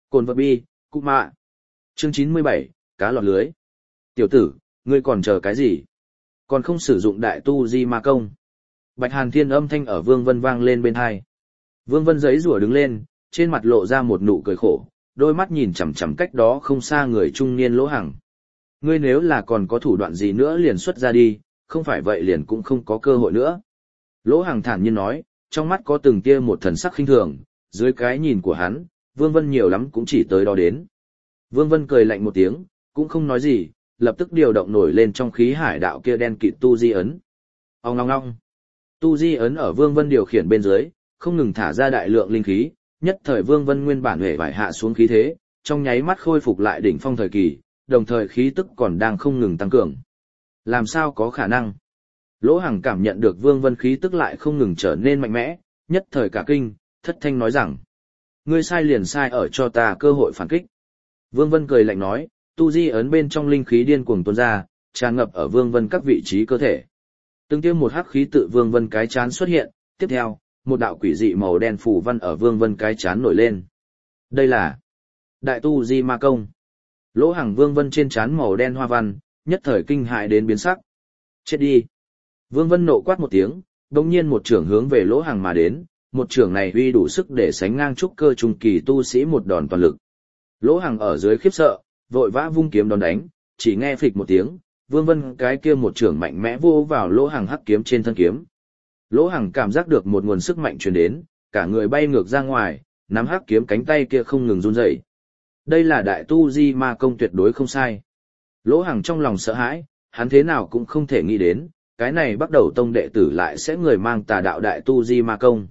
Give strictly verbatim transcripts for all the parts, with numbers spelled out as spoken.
Cồn vật bi, cụ mạ. Chương chín mươi bảy, cá lọt lưới. Tiểu tử, ngươi còn chờ cái gì? Còn không sử dụng đại tu di ma công. Bạch Hàn Thiên âm thanh ở Vương Vân vang lên bên hai. Vương Vân giấy rủa đứng lên, trên mặt lộ ra một nụ cười khổ, đôi mắt nhìn chằm chằm cách đó không xa người trung niên Lỗ Hằng. Ngươi nếu là còn có thủ đoạn gì nữa liền xuất ra đi, không phải vậy liền cũng không có cơ hội nữa. Lỗ Hằng thản nhiên nói, trong mắt có từng tia một thần sắc khinh thường, dưới cái nhìn của hắn, Vương Vân nhiều lắm cũng chỉ tới đó đến. Vương Vân cười lạnh một tiếng, cũng không nói gì, lập tức điều động nổi lên trong khí hải đạo kia đen kịt tu di ấn. Ong ong ong. Tu di ấn ở Vương Vân điều khiển bên dưới, không ngừng thả ra đại lượng linh khí, nhất thời Vương Vân nguyên bản hề vải hạ xuống khí thế, trong nháy mắt khôi phục lại đỉnh phong thời kỳ, đồng thời khí tức còn đang không ngừng tăng cường. Làm sao có khả năng? Lỗ Hằng cảm nhận được Vương Vân khí tức lại không ngừng trở nên mạnh mẽ, nhất thời cả kinh, thất thanh nói rằng: ngươi sai liền sai ở cho ta cơ hội phản kích. Vương Vân cười lạnh nói, tu di ấn bên trong linh khí điên cuồng tuôn ra, tràn ngập ở Vương Vân các vị trí cơ thể. Từng tiêm một hắc khí tự Vương Vân cái chán xuất hiện, tiếp theo, một đạo quỷ dị màu đen phủ văn ở Vương Vân cái chán nổi lên. Đây là đại tu di ma công. Lỗ Hằng Vương Vân trên chán màu đen hoa văn, nhất thời kinh hại đến biến sắc. Chết đi. Vương Vân nộ quát một tiếng, đồng nhiên một trưởng hướng về Lỗ Hằng mà đến, một trưởng này uy đủ sức để sánh ngang trúc cơ trung kỳ tu sĩ một đòn toàn lực. Lỗ Hằng ở dưới khiếp sợ, vội vã vung kiếm đón đánh, chỉ nghe phịch một tiếng, Vương Vân cái kia một trưởng mạnh mẽ vô vào Lỗ Hằng hắc kiếm trên thân kiếm. Lỗ Hằng cảm giác được một nguồn sức mạnh truyền đến, cả người bay ngược ra ngoài, nắm hắc kiếm cánh tay kia không ngừng run rẩy. Đây là đại tu di ma công tuyệt đối không sai. Lỗ Hằng trong lòng sợ hãi, hắn thế nào cũng không thể nghĩ đến, cái này bắt đầu tông đệ tử lại sẽ người mang tà đạo đại tu di ma công.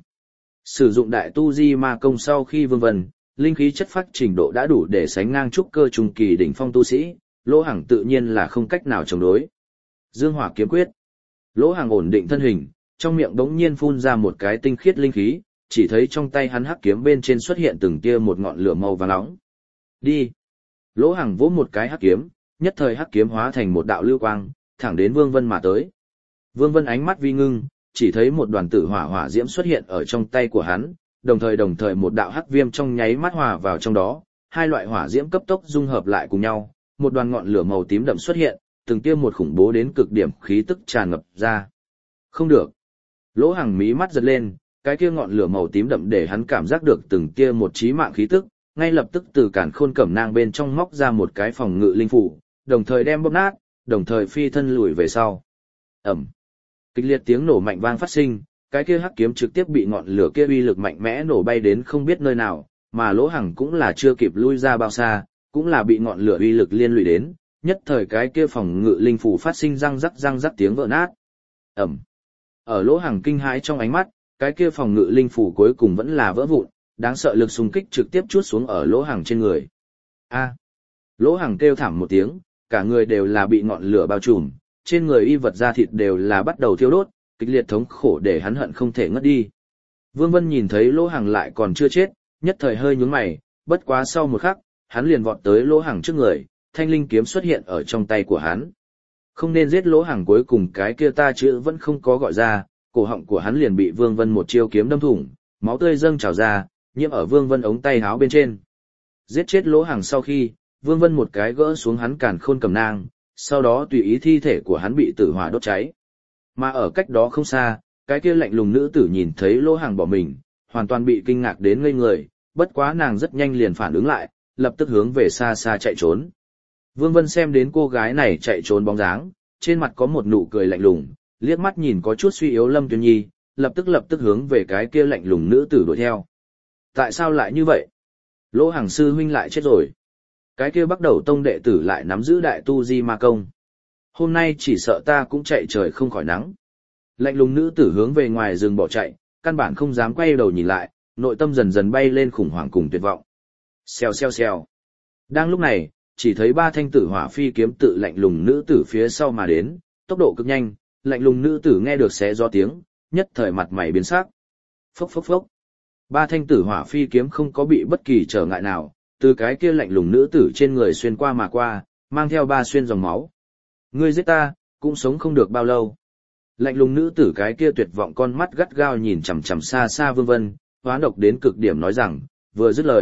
Sử dụng đại tu di ma công sau khi Vương Vân, linh khí chất phát trình độ đã đủ để sánh ngang trúc cơ trung kỳ đỉnh phong tu sĩ, Lỗ Hằng tự nhiên là không cách nào chống đối. Dương Hỏa kiếm quyết. Lỗ Hằng ổn định thân hình, trong miệng đống nhiên phun ra một cái tinh khiết linh khí, chỉ thấy trong tay hắn hắc kiếm bên trên xuất hiện từng tia một ngọn lửa màu vàng nóng. Đi. Lỗ Hằng vỗ một cái hắc kiếm, nhất thời hắc kiếm hóa thành một đạo lưu quang, thẳng đến Vương Vân mà tới. Vương Vân ánh mắt vi ngưng, chỉ thấy một đoàn tử hỏa hỏa diễm xuất hiện ở trong tay của hắn, đồng thời đồng thời một đạo hắc viêm trong nháy mắt hòa vào trong đó, hai loại hỏa diễm cấp tốc dung hợp lại cùng nhau, một đoàn ngọn lửa màu tím đậm xuất hiện, từng tia một khủng bố đến cực điểm khí tức tràn ngập ra. Không được. Lỗ Hằng mí mắt giật lên, cái kia ngọn lửa màu tím đậm để hắn cảm giác được từng tia một chí mạng khí tức, ngay lập tức từ cản khôn cẩm nang bên trong móc ra một cái phòng ngự linh phủ, đồng thời đem bóp nát, đồng thời phi thân lùi về sau. Ẩm. Kịch liệt tiếng nổ mạnh vang phát sinh, cái kia hắc kiếm trực tiếp bị ngọn lửa kia uy lực mạnh mẽ nổ bay đến không biết nơi nào, mà Lỗ Hằng cũng là chưa kịp lui ra bao xa, cũng là bị ngọn lửa uy lực liên lụy đến, nhất thời cái kia phòng ngự linh phủ phát sinh răng rắc răng rắc tiếng vỡ nát. Ẩm. Ở Lỗ Hằng kinh hãi trong ánh mắt, cái kia phòng ngự linh phủ cuối cùng vẫn là vỡ vụn, đáng sợ lực xung kích trực tiếp chuốt xuống ở Lỗ Hằng trên người. A. Lỗ Hằng kêu thảm một tiếng, cả người đều là bị ngọn lửa bao trùm, trên người y vật da thịt đều là bắt đầu thiêu đốt, kịch liệt thống khổ để hắn hận không thể ngất đi. Vương Vân nhìn thấy Lỗ Hằng lại còn chưa chết, nhất thời hơi nhướng mày, bất quá sau một khắc, hắn liền vọt tới Lỗ Hằng trước người, thanh linh kiếm xuất hiện ở trong tay của hắn. Không nên giết Lỗ Hằng cuối cùng cái kia ta chữ vẫn không có gọi ra, cổ họng của hắn liền bị Vương Vân một chiêu kiếm đâm thủng, máu tươi dâng trào ra, nhiễm ở Vương Vân ống tay áo bên trên. Giết chết Lỗ Hằng sau khi, Vương Vân một cái gỡ xuống hắn càn khôn cầm nang, sau đó tùy ý thi thể của hắn bị tử hỏa đốt cháy. Mà ở cách đó không xa, cái kia lạnh lùng nữ tử nhìn thấy Lỗ Hằng bỏ mình, hoàn toàn bị kinh ngạc đến ngây người, bất quá nàng rất nhanh liền phản ứng lại, lập tức hướng về xa xa chạy trốn. Vương Vân xem đến cô gái này chạy trốn bóng dáng, trên mặt có một nụ cười lạnh lùng, liếc mắt nhìn có chút suy yếu Lâm Tuyên Nhi, lập tức lập tức hướng về cái kia lạnh lùng nữ tử đuổi theo. Tại sao lại như vậy? Lỗ Hằng sư huynh lại chết rồi. Cái kia bắt đầu tông đệ tử lại nắm giữ đại tu di ma công. Hôm nay chỉ sợ ta cũng chạy trời không khỏi nắng. Lạnh lùng nữ tử hướng về ngoài rừng bỏ chạy, căn bản không dám quay đầu nhìn lại, nội tâm dần dần bay lên khủng hoảng cùng tuyệt vọng. Xèo xèo xèo. Đang lúc này, chỉ thấy ba thanh tử hỏa phi kiếm tự lạnh lùng nữ tử phía sau mà đến, tốc độ cực nhanh, lạnh lùng nữ tử nghe được xé gió tiếng, nhất thời mặt mày biến sắc. Phốc phốc phốc. Ba thanh tử hỏa phi kiếm không có bị bất kỳ trở ngại nào, từ cái kia lạnh lùng nữ tử trên người xuyên qua mà qua, mang theo ba xuyên dòng máu. Ngươi giết ta, cũng sống không được bao lâu. Lạnh lùng nữ tử cái kia tuyệt vọng con mắt gắt gao nhìn chằm chằm xa xa Vương Vân, hoán độc đến cực điểm nói rằng, vừa dứt lời,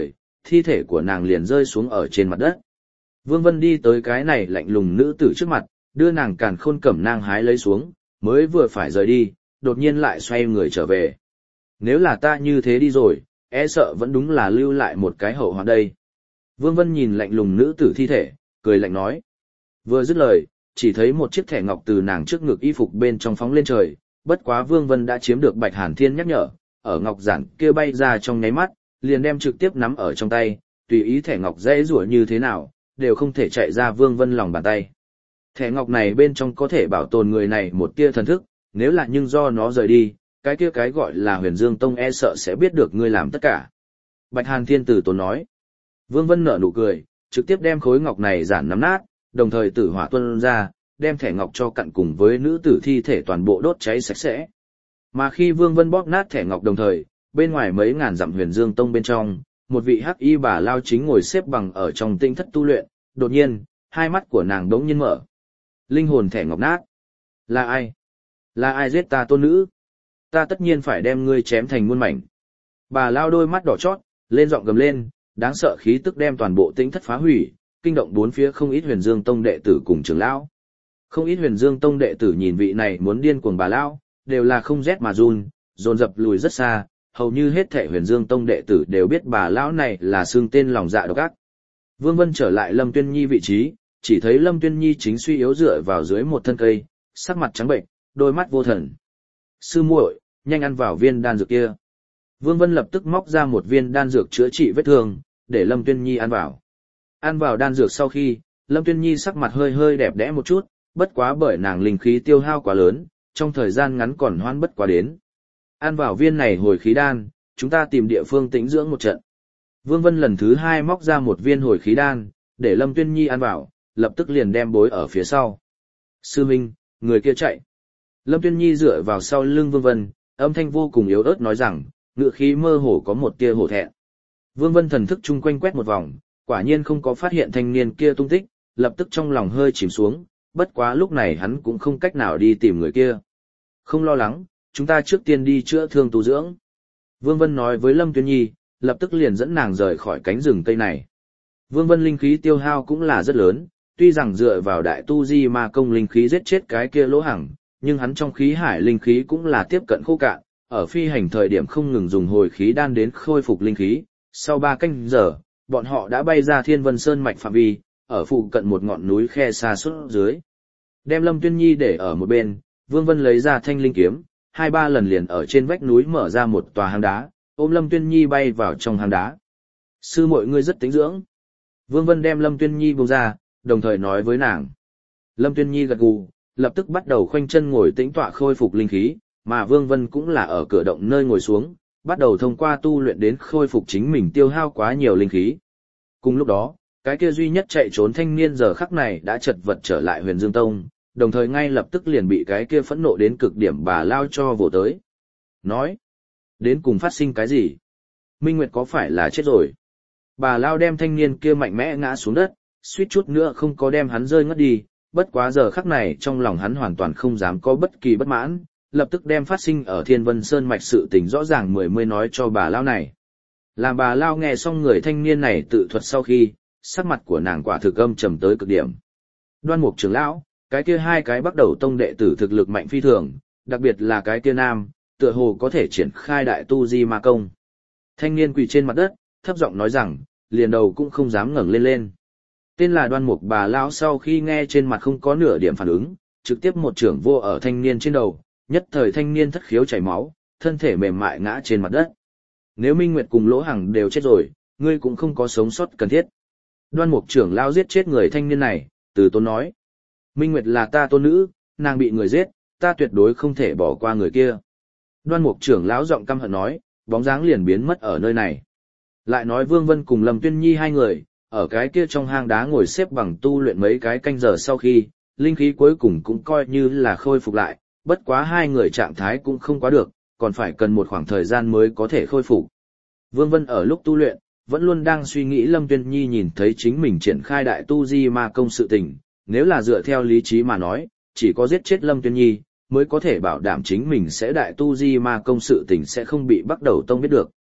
thi thể của nàng liền rơi xuống ở trên mặt đất. Vương Vân đi tới cái này lạnh lùng nữ tử trước mặt, đưa nàng càn khôn cẩm nang hái lấy xuống, mới vừa phải rời đi, đột nhiên lại xoay người trở về. Nếu là ta như thế đi rồi, e sợ vẫn đúng là lưu lại một cái hậu hoạn đây. Vương Vân nhìn lạnh lùng nữ tử thi thể, cười lạnh nói. Vừa dứt lời, chỉ thấy một chiếc thẻ ngọc từ nàng trước ngực y phục bên trong phóng lên trời, bất quá Vương Vân đã chiếm được Bạch Hàn Thiên nhắc nhở, ở ngọc giản kia bay ra trong nháy mắt, liền đem trực tiếp nắm ở trong tay, tùy ý thẻ ngọc dễ rủa như thế nào, đều không thể chạy ra Vương Vân lòng bàn tay. Thẻ ngọc này bên trong có thể bảo tồn người này một tia thần thức, nếu là nhưng do nó rời đi, cái kia cái gọi là Huyền Dương Tông e sợ sẽ biết được ngươi làm tất cả. Bạch Hàn Thiên tử tốn nói. Vương Vân nở nụ cười, trực tiếp đem khối ngọc này giản nắm nát, đồng thời tử hỏa tuôn ra, đem thẻ ngọc cho cặn cùng với nữ tử thi thể toàn bộ đốt cháy sạch sẽ. Mà khi Vương Vân bóp nát thẻ ngọc đồng thời, bên ngoài mấy ngàn dặm Huyền Dương Tông bên trong, một vị hắc y bà lao chính ngồi xếp bằng ở trong tinh thất tu luyện, đột nhiên, hai mắt của nàng đống nhiên mở. Linh hồn thẻ ngọc nát. Là ai? Là ai giết ta tôn nữ? Ta tất nhiên phải đem ngươi chém thành muôn mảnh. Bà lao đôi mắt đỏ chót, lên giọng gầm lên, đáng sợ khí tức đem toàn bộ tinh thất phá hủy, kinh động bốn phía không ít Huyền Dương Tông đệ tử cùng trưởng lão. Không ít Huyền Dương Tông đệ tử nhìn vị này muốn điên cuồng bà lão, đều là không rét mà run, dồn dập lùi rất xa, hầu như hết thảy Huyền Dương Tông đệ tử đều biết bà lão này là xương tên lòng dạ độc ác. Vương Vân trở lại Lâm Tuyên Nhi vị trí, chỉ thấy Lâm Tuyên Nhi chính suy yếu dựa vào dưới một thân cây, sắc mặt trắng bệnh, đôi mắt vô thần. Sư muội, nhanh ăn vào viên đan dược kia. Vương Vân lập tức móc ra một viên đan dược chữa trị vết thương, để Lâm Tuyên Nhi ăn vào. Ăn vào đan dược sau khi, Lâm Tuyên Nhi sắc mặt hơi hơi đẹp đẽ một chút, bất quá bởi nàng linh khí tiêu hao quá lớn, trong thời gian ngắn còn hoan bất quá đến. Ăn vào viên này hồi khí đan, chúng ta tìm địa phương tĩnh dưỡng một trận. Vương Vân lần thứ hai móc ra một viên hồi khí đan, để Lâm Tuyên Nhi ăn vào, lập tức liền đem bối ở phía sau. Sư Minh, người kia chạy. Lâm Tuyên Nhi dựa vào sau lưng Vương Vân, âm thanh vô cùng yếu ớt nói rằng, ngựa khí mơ hồ có một tia hổ thẹn. Vương Vân thần thức chung quanh quét một vòng, quả nhiên không có phát hiện thanh niên kia tung tích, lập tức trong lòng hơi chìm xuống, bất quá lúc này hắn cũng không cách nào đi tìm người kia. Không lo lắng, chúng ta trước tiên đi chữa thương tu dưỡng. Vương Vân nói với Lâm Tuyên Nhi, lập tức liền dẫn nàng rời khỏi cánh rừng cây này. Vương Vân linh khí tiêu hao cũng là rất lớn, tuy rằng dựa vào đại tu di ma công linh khí giết chết cái kia lỗ hằng, nhưng hắn trong khí hải linh khí cũng là tiếp cận khô cạn, ở phi hành thời điểm không ngừng dùng hồi khí đan đến khôi phục linh khí. Sau ba canh giờ, bọn họ đã bay ra Thiên Vân Sơn mạch phạm vi, ở phụ cận một ngọn núi khe xa suốt dưới. Đem Lâm Tuyên Nhi để ở một bên, Vương Vân lấy ra thanh linh kiếm, hai ba lần liền ở trên vách núi mở ra một tòa hang đá, ôm Lâm Tuyên Nhi bay vào trong hang đá. Sư muội ngươi rất tĩnh dưỡng. Vương Vân đem Lâm Tuyên Nhi buông ra, đồng thời nói với nàng. Lâm Tuyên Nhi gật gù, lập tức bắt đầu khoanh chân ngồi tĩnh tọa khôi phục linh khí, mà Vương Vân cũng là ở cửa động nơi ngồi xuống, bắt đầu thông qua tu luyện đến khôi phục chính mình tiêu hao quá nhiều linh khí. Cùng lúc đó, cái kia duy nhất chạy trốn thanh niên giờ khắc này đã chật vật trở lại Huyền Dương Tông, đồng thời ngay lập tức liền bị cái kia phẫn nộ đến cực điểm bà lao cho vồ tới. Nói, đến cùng phát sinh cái gì? Minh Nguyệt có phải là chết rồi? Bà lao đem thanh niên kia mạnh mẽ ngã xuống đất, suýt chút nữa không có đem hắn rơi ngất đi, bất quá giờ khắc này trong lòng hắn hoàn toàn không dám có bất kỳ bất mãn, lập tức đem phát sinh ở Thiên Vân Sơn mạch sự tình rõ ràng mười mươi nói cho bà lao này. Làm bà lao nghe xong người thanh niên này tự thuật sau khi, sắc mặt của nàng quả thực âm trầm tới cực điểm. Đoan Mục trưởng lão, cái kia hai cái bắt đầu tông đệ tử thực lực mạnh phi thường, đặc biệt là cái kia nam, tựa hồ có thể triển khai đại tu di ma công. Thanh niên quỳ trên mặt đất, thấp giọng nói rằng, liền đầu cũng không dám ngẩng lên lên. Tên là Đoan Mục bà lão sau khi nghe trên mặt không có nửa điểm phản ứng, trực tiếp một trưởng vô ở thanh niên trên đầu, nhất thời thanh niên thất khiếu chảy máu, thân thể mềm mại ngã trên mặt đất. Nếu Minh Nguyệt cùng Lỗ Hằng đều chết rồi, ngươi cũng không có sống sót cần thiết. Đoan Mục trưởng lão giết chết người thanh niên này, từ tốn nói. Minh Nguyệt là ta tôn nữ, nàng bị người giết, ta tuyệt đối không thể bỏ qua người kia. Đoan Mục trưởng lão giọng căm hận nói, bóng dáng liền biến mất ở nơi này. Lại nói Vương Vân cùng Lâm Tuyên Nhi hai người, ở cái kia trong hang đá ngồi xếp bằng tu luyện mấy cái canh giờ sau khi, linh khí cuối cùng cũng coi như là khôi phục lại, bất quá hai người trạng thái cũng không quá được, còn phải cần một khoảng thời gian mới có thể khôi phục. Vương Vân ở lúc tu luyện, vẫn luôn đang suy nghĩ Lâm Tuyên Nhi nhìn thấy chính mình triển khai đại tu di ma công sự tình, nếu là dựa theo lý trí mà nói, chỉ có giết chết Lâm Tuyên Nhi, mới có thể bảo đảm chính mình sẽ đại tu di ma công sự tình sẽ không bị bắt đầu tông biết được.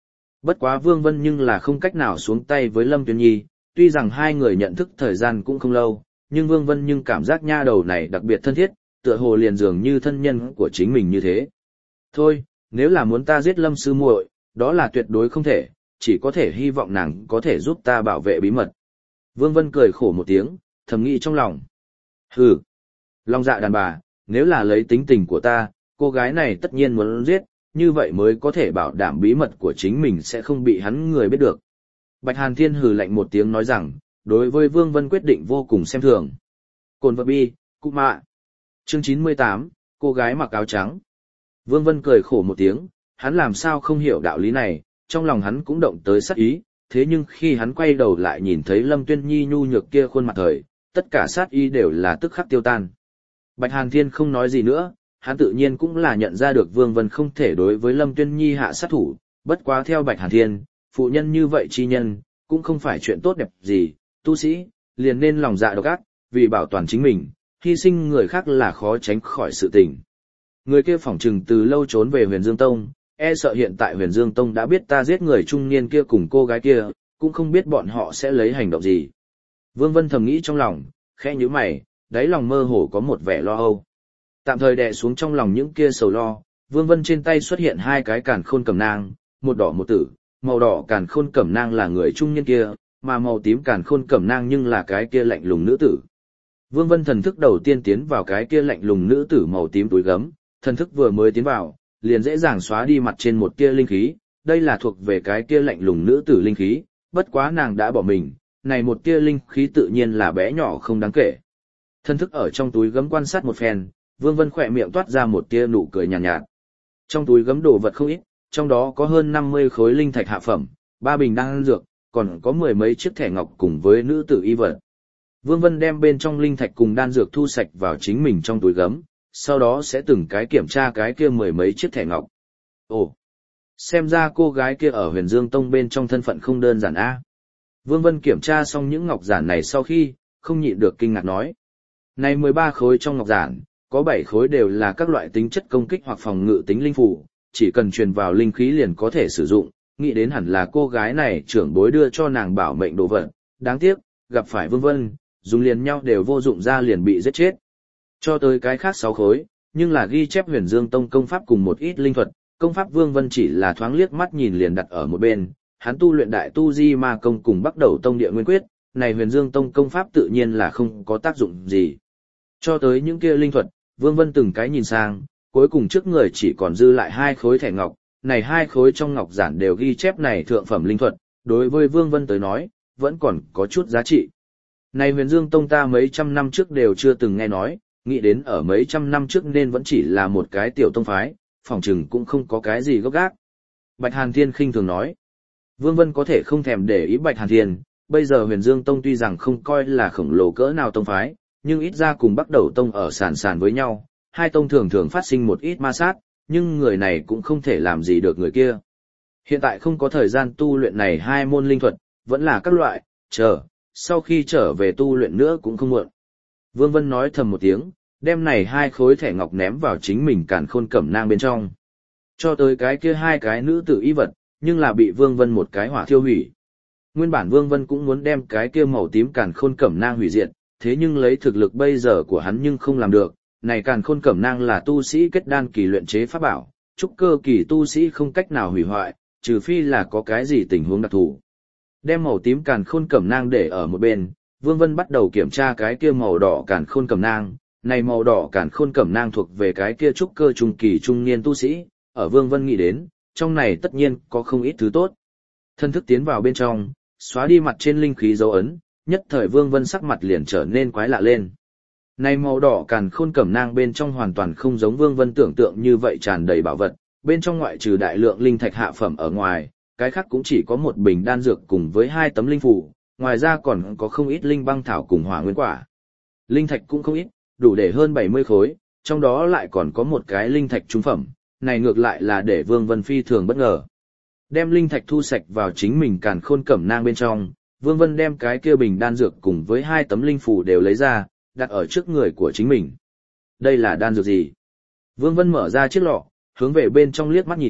Bất quá Vương Vân nhưng là không cách nào xuống tay với Lâm Tuyên Nhi, tuy rằng hai người nhận thức thời gian cũng không lâu, nhưng Vương Vân nhưng cảm giác nha đầu này đặc biệt thân thiết, tựa hồ liền dường như thân nhân của chính mình như thế. Thôi, nếu là muốn ta giết Lâm sư muội, đó là tuyệt đối không thể, chỉ có thể hy vọng nàng có thể giúp ta bảo vệ bí mật. Vương Vân cười khổ một tiếng, thầm nghĩ trong lòng. Hừ, long dạ đàn bà, nếu là lấy tính tình của ta, cô gái này tất nhiên muốn giết, như vậy mới có thể bảo đảm bí mật của chính mình sẽ không bị hắn người biết được. Bạch Hàn Thiên hừ lạnh một tiếng nói rằng, đối với Vương Vân quyết định vô cùng xem thường. Cồn vật bi, cụ mạ. Chương chín mươi tám, cô gái mặc áo trắng. Vương Vân cười khổ một tiếng, hắn làm sao không hiểu đạo lý này, trong lòng hắn cũng động tới sát ý, thế nhưng khi hắn quay đầu lại nhìn thấy Lâm Tuyên Nhi nhu nhược kia khuôn mặt thời, tất cả sát ý đều là tức khắc tiêu tan. Bạch Hàn Thiên không nói gì nữa, hắn tự nhiên cũng là nhận ra được Vương Vân không thể đối với Lâm Tuyên Nhi hạ sát thủ, bất quá theo Bạch Hàn Thiên, phụ nhân như vậy chi nhân, cũng không phải chuyện tốt đẹp gì, tu sĩ, liền nên lòng dạ độc ác, vì bảo toàn chính mình, hy sinh người khác là khó tránh khỏi sự tình. Người kia phỏng chừng từ lâu trốn về Huyền Dương Tông, e sợ hiện tại Huyền Dương Tông đã biết ta giết người trung niên kia cùng cô gái kia, cũng không biết bọn họ sẽ lấy hành động gì. Vương Vân thầm nghĩ trong lòng, khẽ nhíu mày, đáy lòng mơ hồ có một vẻ lo âu. Tạm thời đè xuống trong lòng những kia sầu lo, Vương Vân trên tay xuất hiện hai cái càn khôn cẩm nang, một đỏ một tử, màu đỏ càn khôn cẩm nang là người trung niên kia, mà màu tím càn khôn cẩm nang nhưng là cái kia lạnh lùng nữ tử. Vương Vân thần thức đầu tiên tiến vào cái kia lạnh lùng nữ tử màu tím túi gấm, thần thức vừa mới tiến vào, liền dễ dàng xóa đi mặt trên một tia linh khí, đây là thuộc về cái kia lạnh lùng nữ tử linh khí, bất quá nàng đã bỏ mình, này một tia linh khí tự nhiên là bé nhỏ không đáng kể. Thần thức ở trong túi gấm quan sát một phen, Vương Vân khỏe miệng toát ra một tia nụ cười nhàn nhạt, nhạt. Trong túi gấm đồ vật không ít, trong đó có hơn năm mươi khối linh thạch hạ phẩm, ba bình đan dược, còn có mười mấy chiếc thẻ ngọc cùng với nữ tử y vật. Vương Vân đem bên trong linh thạch cùng đan dược thu sạch vào chính mình trong túi gấm, sau đó sẽ từng cái kiểm tra cái kia mười mấy chiếc thẻ ngọc. Ồ, xem ra cô gái kia ở Huyền Dương Tông bên trong thân phận không đơn giản a. Vương Vân kiểm tra xong những ngọc giản này sau khi, không nhịn được kinh ngạc nói. Này mười ba khối trong ngọc giản, có bảy khối đều là các loại tính chất công kích hoặc phòng ngự tính linh phù, chỉ cần truyền vào linh khí liền có thể sử dụng, nghĩ đến hẳn là cô gái này trưởng bối đưa cho nàng bảo mệnh đồ vật, đáng tiếc, gặp phải Vương Vân, dùng liền nhau đều vô dụng ra liền bị giết chết. Cho tới cái khác sáu khối, nhưng là ghi chép Huyền Dương Tông công pháp cùng một ít linh thuật, công pháp Vương Vân chỉ là thoáng liếc mắt nhìn liền đặt ở một bên, hắn tu luyện đại tu di ma công cùng bắt đầu tông địa nguyên quyết, này Huyền Dương Tông công pháp tự nhiên là không có tác dụng gì. Cho tới những kia linh thuật, Vương Vân từng cái nhìn sang, cuối cùng trước người chỉ còn dư lại hai khối thẻ ngọc, này hai khối trong ngọc giản đều ghi chép này thượng phẩm linh thuật, đối với Vương Vân tới nói, vẫn còn có chút giá trị. Này Huyền Dương Tông ta mấy trăm năm trước đều chưa từng nghe nói, nghĩ đến ở mấy trăm năm trước nên vẫn chỉ là một cái tiểu tông phái, phỏng chừng cũng không có cái gì gốc gác. Bạch Hàn Thiên khinh thường nói. Vương Vân có thể không thèm để ý Bạch Hàn Thiên, bây giờ Huyền Dương Tông tuy rằng không coi là khổng lồ cỡ nào tông phái, nhưng ít ra cùng Bắc Đầu Tông ở sàn sàn với nhau, hai tông thường thường phát sinh một ít ma sát, nhưng người này cũng không thể làm gì được người kia. Hiện tại không có thời gian tu luyện này hai môn linh thuật, vẫn là các loại, chờ, sau khi trở về tu luyện nữa cũng không muộn. Vương Vân nói thầm một tiếng, đem này hai khối thẻ ngọc ném vào chính mình càn khôn cẩm nang bên trong. Cho tới cái kia hai cái nữ tử y vật, nhưng là bị Vương Vân một cái hỏa thiêu hủy. Nguyên bản Vương Vân cũng muốn đem cái kia màu tím càn khôn cẩm nang hủy diệt, thế nhưng lấy thực lực bây giờ của hắn nhưng không làm được. Này càn khôn cẩm nang là tu sĩ kết đan kỳ luyện chế pháp bảo, trúc cơ kỳ tu sĩ không cách nào hủy hoại, trừ phi là có cái gì tình huống đặc thù. Đem màu tím càn khôn cẩm nang để ở một bên, Vương Vân bắt đầu kiểm tra cái kia màu đỏ càn khôn cẩm nang. Này màu đỏ càn khôn cẩm nang thuộc về cái kia trúc cơ trung kỳ trung niên tu sĩ, ở Vương Vân nghĩ đến, trong này tất nhiên có không ít thứ tốt. Thân thức tiến vào bên trong, xóa đi mặt trên linh khí dấu ấn, nhất thời Vương Vân sắc mặt liền trở nên quái lạ lên. Này màu đỏ càn khôn cẩm nang bên trong hoàn toàn không giống Vương Vân tưởng tượng như vậy tràn đầy bảo vật, bên trong ngoại trừ đại lượng linh thạch hạ phẩm ở ngoài, cái khác cũng chỉ có một bình đan dược cùng với hai tấm linh phù, ngoài ra còn có không ít linh băng thảo cùng hỏa nguyên quả. Linh thạch cũng không ít, đủ để hơn bảy mươi khối, trong đó lại còn có một cái linh thạch trung phẩm, này ngược lại là để Vương Vân phi thường bất ngờ. Đem linh thạch thu sạch vào chính mình càn khôn cẩm nang bên trong, Vương Vân đem cái kia bình đan dược cùng với hai tấm linh phù đều lấy ra, đặt ở trước người của chính mình. Đây là đan dược gì? Vương Vân mở ra chiếc lọ, hướng về bên trong liếc mắt nhìn,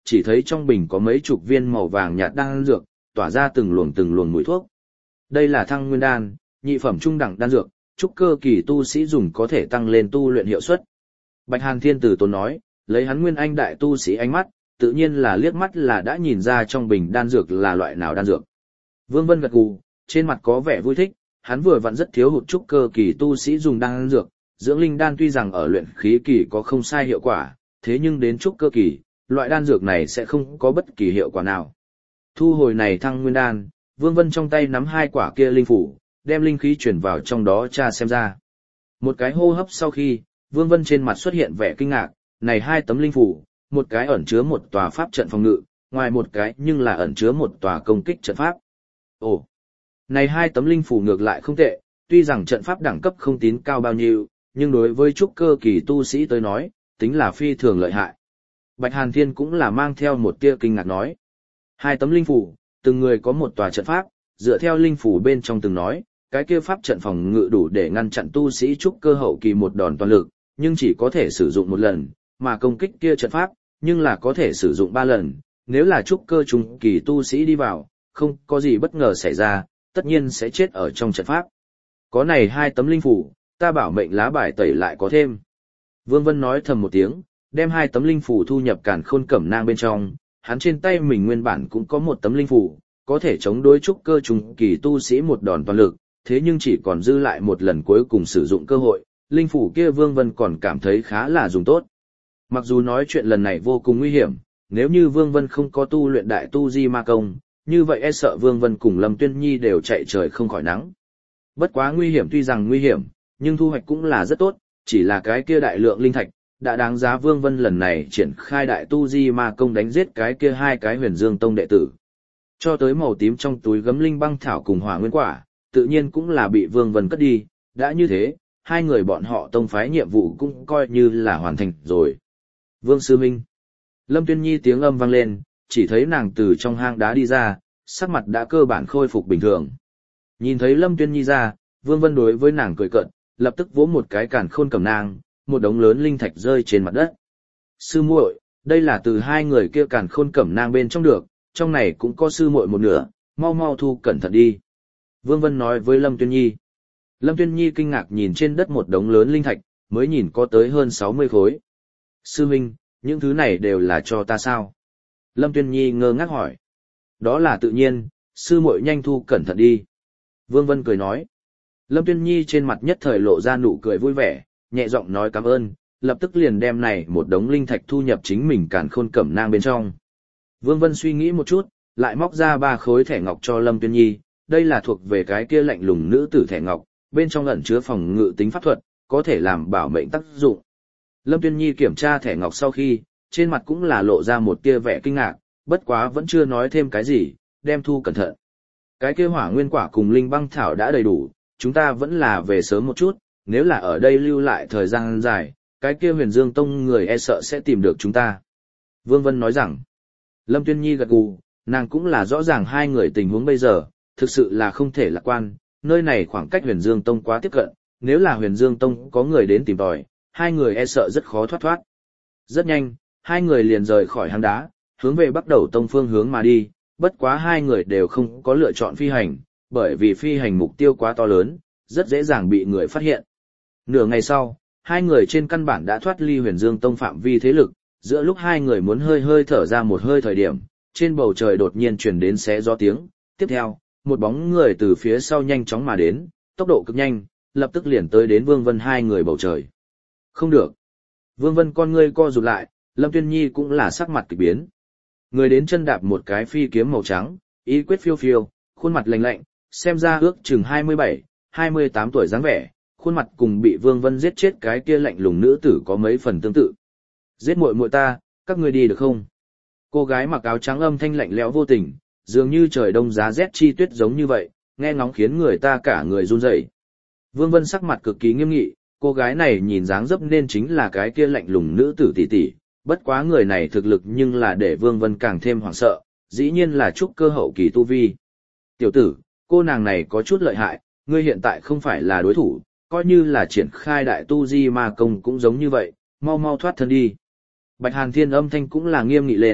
chỉ thấy trong bình có mấy chục viên màu vàng nhạt đan dược, tỏa ra từng luồng từng luồng mùi thuốc. Đây là thăng nguyên đan, nhị phẩm trung đẳng đan dược, trúc cơ kỳ tu sĩ dùng có thể tăng lên tu luyện hiệu suất. Bạch Hàn Thiên từ tốn nói, lấy hắn nguyên anh đại tu sĩ ánh mắt, tự nhiên là liếc mắt là đã nhìn ra trong bình đan dược là loại nào đan dược. Vương Vân gật gù, trên mặt có vẻ vui thích, hắn vừa vặn rất thiếu hụt trúc cơ kỳ tu sĩ dùng đan dược, dưỡng linh đan tuy rằng ở luyện khí kỳ có không sai hiệu quả, thế nhưng đến trúc cơ kỳ, loại đan dược này sẽ không có bất kỳ hiệu quả nào. Thu hồi này thăng nguyên đan, Vương Vân trong tay nắm hai quả kia linh phủ, đem linh khí chuyển vào trong đó tra xem ra. Một cái hô hấp sau khi, Vương Vân trên mặt xuất hiện vẻ kinh ngạc, này hai tấm linh phủ, một cái ẩn chứa một tòa pháp trận phòng ngự, ngoài một cái nhưng là ẩn chứa một tòa công kích trận pháp. Ồ, này hai tấm linh phủ ngược lại không tệ, tuy rằng trận pháp đẳng cấp không tín cao bao nhiêu, nhưng đối với trúc cơ kỳ tu sĩ tới nói, tính là phi thường lợi hại. Bạch Hàn Thiên cũng là mang theo một tia kinh ngạc nói. Hai tấm linh phủ, từng người có một tòa trận pháp, dựa theo linh phủ bên trong từng nói, cái kia pháp trận phòng ngự đủ để ngăn chặn tu sĩ trúc cơ hậu kỳ một đòn toàn lực, nhưng chỉ có thể sử dụng một lần, mà công kích kia trận pháp, nhưng là có thể sử dụng ba lần, nếu là trúc cơ trung kỳ tu sĩ đi vào, không có gì bất ngờ xảy ra, tất nhiên sẽ chết ở trong trận pháp. Có này hai tấm linh phủ, ta bảo mệnh lá bài tẩy lại có thêm. Vương Vân nói thầm một tiếng, đem hai tấm linh phủ thu nhập càn khôn cẩm nang bên trong, hắn trên tay mình nguyên bản cũng có một tấm linh phủ, có thể chống đối trúc cơ trung kỳ tu sĩ một đòn toàn lực, thế nhưng chỉ còn dư lại một lần cuối cùng sử dụng cơ hội, linh phủ kia Vương Vân còn cảm thấy khá là dùng tốt. Mặc dù nói chuyện lần này vô cùng nguy hiểm, nếu như Vương Vân không có tu luyện đại tu di ma công, như vậy e sợ Vương Vân cùng Lâm Tuyên Nhi đều chạy trời không khỏi nắng. Bất quá nguy hiểm tuy rằng nguy hiểm, nhưng thu hoạch cũng là rất tốt, chỉ là cái kia đại lượng linh thạch, đã đáng giá Vương Vân lần này triển khai đại tu di ma công đánh giết cái kia hai cái Huyền Dương Tông đệ tử. Cho tới màu tím trong túi gấm linh băng thảo cùng hỏa nguyên quả, tự nhiên cũng là bị Vương Vân cất đi, đã như thế, hai người bọn họ tông phái nhiệm vụ cũng coi như là hoàn thành rồi. Vương Sư Minh. Lâm Tuyên Nhi tiếng âm vang lên, chỉ thấy nàng từ trong hang đá đi ra, sắc mặt đã cơ bản khôi phục bình thường. Nhìn thấy Lâm Tuyên Nhi ra, Vương Vân đối với nàng cười cợt, lập tức vỗ một cái càn khôn cầm nang, một đống lớn linh thạch rơi trên mặt đất. Sư muội, đây là từ hai người kia càn khôn cẩm nang bên trong được, trong này cũng có sư muội một nửa, mau mau thu cẩn thận đi. Vương Vân nói với Lâm Tuyên Nhi. Lâm Tuyên Nhi kinh ngạc nhìn trên đất một đống lớn linh thạch, mới nhìn có tới hơn sáu mươi khối. Sư huynh, những thứ này đều là cho ta sao? Lâm Tuyên Nhi ngơ ngác hỏi. Đó là tự nhiên, sư muội nhanh thu cẩn thận đi. Vương Vân cười nói. Lâm Tuyên Nhi trên mặt nhất thời lộ ra nụ cười vui vẻ, nhẹ giọng nói cảm ơn, lập tức liền đem này một đống linh thạch thu nhập chính mình càn khôn cẩm nang bên trong. Vương Vân suy nghĩ một chút, lại móc ra ba khối thẻ ngọc cho Lâm Tuyên Nhi, đây là thuộc về cái kia lạnh lùng nữ tử thẻ ngọc, bên trong ẩn chứa phòng ngự tính pháp thuật, có thể làm bảo mệnh tác dụng. Lâm Tuyên Nhi kiểm tra thẻ ngọc sau khi, trên mặt cũng là lộ ra một tia vẻ kinh ngạc, bất quá vẫn chưa nói thêm cái gì, đem thu cẩn thận. Cái kia hỏa nguyên quả cùng linh băng thảo đã đầy đủ, chúng ta vẫn là về sớm một chút, nếu là ở đây lưu lại thời gian dài, cái kia Huyền Dương Tông người e sợ sẽ tìm được chúng ta. Vương Vân nói rằng, Lâm Tuyên Nhi gật gù, nàng cũng là rõ ràng hai người tình huống bây giờ, thực sự là không thể lạc quan, nơi này khoảng cách Huyền Dương Tông quá tiếp cận, nếu là Huyền Dương Tông có người đến tìm tòi, hai người e sợ rất khó thoát thoát. Rất nhanh, hai người liền rời khỏi hang đá, hướng về Bắc Đầu Tông phương hướng mà đi, bất quá hai người đều không có lựa chọn phi hành, bởi vì phi hành mục tiêu quá to lớn, rất dễ dàng bị người phát hiện. Nửa ngày sau, hai người trên căn bản đã thoát ly Huyền Dương Tông phạm vi thế lực, giữa lúc hai người muốn hơi hơi thở ra một hơi thời điểm, trên bầu trời đột nhiên truyền đến xé gió tiếng, tiếp theo, một bóng người từ phía sau nhanh chóng mà đến, tốc độ cực nhanh, lập tức liền tới đến Vương Vân hai người bầu trời. Không được. Vương Vân con ngươi co rụt lại, Lâm Tuyên Nhi cũng là sắc mặt kỳ biến. Người đến chân đạp một cái phi kiếm màu trắng, ý quyết phiêu phiêu, khuôn mặt lạnh lạnh, xem ra ước chừng hai mươi bảy, hai mươi tám tuổi dáng vẻ, khuôn mặt cùng bị Vương Vân giết chết cái kia lạnh lùng nữ tử có mấy phần tương tự. Giết muội muội ta, các ngươi đi được không? Cô gái mặc áo trắng âm thanh lạnh lẽo vô tình, dường như trời đông giá rét chi tuyết giống như vậy, nghe ngóng khiến người ta cả người run rẩy. Vương Vân sắc mặt cực kỳ nghiêm nghị, cô gái này nhìn dáng dấp nên chính là cái kia lạnh lùng nữ tử tỷ tỷ, bất quá người này thực lực nhưng là để Vương Vân càng thêm hoảng sợ, dĩ nhiên là trúc cơ hậu kỳ tu vi. Tiểu tử, cô nàng này có chút lợi hại, ngươi hiện tại không phải là đối thủ, coi như là triển khai đại tu di ma công cũng giống như vậy, mau mau thoát thân đi. Bạch Hàn Thiên âm thanh cũng là nghiêm nghị lên,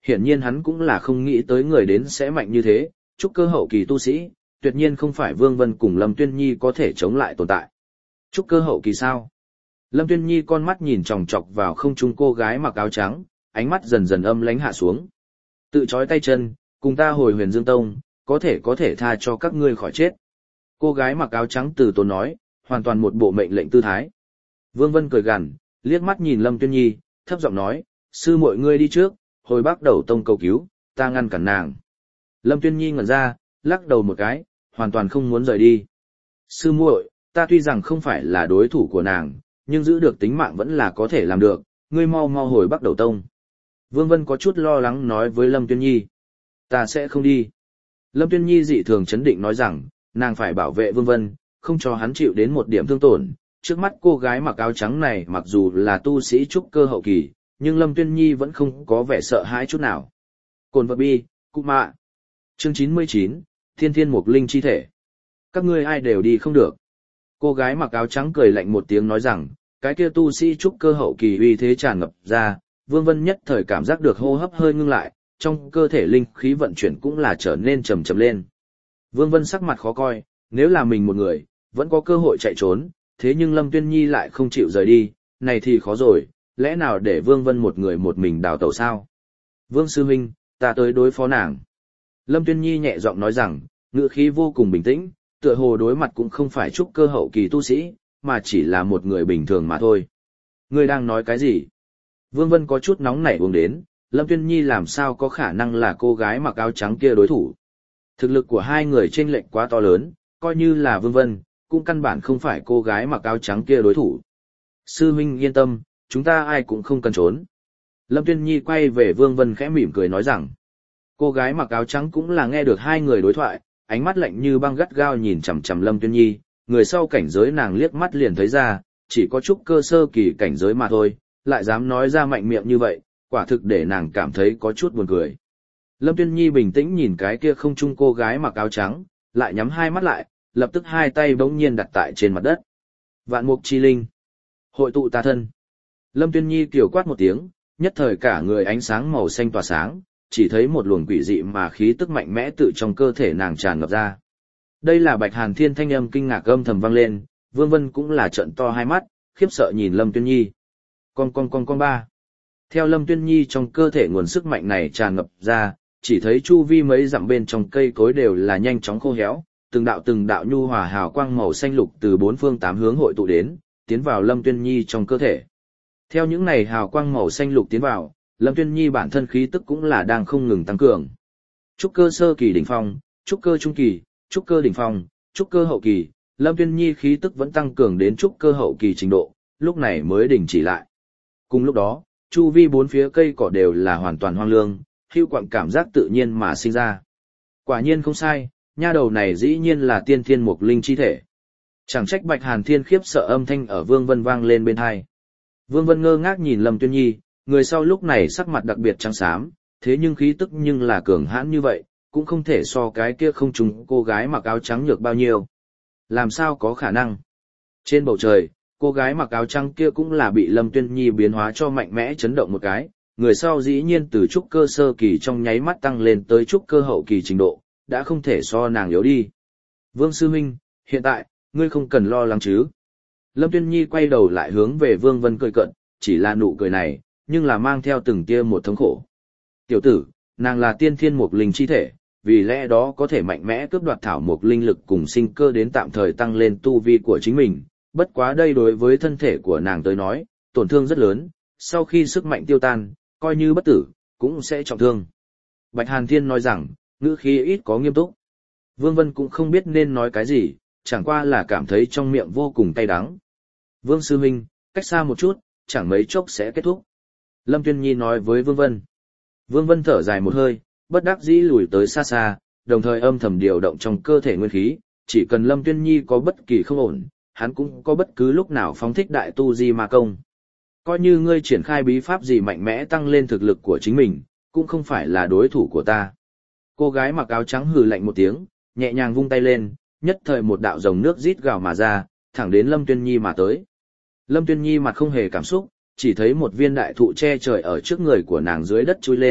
Hiển nhiên hắn cũng là không nghĩ tới người đến sẽ mạnh như thế, trúc cơ hậu kỳ tu sĩ, tuyệt nhiên không phải Vương Vân cùng Lâm Tuyên Nhi có thể chống lại tồn tại. Trúc cơ hậu kỳ sao? Lâm Tuyên Nhi con mắt nhìn chòng chọc vào không trung cô gái mặc áo trắng, ánh mắt dần dần âm lãnh hạ xuống. Tự trói tay chân, cùng ta hồi Huyền Dương Tông, có thể có thể tha cho các ngươi khỏi chết. Cô gái mặc áo trắng từ tốn nói, hoàn toàn một bộ mệnh lệnh tư thái. Vương Vân cười gằn, liếc mắt nhìn Lâm Tuyên Nhi, thấp giọng nói, sư muội ngươi đi trước, hồi Bắc Đầu Tông cầu cứu, ta ngăn cản nàng. Lâm Tuyên Nhi ngẩn ra, lắc đầu một cái, hoàn toàn không muốn rời đi. Sư muội, ta tuy rằng không phải là đối thủ của nàng, nhưng giữ được tính mạng vẫn là có thể làm được, ngươi mau mau hồi Bắc Đầu Tông. Vương Vân có chút lo lắng nói với Lâm Tuyên Nhi, ta sẽ không đi. Lâm Tuyên Nhi dị thường chấn định nói rằng, nàng phải bảo vệ Vương Vân, không cho hắn chịu đến một điểm thương tổn. Trước mắt cô gái mặc áo trắng này mặc dù là tu sĩ trúc cơ hậu kỳ, nhưng Lâm Tuyên Nhi vẫn không có vẻ sợ hãi chút nào. Cồn vật bi, cụ mạ. Chương chín mươi chín, Thiên Thiên Mục Linh chi thể. Các ngươi ai đều đi không được. Cô gái mặc áo trắng cười lạnh một tiếng nói rằng, cái kia tu sĩ trúc cơ hậu kỳ uy thế tràn ngập ra, Vương Vân nhất thời cảm giác được hô hấp hơi ngưng lại, trong cơ thể linh khí vận chuyển cũng là trở nên trầm trầm lên. Vương Vân sắc mặt khó coi, nếu là mình một người, vẫn có cơ hội chạy trốn, thế nhưng Lâm Tuyên Nhi lại không chịu rời đi, này thì khó rồi, lẽ nào để Vương Vân một người một mình đào tẩu sao? Vương sư huynh, ta tới đối phó nàng. Lâm Tuyên Nhi nhẹ giọng nói rằng, ngữ khí vô cùng bình tĩnh, tựa hồ đối mặt cũng không phải trúc cơ hậu kỳ tu sĩ, mà chỉ là một người bình thường mà thôi. Ngươi đang nói cái gì? Vương Vân có chút nóng nảy uống đến, Lâm Tuyên Nhi làm sao có khả năng là cô gái mặc áo trắng kia đối thủ. Thực lực của hai người chênh lệch quá to lớn, coi như là Vương Vân, cũng căn bản không phải cô gái mặc áo trắng kia đối thủ. Sư huynh yên tâm, chúng ta ai cũng không cần trốn. Lâm Tuyên Nhi quay về Vương Vân khẽ mỉm cười nói rằng, cô gái mặc áo trắng cũng là nghe được hai người đối thoại, ánh mắt lạnh như băng gắt gao nhìn chằm chằm Lâm Tuyên Nhi, người sau cảnh giới nàng liếc mắt liền thấy ra, chỉ có chút cơ sơ kỳ cảnh giới mà thôi, lại dám nói ra mạnh miệng như vậy, quả thực để nàng cảm thấy có chút buồn cười. Lâm Tuyên Nhi bình tĩnh nhìn cái kia không trung cô gái mặc áo trắng, lại nhắm hai mắt lại, lập tức hai tay bỗng nhiên đặt tại trên mặt đất. Vạn mục chi linh, hội tụ ta thân. Lâm Tuyên Nhi kiểu quát một tiếng, nhất thời cả người ánh sáng màu xanh tỏa sáng, chỉ thấy một luồng quỷ dị mà khí tức mạnh mẽ tự trong cơ thể nàng tràn ngập ra. Đây là Bạch Hàn Thiên thanh âm kinh ngạc âm thầm vang lên, Vương Vân cũng là trợn to hai mắt, khiếp sợ nhìn Lâm Tuyên Nhi. Con con con con ba. Theo Lâm Tuyên Nhi trong cơ thể nguồn sức mạnh này tràn ngập ra, chỉ thấy chu vi mấy dặm bên trong cây cối đều là nhanh chóng khô héo, từng đạo từng đạo nhu hòa hào quang màu xanh lục từ bốn phương tám hướng hội tụ đến, tiến vào Lâm Tuyên Nhi trong cơ thể. Theo những này hào quang màu xanh lục tiến vào, Lâm Tuyên Nhi bản thân khí tức cũng là đang không ngừng tăng cường. Trúc cơ sơ kỳ đỉnh phong, trúc cơ trung kỳ, trúc cơ đỉnh phong, trúc cơ hậu kỳ, Lâm Tuyên Nhi khí tức vẫn tăng cường đến trúc cơ hậu kỳ trình độ, lúc này mới đình chỉ lại. Cùng lúc đó, chu vi bốn phía cây cỏ đều là hoàn toàn hoang lương, hưu quặng cảm giác tự nhiên mà sinh ra. Quả nhiên không sai, nha đầu này dĩ nhiên là tiên thiên mục linh chi thể. Chẳng trách Bạch Hàn Thiên khiếp sợ âm thanh ở Vương Vân vang lên bên tai. Vương Vân ngơ ngác nhìn Lâm Tuyên Nhi, người sau lúc này sắc mặt đặc biệt trắng xám, thế nhưng khí tức nhưng là cường hãn như vậy, cũng không thể so cái kia không trùng cô gái mặc áo trắng nhược bao nhiêu. Làm sao có khả năng? Trên bầu trời, cô gái mặc áo trắng kia cũng là bị Lâm Tuyên Nhi biến hóa cho mạnh mẽ chấn động một cái, người sau dĩ nhiên từ trúc cơ sơ kỳ trong nháy mắt tăng lên tới trúc cơ hậu kỳ trình độ, đã không thể so nàng yếu đi. Vương sư huynh, hiện tại, ngươi không cần lo lắng chứ? Lâm Tuyên Nhi quay đầu lại hướng về Vương Vân cười cận, chỉ là nụ cười này, nhưng là mang theo từng tia một thống khổ. Tiểu tử, nàng là tiên thiên mục linh chi thể, vì lẽ đó có thể mạnh mẽ cướp đoạt thảo mục linh lực cùng sinh cơ đến tạm thời tăng lên tu vi của chính mình, bất quá đây đối với thân thể của nàng tới nói, tổn thương rất lớn, sau khi sức mạnh tiêu tan, coi như bất tử, cũng sẽ trọng thương. Bạch Hàn Thiên nói rằng, ngữ khí ít có nghiêm túc. Vương Vân cũng không biết nên nói cái gì, chẳng qua là cảm thấy trong miệng vô cùng cay đắng. Vương sư huynh, cách xa một chút, chẳng mấy chốc sẽ kết thúc. Lâm Tuyên Nhi nói với Vương Vân. Vương Vân thở dài một hơi, bất đắc dĩ lùi tới xa xa, đồng thời âm thầm điều động trong cơ thể nguyên khí, chỉ cần Lâm Tuyên Nhi có bất kỳ không ổn, hắn cũng có bất cứ lúc nào phóng thích đại tu di ma công. Coi như ngươi triển khai bí pháp gì mạnh mẽ tăng lên thực lực của chính mình, cũng không phải là đối thủ của ta. Cô gái mặc áo trắng hừ lạnh một tiếng, nhẹ nhàng vung tay lên, nhất thời một đạo dòng nước rít gào mà ra, thẳng đến Lâm Tuyên Nhi mà tới. Lâm Tuyên Nhi mặt không hề cảm xúc, chỉ thấy một viên đại thụ che trời ở trước người của nàng dưới đất chui lên,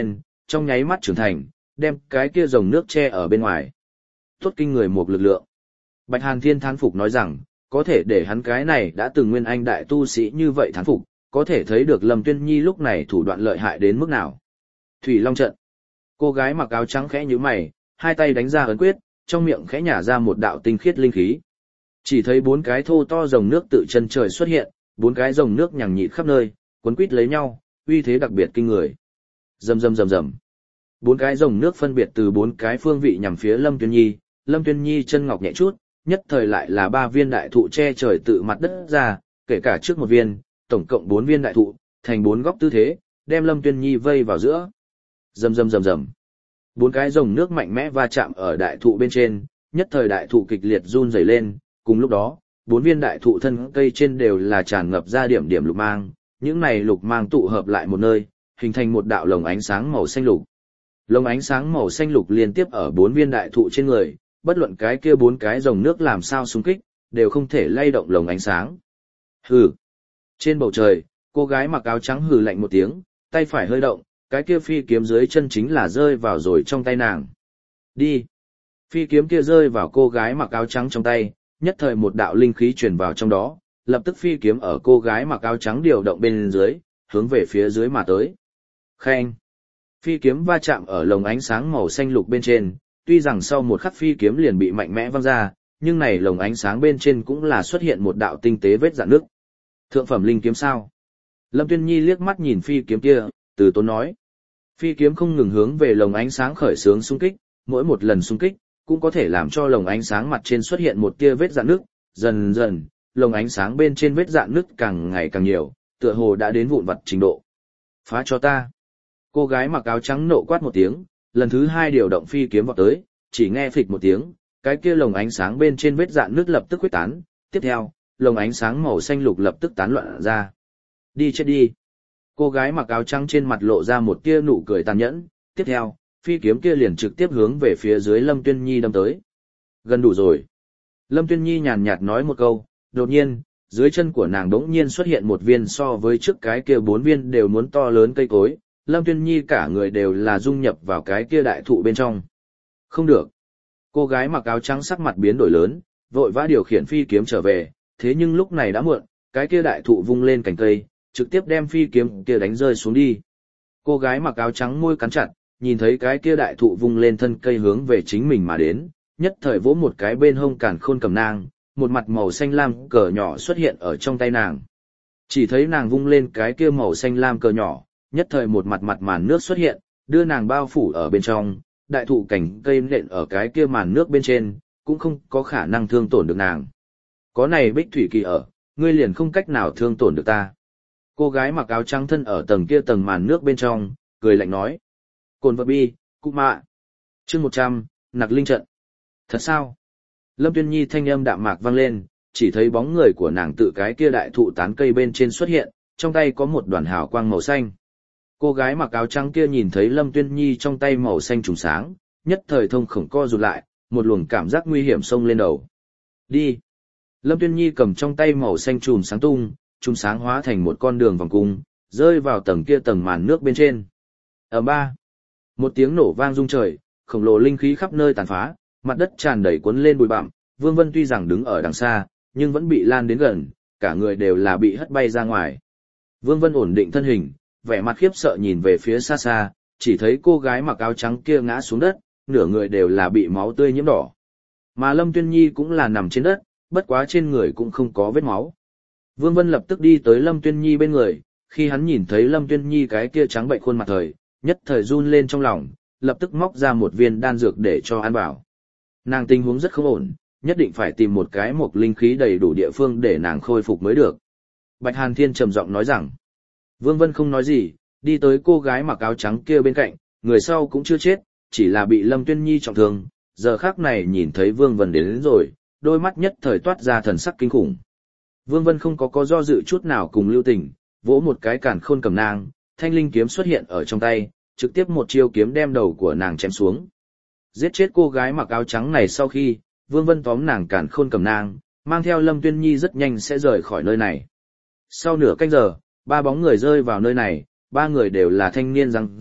trong nháy mắt trưởng thành, đem cái kia dòng nước che ở bên ngoài. Tốt kinh người một lực lượng. Bạch Hàn Thiên thán phục nói rằng, có thể để hắn cái này đã từng nguyên anh đại tu sĩ như vậy thán phục, có thể thấy được Lâm Tuyên Nhi lúc này thủ đoạn lợi hại đến mức nào. Thủy Long trận. Cô gái mặc áo trắng khẽ nhíu mày, hai tay đánh ra ấn quyết, trong miệng khẽ nhả ra một đạo tinh khiết linh khí. Chỉ thấy bốn cái thô to rồng nước tự chân trời xuất hiện, bốn cái rồng nước nhằng nhịt khắp nơi, quấn quít lấy nhau, uy thế đặc biệt kinh người. Rầm rầm rầm rầm. Bốn cái rồng nước phân biệt từ bốn cái phương vị nhằm phía Lâm Tuyên Nhi, Lâm Tuyên Nhi chân ngọc nhẹ chút, nhất thời lại là ba viên đại thụ che trời tự mặt đất ra, kể cả trước một viên, tổng cộng bốn viên đại thụ, thành bốn góc tư thế, đem Lâm Tuyên Nhi vây vào giữa. Rầm rầm rầm rầm. Bốn cái rồng nước mạnh mẽ va chạm ở đại thụ bên trên, nhất thời đại thụ kịch liệt run rẩy lên, cùng lúc đó, bốn viên đại thụ thân cây trên đều là tràn ngập ra điểm điểm lục mang, những này lục mang tụ hợp lại một nơi, hình thành một đạo lồng ánh sáng màu xanh lục. Lồng ánh sáng màu xanh lục liên tiếp ở bốn viên đại thụ trên người, bất luận cái kia bốn cái rồng nước làm sao xung kích, đều không thể lay động lồng ánh sáng. Hừ. Trên bầu trời, cô gái mặc áo trắng hừ lạnh một tiếng, tay phải hơi động, cái kia phi kiếm dưới chân chính là rơi vào rồi trong tay nàng. Đi. Phi kiếm kia rơi vào cô gái mặc áo trắng trong tay, nhất thời một đạo linh khí truyền vào trong đó, lập tức phi kiếm ở cô gái mặc áo trắng điều động bên dưới, hướng về phía dưới mà tới. Khen. Phi kiếm va chạm ở lồng ánh sáng màu xanh lục bên trên, tuy rằng sau một khắc phi kiếm liền bị mạnh mẽ văng ra, nhưng này lồng ánh sáng bên trên cũng là xuất hiện một đạo tinh tế vết rạn nước. Thượng phẩm linh kiếm sao? Lâm Tuyên Nhi liếc mắt nhìn phi kiếm kia, từ tốn nói. Phi kiếm không ngừng hướng về lồng ánh sáng khởi xướng xung kích, mỗi một lần xung kích, cũng có thể làm cho lồng ánh sáng mặt trên xuất hiện một tia vết rạn nước, dần dần, lồng ánh sáng bên trên vết rạn nước càng ngày càng nhiều, tựa hồ đã đến vụn vặt trình độ. Phá cho ta. Cô gái mặc áo trắng nộ quát một tiếng, lần thứ hai điều động phi kiếm vọt tới, chỉ nghe phịch một tiếng, cái kia lồng ánh sáng bên trên vết rạn nước lập tức khuếch tán, tiếp theo, lồng ánh sáng màu xanh lục lập tức tán loạn ra. Đi chết đi. Cô gái mặc áo trắng trên mặt lộ ra một tia nụ cười tàn nhẫn, tiếp theo, phi kiếm kia liền trực tiếp hướng về phía dưới Lâm Tuyên Nhi đâm tới. Gần đủ rồi. Lâm Tuyên Nhi nhàn nhạt nói một câu, đột nhiên, dưới chân của nàng đống nhiên xuất hiện một viên so với trước cái kia bốn viên đều muốn to lớn cây cối, Lâm Tuyên Nhi cả người đều là dung nhập vào cái kia đại thụ bên trong. Không được. Cô gái mặc áo trắng sắc mặt biến đổi lớn, vội vã điều khiển phi kiếm trở về, thế nhưng lúc này đã muộn, cái kia đại thụ vung lên cành cây, trực tiếp đem phi kiếm kia đánh rơi xuống đi. Cô gái mặc áo trắng môi cắn chặt, nhìn thấy cái kia đại thụ vung lên thân cây hướng về chính mình mà đến, nhất thời vỗ một cái bên hông càn khôn cầm nang, một mặt màu xanh lam cờ nhỏ xuất hiện ở trong tay nàng. Chỉ thấy nàng vung lên cái kia màu xanh lam cờ nhỏ, nhất thời một mặt mặt màn nước xuất hiện, đưa nàng bao phủ ở bên trong, đại thụ cảnh cây nện ở cái kia màn nước bên trên, cũng không có khả năng thương tổn được nàng. Có này bích thủy kỳ ở, ngươi liền không cách nào thương tổn được ta. Cô gái mặc áo trắng thân ở tầng kia tầng màn nước bên trong, cười lạnh nói. Cồn vật bi, cụ mạ. Chương một trăm, nặc linh trận. Thật sao? Lâm Tuyên Nhi thanh âm đạm mạc vang lên, chỉ thấy bóng người của nàng tự cái kia đại thụ tán cây bên trên xuất hiện, trong tay có một đoàn hào quang màu xanh. Cô gái mặc áo trắng kia nhìn thấy Lâm Tuyên Nhi trong tay màu xanh trùng sáng, nhất thời thông khổng co rụt lại, một luồng cảm giác nguy hiểm xông lên đầu. Đi! Lâm Tuyên Nhi cầm trong tay màu xanh trùm sáng tung, trùm sáng hóa thành một con đường vòng cung, rơi vào tầng kia tầng màn nước bên trên. Ở ba! Một tiếng nổ vang rung trời, khổng lồ linh khí khắp nơi tàn phá, mặt đất tràn đầy cuốn lên bụi bặm, Vương Vân tuy rằng đứng ở đằng xa, nhưng vẫn bị lan đến gần, cả người đều là bị hất bay ra ngoài. Vương Vân ổn định thân hình, vẻ mặt khiếp sợ nhìn về phía xa xa, chỉ thấy cô gái mặc áo trắng kia ngã xuống đất, nửa người đều là bị máu tươi nhiễm đỏ. Mà Lâm Tuyên Nhi cũng là nằm trên đất, bất quá trên người cũng không có vết máu. Vương Vân lập tức đi tới Lâm Tuyên Nhi bên người, khi hắn nhìn thấy Lâm Tuyên Nhi cái kia trắng bệnh khuôn mặt thời, nhất thời run lên trong lòng, lập tức móc ra một viên đan dược để cho ăn vào. Nàng tình huống rất không ổn, nhất định phải tìm một cái mộc linh khí đầy đủ địa phương để nàng khôi phục mới được. Bạch Hàn Thiên trầm giọng nói rằng, Vương Vân không nói gì, đi tới cô gái mặc áo trắng kia bên cạnh, người sau cũng chưa chết, chỉ là bị Lâm Tuyên Nhi trọng thương, giờ khắc này nhìn thấy Vương Vân đến, đến rồi, đôi mắt nhất thời toát ra thần sắc kinh khủng. Vương Vân không có có do dự chút nào cùng lưu tình, vỗ một cái càn khôn cầm nang, thanh linh kiếm xuất hiện ở trong tay, trực tiếp một chiêu kiếm đem đầu của nàng chém xuống. Giết chết cô gái mặc áo trắng này sau khi, Vương Vân tóm nàng càn khôn cầm nang, mang theo Lâm Tuyên Nhi rất nhanh sẽ rời khỏi nơi này. Sau nửa canh giờ, ba bóng người rơi vào nơi này, ba người đều là thanh niên răng dấp,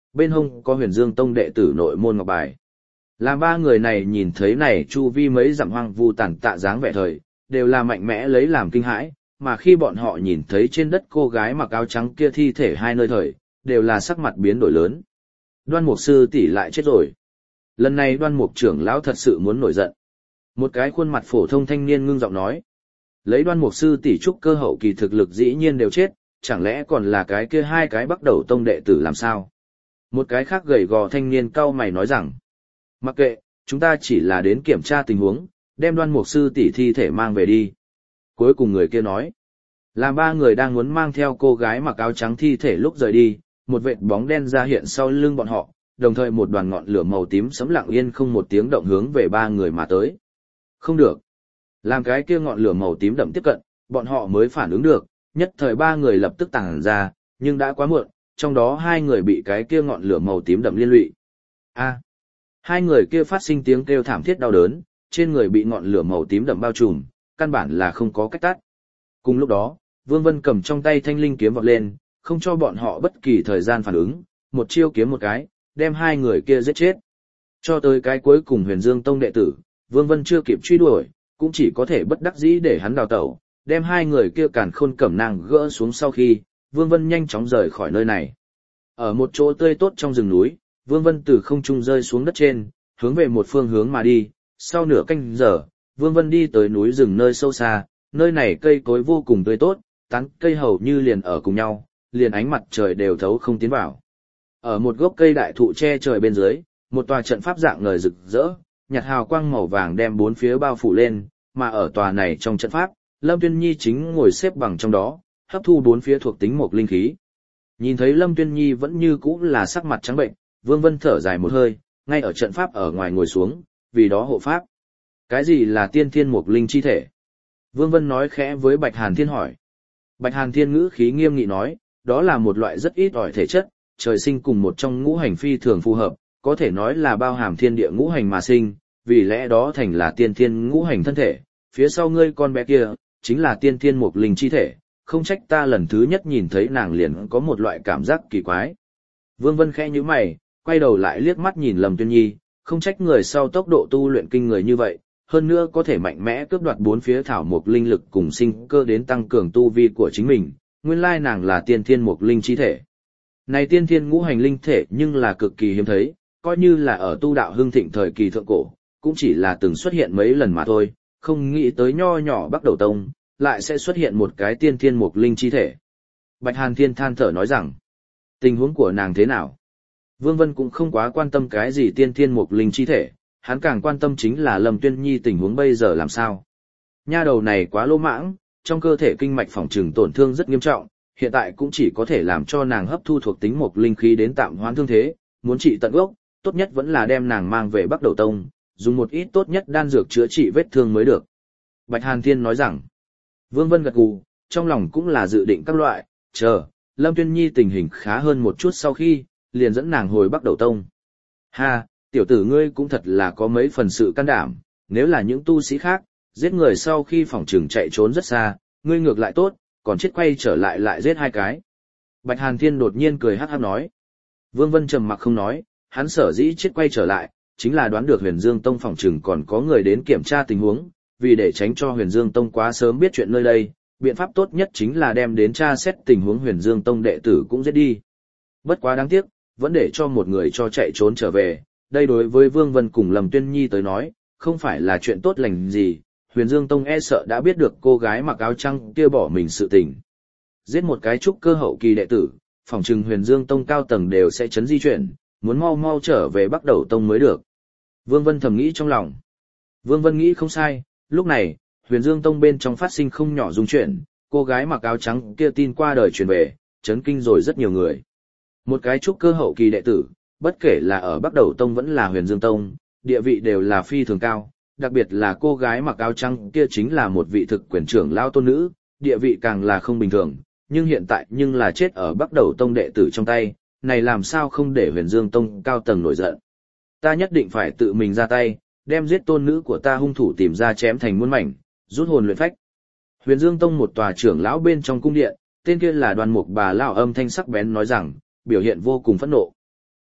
bên hông có Huyền Dương Tông đệ tử nội môn ngọc bài. Làm ba người này nhìn thấy này chu vi mấy dặm hoang vu tàn tạ dáng vẻ thời, đều là mạnh mẽ lấy làm kinh hãi, mà khi bọn họ nhìn thấy trên đất cô gái mặc áo trắng kia thi thể hai nơi thời, đều là sắc mặt biến đổi lớn. Đoan Mục sư tỷ lại chết rồi. Lần này Đoan Mục trưởng lão thật sự muốn nổi giận. Một cái khuôn mặt phổ thông thanh niên ngưng giọng nói. Lấy Đoan Mục sư tỷ trúc cơ hậu kỳ thực lực dĩ nhiên đều chết, chẳng lẽ còn là cái kia hai cái bắt đầu tông đệ tử làm sao? Một cái khác gầy gò thanh niên cau mày nói rằng. Mặc kệ, chúng ta chỉ là đến kiểm tra tình huống, đem Đoan Mục sư tỷ thi thể mang về đi. Cuối cùng người kia nói. Làm ba người đang muốn mang theo cô gái mặc áo trắng thi thể lúc rời đi, một vệt bóng đen ra hiện sau lưng bọn họ, đồng thời một đoàn ngọn lửa màu tím sẫm lặng yên không một tiếng động hướng về ba người mà tới. Không được. Làm cái kia ngọn lửa màu tím đậm tiếp cận, bọn họ mới phản ứng được, nhất thời ba người lập tức tàng ra, nhưng đã quá muộn, trong đó hai người bị cái kia ngọn lửa màu tím đậm liên lụy. A. Hai người kia phát sinh tiếng kêu thảm thiết đau đớn, trên người bị ngọn lửa màu tím đậm bao trùm, căn bản là không có cách tắt. Cùng lúc đó, Vương Vân cầm trong tay thanh linh kiếm vọt lên, không cho bọn họ bất kỳ thời gian phản ứng, một chiêu kiếm một cái, đem hai người kia giết chết. Cho tới cái cuối cùng Huyền Dương Tông đệ tử, Vương Vân chưa kịp truy đuổi, cũng chỉ có thể bất đắc dĩ để hắn đào tẩu, đem hai người kia càn khôn cẩm nang gỡ xuống sau khi, Vương Vân nhanh chóng rời khỏi nơi này. Ở một chỗ tươi tốt trong rừng núi, Vương Vân từ không trung rơi xuống đất trên, hướng về một phương hướng mà đi, sau nửa canh giờ, Vương Vân đi tới núi rừng nơi sâu xa, nơi này cây cối vô cùng tươi tốt, tán cây hầu như liền ở cùng nhau, liền ánh mặt trời đều thấu không tiến vào. Ở một gốc cây đại thụ che trời bên dưới, một tòa trận pháp dạng ngời rực rỡ, nhạt hào quang màu vàng đem bốn phía bao phủ lên, mà ở tòa này trong trận pháp, Lâm Tuyên Nhi chính ngồi xếp bằng trong đó, hấp thu bốn phía thuộc tính một linh khí. Nhìn thấy Lâm Tuyên Nhi vẫn như cũ là sắc mặt trắng bệnh, Vương Vân thở dài một hơi, ngay ở trận pháp ở ngoài ngồi xuống, vì đó hộ pháp. Cái gì là tiên thiên mục linh chi thể? Vương Vân nói khẽ với Bạch Hàn Thiên hỏi. Bạch Hàn Thiên ngữ khí nghiêm nghị nói, đó là một loại rất ít ỏi thể chất, trời sinh cùng một trong ngũ hành phi thường phù hợp, có thể nói là bao hàm thiên địa ngũ hành mà sinh, vì lẽ đó thành là tiên thiên ngũ hành thân thể, phía sau ngươi con bé kia, chính là tiên thiên mục linh chi thể, không trách ta lần thứ nhất nhìn thấy nàng liền có một loại cảm giác kỳ quái. Vương Vân khẽ nhíu mày, quay đầu lại liếc mắt nhìn Lâm Tuyên Nhi, không trách người sau tốc độ tu luyện kinh người như vậy, hơn nữa có thể mạnh mẽ cướp đoạt bốn phía thảo mục linh lực cùng sinh cơ đến tăng cường tu vi của chính mình, nguyên lai nàng là tiên thiên mục linh chi thể. Này tiên thiên ngũ hành linh thể nhưng là cực kỳ hiếm thấy, coi như là ở tu đạo hưng thịnh thời kỳ thượng cổ, cũng chỉ là từng xuất hiện mấy lần mà thôi, không nghĩ tới nho nhỏ Bắc Đầu Tông, lại sẽ xuất hiện một cái tiên thiên mục linh chi thể. Bạch Hàn Thiên than thở nói rằng, tình huống của nàng thế nào? Vương Vân cũng không quá quan tâm cái gì tiên thiên mục linh chi thể, hắn càng quan tâm chính là Lâm Tuyên Nhi tình huống bây giờ làm sao. Nha đầu này quá lỗ mãng, trong cơ thể kinh mạch phòng trừng tổn thương rất nghiêm trọng, hiện tại cũng chỉ có thể làm cho nàng hấp thu thuộc tính mục linh khí đến tạm hoãn thương thế, muốn trị tận gốc, tốt nhất vẫn là đem nàng mang về Bắc Đầu Tông, dùng một ít tốt nhất đan dược chữa trị vết thương mới được. Bạch Hàn Thiên nói rằng, Vương Vân gật gù, trong lòng cũng là dự định các loại, chờ, Lâm Tuyên Nhi tình hình khá hơn một chút sau khi, liền dẫn nàng hồi Bắc Đầu Tông. Ha, tiểu tử ngươi cũng thật là có mấy phần sự can đảm, nếu là những tu sĩ khác, giết người sau khi phòng trường chạy trốn rất xa, ngươi ngược lại tốt, còn chết quay trở lại lại giết hai cái. Bạch Hàn Thiên đột nhiên cười hắc hắc nói. Vương Vân trầm mặc không nói, hắn sở dĩ chết quay trở lại, chính là đoán được Huyền Dương Tông phòng trường còn có người đến kiểm tra tình huống, vì để tránh cho Huyền Dương Tông quá sớm biết chuyện nơi đây, biện pháp tốt nhất chính là đem đến tra xét tình huống Huyền Dương Tông đệ tử cũng giết đi. Bất quá đáng tiếc, vẫn để cho một người cho chạy trốn trở về, đây đối với Vương Vân cùng Lâm Tuyên Nhi tới nói, không phải là chuyện tốt lành gì, Huyền Dương Tông e sợ đã biết được cô gái mặc áo trắng kia bỏ mình sự tình. Giết một cái trúc cơ hậu kỳ đệ tử, phòng trừng Huyền Dương Tông cao tầng đều sẽ chấn di chuyển, muốn mau mau trở về Bắc Đầu Tông mới được. Vương Vân thầm nghĩ trong lòng. Vương Vân nghĩ không sai, lúc này, Huyền Dương Tông bên trong phát sinh không nhỏ rung chuyển, cô gái mặc áo trắng kia tin qua đời truyền về, chấn kinh rồi rất nhiều người. Một cái trúc cơ hậu kỳ đệ tử, bất kể là ở Bắc Đầu Tông vẫn là Huyền Dương Tông, địa vị đều là phi thường cao, đặc biệt là cô gái mặc áo trắng kia chính là một vị thực quyền trưởng lao tôn nữ, địa vị càng là không bình thường, nhưng hiện tại nhưng là chết ở Bắc Đầu Tông đệ tử trong tay, này làm sao không để Huyền Dương Tông cao tầng nổi giận. Ta nhất định phải tự mình ra tay, đem giết tôn nữ của ta hung thủ tìm ra chém thành muôn mảnh, rút hồn luyện phách. Huyền Dương Tông một tòa trưởng lão bên trong cung điện, tên kia là Đoan Mục Bà lão âm thanh sắc bén nói rằng, biểu hiện vô cùng phẫn nộ.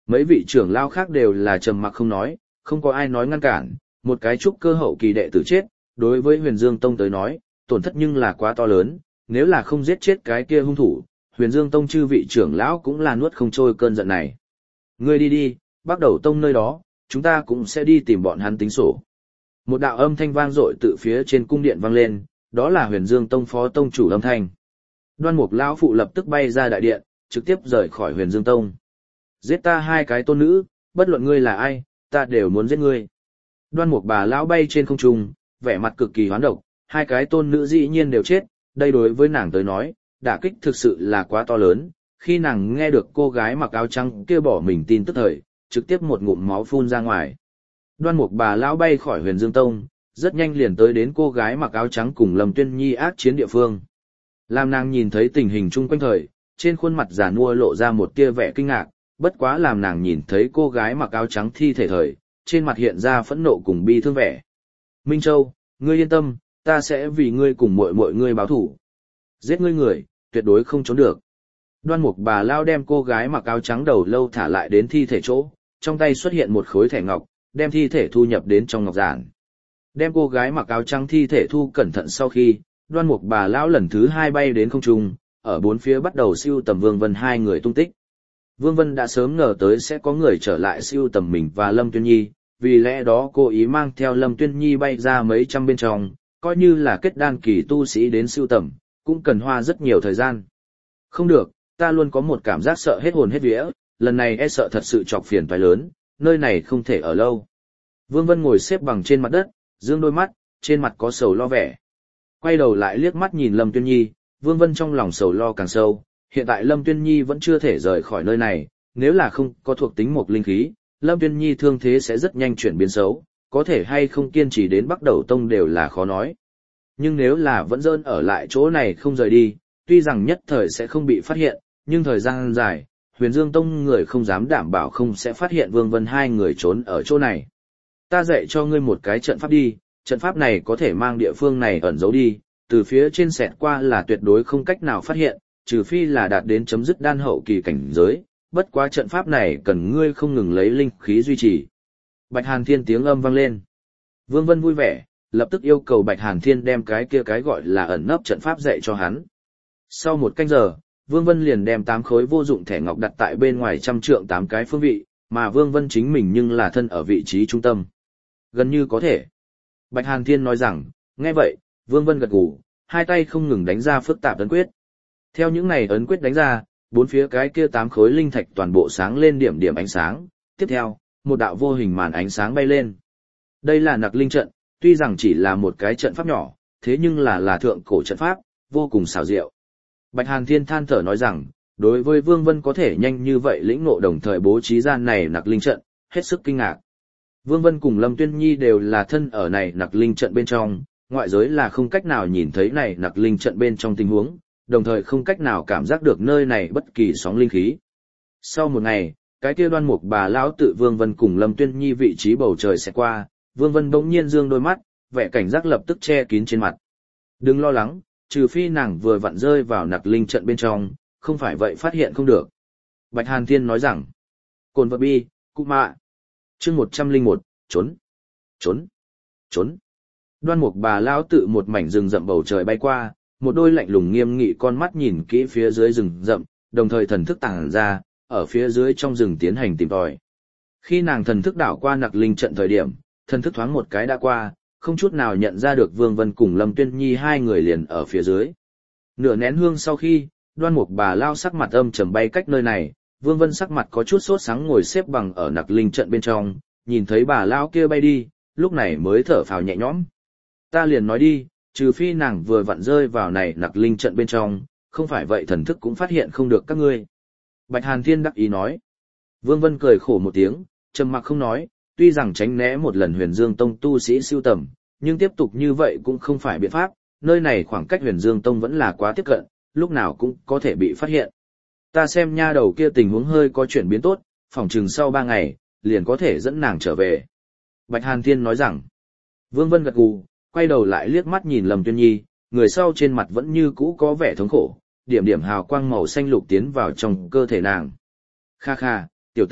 Mấy vị trưởng lao khác đều là trầm mặc không nói, không có ai nói ngăn cản, một cái trúc cơ hậu kỳ đệ tử chết, đối với Huyền Dương Tông tới nói, tổn thất nhưng là quá to lớn, nếu là không giết chết cái kia hung thủ, Huyền Dương Tông chư vị trưởng lão cũng là nuốt không trôi cơn giận này. Ngươi đi đi, bắt đầu tông nơi đó, chúng ta cũng sẽ đi tìm bọn hắn tính sổ. Một đạo âm thanh vang dội từ phía trên cung điện vang lên, đó là Huyền Dương Tông phó tông chủ âm thanh. Đoan Mục lão phụ lập tức bay ra đại điện, trực tiếp rời khỏi Huyền Dương Tông. Giết ta hai cái tôn nữ, bất luận ngươi là ai, ta đều muốn giết ngươi. Đoan Mục bà lão bay trên không trung, vẻ mặt cực kỳ hoán độc, hai cái tôn nữ dĩ nhiên đều chết, đây đối với nàng tới nói, đả kích thực sự là quá to lớn. Khi nàng nghe được cô gái mặc áo trắng kia bỏ mình tin tức thời, trực tiếp một ngụm máu phun ra ngoài. Đoan Mục bà lão bay khỏi Huyền Dương Tông, rất nhanh liền tới đến cô gái mặc áo trắng cùng Lâm Tuyên Nhi ác chiến địa phương. Làm nàng nhìn thấy tình hình chung quanh thời, trên khuôn mặt già nua lộ ra một tia vẻ kinh ngạc, bất quá làm nàng nhìn thấy cô gái mặc áo trắng thi thể thời, trên mặt hiện ra phẫn nộ cùng bi thương vẻ. Minh Châu, ngươi yên tâm, ta sẽ vì ngươi cùng muội muội ngươi báo thủ. Giết ngươi người, tuyệt đối không trốn được. Đoan Mục bà lao đem cô gái mặc áo trắng đầu lâu thả lại đến thi thể chỗ, trong tay xuất hiện một khối thẻ ngọc, đem thi thể thu nhập đến trong ngọc giản. Đem cô gái mặc áo trắng thi thể thu cẩn thận sau khi, Đoan Mục bà lão lần thứ hai bay đến không trung, ở bốn phía bắt đầu siêu tầm Vương Vân hai người tung tích. Vương Vân đã sớm ngờ tới sẽ có người trở lại siêu tầm mình và Lâm Tuyên Nhi, vì lẽ đó cô ý mang theo Lâm Tuyên Nhi bay ra mấy trăm bên trong, coi như là kết đan kỳ tu sĩ đến siêu tầm, cũng cần hoa rất nhiều thời gian. Không được, ta luôn có một cảm giác sợ hết hồn hết vía, lần này e sợ thật sự chọc phiền toái lớn, nơi này không thể ở lâu. Vương Vân ngồi xếp bằng trên mặt đất, dương đôi mắt, trên mặt có sầu lo vẻ. Quay đầu lại liếc mắt nhìn Lâm Tuyên Nhi, Vương Vân trong lòng sầu lo càng sâu, hiện tại Lâm Tuyên Nhi vẫn chưa thể rời khỏi nơi này, nếu là không có thuộc tính một linh khí, Lâm Tuyên Nhi thương thế sẽ rất nhanh chuyển biến xấu, có thể hay không kiên trì đến Bắc Đầu Tông đều là khó nói. Nhưng nếu là vẫn dơn ở lại chỗ này không rời đi, tuy rằng nhất thời sẽ không bị phát hiện, nhưng thời gian dài, Huyền Dương Tông người không dám đảm bảo không sẽ phát hiện Vương Vân hai người trốn ở chỗ này. Ta dạy cho ngươi một cái trận pháp đi, trận pháp này có thể mang địa phương này ẩn giấu đi, từ phía trên xẹt qua là tuyệt đối không cách nào phát hiện, trừ phi là đạt đến chấm dứt đan hậu kỳ cảnh giới, bất quá trận pháp này cần ngươi không ngừng lấy linh khí duy trì. Bạch Hàn Thiên tiếng âm vang lên. Vương Vân vui vẻ, lập tức yêu cầu Bạch Hàn Thiên đem cái kia cái gọi là ẩn nấp trận pháp dạy cho hắn. Sau một canh giờ, Vương Vân liền đem tám khối vô dụng thẻ ngọc đặt tại bên ngoài trăm trượng tám cái phương vị, mà Vương Vân chính mình nhưng là thân ở vị trí trung tâm. Gần như có thể. Bạch Hàn Thiên nói rằng, nghe vậy, Vương Vân gật gù, hai tay không ngừng đánh ra phức tạp ấn quyết. Theo những này ấn quyết đánh ra, bốn phía cái kia tám khối linh thạch toàn bộ sáng lên điểm điểm ánh sáng, tiếp theo, một đạo vô hình màn ánh sáng bay lên. Đây là Nặc Linh trận, tuy rằng chỉ là một cái trận pháp nhỏ, thế nhưng là là thượng cổ trận pháp, vô cùng xảo diệu. Bạch Hàn Thiên than thở nói rằng, đối với Vương Vân có thể nhanh như vậy lĩnh ngộ đồng thời bố trí ra này Nặc Linh trận, hết sức kinh ngạc. Vương Vân cùng Lâm Tuyên Nhi đều là thân ở này Nặc Linh trận bên trong, ngoại giới là không cách nào nhìn thấy này Nặc Linh trận bên trong tình huống, đồng thời không cách nào cảm giác được nơi này bất kỳ sóng linh khí. Sau một ngày, cái kia Đoan Mục bà lão tự Vương Vân cùng Lâm Tuyên Nhi vị trí bầu trời sẽ qua, Vương Vân bỗng nhiên dương đôi mắt, vẻ cảnh giác lập tức che kín trên mặt. Đừng lo lắng, trừ phi nàng vừa vặn rơi vào Nặc Linh trận bên trong, không phải vậy phát hiện không được. Bạch Hàn Thiên nói rằng, Cồn vật bi, cụ mạ. Chương một trăm lẻ một, trốn, trốn, trốn. Đoan Mục bà lão tự một mảnh rừng rậm bầu trời bay qua, một đôi lạnh lùng nghiêm nghị con mắt nhìn kỹ phía dưới rừng rậm, đồng thời thần thức tàng ra, ở phía dưới trong rừng tiến hành tìm tòi. Khi nàng thần thức đảo qua Nặc Linh trận thời điểm, thần thức thoáng một cái đã qua, không chút nào nhận ra được Vương Vân cùng Lâm Tuyên Nhi hai người liền ở phía dưới. Nửa nén hương sau khi, Đoan Mục bà lao sắc mặt âm trầm bay cách nơi này, Vương Vân sắc mặt có chút sốt sáng ngồi xếp bằng ở Nặc Linh trận bên trong, nhìn thấy bà lao kia bay đi, lúc này mới thở phào nhẹ nhõm. Ta liền nói đi, trừ phi nàng vừa vặn rơi vào này Nặc Linh trận bên trong, không phải vậy thần thức cũng phát hiện không được các ngươi. Bạch Hàn Thiên đắc ý nói. Vương Vân cười khổ một tiếng, trầm mặc không nói, tuy rằng tránh né một lần Huyền Dương Tông tu sĩ siêu tầm, nhưng tiếp tục như vậy cũng không phải biện pháp, nơi này khoảng cách Huyền Dương Tông vẫn là quá tiếp cận, lúc nào cũng có thể bị phát hiện. Ta xem nha đầu kia tình huống hơi có chuyển biến tốt, phỏng chừng sau ba ngày, liền có thể dẫn nàng trở về. Bạch Hàn Thiên nói rằng. Vương Vân gật gù, quay đầu lại liếc mắt nhìn Lâm Tuyên Nhi, người sau trên mặt vẫn như cũ có vẻ thống khổ, điểm điểm hào quang màu xanh lục tiến vào trong cơ thể nàng. Kha kha, tiểu tử,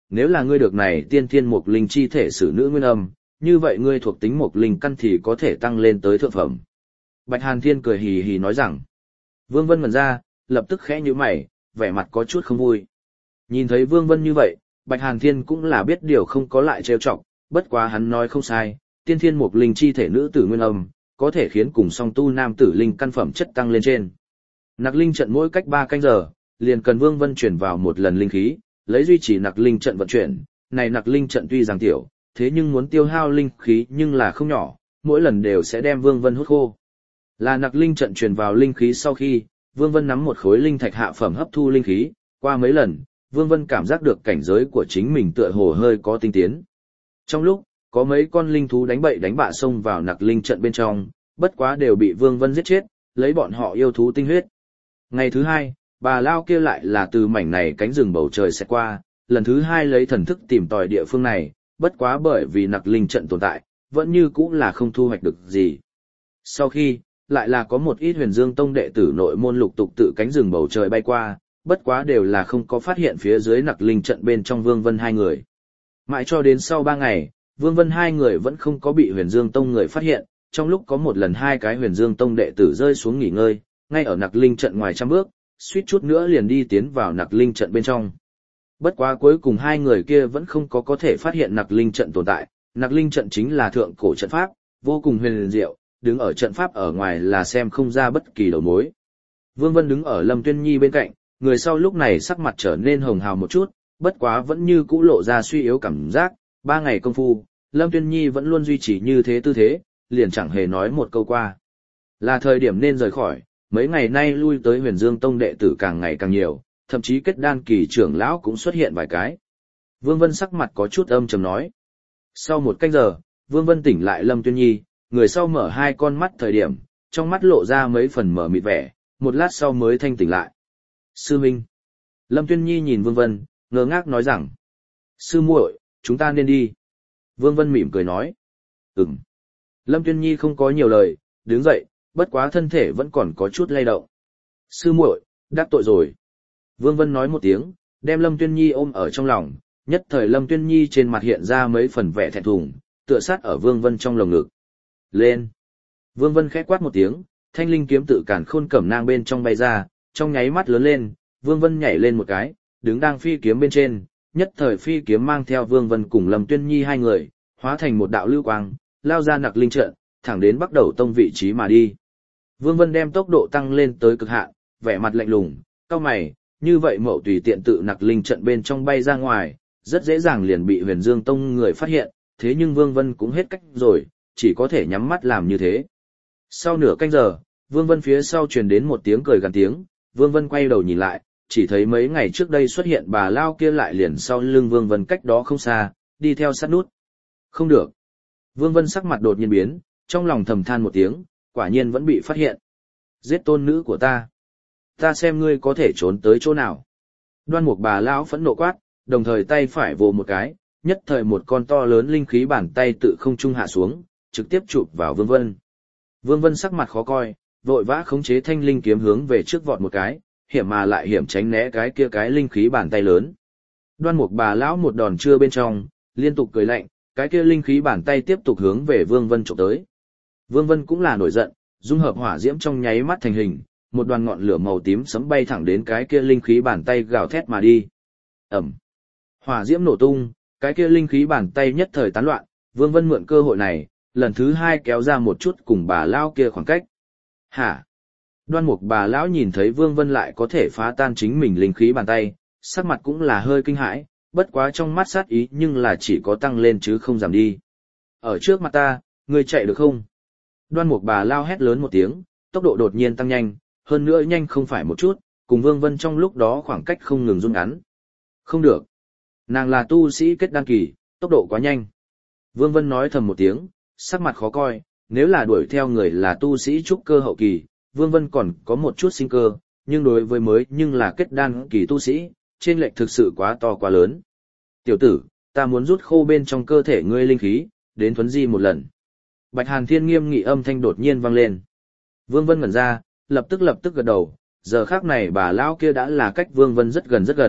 nếu là ngươi được này tiên thiên mục linh chi thể sử nữ nguyên âm, như vậy ngươi thuộc tính mục linh căn thì có thể tăng lên tới thượng phẩm. Bạch Hàn Thiên cười hì hì nói rằng. Vương Vân ngẩn ra, lập tức khẽ nhíu mày, vẻ mặt có chút không vui. Nhìn thấy Vương Vân như vậy, Bạch Hàn Thiên cũng là biết điều không có lại trêu chọc, bất quá hắn nói không sai, tiên thiên mục linh chi thể nữ tử nguyên âm, có thể khiến cùng song tu nam tử linh căn phẩm chất tăng lên trên. Nặc linh trận mỗi cách ba canh giờ, liền cần Vương Vân chuyển vào một lần linh khí, lấy duy trì nặc linh trận vận chuyển. Này nặc linh trận tuy rằng tiểu, thế nhưng muốn tiêu hao linh khí nhưng là không nhỏ, mỗi lần đều sẽ đem Vương Vân hút khô. Là nặc linh trận truyền vào linh khí sau khi, Vương Vân nắm một khối linh thạch hạ phẩm hấp thu linh khí, qua mấy lần, Vương Vân cảm giác được cảnh giới của chính mình tựa hồ hơi có tinh tiến. Trong lúc, có mấy con linh thú đánh bậy đánh bạ xông vào nặc linh trận bên trong, bất quá đều bị Vương Vân giết chết, lấy bọn họ yêu thú tinh huyết. Ngày thứ hai, bà Lao kia lại là từ mảnh này cánh rừng bầu trời sẽ qua, lần thứ hai lấy thần thức tìm tòi địa phương này, bất quá bởi vì nặc linh trận tồn tại, vẫn như cũ là không thu hoạch được gì. Sau khi, lại là có một ít Huyền Dương Tông đệ tử nội môn lục tục tự cánh rừng bầu trời bay qua, bất quá đều là không có phát hiện phía dưới nặc linh trận bên trong Vương Vân hai người. Mãi cho đến sau ba ngày, Vương Vân hai người vẫn không có bị Huyền Dương Tông người phát hiện, trong lúc có một lần hai cái Huyền Dương Tông đệ tử rơi xuống nghỉ ngơi, ngay ở nặc linh trận ngoài trăm bước, suýt chút nữa liền đi tiến vào nặc linh trận bên trong. Bất quá cuối cùng hai người kia vẫn không có có thể phát hiện nặc linh trận tồn tại, nặc linh trận chính là thượng cổ trận pháp, vô cùng huyền diệu, đứng ở trận pháp ở ngoài là xem không ra bất kỳ đầu mối. Vương Vân đứng ở Lâm Tuyên Nhi bên cạnh, người sau lúc này sắc mặt trở nên hồng hào một chút, bất quá vẫn như cũ lộ ra suy yếu cảm giác, ba ngày công phu, Lâm Tuyên Nhi vẫn luôn duy trì như thế tư thế, liền chẳng hề nói một câu qua. Là thời điểm nên rời khỏi, mấy ngày nay lui tới Huyền Dương Tông đệ tử càng ngày càng nhiều, thậm chí kết đan kỳ trưởng lão cũng xuất hiện vài cái. Vương Vân sắc mặt có chút âm trầm nói. Sau một canh giờ, Vương Vân tỉnh lại Lâm Tuyên Nhi, người sau mở hai con mắt thời điểm, trong mắt lộ ra mấy phần mở mịt vẻ, một lát sau mới thanh tỉnh lại. Sư Minh. Lâm Tuyên Nhi nhìn Vương Vân, ngơ ngác nói rằng. Sư muội, chúng ta nên đi. Vương Vân mỉm cười nói. Ừm. Lâm Tuyên Nhi không có nhiều lời, đứng dậy, bất quá thân thể vẫn còn có chút lay động. Sư muội, đắc tội rồi. Vương Vân nói một tiếng, đem Lâm Tuyên Nhi ôm ở trong lòng, nhất thời Lâm Tuyên Nhi trên mặt hiện ra mấy phần vẻ thẹn thùng, tựa sát ở Vương Vân trong lồng ngực. Lên! Vương Vân khẽ quát một tiếng, thanh linh kiếm tự cản khôn cẩm nang bên trong bay ra, trong nháy mắt lớn lên, Vương Vân nhảy lên một cái, đứng đang phi kiếm bên trên, nhất thời phi kiếm mang theo Vương Vân cùng Lâm Tuyên Nhi hai người, hóa thành một đạo lưu quang, lao ra nặc linh trận, thẳng đến Bắc Đầu Tông vị trí mà đi. Vương Vân đem tốc độ tăng lên tới cực hạn, vẻ mặt lạnh lùng, cau mày, như vậy mậu tùy tiện tự nặc linh trận bên trong bay ra ngoài, rất dễ dàng liền bị Huyền Dương Tông người phát hiện, thế nhưng Vương Vân cũng hết cách rồi, chỉ có thể nhắm mắt làm như thế. Sau nửa canh giờ, Vương Vân phía sau truyền đến một tiếng cười gằn tiếng, Vương Vân quay đầu nhìn lại, chỉ thấy mấy ngày trước đây xuất hiện bà Lao kia lại liền sau lưng Vương Vân cách đó không xa, đi theo sát nút. Không được. Vương Vân sắc mặt đột nhiên biến, trong lòng thầm than một tiếng, quả nhiên vẫn bị phát hiện. Giết tôn nữ của ta. Ta xem ngươi có thể trốn tới chỗ nào. Đoan Mục bà lão phẫn nộ quát, đồng thời tay phải vồ một cái, nhất thời một con to lớn linh khí bàn tay tự không trung hạ xuống, trực tiếp chụp vào Vương Vân. Vương Vân sắc mặt khó coi, vội vã khống chế thanh linh kiếm hướng về trước vọt một cái, hiểm mà lại hiểm tránh né cái kia cái linh khí bàn tay lớn. Đoan Mục bà lão một đòn chưa bên trong, liên tục cười lạnh, cái kia linh khí bàn tay tiếp tục hướng về Vương Vân chụp tới. Vương Vân cũng là nổi giận, dung hợp hỏa diễm trong nháy mắt thành hình, một đoàn ngọn lửa màu tím sấm bay thẳng đến cái kia linh khí bàn tay gào thét mà đi. Ầm. Hỏa diễm nổ tung, cái kia linh khí bàn tay nhất thời tán loạn, Vương Vân mượn cơ hội này, lần thứ hai kéo ra một chút cùng bà lão kia khoảng cách. Hả? Đoan Mục bà lão nhìn thấy Vương Vân lại có thể phá tan chính mình linh khí bàn tay, sắc mặt cũng là hơi kinh hãi, bất quá trong mắt sát ý nhưng là chỉ có tăng lên chứ không giảm đi. Ở trước mặt ta, ngươi chạy được không? Đoan Mục bà lão hét lớn một tiếng, tốc độ đột nhiên tăng nhanh, hơn nữa nhanh không phải một chút, cùng Vương Vân trong lúc đó khoảng cách không ngừng rút ngắn. Không được. Nàng là tu sĩ kết đan kỳ, tốc độ quá nhanh. Vương Vân nói thầm một tiếng, sắc mặt khó coi, nếu là đuổi theo người là tu sĩ trúc cơ hậu kỳ, Vương Vân còn có một chút sinh cơ, nhưng đối với mới nhưng là kết đan kỳ tu sĩ, chênh lệch thực sự quá to quá lớn. Tiểu tử, ta muốn rút khô bên trong cơ thể ngươi linh khí, đến thuấn di một lần. Bạch Hàn Thiên nghiêm nghị âm thanh đột nhiên vang lên. Vương Vân ngẩn ra, lập tức lập tức gật đầu, giờ khác này bà lão kia đã là cách Vương Vân rất gần rất gần,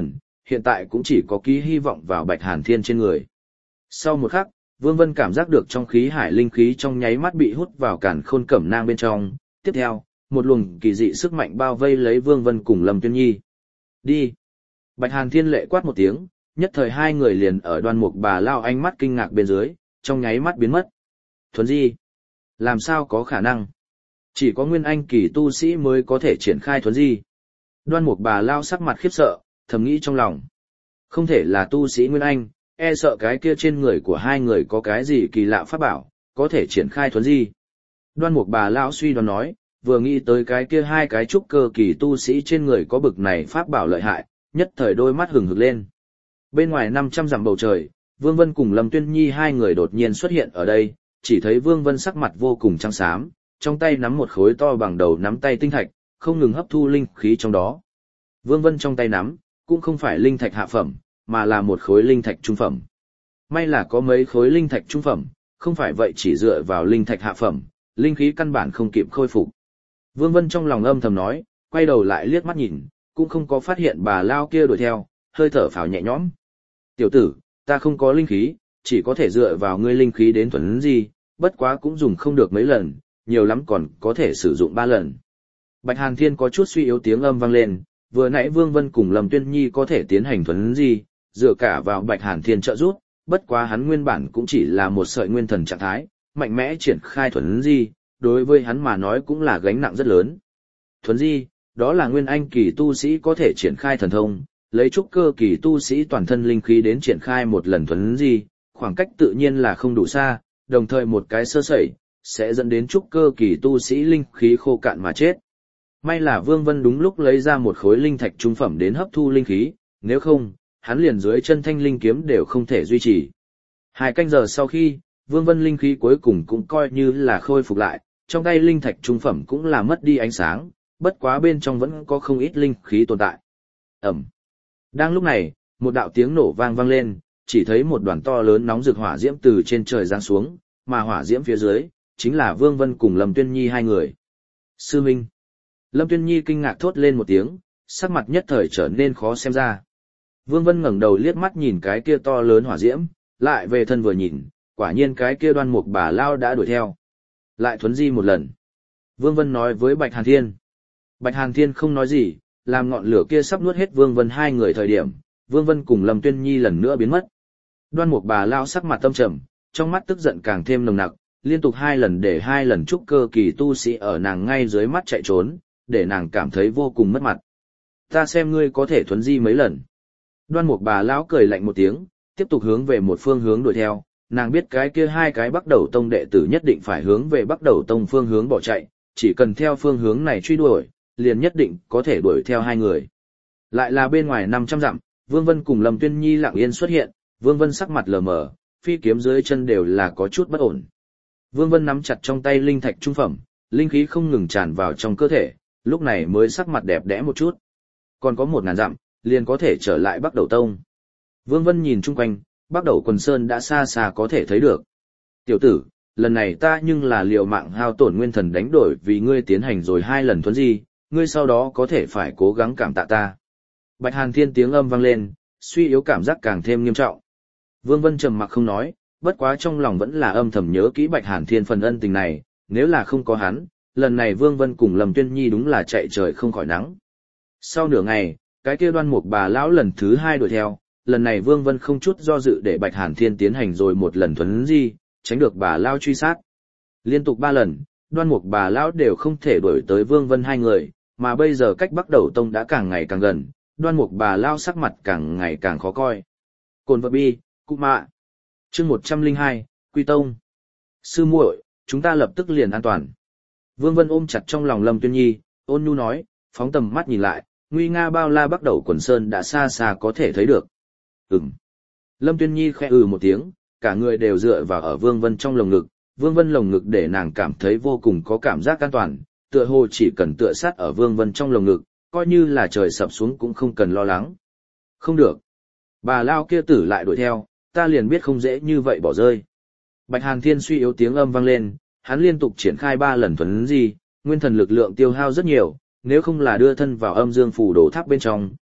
hiện tại cũng chỉ có ký hy vọng vào Bạch Hàn Thiên trên người. Sau một khắc, Vương Vân cảm giác được trong khí hải linh khí trong nháy mắt bị hút vào càn khôn cẩm nang bên trong. Tiếp theo, một luồng kỳ dị sức mạnh bao vây lấy Vương Vân cùng Lâm Tuyên Nhi. Đi! Bạch Hàn Thiên lệ quát một tiếng, nhất thời hai người liền ở Đoan Mục Bà Lao ánh mắt kinh ngạc bên dưới, trong nháy mắt biến mất. Thuấn di! Làm sao có khả năng? Chỉ có nguyên anh kỳ tu sĩ mới có thể triển khai thuấn di. Đoan Mục Bà Lao sắc mặt khiếp sợ, thầm nghĩ trong lòng. Không thể là tu sĩ nguyên anh, e sợ cái kia trên người của hai người có cái gì kỳ lạ pháp bảo, có thể triển khai thuấn di. Đoan Mục Bà Lão suy đoán nói, vừa nghĩ tới cái kia hai cái trúc cơ kỳ tu sĩ trên người có bực này pháp bảo lợi hại, nhất thời đôi mắt hừng hực lên. Bên ngoài năm trăm dặm bầu trời, Vương Vân cùng Lâm Tuyên Nhi hai người đột nhiên xuất hiện ở đây, chỉ thấy Vương Vân sắc mặt vô cùng trắng xám, trong tay nắm một khối to bằng đầu nắm tay tinh thạch, không ngừng hấp thu linh khí trong đó. Vương Vân trong tay nắm, cũng không phải linh thạch hạ phẩm, mà là một khối linh thạch trung phẩm. May là có mấy khối linh thạch trung phẩm, không phải vậy chỉ dựa vào linh thạch hạ phẩm, linh khí căn bản không kịp khôi phục. Vương Vân trong lòng âm thầm nói, quay đầu lại liếc mắt nhìn, cũng không có phát hiện bà Lao kia đuổi theo, hơi thở phào nhẹ nhõm. Tiểu tử, ta không có linh khí, chỉ có thể dựa vào ngươi linh khí đến thuần gì, bất quá cũng dùng không được mấy lần, nhiều lắm còn có thể sử dụng ba lần. Bạch Hàn Thiên có chút suy yếu tiếng âm vang lên, vừa nãy Vương Vân cùng Lâm Tuyên Nhi có thể tiến hành thuần gì, dựa cả vào Bạch Hàn Thiên trợ giúp, bất quá hắn nguyên bản cũng chỉ là một sợi nguyên thần trạng thái, mạnh mẽ triển khai thuần di, đối với hắn mà nói cũng là gánh nặng rất lớn. Thuần di, đó là nguyên anh kỳ tu sĩ có thể triển khai thần thông, lấy trúc cơ kỳ tu sĩ toàn thân linh khí đến triển khai một lần thuần di, khoảng cách tự nhiên là không đủ xa, đồng thời một cái sơ sẩy, sẽ dẫn đến trúc cơ kỳ tu sĩ linh khí khô cạn mà chết. May là Vương Vân đúng lúc lấy ra một khối linh thạch trung phẩm đến hấp thu linh khí, nếu không, hắn liền dưới chân thanh linh kiếm đều không thể duy trì. Hai canh giờ sau khi, Vương Vân linh khí cuối cùng cũng coi như là khôi phục lại, trong tay linh thạch trung phẩm cũng là mất đi ánh sáng, bất quá bên trong vẫn có không ít linh khí tồn tại. Ẩm. Đang lúc này, một đạo tiếng nổ vang vang lên, chỉ thấy một đoàn to lớn nóng rực hỏa diễm từ trên trời giáng xuống, mà hỏa diễm phía dưới, chính là Vương Vân cùng Lâm Tuyên Nhi hai người. Sư Minh. Lâm Tuyên Nhi kinh ngạc thốt lên một tiếng, sắc mặt nhất thời trở nên khó xem ra. Vương Vân ngẩng đầu liếc mắt nhìn cái kia to lớn hỏa diễm, lại về thân vừa nhìn, quả nhiên cái kia Đoan Mục Bà Lao đã đuổi theo. Lại thuấn di một lần. Vương Vân nói với Bạch Hàn Thiên. Bạch Hàn Thiên không nói gì, làm ngọn lửa kia sắp nuốt hết Vương Vân hai người thời điểm, Vương Vân cùng Lâm Tuyên Nhi lần nữa biến mất. Đoan Mục Bà Lao sắc mặt tâm trầm, trong mắt tức giận càng thêm nồng nặc, liên tục hai lần để hai lần trúc cơ kỳ tu sĩ ở nàng ngay dưới mắt chạy trốn, để nàng cảm thấy vô cùng mất mặt. Ta xem ngươi có thể thuấn di mấy lần. Đoan Mục Bà lão cười lạnh một tiếng, tiếp tục hướng về một phương hướng đuổi theo, nàng biết cái kia hai cái Bắc Đầu Tông đệ tử nhất định phải hướng về Bắc Đầu Tông phương hướng bỏ chạy, chỉ cần theo phương hướng này truy đuổi, liền nhất định có thể đuổi theo hai người. Lại là bên ngoài năm trăm dặm, Vương Vân cùng Lâm Tuyên Nhi lặng yên xuất hiện, Vương Vân sắc mặt lờ mờ, phi kiếm dưới chân đều là có chút bất ổn. Vương Vân nắm chặt trong tay linh thạch trung phẩm, linh khí không ngừng tràn vào trong cơ thể, lúc này mới sắc mặt đẹp đẽ một chút. Còn có một ngàn dặm, liền có thể trở lại Bắc Đầu Tông. Vương Vân nhìn chung quanh, Bắc Đầu Quần Sơn đã xa xa có thể thấy được. Tiểu tử, lần này ta nhưng là liều mạng hao tổn nguyên thần đánh đổi vì ngươi tiến hành rồi hai lần thuấn di, ngươi sau đó có thể phải cố gắng cảm tạ ta. Bạch Hàn Thiên tiếng âm vang lên, suy yếu cảm giác càng thêm nghiêm trọng. Vương Vân trầm mặc không nói, bất quá trong lòng vẫn là âm thầm nhớ kỹ Bạch Hàn Thiên phần ân tình này, nếu là không có hắn, lần này Vương Vân cùng Lâm Tuyên Nhi đúng là chạy trời không khỏi nắng. Sau nửa ngày, cái kia Đoan Mục Bà lão lần thứ hai đuổi theo, lần này Vương Vân không chút do dự để Bạch Hàn Thiên tiến hành rồi một lần thuấn di, tránh được bà lão truy sát. Liên tục ba lần, Đoan Mục Bà lão đều không thể đuổi tới Vương Vân hai người, mà bây giờ cách Bắc Đầu Tông đã càng ngày càng gần, Đoan Mục Bà lão sắc mặt càng ngày càng khó coi. Cồn vật bi, cụ mạ. Chương một trăm lẻ hai, Quy Tông. Sư muội, chúng ta lập tức liền an toàn. Vương Vân ôm chặt trong lòng Lâm Tuyên Nhi, ôn nhu nói, phóng tầm mắt nhìn lại, nguy nga bao la Bắc Đầu Quần Sơn đã xa xa có thể thấy được. Ừm. Lâm Tuyên Nhi khẽ ừ một tiếng, cả người đều dựa vào ở Vương Vân trong lồng ngực, Vương Vân lồng ngực để nàng cảm thấy vô cùng có cảm giác an toàn, tựa hồ chỉ cần tựa sát ở Vương Vân trong lồng ngực, coi như là trời sập xuống cũng không cần lo lắng. Không được. Bà lao kia tử lại đuổi theo, ta liền biết không dễ như vậy bỏ rơi. Bạch Hàn Thiên suy yếu tiếng âm vang lên, hắn liên tục triển khai ba lần thuấn di, nguyên thần lực lượng tiêu hao rất nhiều, nếu không là đưa thân vào âm dương phủ đồ tháp bên trong,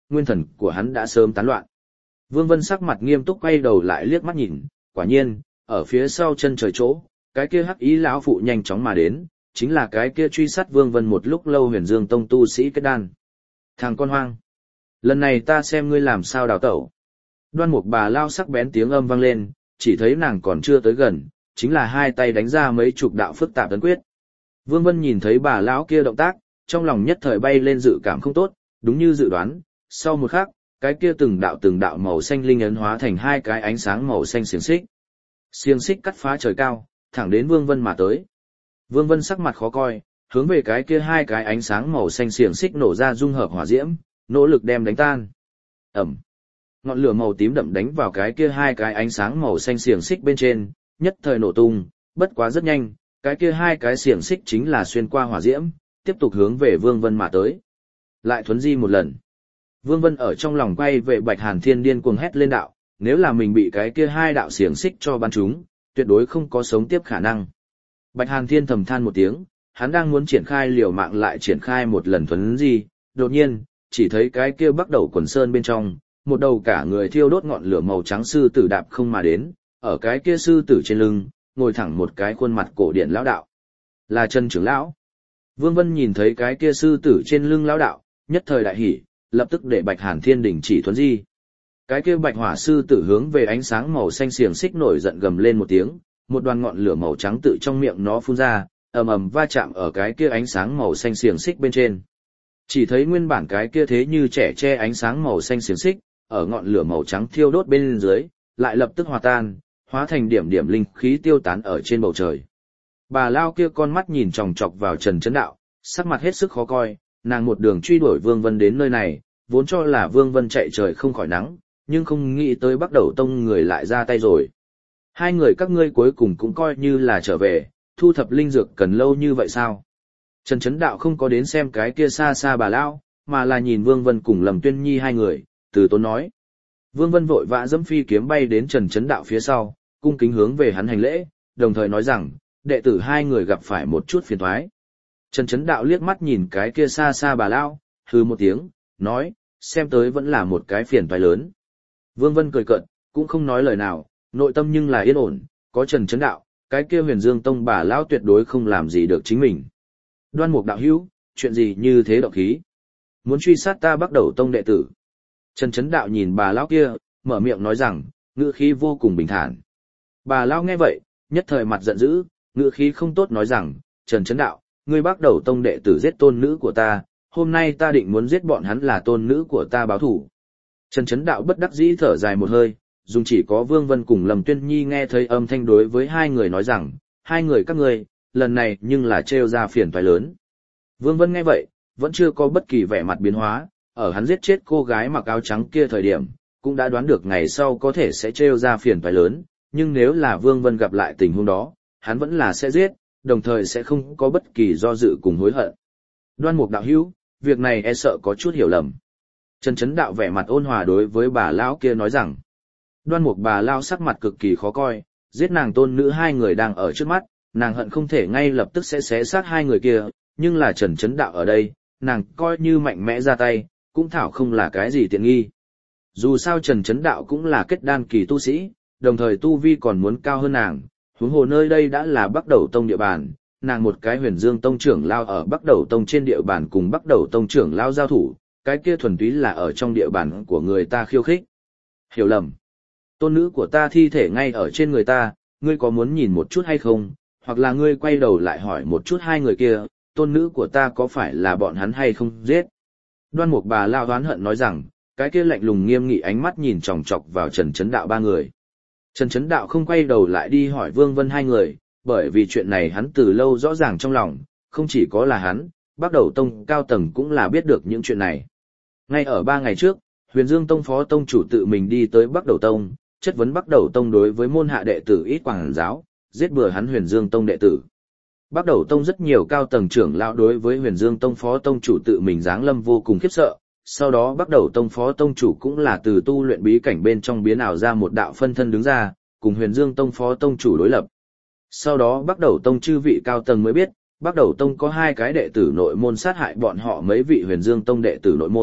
nguyên thần của hắn đã sớm tán loạn. Vương Vân sắc mặt nghiêm túc quay đầu lại liếc mắt nhìn, quả nhiên, ở phía sau chân trời chỗ, cái kia hắc ý lão phụ nhanh chóng mà đến, chính là cái kia truy sát Vương Vân một lúc lâu Huyền Dương Tông tu sĩ kết đan. Thằng con hoang, lần này ta xem ngươi làm sao đào tẩu. Đoan Mục Bà Lao sắc bén tiếng âm vang lên, chỉ thấy nàng còn chưa tới gần, chính là hai tay đánh ra mấy chục đạo phức tạp tấn quyết. Vương Vân nhìn thấy bà lão kia động tác, trong lòng nhất thời bay lên dự cảm không tốt, đúng như dự đoán, sau một khắc, cái kia từng đạo từng đạo màu xanh linh ấn hóa thành hai cái ánh sáng màu xanh xiềng xích. Xiềng xích cắt phá trời cao, thẳng đến Vương Vân mà tới. Vương Vân sắc mặt khó coi, hướng về cái kia hai cái ánh sáng màu xanh xiềng xích nổ ra dung hợp hỏa diễm, nỗ lực đem đánh tan. Ầm. Ngọn lửa màu tím đậm đánh vào cái kia hai cái ánh sáng màu xanh xiềng xích bên trên, nhất thời nổ tung, bất quá rất nhanh, cái kia hai cái xiềng xích chính là xuyên qua hỏa diễm, tiếp tục hướng về Vương Vân mà tới. Lại thuấn di một lần. Vương Vân ở trong lòng quay về Bạch Hàn Thiên điên cuồng hét lên đạo, nếu là mình bị cái kia hai đạo xiềng xích cho bắn trúng, tuyệt đối không có sống tiếp khả năng. Bạch Hàn Thiên thầm than một tiếng, hắn đang muốn triển khai liều mạng lại triển khai một lần thuấn di, đột nhiên, chỉ thấy cái kia bắt đầu quần sơn bên trong, một đầu cả người thiêu đốt ngọn lửa màu trắng sư tử đạp không mà đến, ở cái kia sư tử trên lưng, ngồi thẳng một cái khuôn mặt cổ điển lão đạo. Là Trần trưởng lão. Vương Vân nhìn thấy cái kia sư tử trên lưng lão đạo, nhất thời đại hỉ, lập tức để Bạch Hàn Thiên đình chỉ thuấn di. Cái kia bạch hỏa sư tử hướng về ánh sáng màu xanh xiềng xích nổi giận gầm lên một tiếng, một đoàn ngọn lửa màu trắng tự trong miệng nó phun ra, ầm ầm va chạm ở cái kia ánh sáng màu xanh xiềng xích bên trên. Chỉ thấy nguyên bản cái kia thế như trẻ che ánh sáng màu xanh xiềng xích, ở ngọn lửa màu trắng thiêu đốt bên dưới, lại lập tức hòa tan, hóa thành điểm điểm linh khí tiêu tán ở trên bầu trời. Bà Lao kia con mắt nhìn chòng chọc vào Trần Chấn Đạo, sắc mặt hết sức khó coi, nàng một đường truy đuổi Vương Vân đến nơi này, vốn cho là Vương Vân chạy trời không khỏi nắng, nhưng không nghĩ tới Bắc Đầu Tông người lại ra tay rồi. Hai người các ngươi cuối cùng cũng coi như là trở về, thu thập linh dược cần lâu như vậy sao? Trần Chấn Đạo không có đến xem cái kia xa xa bà Lao, mà là nhìn Vương Vân cùng Lâm Tuyên Nhi hai người, từ tốn nói. Vương Vân vội vã dẫm phi kiếm bay đến Trần Chấn Đạo phía sau, cung kính hướng về hắn hành lễ, đồng thời nói rằng, đệ tử hai người gặp phải một chút phiền toái. Trần Chấn Đạo liếc mắt nhìn cái kia xa xa bà Lao, hừ một tiếng, nói, xem tới vẫn là một cái phiền toái lớn. Vương Vân cười cợt, cũng không nói lời nào, nội tâm nhưng là yên ổn, có Trần Chấn Đạo, cái kia Huyền Dương Tông bà lão tuyệt đối không làm gì được chính mình. Đoan Mục đạo hữu, chuyện gì như thế động khí? Muốn truy sát ta Bắc Đầu Tông đệ tử. Trần Chấn Đạo nhìn bà lão kia, mở miệng nói rằng, ngữ khí vô cùng bình thản. Bà lão nghe vậy, nhất thời mặt giận dữ, ngữ khí không tốt nói rằng, Trần Chấn Đạo, ngươi Bắc Đầu Tông đệ tử giết tôn nữ của ta, hôm nay ta định muốn giết bọn hắn là tôn nữ của ta báo thủ. Trần Chấn Đạo bất đắc dĩ thở dài một hơi, dùng chỉ có Vương Vân cùng Lâm Tuyên Nhi nghe thấy âm thanh đối với hai người nói rằng, hai người các ngươi, lần này nhưng là trêu ra phiền toái lớn. Vương Vân nghe vậy, vẫn chưa có bất kỳ vẻ mặt biến hóa, ở hắn giết chết cô gái mặc áo trắng kia thời điểm, cũng đã đoán được ngày sau có thể sẽ trêu ra phiền toái lớn, nhưng nếu là Vương Vân gặp lại tình huống đó, hắn vẫn là sẽ giết, đồng thời sẽ không có bất kỳ do dự cùng hối hận. Đoan Mục đạo hữu, việc này e sợ có chút hiểu lầm. Trần Chấn Đạo vẻ mặt ôn hòa đối với bà lão kia nói rằng, Đoan Mục bà lão sắc mặt cực kỳ khó coi, giết nàng tôn nữ hai người đang ở trước mắt, nàng hận không thể ngay lập tức sẽ xé xác hai người kia, nhưng là Trần Chấn Đạo ở đây, nàng coi như mạnh mẽ ra tay, cũng thảo không là cái gì tiện nghi. Dù sao Trần Chấn Đạo cũng là kết đan kỳ tu sĩ, đồng thời tu vi còn muốn cao hơn nàng, huống hồ nơi đây đã là Bắc Đầu Tông địa bàn, nàng một cái Huyền Dương Tông trưởng lao ở Bắc Đầu Tông trên địa bàn cùng Bắc Đầu Tông trưởng lao giao thủ, cái kia thuần túy là ở trong địa bàn của người ta khiêu khích. Hiểu lầm. Tôn nữ của ta thi thể ngay ở trên người ta, ngươi có muốn nhìn một chút hay không, hoặc là ngươi quay đầu lại hỏi một chút hai người kia, tôn nữ của ta có phải là bọn hắn hay không giết. Đoan Mục bà lao oán hận nói rằng, cái kia lạnh lùng nghiêm nghị ánh mắt nhìn chòng chọc vào Trần Chấn Đạo ba người. Trần Chấn Đạo không quay đầu lại đi hỏi Vương Vân hai người, bởi vì chuyện này hắn từ lâu rõ ràng trong lòng, không chỉ có là hắn, Bắc Đầu Tông cao tầng cũng là biết được những chuyện này. Ngay ở ba ngày trước, Huyền Dương Tông phó tông chủ tự mình đi tới Bắc Đầu Tông, chất vấn Bắc Đầu Tông đối với môn hạ đệ tử ít quảng giáo, giết bừa hắn Huyền Dương Tông đệ tử. Bắc Đầu Tông rất nhiều cao tầng trưởng lão đối với Huyền Dương Tông phó tông chủ tự mình giáng lâm vô cùng khiếp sợ, sau đó Bắc Đầu Tông phó tông chủ cũng là từ tu luyện bí cảnh bên trong biến ảo ra một đạo phân thân đứng ra, cùng Huyền Dương Tông phó tông chủ đối lập. Sau đó Bắc Đầu Tông chư vị cao tầng mới biết, Bắc Đầu Tông có hai cái đệ tử nội môn sát hại bọn họ mấy vị Huyền Dương Tông đệ tử nội môn,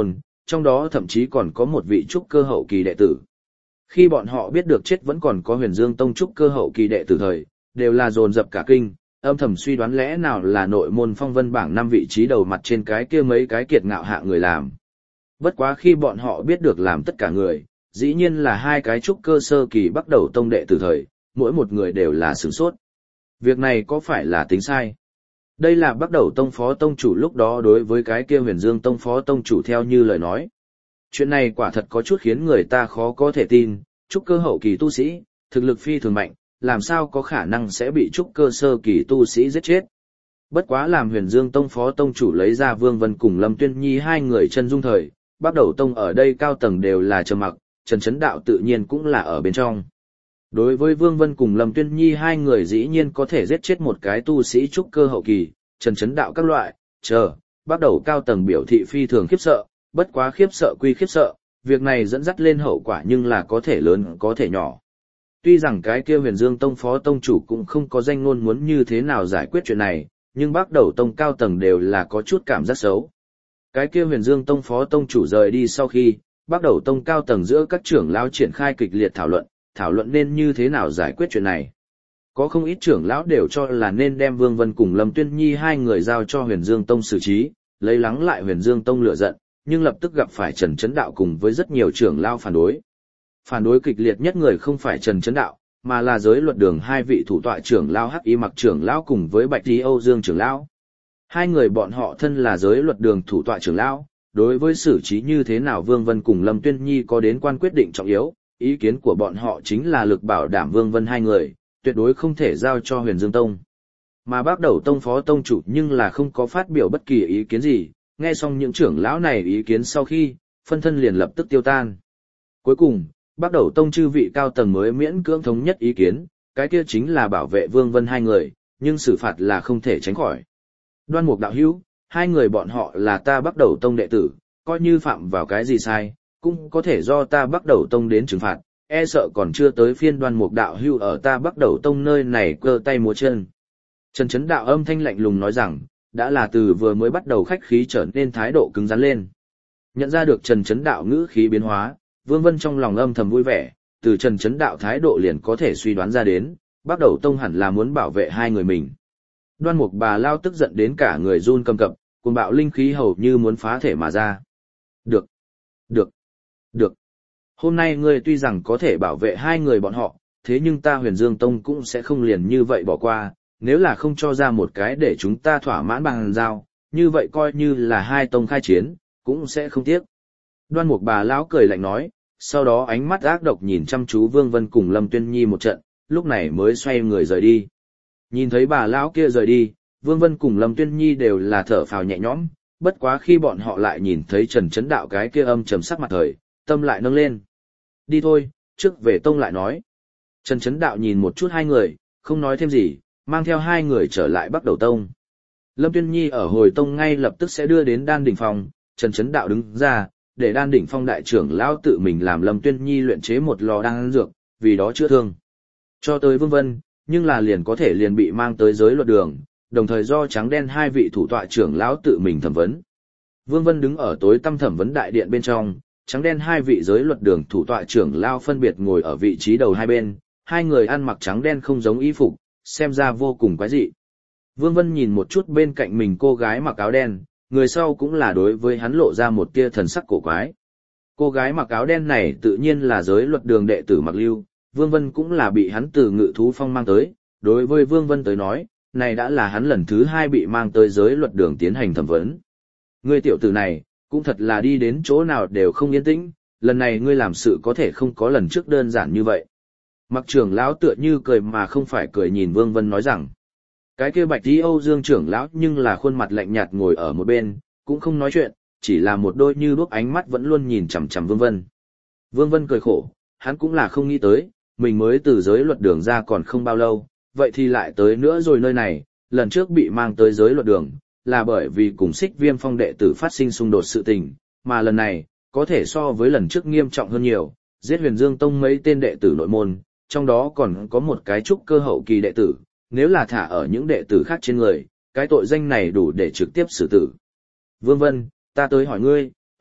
trong đó thậm chí còn có một vị trúc cơ hậu kỳ đệ tử. Khi bọn họ biết được chết vẫn còn có Huyền Dương Tông trúc cơ hậu kỳ đệ tử thời, đều là dồn dập cả kinh, âm thầm suy đoán lẽ nào là nội môn phong vân bảng năm vị trí đầu mặt trên cái kia mấy cái kiệt ngạo hạ người làm. Bất quá khi bọn họ biết được làm tất cả người, dĩ nhiên là hai cái trúc cơ sơ kỳ bắt đầu tông đệ tử thời, mỗi một người đều là sửng sốt. Việc này có phải là tính sai? Đây là bắt đầu tông phó tông chủ lúc đó đối với cái kia Huyền Dương Tông phó tông chủ theo như lời nói. Chuyện này quả thật có chút khiến người ta khó có thể tin, trúc cơ hậu kỳ tu sĩ, thực lực phi thường mạnh, làm sao có khả năng sẽ bị trúc cơ sơ kỳ tu sĩ giết chết. Bất quá làm Huyền Dương Tông phó tông chủ lấy ra Vương Vân cùng Lâm Tuyên Nhi hai người chân dung thời, bắt đầu tông ở đây cao tầng đều là trầm mặc, Trần Chấn Đạo tự nhiên cũng là ở bên trong. Đối với Vương Vân cùng Lâm Tuyên Nhi hai người dĩ nhiên có thể giết chết một cái tu sĩ trúc cơ hậu kỳ, Trần Chấn Đạo các loại, chờ, bắt đầu cao tầng biểu thị phi thường khiếp sợ, bất quá khiếp sợ quy khiếp sợ, việc này dẫn dắt lên hậu quả nhưng là có thể lớn có thể nhỏ. Tuy rằng cái kia Huyền Dương Tông phó tông chủ cũng không có danh ngôn muốn như thế nào giải quyết chuyện này, nhưng bắt đầu tông cao tầng đều là có chút cảm giác xấu. Cái kia Huyền Dương Tông phó tông chủ rời đi sau khi, bắt đầu tông cao tầng giữa các trưởng lão triển khai kịch liệt thảo luận, thảo luận nên như thế nào giải quyết chuyện này. Có không ít trưởng lão đều cho là nên đem Vương Vân cùng Lâm Tuyên Nhi hai người giao cho Huyền Dương Tông xử trí, lấy lắng lại Huyền Dương Tông lửa giận, nhưng lập tức gặp phải Trần Chấn Đạo cùng với rất nhiều trưởng lão phản đối. Phản đối kịch liệt nhất người không phải Trần Chấn Đạo, mà là giới luật đường hai vị thủ tọa trưởng lão Hắc Y Mặc trưởng lão cùng với Bạch Y Âu Dương trưởng lão. Hai người bọn họ thân là giới luật đường thủ tọa trưởng lão, đối với xử trí như thế nào Vương Vân cùng Lâm Tuyên Nhi có đến quan quyết định trọng yếu, ý kiến của bọn họ chính là lực bảo đảm Vương Vân hai người, tuyệt đối không thể giao cho Huyền Dương Tông. Mà bác đầu tông phó tông chủ nhưng là không có phát biểu bất kỳ ý kiến gì, nghe xong những trưởng lão này ý kiến sau khi, phân thân liền lập tức tiêu tan. Cuối cùng, bác đầu tông chư vị cao tầng mới miễn cưỡng thống nhất ý kiến, cái kia chính là bảo vệ Vương Vân hai người, nhưng xử phạt là không thể tránh khỏi. Đoan Mục đạo hữu, hai người bọn họ là ta bắt đầu tông đệ tử, coi như phạm vào cái gì sai, cũng có thể do ta bắt đầu tông đến trừng phạt, e sợ còn chưa tới phiên Đoan Mục đạo hữu ở ta bắt đầu tông nơi này cơ tay múa chân. Trần Chấn Đạo âm thanh lạnh lùng nói rằng, đã là từ vừa mới bắt đầu khách khí trở nên thái độ cứng rắn lên. Nhận ra được Trần Chấn Đạo ngữ khí biến hóa, Vương Vân trong lòng âm thầm vui vẻ, từ Trần Chấn Đạo thái độ liền có thể suy đoán ra đến, bắt đầu tông hẳn là muốn bảo vệ hai người mình. Đoan Mục bà lao tức giận đến cả người run cầm cập, cuồng bạo linh khí hầu như muốn phá thể mà ra. Được, được, được. Hôm nay ngươi tuy rằng có thể bảo vệ hai người bọn họ, thế nhưng ta Huyền Dương Tông cũng sẽ không liền như vậy bỏ qua, nếu là không cho ra một cái để chúng ta thỏa mãn bằng giao, như vậy coi như là hai tông khai chiến, cũng sẽ không tiếc. Đoan Mục bà lão cười lạnh nói, sau đó ánh mắt ác độc nhìn chăm chú Vương Vân cùng Lâm Tuyên Nhi một trận, lúc này mới xoay người rời đi. Nhìn thấy bà lão kia rời đi, Vương Vân cùng Lâm Tuyên Nhi đều là thở phào nhẹ nhõm, bất quá khi bọn họ lại nhìn thấy Trần Chấn Đạo cái kia âm trầm sắc mặt thời, tâm lại nâng lên. Đi thôi, trước về tông lại nói. Trần Chấn Đạo nhìn một chút hai người, không nói thêm gì, mang theo hai người trở lại Bắc Đầu Tông. Lâm Tuyên Nhi ở hồi tông ngay lập tức sẽ đưa đến Đan Đỉnh Phong, Trần Chấn Đạo đứng ra, để Đan Đỉnh Phong đại trưởng lão tự mình làm Lâm Tuyên Nhi luyện chế một lò đan dược, vì đó chữa thương. Cho tới Vương Vân, nhưng là liền có thể liền bị mang tới giới luật đường, đồng thời do trắng đen hai vị thủ tọa trưởng lão tự mình thẩm vấn. Vương Vân đứng ở tối tăm thẩm vấn đại điện bên trong, trắng đen hai vị giới luật đường thủ tọa trưởng lão phân biệt ngồi ở vị trí đầu hai bên, hai người ăn mặc trắng đen không giống y phục, xem ra vô cùng quái dị. Vương Vân nhìn một chút bên cạnh mình cô gái mặc áo đen, người sau cũng là đối với hắn lộ ra một tia thần sắc cổ quái. Cô gái mặc áo đen này tự nhiên là giới luật đường đệ tử Mặc Lưu, Vương Vân cũng là bị hắn từ Ngự Thú Phong mang tới, đối với Vương Vân tới nói, này đã là hắn lần thứ hai bị mang tới giới luật đường tiến hành thẩm vấn. Ngươi tiểu tử này, cũng thật là đi đến chỗ nào đều không yên tĩnh, lần này ngươi làm sự có thể không có lần trước đơn giản như vậy. Mặc trưởng lão tựa như cười mà không phải cười nhìn Vương Vân nói rằng, cái kia Bạch Y Âu Dương trưởng lão nhưng là khuôn mặt lạnh nhạt ngồi ở một bên, cũng không nói chuyện, chỉ là một đôi như đuốc ánh mắt vẫn luôn nhìn chằm chằm Vương Vân. Vương Vân cười khổ, hắn cũng là không nghĩ tới, mình mới từ giới luật đường ra còn không bao lâu, vậy thì lại tới nữa rồi nơi này, lần trước bị mang tới giới luật đường, là bởi vì cùng Xích Viêm Phong đệ tử phát sinh xung đột sự tình, mà lần này, có thể so với lần trước nghiêm trọng hơn nhiều, giết Huyền Dương Tông mấy tên đệ tử nội môn, trong đó còn có một cái trúc cơ hậu kỳ đệ tử, nếu là thả ở những đệ tử khác trên người, cái tội danh này đủ để trực tiếp xử tử. Vương Vân, ta tới hỏi ngươi,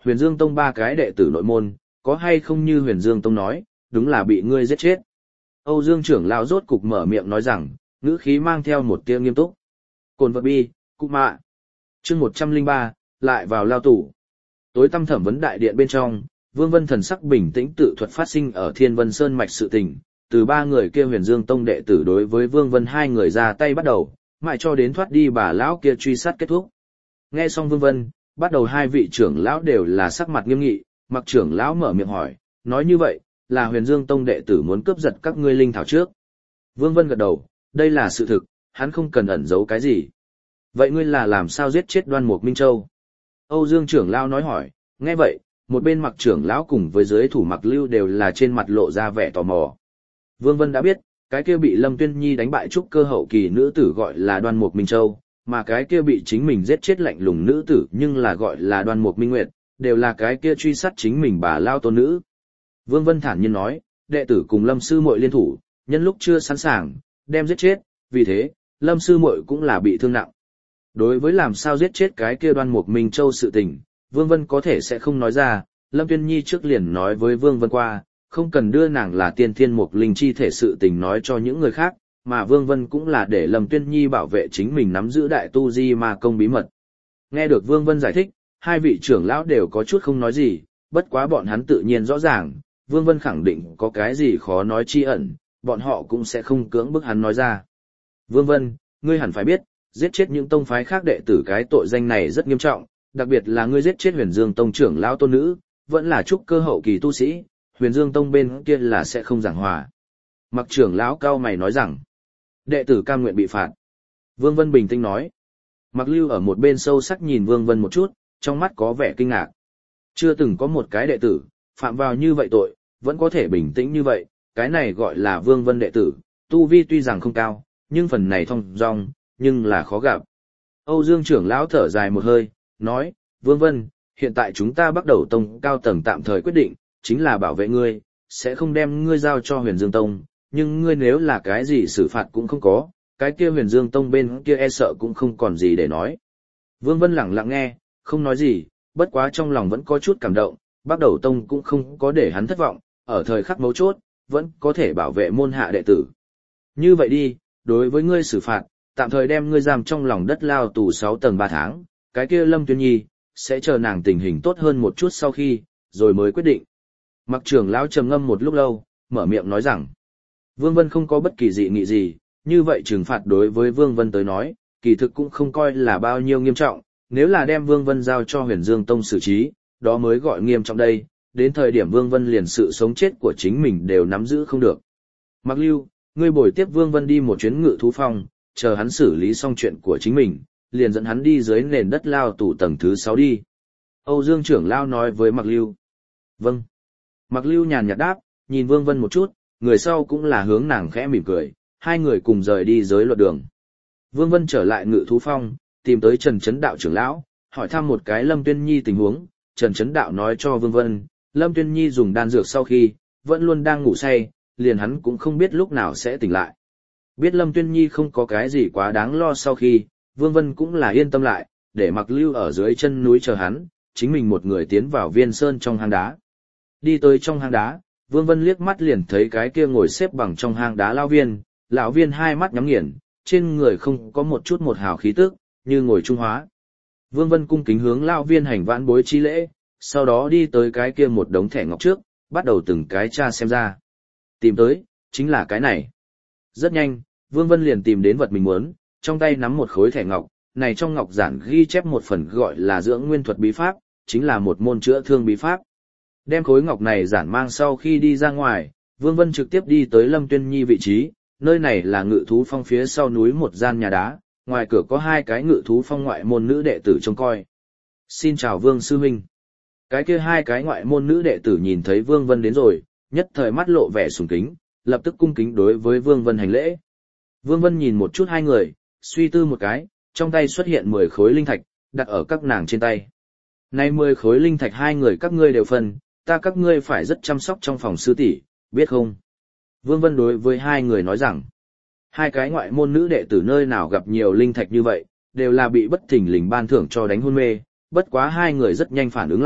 Huyền Dương Tông ba cái đệ tử nội môn, có hay không như Huyền Dương Tông nói, đúng là bị ngươi giết chết. Âu Dương trưởng lão rốt cục mở miệng nói rằng, ngữ khí mang theo một tia nghiêm túc. Cồn vật bi, cụ mạ. Chương một trăm lẻ ba, lại vào lao tù. Tối tăm thẩm vấn đại điện bên trong, Vương Vân thần sắc bình tĩnh tự thuật phát sinh ở Thiên Vân Sơn mạch sự tình, từ ba người kia Huyền Dương Tông đệ tử đối với Vương Vân hai người ra tay bắt đầu, mãi cho đến thoát đi bà lão kia truy sát kết thúc. Nghe xong Vương Vân, bắt đầu hai vị trưởng lão đều là sắc mặt nghiêm nghị, Mặc trưởng lão mở miệng hỏi, nói như vậy, là Huyền Dương Tông đệ tử muốn cướp giật các ngươi linh thảo trước. Vương Vân gật đầu, đây là sự thực, hắn không cần ẩn giấu cái gì. Vậy ngươi là làm sao giết chết Đoan Mục Minh Châu? Âu Dương trưởng lão nói hỏi, nghe vậy, một bên Mặc trưởng lão cùng với dưới thủ Mặc Lưu đều là trên mặt lộ ra vẻ tò mò. Vương Vân đã biết, cái kia bị Lâm Tuyên Nhi đánh bại trúc cơ hậu kỳ nữ tử gọi là Đoan Mục Minh Châu, mà cái kia bị chính mình giết chết lạnh lùng nữ tử nhưng là gọi là Đoan Mục Minh Nguyệt, đều là cái kia truy sát chính mình bà lao tôn nữ. Vương Vân thản nhiên nói, đệ tử cùng Lâm sư muội liên thủ, nhân lúc chưa sẵn sàng, đem giết chết, vì thế, Lâm sư muội cũng là bị thương nặng. Đối với làm sao giết chết cái kia Đoan Mục Minh Châu sự tình, Vương Vân có thể sẽ không nói ra, Lâm Tuyên Nhi trước liền nói với Vương Vân qua, không cần đưa nàng là tiên thiên mục linh chi thể sự tình nói cho những người khác, mà Vương Vân cũng là để Lâm Tuyên Nhi bảo vệ chính mình nắm giữ đại tu di ma công bí mật. Nghe được Vương Vân giải thích, hai vị trưởng lão đều có chút không nói gì, bất quá bọn hắn tự nhiên rõ ràng, Vương Vân khẳng định có cái gì khó nói chi ẩn, bọn họ cũng sẽ không cưỡng bức hắn nói ra. Vương Vân, ngươi hẳn phải biết, giết chết những tông phái khác đệ tử cái tội danh này rất nghiêm trọng, đặc biệt là ngươi giết chết Huyền Dương Tông trưởng lão tôn nữ, vẫn là trúc cơ hậu kỳ tu sĩ, Huyền Dương Tông bên kia là sẽ không giảng hòa. Mặc trưởng lão cao mày nói rằng, đệ tử cam nguyện bị phạt. Vương Vân bình tĩnh nói. Mặc Lưu ở một bên sâu sắc nhìn Vương Vân một chút, trong mắt có vẻ kinh ngạc. Chưa từng có một cái đệ tử, phạm vào như vậy tội, vẫn có thể bình tĩnh như vậy, cái này gọi là Vương Vân đệ tử, tu vi tuy rằng không cao, nhưng phần này thông dong, nhưng là khó gặp. Âu Dương trưởng lão thở dài một hơi, nói, Vương Vân, hiện tại chúng ta bắt đầu tông cao tầng tạm thời quyết định, chính là bảo vệ ngươi, sẽ không đem ngươi giao cho Huyền Dương Tông, nhưng ngươi nếu là cái gì xử phạt cũng không có, cái kia Huyền Dương Tông bên kia e sợ cũng không còn gì để nói. Vương Vân lặng lặng nghe, không nói gì, bất quá trong lòng vẫn có chút cảm động, Bắc Đầu Tông cũng không có để hắn thất vọng, ở thời khắc mấu chốt, vẫn có thể bảo vệ môn hạ đệ tử. Như vậy đi, đối với ngươi xử phạt, tạm thời đem ngươi giam trong lòng đất lao tù sáu tầng ba tháng, cái kia Lâm Tuyên Nhi, sẽ chờ nàng tình hình tốt hơn một chút sau khi, rồi mới quyết định. Mặc trưởng lão trầm ngâm một lúc lâu, mở miệng nói rằng, Vương Vân không có bất kỳ dị nghị gì, như vậy trừng phạt đối với Vương Vân tới nói, kỳ thực cũng không coi là bao nhiêu nghiêm trọng, nếu là đem Vương Vân giao cho Huyền Dương Tông xử trí, đó mới gọi nghiêm trọng đây, đến thời điểm Vương Vân liền sự sống chết của chính mình đều nắm giữ không được. Mặc Lưu, ngươi bồi tiếp Vương Vân đi một chuyến ngự thú phong, chờ hắn xử lý xong chuyện của chính mình, liền dẫn hắn đi dưới nền đất lao tù tầng thứ sáu đi. Âu Dương trưởng lão nói với Mặc Lưu. Vâng. Mặc Lưu nhàn nhạt đáp, nhìn Vương Vân một chút, người sau cũng là hướng nàng khẽ mỉm cười, hai người cùng rời đi giới luật đường. Vương Vân trở lại ngự thú phong, tìm tới Trần Chấn Đạo trưởng lão, hỏi thăm một cái Lâm Tuyên Nhi tình huống. Trần Chấn Đạo nói cho Vương Vân, Lâm Tuyên Nhi dùng đan dược sau khi, vẫn luôn đang ngủ say, liền hắn cũng không biết lúc nào sẽ tỉnh lại. Biết Lâm Tuyên Nhi không có cái gì quá đáng lo sau khi, Vương Vân cũng là yên tâm lại, để Mặc Lưu ở dưới chân núi chờ hắn, chính mình một người tiến vào viên sơn trong hang đá. Đi tới trong hang đá, Vương Vân liếc mắt liền thấy cái kia ngồi xếp bằng trong hang đá lão viên, lão viên hai mắt nhắm nghiền, trên người không có một chút một hào khí tức, như ngồi trung hóa. Vương Vân cung kính hướng lão viên hành vãn bối chi lễ, sau đó đi tới cái kia một đống thẻ ngọc trước, bắt đầu từng cái tra xem ra. Tìm tới, chính là cái này. Rất nhanh, Vương Vân liền tìm đến vật mình muốn, trong tay nắm một khối thẻ ngọc, này trong ngọc giản ghi chép một phần gọi là dưỡng nguyên thuật bí pháp, chính là một môn chữa thương bí pháp. Đem khối ngọc này giản mang sau khi đi ra ngoài, Vương Vân trực tiếp đi tới Lâm Tuyên Nhi vị trí, nơi này là ngự thú phong phía sau núi một gian nhà đá, ngoài cửa có hai cái ngự thú phong ngoại môn nữ đệ tử trông coi. Xin chào Vương Sư Huynh. Cái kia hai cái ngoại môn nữ đệ tử nhìn thấy Vương Vân đến rồi, nhất thời mắt lộ vẻ sùng kính, lập tức cung kính đối với Vương Vân hành lễ. Vương Vân nhìn một chút hai người, suy tư một cái, trong tay xuất hiện mười khối linh thạch, đặt ở các nàng trên tay. Này mười khối linh thạch hai người các ngươi đều phân, ta các ngươi phải rất chăm sóc trong phòng sư tỷ, biết không? Vương Vân đối với hai người nói rằng, hai cái ngoại môn nữ đệ tử nơi nào gặp nhiều linh thạch như vậy, đều là bị bất thình lình ban thưởng cho đánh hôn mê, bất quá hai người rất nhanh phản ứng lại,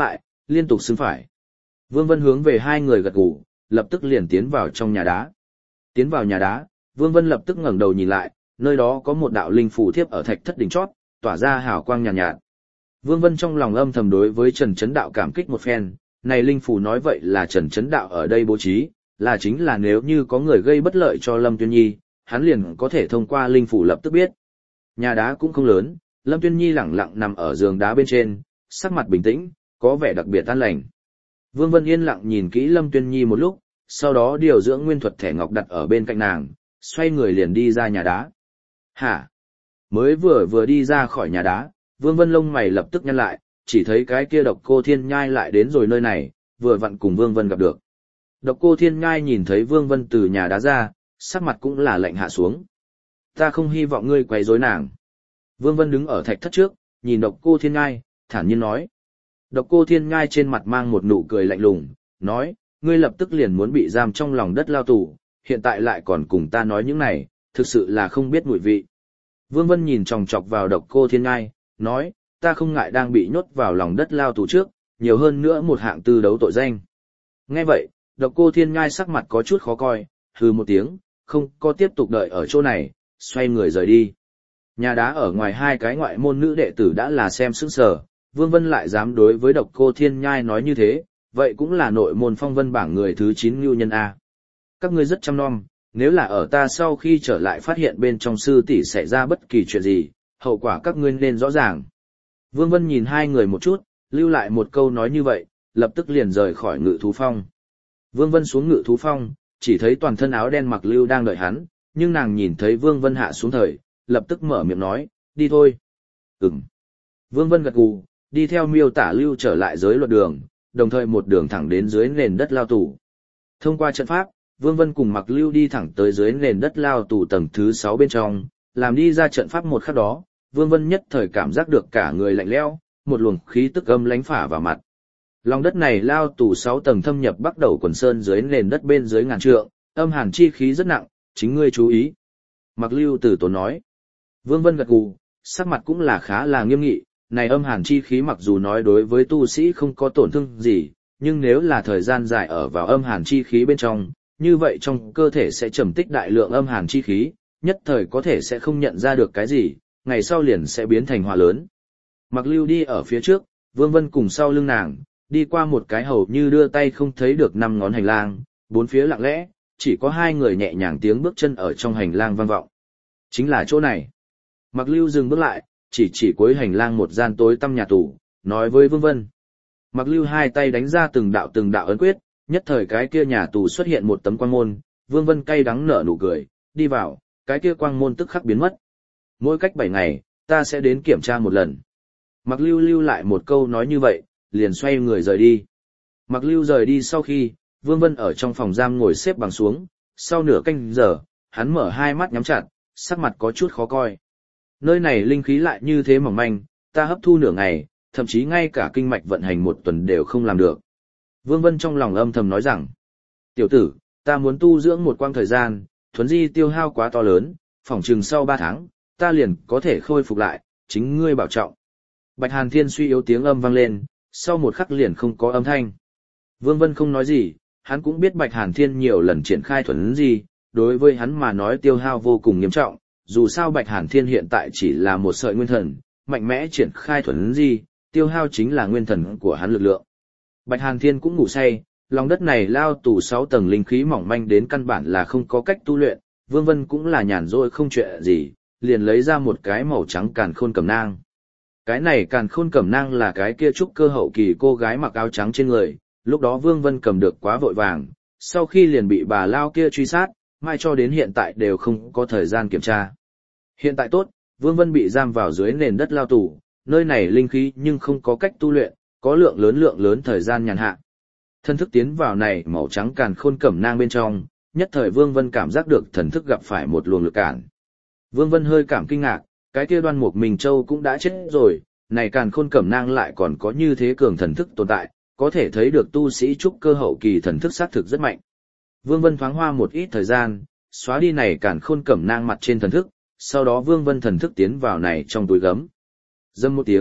liên tục xứng phải. Vương Vân hướng về hai người gật gù, lập tức liền tiến vào trong nhà đá. Tiến vào nhà đá, Vương Vân lập tức ngẩng đầu nhìn lại, nơi đó có một đạo linh phù thiếp ở thạch thất đỉnh chót, tỏa ra hào quang nhàn nhạt, nhạt. Vương Vân trong lòng âm thầm đối với Trần Chấn Đạo cảm kích một phen, này linh phù nói vậy là Trần Chấn Đạo ở đây bố trí, là chính là nếu như có người gây bất lợi cho Lâm Tuyên Nhi, hắn liền có thể thông qua linh phù lập tức biết. Nhà đá cũng không lớn, Lâm Tuyên Nhi lẳng lặng nằm ở giường đá bên trên, sắc mặt bình tĩnh, có vẻ đặc biệt an lành. Vương Vân yên lặng nhìn kỹ Lâm Tuyên Nhi một lúc, sau đó điều dưỡng nguyên thuật thẻ ngọc đặt ở bên cạnh nàng, xoay người liền đi ra nhà đá. Hả? Mới vừa vừa đi ra khỏi nhà đá, Vương Vân lông mày lập tức nhăn lại, chỉ thấy cái kia Độc Cô Thiên Nhai lại đến rồi nơi này, vừa vặn cùng Vương Vân gặp được. Độc Cô Thiên Nhai nhìn thấy Vương Vân từ nhà đá ra, sắc mặt cũng là lạnh hạ xuống. Ta không hy vọng ngươi quấy rối nàng. Vương Vân đứng ở thạch thất trước, nhìn Độc Cô Thiên Nhai, thản nhiên nói. Độc Cô Thiên Nhai trên mặt mang một nụ cười lạnh lùng, nói, ngươi lập tức liền muốn bị giam trong lòng đất lao tù, hiện tại lại còn cùng ta nói những này, thực sự là không biết mùi vị. Vương Vân nhìn chòng chọc vào Độc Cô Thiên Nhai, nói, ta không ngại đang bị nhốt vào lòng đất lao tù trước, nhiều hơn nữa một hạng tư đấu tội danh. Nghe vậy, Độc Cô Thiên Nhai sắc mặt có chút khó coi, hừ một tiếng, không có tiếp tục đợi ở chỗ này, xoay người rời đi. Nhà đá ở ngoài hai cái ngoại môn nữ đệ tử đã là xem sững sờ, Vương Vân lại dám đối với Độc Cô Thiên Nhai nói như thế, vậy cũng là nội môn phong vân bảng người thứ chín ngưu nhân A. Các ngươi rất chăm nom, nếu là ở ta sau khi trở lại phát hiện bên trong sư tỷ xảy ra bất kỳ chuyện gì, hậu quả các ngươi nên rõ ràng. Vương Vân nhìn hai người một chút, lưu lại một câu nói như vậy, lập tức liền rời khỏi Ngự Thú Phong. Vương Vân xuống Ngự Thú Phong, chỉ thấy toàn thân áo đen mặc Lưu đang đợi hắn, nhưng nàng nhìn thấy Vương Vân hạ xuống thời, lập tức mở miệng nói, đi thôi. Ừm. Vương Vân gật gù, đi theo miêu tả Lưu trở lại giới luật đường, đồng thời một đường thẳng đến dưới nền đất lao tù. Thông qua trận pháp, Vương Vân cùng Mặc Lưu đi thẳng tới dưới nền đất lao tù tầng thứ sáu bên trong, làm đi ra trận pháp một khắc đó, Vương Vân nhất thời cảm giác được cả người lạnh lẽo, một luồng khí tức âm lãnh phả vào mặt. Lòng đất này lao tù sáu tầng thâm nhập bắt đầu quần sơn dưới nền đất bên dưới ngàn trượng, âm hàn chi khí rất nặng, chính ngươi chú ý. Mặc Lưu Tử Tốn nói. Vương Vân gật gù, sắc mặt cũng là khá là nghiêm nghị, này âm hàn chi khí mặc dù nói đối với tu sĩ không có tổn thương gì, nhưng nếu là thời gian dài ở vào âm hàn chi khí bên trong, như vậy trong cơ thể sẽ trầm tích đại lượng âm hàn chi khí, nhất thời có thể sẽ không nhận ra được cái gì, ngày sau liền sẽ biến thành hỏa lớn. Mặc Lưu đi ở phía trước, Vương Vân cùng sau lưng nàng, đi qua một cái hầu như đưa tay không thấy được năm ngón hành lang, bốn phía lặng lẽ, chỉ có hai người nhẹ nhàng tiếng bước chân ở trong hành lang vang vọng. Chính là chỗ này. Mặc Lưu dừng bước lại, chỉ chỉ cuối hành lang một gian tối tăm nhà tù, nói với Vương Vân. Mặc Lưu hai tay đánh ra từng đạo từng đạo ấn quyết, nhất thời cái kia nhà tù xuất hiện một tấm quang môn, Vương Vân cay đắng nở nụ cười, đi vào, cái kia quang môn tức khắc biến mất. Mỗi cách bảy ngày, ta sẽ đến kiểm tra một lần. Mặc Lưu lưu lại một câu nói như vậy, liền xoay người rời đi. Mặc Lưu rời đi sau khi, Vương Vân ở trong phòng giam ngồi xếp bằng xuống, sau nửa canh giờ, hắn mở hai mắt nhắm chặt, sắc mặt có chút khó coi. Nơi này linh khí lại như thế mỏng manh, ta hấp thu nửa ngày, thậm chí ngay cả kinh mạch vận hành một tuần đều không làm được. Vương Vân trong lòng âm thầm nói rằng, tiểu tử, ta muốn tu dưỡng một quãng thời gian, thuấn di tiêu hao quá to lớn, phỏng chừng sau ba tháng, ta liền có thể khôi phục lại, chính ngươi bảo trọng. Bạch Hàn Thiên suy yếu tiếng âm vang lên, sau một khắc liền không có âm thanh. Vương Vân không nói gì, hắn cũng biết Bạch Hàn Thiên nhiều lần triển khai thuấn di, đối với hắn mà nói tiêu hao vô cùng nghiêm trọng, dù sao Bạch Hàn Thiên hiện tại chỉ là một sợi nguyên thần, mạnh mẽ triển khai thuấn di, tiêu hao chính là nguyên thần của hắn lực lượng. Bạch Hàn Thiên cũng ngủ say, lòng đất này lao tù sáu tầng linh khí mỏng manh đến căn bản là không có cách tu luyện, Vương Vân cũng là nhàn rỗi không chuyện gì, liền lấy ra một cái màu trắng càn khôn cẩm nang. Cái này càn khôn cẩm nang là cái kia trúc cơ hậu kỳ cô gái mặc áo trắng trên người, lúc đó Vương Vân cầm được quá vội vàng, sau khi liền bị bà lao kia truy sát, mai cho đến hiện tại đều không có thời gian kiểm tra. Hiện tại tốt, Vương Vân bị giam vào dưới nền đất lao tù, nơi này linh khí nhưng không có cách tu luyện, có lượng lớn lượng lớn thời gian nhàn hạ. Thân thức tiến vào này màu trắng càn khôn cẩm nang bên trong, nhất thời Vương Vân cảm giác được thần thức gặp phải một luồng lực cản. Vương Vân hơi cảm kinh ngạc, cái kia Đoan Mục Minh Châu cũng đã chết rồi, này càn khôn cẩm nang lại còn có như thế cường thần thức tồn tại, có thể thấy được tu sĩ trúc cơ hậu kỳ thần thức xác thực rất mạnh. Vương Vân thoáng hoa một ít thời gian, xóa đi này càn khôn cẩm nang mặt trên thần thức, sau đó Vương Vân thần thức tiến vào này trong túi gấm. Dâm một tiếng,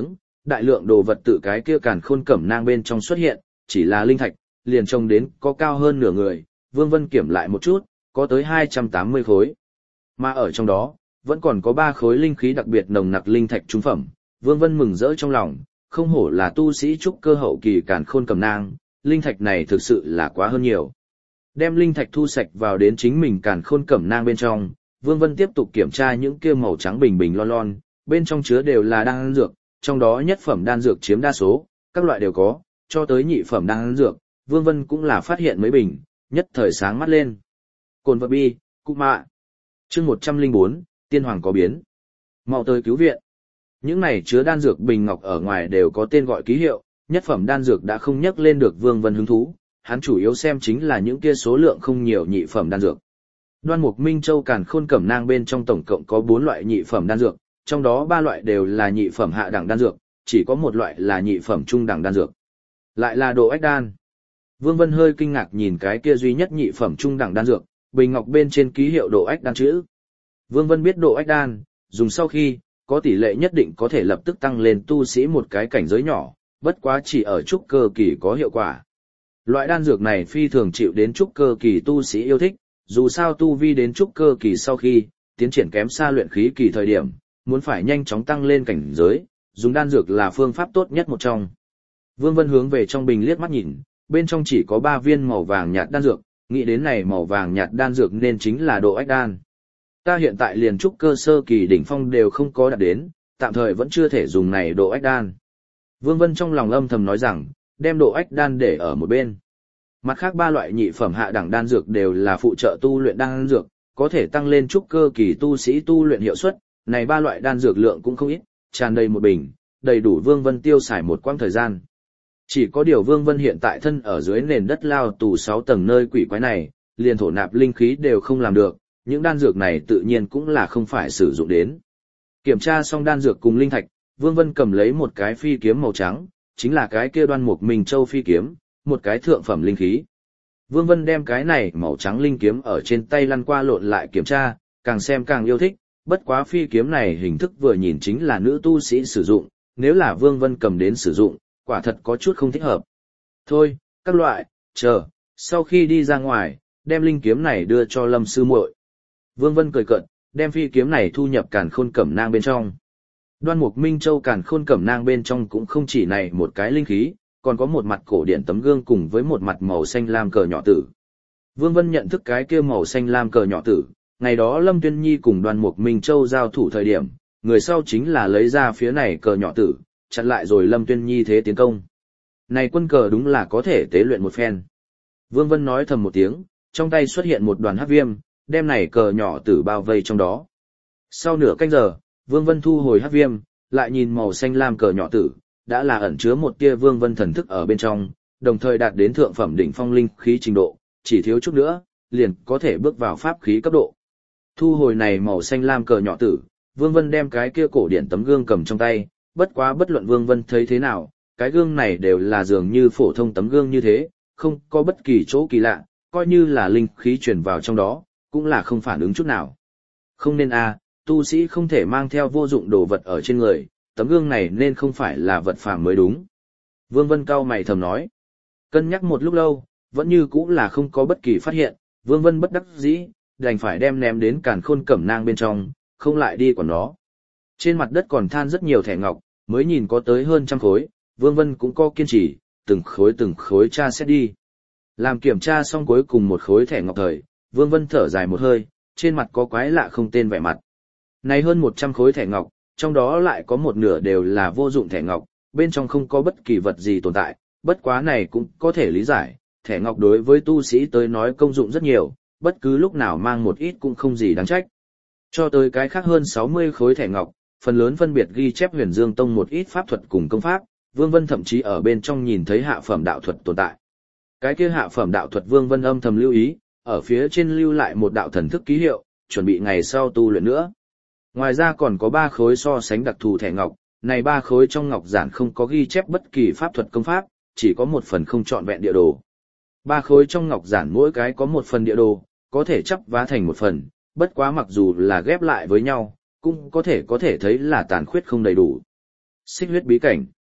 đại lượng đồ vật tự cái kia càn khôn cẩm nang bên trong xuất hiện, chỉ là linh thạch, liền trông đến có cao hơn nửa người, Vương Vân kiểm lại một chút, có tới hai trăm tám mươi khối. Mà ở trong đó, vẫn còn có ba khối linh khí đặc biệt nồng nặc linh thạch trung phẩm, Vương Vân mừng rỡ trong lòng, không hổ là tu sĩ trúc cơ hậu kỳ càn khôn cẩm nang, linh thạch này thực sự là quá hơn nhiều. Đem linh thạch thu sạch vào đến chính mình càn khôn cẩm nang bên trong, Vương Vân tiếp tục kiểm tra những kia màu trắng bình bình lon lon, bên trong chứa đều là đan dược, trong đó nhất phẩm đan dược chiếm đa số, các loại đều có, cho tới nhị phẩm đan dược, Vương Vân cũng là phát hiện mấy bình, nhất thời sáng mắt lên. Cồn vật bi, cụ mạ. Chương một trăm lẻ bốn, Tiên Hoàng có biến. Mau tới cứu viện. Những này chứa đan dược bình ngọc ở ngoài đều có tên gọi ký hiệu, nhất phẩm đan dược đã không nhắc lên được Vương Vân hứng thú, hắn chủ yếu xem chính là những kia số lượng không nhiều nhị phẩm đan dược. Đoan Mục Minh Châu càn khôn cẩm nang bên trong tổng cộng có bốn loại nhị phẩm đan dược, trong đó ba loại đều là nhị phẩm hạ đẳng đan dược, chỉ có một loại là nhị phẩm trung đẳng đan dược. Lại là độ ách đan. Vương Vân hơi kinh ngạc nhìn cái kia duy nhất nhị phẩm trung đẳng đan dược, bình ngọc bên trên ký hiệu độ ách đan chữ. Vương Vân biết độ ách đan, dùng sau khi, có tỷ lệ nhất định có thể lập tức tăng lên tu sĩ một cái cảnh giới nhỏ, bất quá chỉ ở trúc cơ kỳ có hiệu quả. Loại đan dược này phi thường chịu đến trúc cơ kỳ tu sĩ yêu thích, dù sao tu vi đến trúc cơ kỳ sau khi, tiến triển kém xa luyện khí kỳ thời điểm, muốn phải nhanh chóng tăng lên cảnh giới, dùng đan dược là phương pháp tốt nhất một trong. Vương Vân hướng về trong bình liếc mắt nhìn, bên trong chỉ có ba viên màu vàng nhạt đan dược, nghĩ đến này màu vàng nhạt đan dược nên chính là độ ách đan. Ta hiện tại liền trúc cơ sơ kỳ đỉnh phong đều không có đạt đến, tạm thời vẫn chưa thể dùng này độ ách đan. Vương Vân trong lòng âm thầm nói rằng, đem độ ách đan để ở một bên. Mặt khác ba loại nhị phẩm hạ đẳng đan dược đều là phụ trợ tu luyện đan dược, có thể tăng lên trúc cơ kỳ tu sĩ tu luyện hiệu suất, này ba loại đan dược lượng cũng không ít, tràn đầy một bình, đầy đủ Vương Vân tiêu xài một quãng thời gian. Chỉ có điều Vương Vân hiện tại thân ở dưới nền đất lao tù sáu tầng nơi quỷ quái này, liền thổ nạp linh khí đều không làm được, những đan dược này tự nhiên cũng là không phải sử dụng đến. Kiểm tra xong đan dược cùng linh thạch, Vương Vân cầm lấy một cái phi kiếm màu trắng, chính là cái kia Đoan Mục Minh Châu phi kiếm, một cái thượng phẩm linh khí. Vương Vân đem cái này màu trắng linh kiếm ở trên tay lăn qua lộn lại kiểm tra, càng xem càng yêu thích, bất quá phi kiếm này hình thức vừa nhìn chính là nữ tu sĩ sử dụng, nếu là Vương Vân cầm đến sử dụng, quả thật có chút không thích hợp. Thôi, các loại, chờ, sau khi đi ra ngoài, đem linh kiếm này đưa cho Lâm sư muội. Vương Vân cười cợt, đem phi kiếm này thu nhập càn khôn cẩm nang bên trong. Đoan Mục Minh Châu càn khôn cẩm nang bên trong cũng không chỉ này một cái linh khí, còn có một mặt cổ điển tấm gương cùng với một mặt màu xanh lam cờ nhỏ tử. Vương Vân nhận thức cái kia màu xanh lam cờ nhỏ tử, ngày đó Lâm Tuyên Nhi cùng Đoan Mục Minh Châu giao thủ thời điểm, người sau chính là lấy ra phía này cờ nhỏ tử, chặn lại rồi Lâm Tuyên Nhi thế tiến công. Này quân cờ đúng là có thể tế luyện một phen. Vương Vân nói thầm một tiếng, trong tay xuất hiện một đoàn hắc viêm, đem này cờ nhỏ tử bao vây trong đó. Sau nửa canh giờ, Vương Vân thu hồi hắc viêm, lại nhìn màu xanh lam cờ nhỏ tử, đã là ẩn chứa một tia Vương Vân thần thức ở bên trong, đồng thời đạt đến thượng phẩm đỉnh phong linh khí trình độ, chỉ thiếu chút nữa, liền có thể bước vào pháp khí cấp độ. Thu hồi này màu xanh lam cờ nhỏ tử, Vương Vân đem cái kia cổ điển tấm gương cầm trong tay, bất quá bất luận Vương Vân thấy thế nào, cái gương này đều là dường như phổ thông tấm gương như thế, không có bất kỳ chỗ kỳ lạ, coi như là linh khí truyền vào trong đó, cũng là không phản ứng chút nào. Không nên a, tu sĩ không thể mang theo vô dụng đồ vật ở trên người, tấm gương này nên không phải là vật phàm mới đúng. Vương Vân cau mày thầm nói. Cân nhắc một lúc lâu, vẫn như cũng là không có bất kỳ phát hiện, Vương Vân bất đắc dĩ, đành phải đem ném đến càn khôn cẩm nang bên trong, không lại đi quản nó. Trên mặt đất còn than rất nhiều thẻ ngọc, mới nhìn có tới hơn trăm khối, Vương Vân cũng có kiên trì, từng khối từng khối tra xét đi. Làm kiểm tra xong cuối cùng một khối thẻ ngọc thời, Vương Vân thở dài một hơi, trên mặt có quái lạ không tên vẻ mặt. Này hơn một trăm khối thẻ ngọc, trong đó lại có một nửa đều là vô dụng thẻ ngọc, bên trong không có bất kỳ vật gì tồn tại, bất quá này cũng có thể lý giải, thẻ ngọc đối với tu sĩ tới nói công dụng rất nhiều, bất cứ lúc nào mang một ít cũng không gì đáng trách. Cho tới cái khác hơn sáu mươi khối thẻ ngọc, phần lớn phân biệt ghi chép Huyền Dương Tông một ít pháp thuật cùng công pháp, Vương Vân thậm chí ở bên trong nhìn thấy hạ phẩm đạo thuật tồn tại. Cái kia hạ phẩm đạo thuật Vương Vân âm thầm lưu ý, ở phía trên lưu lại một đạo thần thức ký hiệu, chuẩn bị ngày sau tu luyện nữa. Ngoài ra còn có ba khối so sánh đặc thù thẻ ngọc, này ba khối trong ngọc giản không có ghi chép bất kỳ pháp thuật công pháp, chỉ có một phần không trọn vẹn địa đồ. Ba khối trong ngọc giản mỗi cái có một phần địa đồ, có thể chắp vá thành một phần, bất quá mặc dù là ghép lại với nhau, cũng có thể có thể thấy là tàn khuyết không đầy đủ. Xích huyết bí cảnh.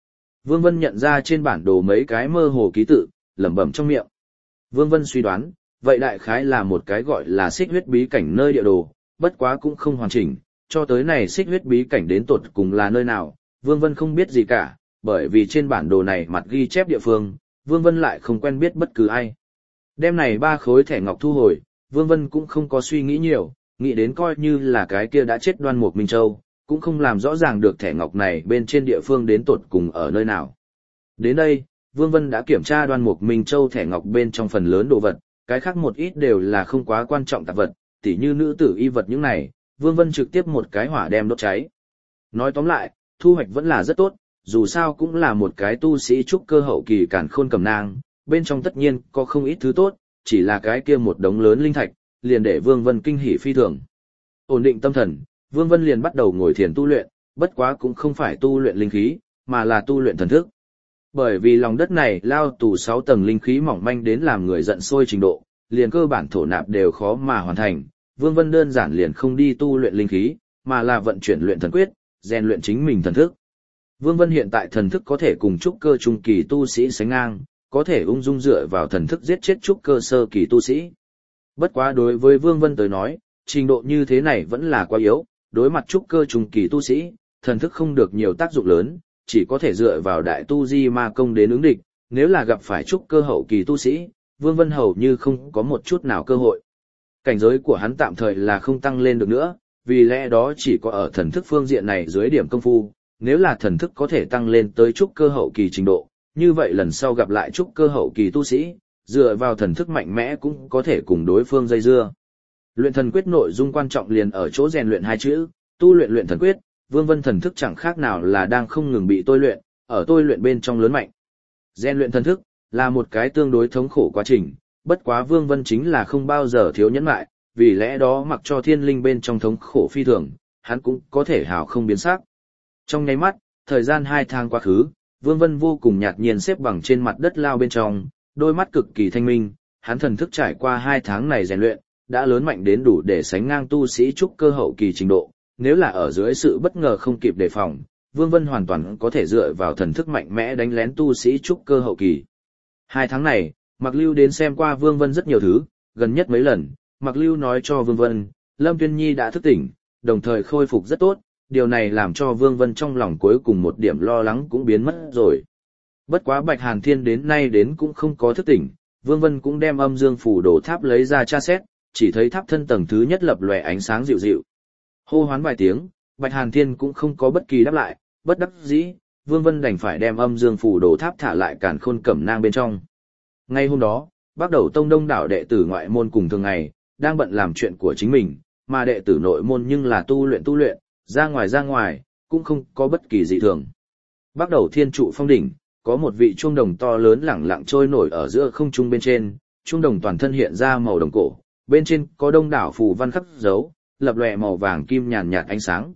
Vương Vân nhận ra trên bản đồ mấy cái mơ hồ ký tự, lẩm bẩm trong miệng. Vương Vân suy đoán, vậy đại khái là một cái gọi là xích huyết bí cảnh nơi địa đồ, bất quá cũng không hoàn chỉnh, cho tới này xích huyết bí cảnh đến tột cùng là nơi nào, Vương Vân không biết gì cả, bởi vì trên bản đồ này mặt ghi chép địa phương, Vương Vân lại không quen biết bất cứ ai. Đêm này ba khối thẻ ngọc thu hồi, Vương Vân cũng không có suy nghĩ nhiều, nghĩ đến coi như là cái kia đã chết Đoan Mục Minh Châu, cũng không làm rõ ràng được thẻ ngọc này bên trên địa phương đến tột cùng ở nơi nào. Đến đây, Vương Vân đã kiểm tra Đoan Mục Minh Châu thẻ ngọc bên trong phần lớn đồ vật, cái khác một ít đều là không quá quan trọng tạp vật, tỉ như nữ tử y vật những này, Vương Vân trực tiếp một cái hỏa đem đốt cháy. Nói tóm lại, thu hoạch vẫn là rất tốt, dù sao cũng là một cái tu sĩ trúc cơ hậu kỳ càn khôn cầm nang, bên trong tất nhiên có không ít thứ tốt, chỉ là cái kia một đống lớn linh thạch, liền để Vương Vân kinh hỉ phi thường. Ổn định tâm thần, Vương Vân liền bắt đầu ngồi thiền tu luyện, bất quá cũng không phải tu luyện linh khí, mà là tu luyện thần thức. Bởi vì lòng đất này lao tù sáu tầng linh khí mỏng manh đến làm người giận sôi trình độ, liền cơ bản thổ nạp đều khó mà hoàn thành, Vương Vân đơn giản liền không đi tu luyện linh khí, mà là vận chuyển luyện thần quyết, rèn luyện chính mình thần thức. Vương Vân hiện tại thần thức có thể cùng trúc cơ trung kỳ tu sĩ sánh ngang, có thể ung dung dựa vào thần thức giết chết trúc cơ sơ kỳ tu sĩ. Bất quá đối với Vương Vân tới nói, trình độ như thế này vẫn là quá yếu, đối mặt trúc cơ trung kỳ tu sĩ, thần thức không được nhiều tác dụng lớn, chỉ có thể dựa vào đại tu di ma công đến ứng địch, nếu là gặp phải trúc cơ hậu kỳ tu sĩ, Vương Vân hầu như không có một chút nào cơ hội. Cảnh giới của hắn tạm thời là không tăng lên được nữa, vì lẽ đó chỉ có ở thần thức phương diện này dưới điểm công phu, nếu là thần thức có thể tăng lên tới trúc cơ hậu kỳ trình độ, như vậy lần sau gặp lại trúc cơ hậu kỳ tu sĩ, dựa vào thần thức mạnh mẽ cũng có thể cùng đối phương dây dưa. Luyện thần quyết nội dung quan trọng liền ở chỗ rèn luyện hai chữ, tu luyện luyện thần quyết, Vương Vân thần thức chẳng khác nào là đang không ngừng bị tôi luyện, ở tôi luyện bên trong lớn mạnh. Rèn luyện thần thức là một cái tương đối thống khổ quá trình, bất quá Vương Vân chính là không bao giờ thiếu nhẫn lại, vì lẽ đó mặc cho thiên linh bên trong thống khổ phi thường, hắn cũng có thể hào không biến sắc. Trong nháy mắt, thời gian hai tháng quá khứ, Vương Vân vô cùng nhạt nhiên xếp bằng trên mặt đất lao bên trong, đôi mắt cực kỳ thanh minh, hắn thần thức trải qua hai tháng này rèn luyện, đã lớn mạnh đến đủ để sánh ngang tu sĩ trúc cơ hậu kỳ trình độ, nếu là ở dưới sự bất ngờ không kịp đề phòng, Vương Vân hoàn toàn có thể dựa vào thần thức mạnh mẽ đánh lén tu sĩ trúc cơ hậu kỳ. Hai tháng này, Mạc Lưu đến xem qua Vương Vân rất nhiều thứ, gần nhất mấy lần, Mạc Lưu nói cho Vương Vân, Lâm Tuyên Nhi đã thức tỉnh, đồng thời khôi phục rất tốt, điều này làm cho Vương Vân trong lòng cuối cùng một điểm lo lắng cũng biến mất rồi. Bất quá Bạch Hàn Thiên đến nay đến cũng không có thức tỉnh, Vương Vân cũng đem âm dương phủ đồ tháp lấy ra tra xét, chỉ thấy tháp thân tầng thứ nhất lập lòe ánh sáng dịu dịu. Hô hoán vài tiếng, Bạch Hàn Thiên cũng không có bất kỳ đáp lại, bất đắc dĩ, Vương Vân đành phải đem âm dương phủ đồ tháp thả lại càn khôn cẩm nang bên trong. Ngay hôm đó, Bắc Đầu Tông đông đảo đệ tử ngoại môn cùng thường ngày, đang bận làm chuyện của chính mình, mà đệ tử nội môn nhưng là tu luyện tu luyện, ra ngoài ra ngoài, cũng không có bất kỳ dị thường. Bắc Đầu Thiên trụ phong đỉnh, có một vị chuông đồng to lớn lẳng lặng trôi nổi ở giữa không trung bên trên, chuông đồng toàn thân hiện ra màu đồng cổ, bên trên có đông đảo phù văn khắc dấu, lập lòe màu vàng kim nhàn nhạt ánh sáng.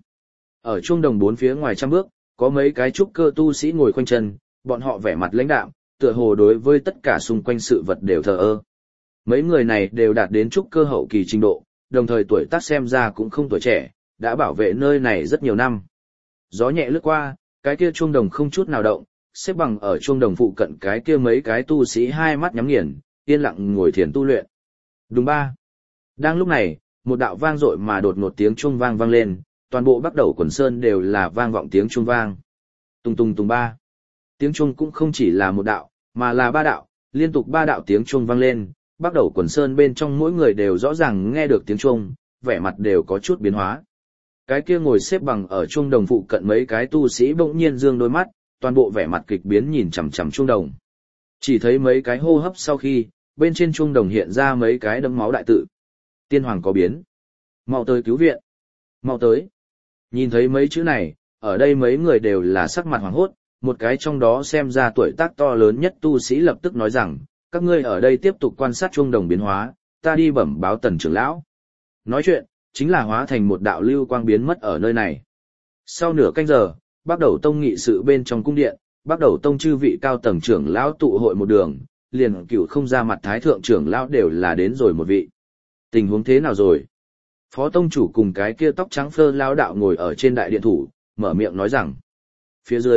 Ở chuông đồng bốn phía ngoài trăm bước, có mấy cái trúc cơ tu sĩ ngồi quanh chân, bọn họ vẻ mặt lãnh đạm, tựa hồ đối với tất cả xung quanh sự vật đều thờ ơ. Mấy người này đều đạt đến trúc cơ hậu kỳ trình độ, đồng thời tuổi tác xem ra cũng không tuổi trẻ, đã bảo vệ nơi này rất nhiều năm. Gió nhẹ lướt qua, cái kia chuông đồng không chút nào động, xếp bằng ở chuông đồng phụ cận cái kia mấy cái tu sĩ hai mắt nhắm nghiền, yên lặng ngồi thiền tu luyện. Đúng ba. Đang lúc này, một đạo vang dội mà đột ngột tiếng chuông vang vang lên, toàn bộ Bắc Đầu Quần Sơn đều là vang vọng tiếng chuông vang. Tung tung tung ba. Tiếng chuông cũng không chỉ là một đạo, mà là ba đạo, liên tục ba đạo tiếng chuông vang lên, Bắc Đầu Quần Sơn bên trong mỗi người đều rõ ràng nghe được tiếng chuông, vẻ mặt đều có chút biến hóa. Cái kia ngồi xếp bằng ở chuông đồng phụ cận mấy cái tu sĩ bỗng nhiên dương đôi mắt, toàn bộ vẻ mặt kịch biến nhìn chằm chằm chuông đồng. Chỉ thấy mấy cái hô hấp sau khi, bên trên chuông đồng hiện ra mấy cái đấm máu đại tự. Tiên hoàng có biến. Mau tới cứu viện. Mau tới. Nhìn thấy mấy chữ này, ở đây mấy người đều là sắc mặt hoảng hốt, một cái trong đó xem ra tuổi tác to lớn nhất tu sĩ lập tức nói rằng, các ngươi ở đây tiếp tục quan sát chuông đồng biến hóa, ta đi bẩm báo Tần trưởng lão. Nói chuyện, chính là hóa thành một đạo lưu quang biến mất ở nơi này. Sau nửa canh giờ, Bắc Đầu Tông nghị sự bên trong cung điện, Bắc Đầu Tông chư vị cao tầng trưởng lão tụ hội một đường, liền cửu không ra mặt thái thượng trưởng lão đều là đến rồi một vị. Tình huống thế nào rồi? Phó tông chủ cùng cái kia tóc trắng phơ lão đạo ngồi ở trên đại điện thủ, mở miệng nói rằng, phía dưới,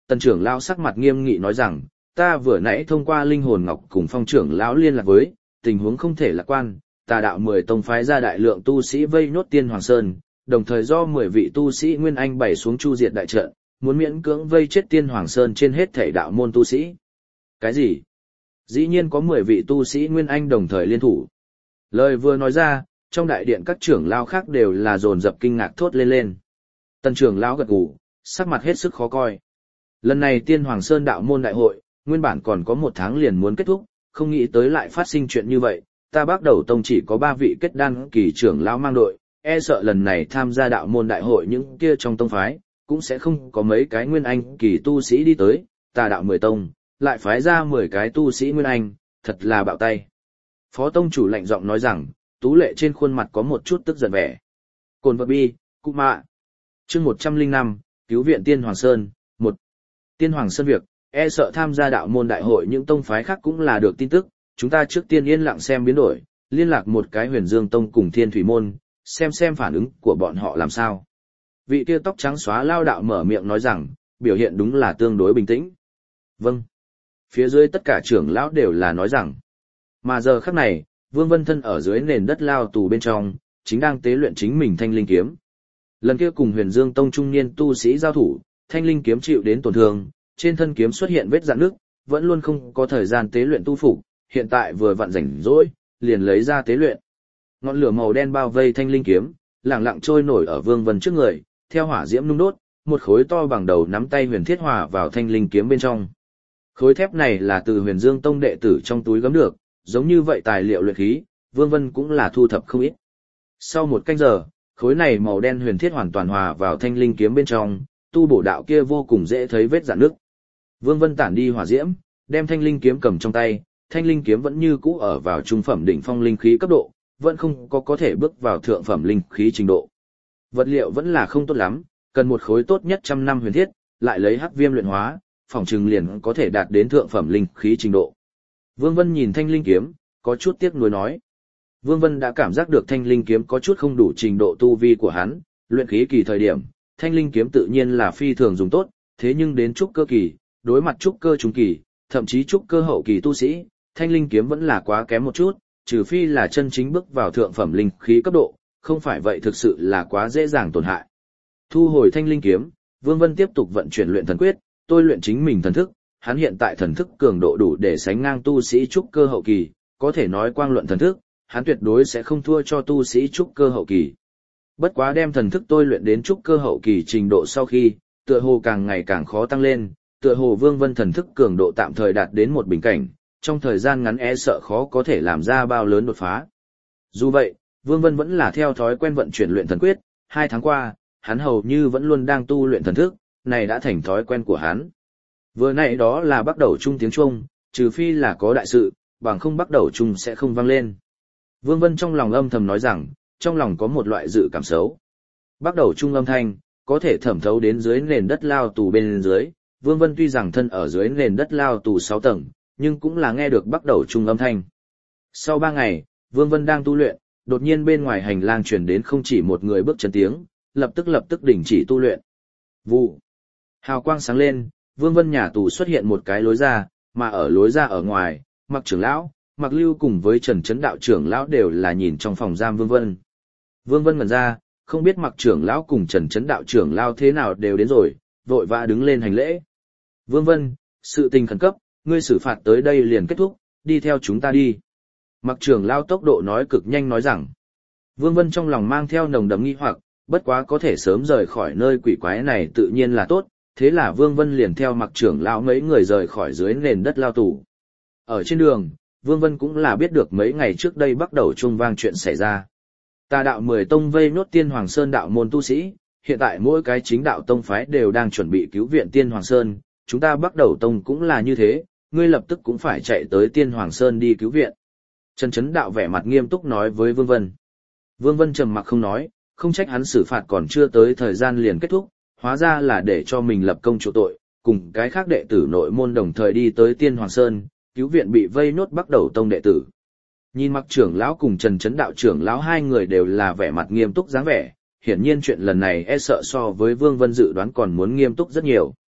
Tần trưởng lão sắc mặt nghiêm nghị nói rằng, ta vừa nãy thông qua linh hồn ngọc cùng phong trưởng lão liên lạc với, tình huống không thể lạc quan, tà đạo mười tông phái ra đại lượng tu sĩ vây nốt Tiên Hoàng Sơn, đồng thời do mười vị tu sĩ Nguyên Anh bày xuống chu diệt đại trận, muốn miễn cưỡng vây chết Tiên Hoàng Sơn trên hết thể đạo môn tu sĩ. Cái gì? Dĩ nhiên có mười vị tu sĩ Nguyên Anh đồng thời liên thủ. Lời vừa nói ra, trong đại điện các trưởng lão khác đều là dồn dập kinh ngạc thốt lên lên. Tần trưởng lão gật gù, sắc mặt hết sức khó coi. Lần này Tiên Hoàng Sơn đạo môn đại hội, nguyên bản còn có một tháng liền muốn kết thúc, không nghĩ tới lại phát sinh chuyện như vậy. Ta Bắc Đầu Tông chỉ có ba vị kết đan kỳ trưởng lão mang đội, e sợ lần này tham gia đạo môn đại hội những kia trong tông phái, cũng sẽ không có mấy cái Nguyên Anh kỳ tu sĩ đi tới, tà đạo mười tông, lại phái ra mười cái tu sĩ Nguyên Anh, thật là bạo tay. Phó tông chủ lạnh giọng nói rằng, tú lệ trên khuôn mặt có một chút tức giận vẻ. Cồn vật bi, cụ mạ. Chương một trăm lẻ năm, cứu viện Tiên Hoàng Sơn, một. Tiên Hoàng Sơn việc, e sợ tham gia đạo môn đại hội những tông phái khác cũng là được tin tức, chúng ta trước tiên yên lặng xem biến đổi, liên lạc một cái Huyền Dương Tông cùng Thiên Thủy Môn, xem xem phản ứng của bọn họ làm sao. Vị kia tóc trắng xóa lao đạo mở miệng nói rằng, biểu hiện đúng là tương đối bình tĩnh. Vâng. Phía dưới tất cả trưởng lão đều là nói rằng. Mà giờ khắc này, Vương Vân Thân ở dưới nền đất lao tù bên trong, chính đang tế luyện chính mình thanh linh kiếm. Lần kia cùng Huyền Dương Tông trung niên tu sĩ giao thủ, thanh linh kiếm chịu đến tổn thương, trên thân kiếm xuất hiện vết rạn nứt, vẫn luôn không có thời gian tế luyện tu phục, hiện tại vừa vặn rảnh rỗi, liền lấy ra tế luyện. Ngọn lửa màu đen bao vây thanh linh kiếm, lặng lặng trôi nổi ở Vương Vân trước người, theo hỏa diễm nung đốt, một khối to bằng đầu nắm tay huyền thiết hòa vào thanh linh kiếm bên trong. Khối thép này là từ Huyền Dương Tông đệ tử trong túi gấm được, giống như vậy tài liệu luyện khí, Vương Vân cũng là thu thập không ít. Sau một canh giờ, khối này màu đen huyền thiết hoàn toàn hòa vào thanh linh kiếm bên trong, tu bổ đạo kia vô cùng dễ thấy vết rạn nứt. Vương Vân tản đi hỏa diễm, đem thanh linh kiếm cầm trong tay, thanh linh kiếm vẫn như cũ ở vào trung phẩm đỉnh phong linh khí cấp độ, vẫn không có có thể bước vào thượng phẩm linh khí trình độ. Vật liệu vẫn là không tốt lắm, cần một khối tốt nhất trăm năm huyền thiết, lại lấy hắc viêm luyện hóa, phòng trừng liền có thể đạt đến thượng phẩm linh khí trình độ. Vương Vân nhìn thanh linh kiếm, có chút tiếc nuối nói. Vương Vân đã cảm giác được thanh linh kiếm có chút không đủ trình độ tu vi của hắn, luyện khí kỳ thời điểm, thanh linh kiếm tự nhiên là phi thường dùng tốt, thế nhưng đến trúc cơ kỳ, đối mặt trúc cơ trung kỳ, thậm chí trúc cơ hậu kỳ tu sĩ, thanh linh kiếm vẫn là quá kém một chút, trừ phi là chân chính bước vào thượng phẩm linh khí cấp độ, không phải vậy thực sự là quá dễ dàng tổn hại. Thu hồi thanh linh kiếm, Vương Vân tiếp tục vận chuyển luyện thần quyết, tôi luyện chính mình thần thức, hắn hiện tại thần thức cường độ đủ để sánh ngang tu sĩ trúc cơ hậu kỳ, có thể nói quang luận thần thức, hắn tuyệt đối sẽ không thua cho tu sĩ trúc cơ hậu kỳ. Bất quá đem thần thức tôi luyện đến trúc cơ hậu kỳ trình độ sau khi, tựa hồ càng ngày càng khó tăng lên, tựa hồ Vương Vân thần thức cường độ tạm thời đạt đến một bình cảnh, trong thời gian ngắn e sợ khó có thể làm ra bao lớn đột phá. Dù vậy, Vương Vân vẫn là theo thói quen vận chuyển luyện thần quyết, hai tháng qua, hắn hầu như vẫn luôn đang tu luyện thần thức, này đã thành thói quen của hắn. Vừa nãy đó là bắt đầu chung tiếng Trung, trừ phi là có đại sự, bằng không bắt đầu chung sẽ không vang lên. Vương Vân trong lòng âm thầm nói rằng, trong lòng có một loại dự cảm xấu. Bắt đầu chung âm thanh, có thể thẩm thấu đến dưới nền đất lao tù bên dưới, Vương Vân tuy rằng thân ở dưới nền đất lao tù sáu tầng, nhưng cũng là nghe được bắt đầu chung âm thanh. Sau ba ngày, Vương Vân đang tu luyện, đột nhiên bên ngoài hành lang truyền đến không chỉ một người bước chân tiếng, lập tức lập tức đình chỉ tu luyện. Vụ. Hào quang sáng lên, Vương Vân nhà tù xuất hiện một cái lối ra, mà ở lối ra ở ngoài, Mặc trưởng lão, Mặc Lưu cùng với Trần Chấn đạo trưởng lão đều là nhìn trong phòng giam Vương Vân. Vương Vân ngẩn ra, không biết Mặc trưởng lão cùng Trần Chấn đạo trưởng lão thế nào đều đến rồi, vội vã đứng lên hành lễ. Vương Vân, sự tình khẩn cấp, ngươi xử phạt tới đây liền kết thúc, đi theo chúng ta đi. Mặc trưởng lão tốc độ nói cực nhanh nói rằng. Vương Vân trong lòng mang theo nồng đậm nghi hoặc, bất quá có thể sớm rời khỏi nơi quỷ quái này tự nhiên là tốt, thế là Vương Vân liền theo Mặc trưởng lão mấy người rời khỏi dưới nền đất lao tù. Ở trên đường, Vương Vân cũng là biết được mấy ngày trước đây bắt đầu chuông vang chuyện xảy ra. Tà đạo mười tông vây nốt Tiên Hoàng Sơn đạo môn tu sĩ, hiện tại mỗi cái chính đạo tông phái đều đang chuẩn bị cứu viện Tiên Hoàng Sơn, chúng ta bắt đầu tông cũng là như thế, ngươi lập tức cũng phải chạy tới Tiên Hoàng Sơn đi cứu viện. Trần Chấn đạo vẻ mặt nghiêm túc nói với Vương Vân. Vương Vân trầm mặc không nói, không trách hắn xử phạt còn chưa tới thời gian liền kết thúc, hóa ra là để cho mình lập công chỗ tội, cùng cái khác đệ tử nội môn đồng thời đi tới Tiên Hoàng Sơn, cứu viện bị vây nốt bắt đầu tông đệ tử. Nhìn Mặc trưởng lão cùng Trần Chấn đạo trưởng lão hai người đều là vẻ mặt nghiêm túc dáng vẻ, hiển nhiên chuyện lần này e sợ so với Vương Vân dự đoán còn muốn nghiêm túc rất nhiều.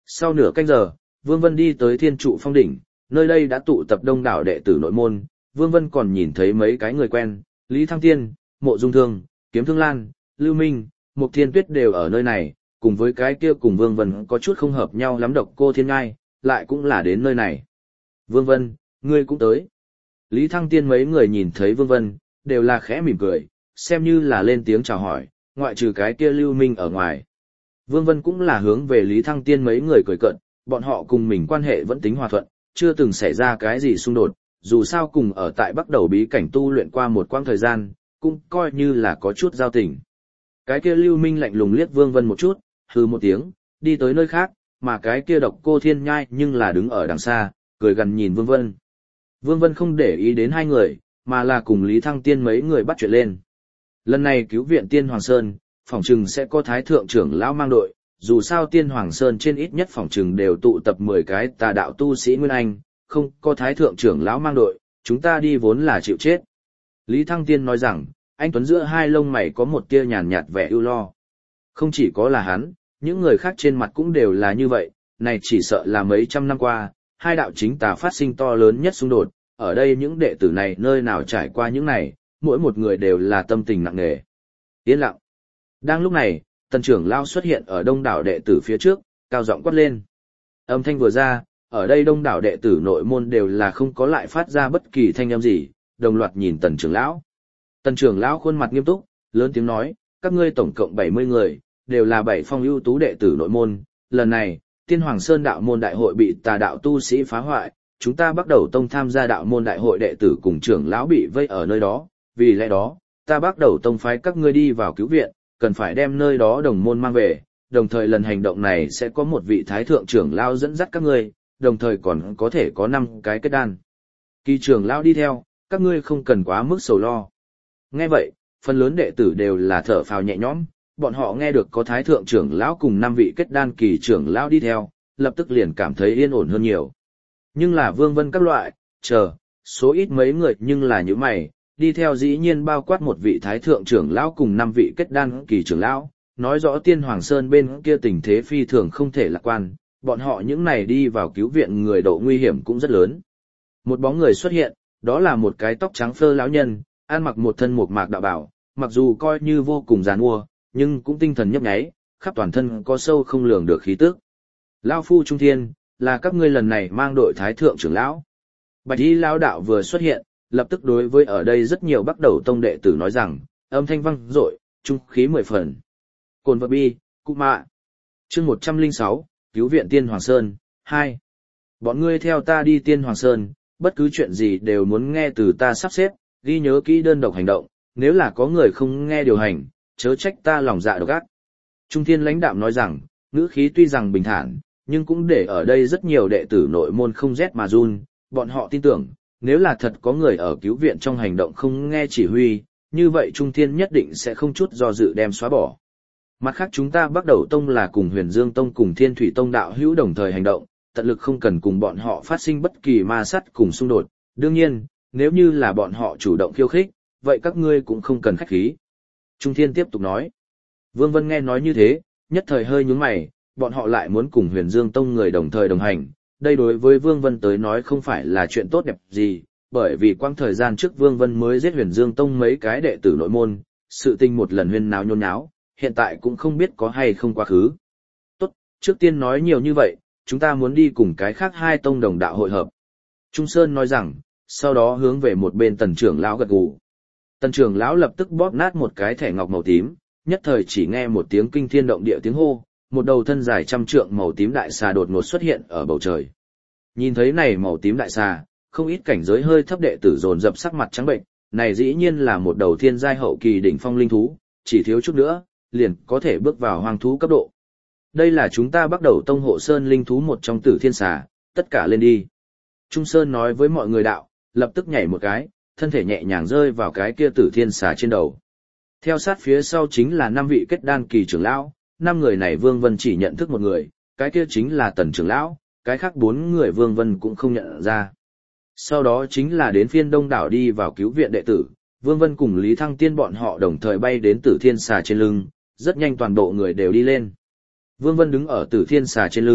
Sau nửa canh giờ, Vương Vân đi tới Thiên Trụ Phong đỉnh, nơi đây đã tụ tập đông đảo đệ tử nội môn, Vương Vân còn nhìn thấy mấy cái người quen, Lý Thăng Tiên, Mộ Dung Thương, Kiếm Thương Lan, Lưu Minh, Mục Thiên Tuyết đều ở nơi này, cùng với cái kia cùng Vương Vân có chút không hợp nhau lắm Độc Cô Thiên Ngai, lại cũng là đến nơi này. Vương Vân, ngươi cũng tới. Lý Thăng Tiên mấy người nhìn thấy Vương Vân, đều là khẽ mỉm cười, xem như là lên tiếng chào hỏi, ngoại trừ cái kia Lưu Minh ở ngoài. Vương Vân cũng là hướng về Lý Thăng Tiên mấy người cười cợt, bọn họ cùng mình quan hệ vẫn tính hòa thuận, chưa từng xảy ra cái gì xung đột, dù sao cùng ở tại Bắc Đầu bí cảnh tu luyện qua một quãng thời gian, cũng coi như là có chút giao tình. Cái kia Lưu Minh lạnh lùng liếc Vương Vân một chút, hừ một tiếng, đi tới nơi khác, mà cái kia Độc Cô Thiên Nhai nhưng là đứng ở đằng xa, cười gần nhìn Vương Vân. Vương Vân không để ý đến hai người, mà là cùng Lý Thăng Tiên mấy người bắt chuyện lên. Lần này cứu viện Tiên Hoàng Sơn, phỏng chừng sẽ có Thái Thượng trưởng lão mang đội, dù sao Tiên Hoàng Sơn trên ít nhất phỏng chừng đều tụ tập mười cái tà đạo tu sĩ Nguyên Anh, không có Thái Thượng trưởng lão mang đội, chúng ta đi vốn là chịu chết. Lý Thăng Tiên nói rằng, anh Tuấn giữa hai lông mày có một tia nhàn nhạt vẻ ưu lo. Không chỉ có là hắn, những người khác trên mặt cũng đều là như vậy, này chỉ sợ là mấy trăm năm qua, hai đạo chính tà phát sinh to lớn nhất xung đột, ở đây những đệ tử này nơi nào trải qua những này, mỗi một người đều là tâm tình nặng nề. Yên lặng. Đang lúc này, tần trưởng lão xuất hiện ở đông đảo đệ tử phía trước, cao giọng quát lên. Âm thanh vừa ra, ở đây đông đảo đệ tử nội môn đều là không có lại phát ra bất kỳ thanh âm gì, đồng loạt nhìn tần trưởng lão. Tần trưởng lão khuôn mặt nghiêm túc, lớn tiếng nói, các ngươi tổng cộng bảy mươi người, đều là bảy phong ưu tú đệ tử nội môn, lần này, Tiên Hoàng Sơn đạo môn đại hội bị tà đạo tu sĩ phá hoại, chúng ta bắt đầu tông tham gia đạo môn đại hội đệ tử cùng trưởng lão bị vây ở nơi đó, vì lẽ đó, ta bắt đầu tông phái các ngươi đi vào cứu viện, cần phải đem nơi đó đồng môn mang về, đồng thời lần hành động này sẽ có một vị thái thượng trưởng lão dẫn dắt các ngươi, đồng thời còn có thể có năm cái kết đan. Kỳ trưởng lão đi theo, các ngươi không cần quá mức sầu lo. Nghe vậy, phần lớn đệ tử đều là thở phào nhẹ nhõm, bọn họ nghe được có thái thượng trưởng lão cùng năm vị kết đan kỳ trưởng lão đi theo, lập tức liền cảm thấy yên ổn hơn nhiều. Nhưng là Vương Vân các loại, chờ, số ít mấy người nhưng là những mày, đi theo dĩ nhiên bao quát một vị thái thượng trưởng lão cùng năm vị kết đan kỳ trưởng lão, nói rõ Tiên Hoàng Sơn bên kia tình thế phi thường không thể lạc quan, bọn họ những này đi vào cứu viện người độ nguy hiểm cũng rất lớn. Một bóng người xuất hiện, đó là một cái tóc trắng phơ lão nhân, ăn mặc một thân mộc mạc đạo bảo, mặc dù coi như vô cùng giàn mua, nhưng cũng tinh thần nhấp nháy, khắp toàn thân có sâu không lường được khí tức. Lão phu trung thiên, là các ngươi lần này mang đội thái thượng trưởng lão. Bạch y lão đạo vừa xuất hiện, lập tức đối với ở đây rất nhiều bắt đầu tông đệ tử nói rằng, âm thanh vang dội, trung khí mười phần. Cồn vật bi, cụ mạ. Chương một trăm lẻ sáu, cứu viện Tiên Hoàng Sơn, hai. Bọn ngươi theo ta đi Tiên Hoàng Sơn, bất cứ chuyện gì đều muốn nghe từ ta sắp xếp, ghi nhớ kỹ đơn độc hành động, nếu là có người không nghe điều hành, chớ trách ta lòng dạ độc ác. Trung thiên lãnh đạm nói rằng, ngữ khí tuy rằng bình thản, nhưng cũng để ở đây rất nhiều đệ tử nội môn không rét mà run, bọn họ tin tưởng, nếu là thật có người ở cứu viện trong hành động không nghe chỉ huy, như vậy Trung thiên nhất định sẽ không chút do dự đem xóa bỏ. Mặt khác chúng ta bắt đầu tông là cùng Huyền Dương Tông cùng Thiên Thủy Tông đạo hữu đồng thời hành động, tận lực không cần cùng bọn họ phát sinh bất kỳ ma sát cùng xung đột. Đương nhiên, nếu như là bọn họ chủ động khiêu khích, vậy các ngươi cũng không cần khách khí. Trung Thiên tiếp tục nói. Vương Vân nghe nói như thế, nhất thời hơi nhướng mày, bọn họ lại muốn cùng Huyền Dương Tông người đồng thời đồng hành. Đây đối với Vương Vân tới nói không phải là chuyện tốt đẹp gì, bởi vì quãng thời gian trước Vương Vân mới giết Huyền Dương Tông mấy cái đệ tử nội môn, sự tình một lần huyên náo nhôn nháo, hiện tại cũng không biết có hay không quá khứ. Tốt, trước tiên nói nhiều như vậy, chúng ta muốn đi cùng cái khác hai tông đồng đạo hội hợp. Trung Sơn nói rằng, sau đó hướng về một bên tần trưởng lão gật gù. Tần trưởng lão lập tức bóp nát một cái thẻ ngọc màu tím, nhất thời chỉ nghe một tiếng kinh thiên động địa tiếng hô, một đầu thân dài trăm trượng màu tím đại xà đột ngột xuất hiện ở bầu trời. Nhìn thấy này màu tím đại xà, không ít cảnh giới hơi thấp đệ tử dồn dập sắc mặt trắng bệnh, này dĩ nhiên là một đầu thiên giai hậu kỳ đỉnh phong linh thú, chỉ thiếu chút nữa, liền có thể bước vào hoang thú cấp độ. Đây là chúng ta bắt đầu tông hộ sơn linh thú một trong tử thiên xà, tất cả lên đi. Trung Sơn nói với mọi người đạo, lập tức nhảy một cái, thân thể nhẹ nhàng rơi vào cái kia tử thiên xà trên đầu. Theo sát phía sau chính là năm vị kết đan kỳ trưởng lão, năm người này Vương Vân chỉ nhận thức một người, cái kia chính là Tần trưởng lão, cái khác bốn người Vương Vân cũng không nhận ra. Sau đó chính là đến phiên đông đảo đi vào cứu viện đệ tử, Vương Vân cùng Lý Thăng Tiên bọn họ đồng thời bay đến tử thiên xà trên lưng, rất nhanh toàn bộ người đều đi lên. Vương Vân đứng ở tử thiên xà trên lưng,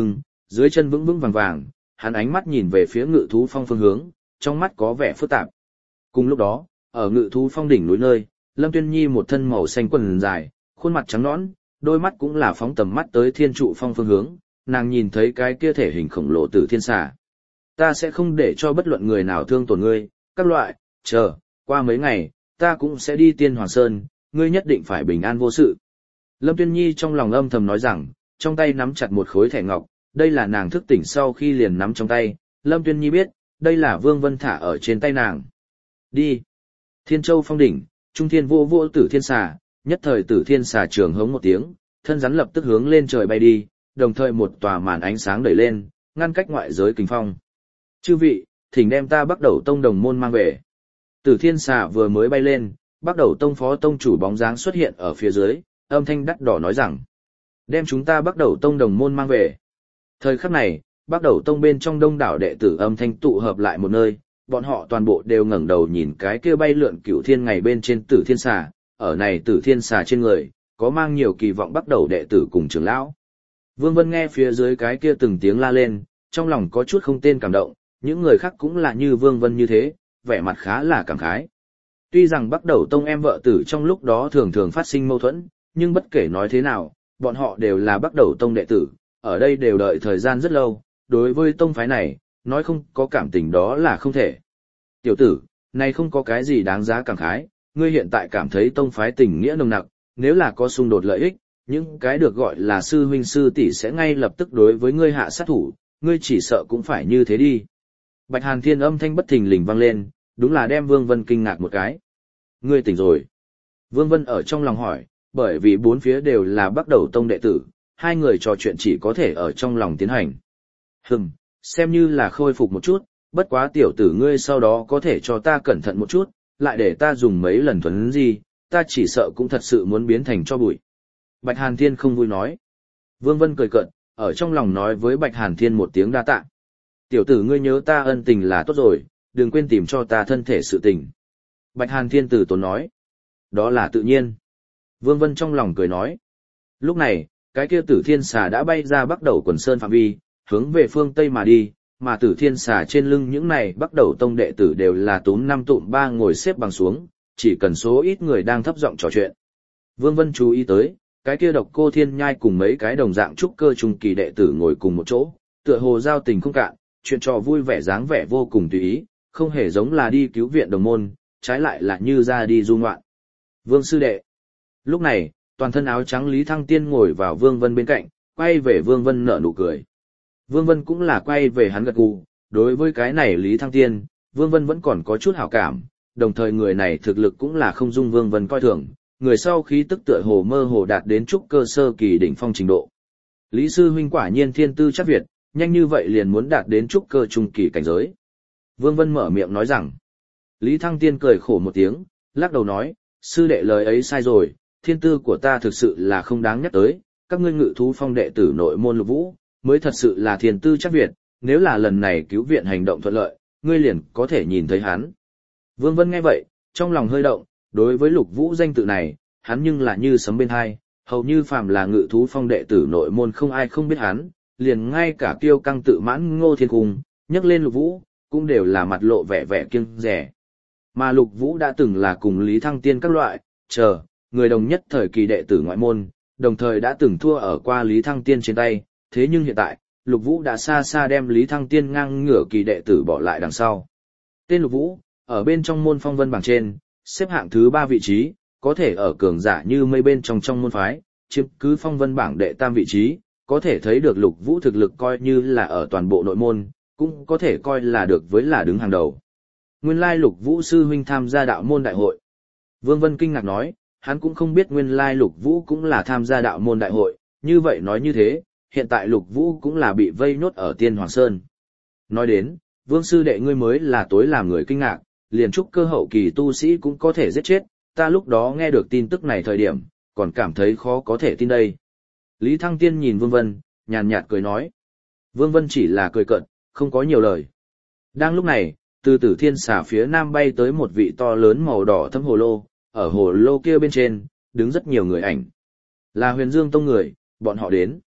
dưới chân vững vững vàng vàng, hắn ánh mắt nhìn về phía Ngự thú phong phương hướng, trong mắt có vẻ phức tạp. Cùng lúc đó, ở Ngự thú phong đỉnh núi nơi, Lâm Tuyên Nhi một thân màu xanh quần dài, khuôn mặt trắng nõn, đôi mắt cũng là phóng tầm mắt tới Thiên Trụ phong phương hướng, nàng nhìn thấy cái kia thể hình khổng lồ Tử Thiên Xà. Ta sẽ không để cho bất luận người nào thương tổn ngươi, các loại, chờ, qua mấy ngày, ta cũng sẽ đi Tiên Hoàng Sơn, ngươi nhất định phải bình an vô sự. Lâm Tuyên Nhi trong lòng âm thầm nói rằng, trong tay nắm chặt một khối thẻ ngọc, đây là nàng thức tỉnh sau khi liền nắm trong tay, Lâm Tuyên Nhi biết, đây là Vương Vân thả ở trên tay nàng. Đi. Thiên Châu phong đỉnh, Trung Thiên vô vô Tử Thiên Xà, nhất thời Tử Thiên Xà trường hống một tiếng, thân rắn lập tức hướng lên trời bay đi, đồng thời một tòa màn ánh sáng đẩy lên, ngăn cách ngoại giới kình phong. Chư vị, thỉnh đem ta Bắc Đầu Tông đồng môn mang về. Tử Thiên Xà vừa mới bay lên, Bắc Đầu Tông phó tông chủ bóng dáng xuất hiện ở phía dưới, âm thanh đắt đỏ nói rằng, đem chúng ta Bắc Đầu Tông đồng môn mang về. Thời khắc này, Bắc Đầu Tông bên trong đông đảo đệ tử âm thanh tụ hợp lại một nơi, bọn họ toàn bộ đều ngẩng đầu nhìn cái kia bay lượn cửu thiên ngày bên trên Tử Thiên Xà, ở này Tử Thiên Xà trên người, có mang nhiều kỳ vọng Bắc Đầu đệ tử cùng trưởng lão. Vương Vân nghe phía dưới cái kia từng tiếng la lên, trong lòng có chút không tên cảm động, những người khác cũng là như Vương Vân như thế, vẻ mặt khá là cảm khái. Tuy rằng Bắc Đầu Tông em vợ tử trong lúc đó thường thường phát sinh mâu thuẫn, nhưng bất kể nói thế nào, bọn họ đều là Bắc Đầu Tông đệ tử, ở đây đều đợi thời gian rất lâu, đối với tông phái này, nói không có cảm tình đó là không thể. Tiểu tử, này không có cái gì đáng giá cảm khái, ngươi hiện tại cảm thấy tông phái tình nghĩa nồng nặc, nếu là có xung đột lợi ích, những cái được gọi là sư huynh sư tỷ sẽ ngay lập tức đối với ngươi hạ sát thủ, ngươi chỉ sợ cũng phải như thế đi. Bạch Hàn Thiên âm thanh bất thình lình vang lên, đúng là đem Vương Vân kinh ngạc một cái. Ngươi tỉnh rồi. Vương Vân ở trong lòng hỏi, bởi vì bốn phía đều là Bắc Đầu Tông đệ tử, hai người trò chuyện chỉ có thể ở trong lòng tiến hành. Hừm, xem như là khôi phục một chút, bất quá tiểu tử ngươi sau đó có thể cho ta cẩn thận một chút, lại để ta dùng mấy lần thuấn gì, ta chỉ sợ cũng thật sự muốn biến thành cho bụi. Bạch Hàn Thiên không vui nói. Vương Vân cười cợt, ở trong lòng nói với Bạch Hàn Thiên một tiếng đa tạ. Tiểu tử ngươi nhớ ta ân tình là tốt rồi, đừng quên tìm cho ta thân thể sự tình. Bạch Hàn Thiên từ tốn nói. Đó là tự nhiên. Vương Vân trong lòng cười nói. Lúc này, cái kia Tử Thiên Xà đã bay ra Bắc Đầu quần sơn phạm vi, hướng về phương Tây mà đi, mà Tử Thiên Xà trên lưng những này Bắc Đầu Tông đệ tử đều là túm năm tụm ba ngồi xếp bằng xuống, chỉ cần số ít người đang thấp giọng trò chuyện. Vương Vân chú ý tới, cái kia Độc Cô Thiên Nhai cùng mấy cái đồng dạng trúc cơ trung kỳ đệ tử ngồi cùng một chỗ, tựa hồ giao tình không cạn, chuyện trò vui vẻ dáng vẻ vô cùng tùy ý, không hề giống là đi cứu viện đồng môn, trái lại là như ra đi du ngoạn. Vương sư đệ. Lúc này, toàn thân áo trắng Lý Thăng Tiên ngồi vào Vương Vân bên cạnh, quay về Vương Vân nở nụ cười. Vương Vân cũng là quay về hắn gật gù, đối với cái này Lý Thăng Tiên, Vương Vân vẫn còn có chút hảo cảm, đồng thời người này thực lực cũng là không dung Vương Vân coi thường, người sau khí tức tựa hồ mơ hồ đạt đến trúc cơ sơ kỳ đỉnh phong trình độ. Lý sư huynh quả nhiên thiên tư chắc việt, nhanh như vậy liền muốn đạt đến trúc cơ trung kỳ cảnh giới. Vương Vân mở miệng nói rằng. Lý Thăng Tiên cười khổ một tiếng, lắc đầu nói, sư đệ lời ấy sai rồi, thiên tư của ta thực sự là không đáng nhắc tới, các ngươi Ngự thú phong đệ tử nội môn Lục Vũ, mới thật sự là thiên tư chắc việt, nếu là lần này cứu viện hành động thuận lợi, ngươi liền có thể nhìn thấy hắn. Vương Vân nghe vậy, trong lòng hơi động, đối với Lục Vũ danh tự này, hắn nhưng là như sấm bên hai, hầu như phàm là Ngự thú phong đệ tử nội môn không ai không biết hắn, liền ngay cả Kiêu Căng tự mãn Ngô Thiên Cung, nhắc lên Lục Vũ, cũng đều là mặt lộ vẻ vẻ kiêng dè. Mà Lục Vũ đã từng là cùng Lý Thăng Tiên các loại, chờ, người đồng nhất thời kỳ đệ tử ngoại môn, đồng thời đã từng thua ở qua Lý Thăng Tiên trên tay, thế nhưng hiện tại, Lục Vũ đã xa xa đem Lý Thăng Tiên ngang ngửa kỳ đệ tử bỏ lại đằng sau. Tên Lục Vũ, ở bên trong môn phong vân bảng trên, xếp hạng thứ ba vị trí, có thể ở cường giả như mây bên trong trong môn phái, chiếm cứ phong vân bảng đệ tam vị trí, có thể thấy được Lục Vũ thực lực coi như là ở toàn bộ nội môn, cũng có thể coi là được với là đứng hàng đầu. Nguyên lai Lục Vũ sư huynh tham gia đạo môn đại hội. Vương Vân kinh ngạc nói, hắn cũng không biết nguyên lai Lục Vũ cũng là tham gia đạo môn đại hội, như vậy nói như thế, hiện tại Lục Vũ cũng là bị vây nhốt ở Tiên Hoàng Sơn. Nói đến, Vương sư đệ ngươi mới là tối làm người kinh ngạc, liền trúc cơ hậu kỳ tu sĩ cũng có thể giết chết, ta lúc đó nghe được tin tức này thời điểm, còn cảm thấy khó có thể tin đây. Lý Thăng Tiên nhìn Vương Vân, nhàn nhạt cười nói. Vương Vân chỉ là cười cợt, không có nhiều lời. Đang lúc này, từ Tử Thiên Xà phía nam bay tới một vị to lớn màu đỏ thâm hồ lô, ở hồ lô kia bên trên, đứng rất nhiều người ảnh. Là Huyền Dương Tông người, bọn họ đến.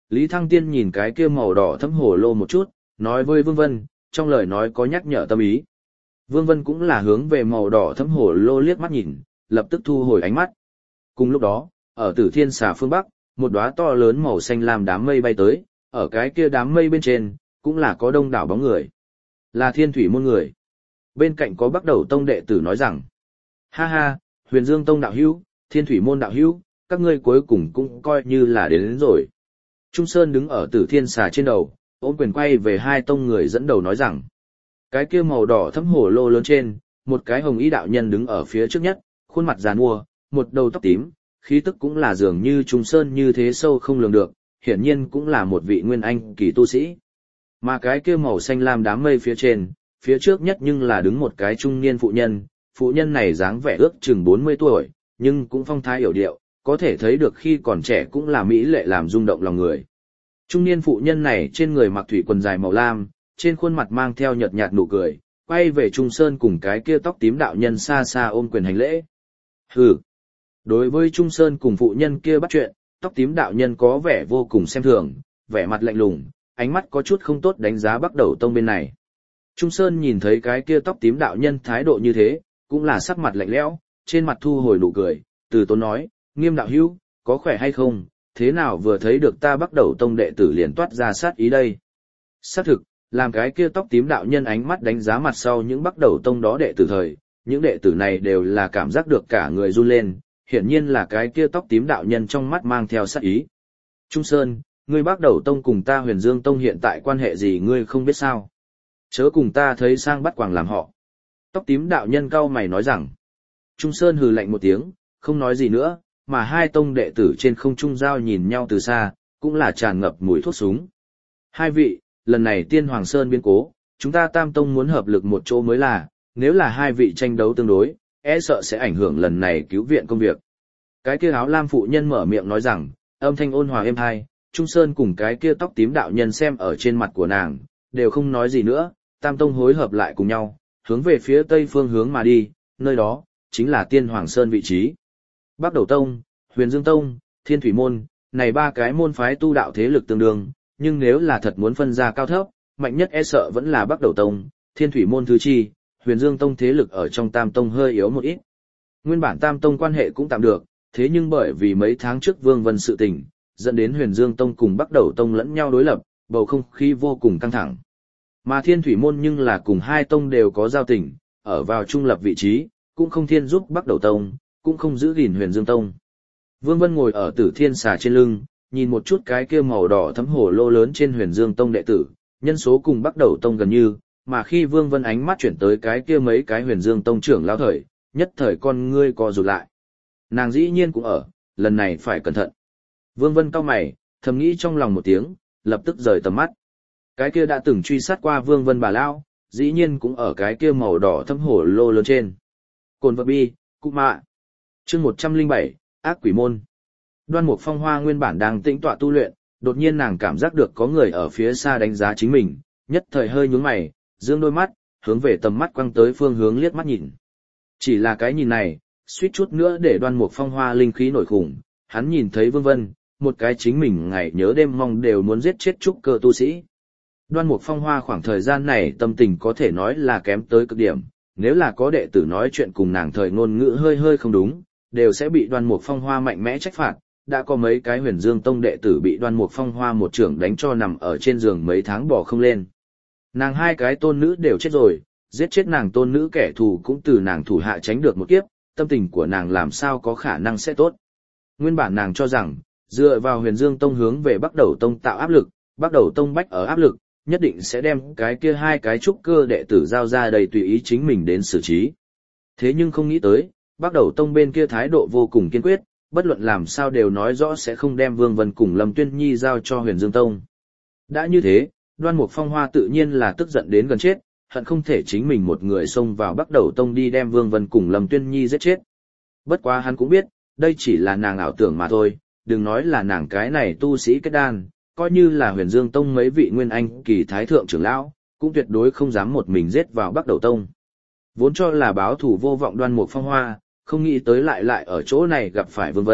Lý Thăng Tiên nhìn cái kia màu đỏ thẫm hồ lô một chút, nói với Vương Vân, trong lời nói có nhắc nhở tâm ý. Vương Vân cũng là hướng về màu đỏ thẫm hồ lô liếc mắt nhìn, lập tức thu hồi ánh mắt. Cùng lúc đó, ở Tử Thiên Xà phương Bắc, một đóa to lớn màu xanh lam đám mây bay tới, ở cái kia đám mây bên trên, cũng là có đông đảo bóng người. Là Thiên Thủy môn người. Bên cạnh có Bắc Đầu Tông đệ tử nói rằng, ha ha, Huyền Dương Tông đạo hữu, Thiên Thủy môn đạo hữu, các ngươi cuối cùng cũng coi như là đến, đến rồi. Trung Sơn đứng ở Tử Thiên Xà trên đầu, ôm quyền quay về hai tông người dẫn đầu nói rằng, cái kia màu đỏ thẫm hổ lô lớn trên, một cái hồng y đạo nhân đứng ở phía trước nhất, khuôn mặt giàn mua, một đầu tóc tím, khí tức cũng là dường như Trung Sơn như thế sâu không lường được, hiển nhiên cũng là một vị nguyên anh kỳ tu sĩ. Mà cái kia màu xanh lam đám mây phía trên, phía trước nhất nhưng là đứng một cái trung niên phụ nhân, phụ nhân này dáng vẻ ước chừng bốn mươi tuổi, nhưng cũng phong thái hiểu điệu, có thể thấy được khi còn trẻ cũng là mỹ lệ làm rung động lòng người. Trung niên phụ nhân này trên người mặc thủy quần dài màu lam, trên khuôn mặt mang theo nhợt nhạt nụ cười, quay về Trung Sơn cùng cái kia tóc tím đạo nhân xa xa ôm quyền hành lễ. Hừ. Đối với Trung Sơn cùng phụ nhân kia bắt chuyện, tóc tím đạo nhân có vẻ vô cùng xem thường, vẻ mặt lạnh lùng, ánh mắt có chút không tốt đánh giá Bắc Đầu Tông bên này. Trung Sơn nhìn thấy cái kia tóc tím đạo nhân thái độ như thế, cũng là sắc mặt lạnh lẽo, trên mặt thu hồi nụ cười, từ tốn nói, Nghiêm đạo hữu, có khỏe hay không, thế nào vừa thấy được ta Bắc Đầu Tông đệ tử liền toát ra sát ý đây. Xác thực, làm cái kia tóc tím đạo nhân ánh mắt đánh giá mặt sau những Bắc Đầu Tông đó đệ tử thời, những đệ tử này đều là cảm giác được cả người run lên, hiển nhiên là cái kia tóc tím đạo nhân trong mắt mang theo sát ý. Trung Sơn, ngươi Bắc Đầu Tông cùng ta Huyền Dương Tông hiện tại quan hệ gì ngươi không biết sao? Chớ cùng ta thấy sang bắt quàng làm họ. Tóc tím đạo nhân cau mày nói rằng. Trung Sơn hừ lạnh một tiếng, không nói gì nữa, mà hai tông đệ tử trên không trung giao nhìn nhau từ xa, cũng là tràn ngập mùi thuốc súng. Hai vị, lần này Tiên Hoàng Sơn biến cố, chúng ta Tam Tông muốn hợp lực một chỗ mới là, nếu là hai vị tranh đấu tương đối, e sợ sẽ ảnh hưởng lần này cứu viện công việc. Cái kia áo lam phụ nhân mở miệng nói rằng, âm thanh ôn hòa êm hai, Trung Sơn cùng cái kia tóc tím đạo nhân xem ở trên mặt của nàng, đều không nói gì nữa, Tam Tông hối hợp lại cùng nhau, hướng về phía tây phương hướng mà đi, nơi đó, chính là Tiên Hoàng Sơn vị trí. Bắc Đầu Tông, Huyền Dương Tông, Thiên Thủy Môn, này ba cái môn phái tu đạo thế lực tương đương, nhưng nếu là thật muốn phân ra cao thấp, mạnh nhất e sợ vẫn là Bắc Đầu Tông, Thiên Thủy Môn thứ chi, Huyền Dương Tông thế lực ở trong Tam Tông hơi yếu một ít. Nguyên bản Tam Tông quan hệ cũng tạm được, thế nhưng bởi vì mấy tháng trước Vương Vân sự tình, dẫn đến Huyền Dương Tông cùng Bắc Đầu Tông lẫn nhau đối lập, bầu không khí vô cùng căng thẳng. Mà Thiên Thủy Môn nhưng là cùng hai tông đều có giao tình, ở vào trung lập vị trí, cũng không thiên giúp Bắc Đầu Tông, cũng không giữ gìn Huyền Dương Tông. Vương Vân ngồi ở Tử Thiên Xà trên lưng, nhìn một chút cái kia màu đỏ thấm hổ lô lớn trên Huyền Dương Tông đệ tử, nhân số cùng Bắc Đầu Tông gần như, mà khi Vương Vân ánh mắt chuyển tới cái kia mấy cái Huyền Dương Tông trưởng lão thời, nhất thời con ngươi co rụt lại. Nàng dĩ nhiên cũng ở, lần này phải cẩn thận. Vương Vân cau mày, thầm nghĩ trong lòng một tiếng, lập tức rời tầm mắt. Cái kia đã từng truy sát qua Vương Vân bà lão, dĩ nhiên cũng ở cái kia màu đỏ thấm hổ lô lớn trên. Cồn vật bi, cụ mạ. Chương một trăm lẻ bảy, ác quỷ môn. Đoan Mục Phong Hoa nguyên bản đang tĩnh tọa tu luyện, đột nhiên nàng cảm giác được có người ở phía xa đánh giá chính mình, nhất thời hơi nhướng mày, dương đôi mắt, hướng về tầm mắt quăng tới phương hướng liếc mắt nhìn. Chỉ là cái nhìn này, suýt chút nữa để Đoan Mục Phong Hoa linh khí nổi khủng, hắn nhìn thấy Vương Vân, một cái chính mình ngày nhớ đêm mong đều muốn giết chết trúc cơ tu sĩ. Đoan Mục Phong Hoa khoảng thời gian này tâm tình có thể nói là kém tới cực điểm, nếu là có đệ tử nói chuyện cùng nàng thời ngôn ngữ hơi hơi không đúng, đều sẽ bị Đoan Mục Phong Hoa mạnh mẽ trách phạt. Đã có mấy cái Huyền Dương Tông đệ tử bị Đoan Mục Phong Hoa một trưởng đánh cho nằm ở trên giường mấy tháng bò không lên. Nàng hai cái tôn nữ đều chết rồi, giết chết nàng tôn nữ kẻ thù cũng từ nàng thủ hạ tránh được một kiếp, tâm tình của nàng làm sao có khả năng sẽ tốt. Nguyên bản nàng cho rằng, dựa vào Huyền Dương Tông hướng về Bắc Đầu Tông tạo áp lực, Bắc Đầu Tông bách ở áp lực, nhất định sẽ đem cái kia hai cái trúc cơ đệ tử giao ra đầy tùy ý chính mình đến xử trí. Thế nhưng không nghĩ tới, Bắc Đầu Tông bên kia thái độ vô cùng kiên quyết, bất luận làm sao đều nói rõ sẽ không đem Vương Vân cùng Lâm Tuyên Nhi giao cho Huyền Dương Tông. Đã như thế, Đoan Mục Phong Hoa tự nhiên là tức giận đến gần chết, hận không thể chính mình một người xông vào Bắc Đầu Tông đi đem Vương Vân cùng Lâm Tuyên Nhi giết chết. Bất quá hắn cũng biết, đây chỉ là nàng ảo tưởng mà thôi, đừng nói là nàng cái này tu sĩ kết đan, coi như là Huyền Dương Tông mấy vị nguyên anh kỳ thái thượng trưởng lão, cũng tuyệt đối không dám một mình giết vào Bắc Đầu Tông. Vốn cho là báo thủ vô vọng Đoan Mục Phong Hoa, không nghĩ tới lại lại ở chỗ này gặp phải Vương Vân,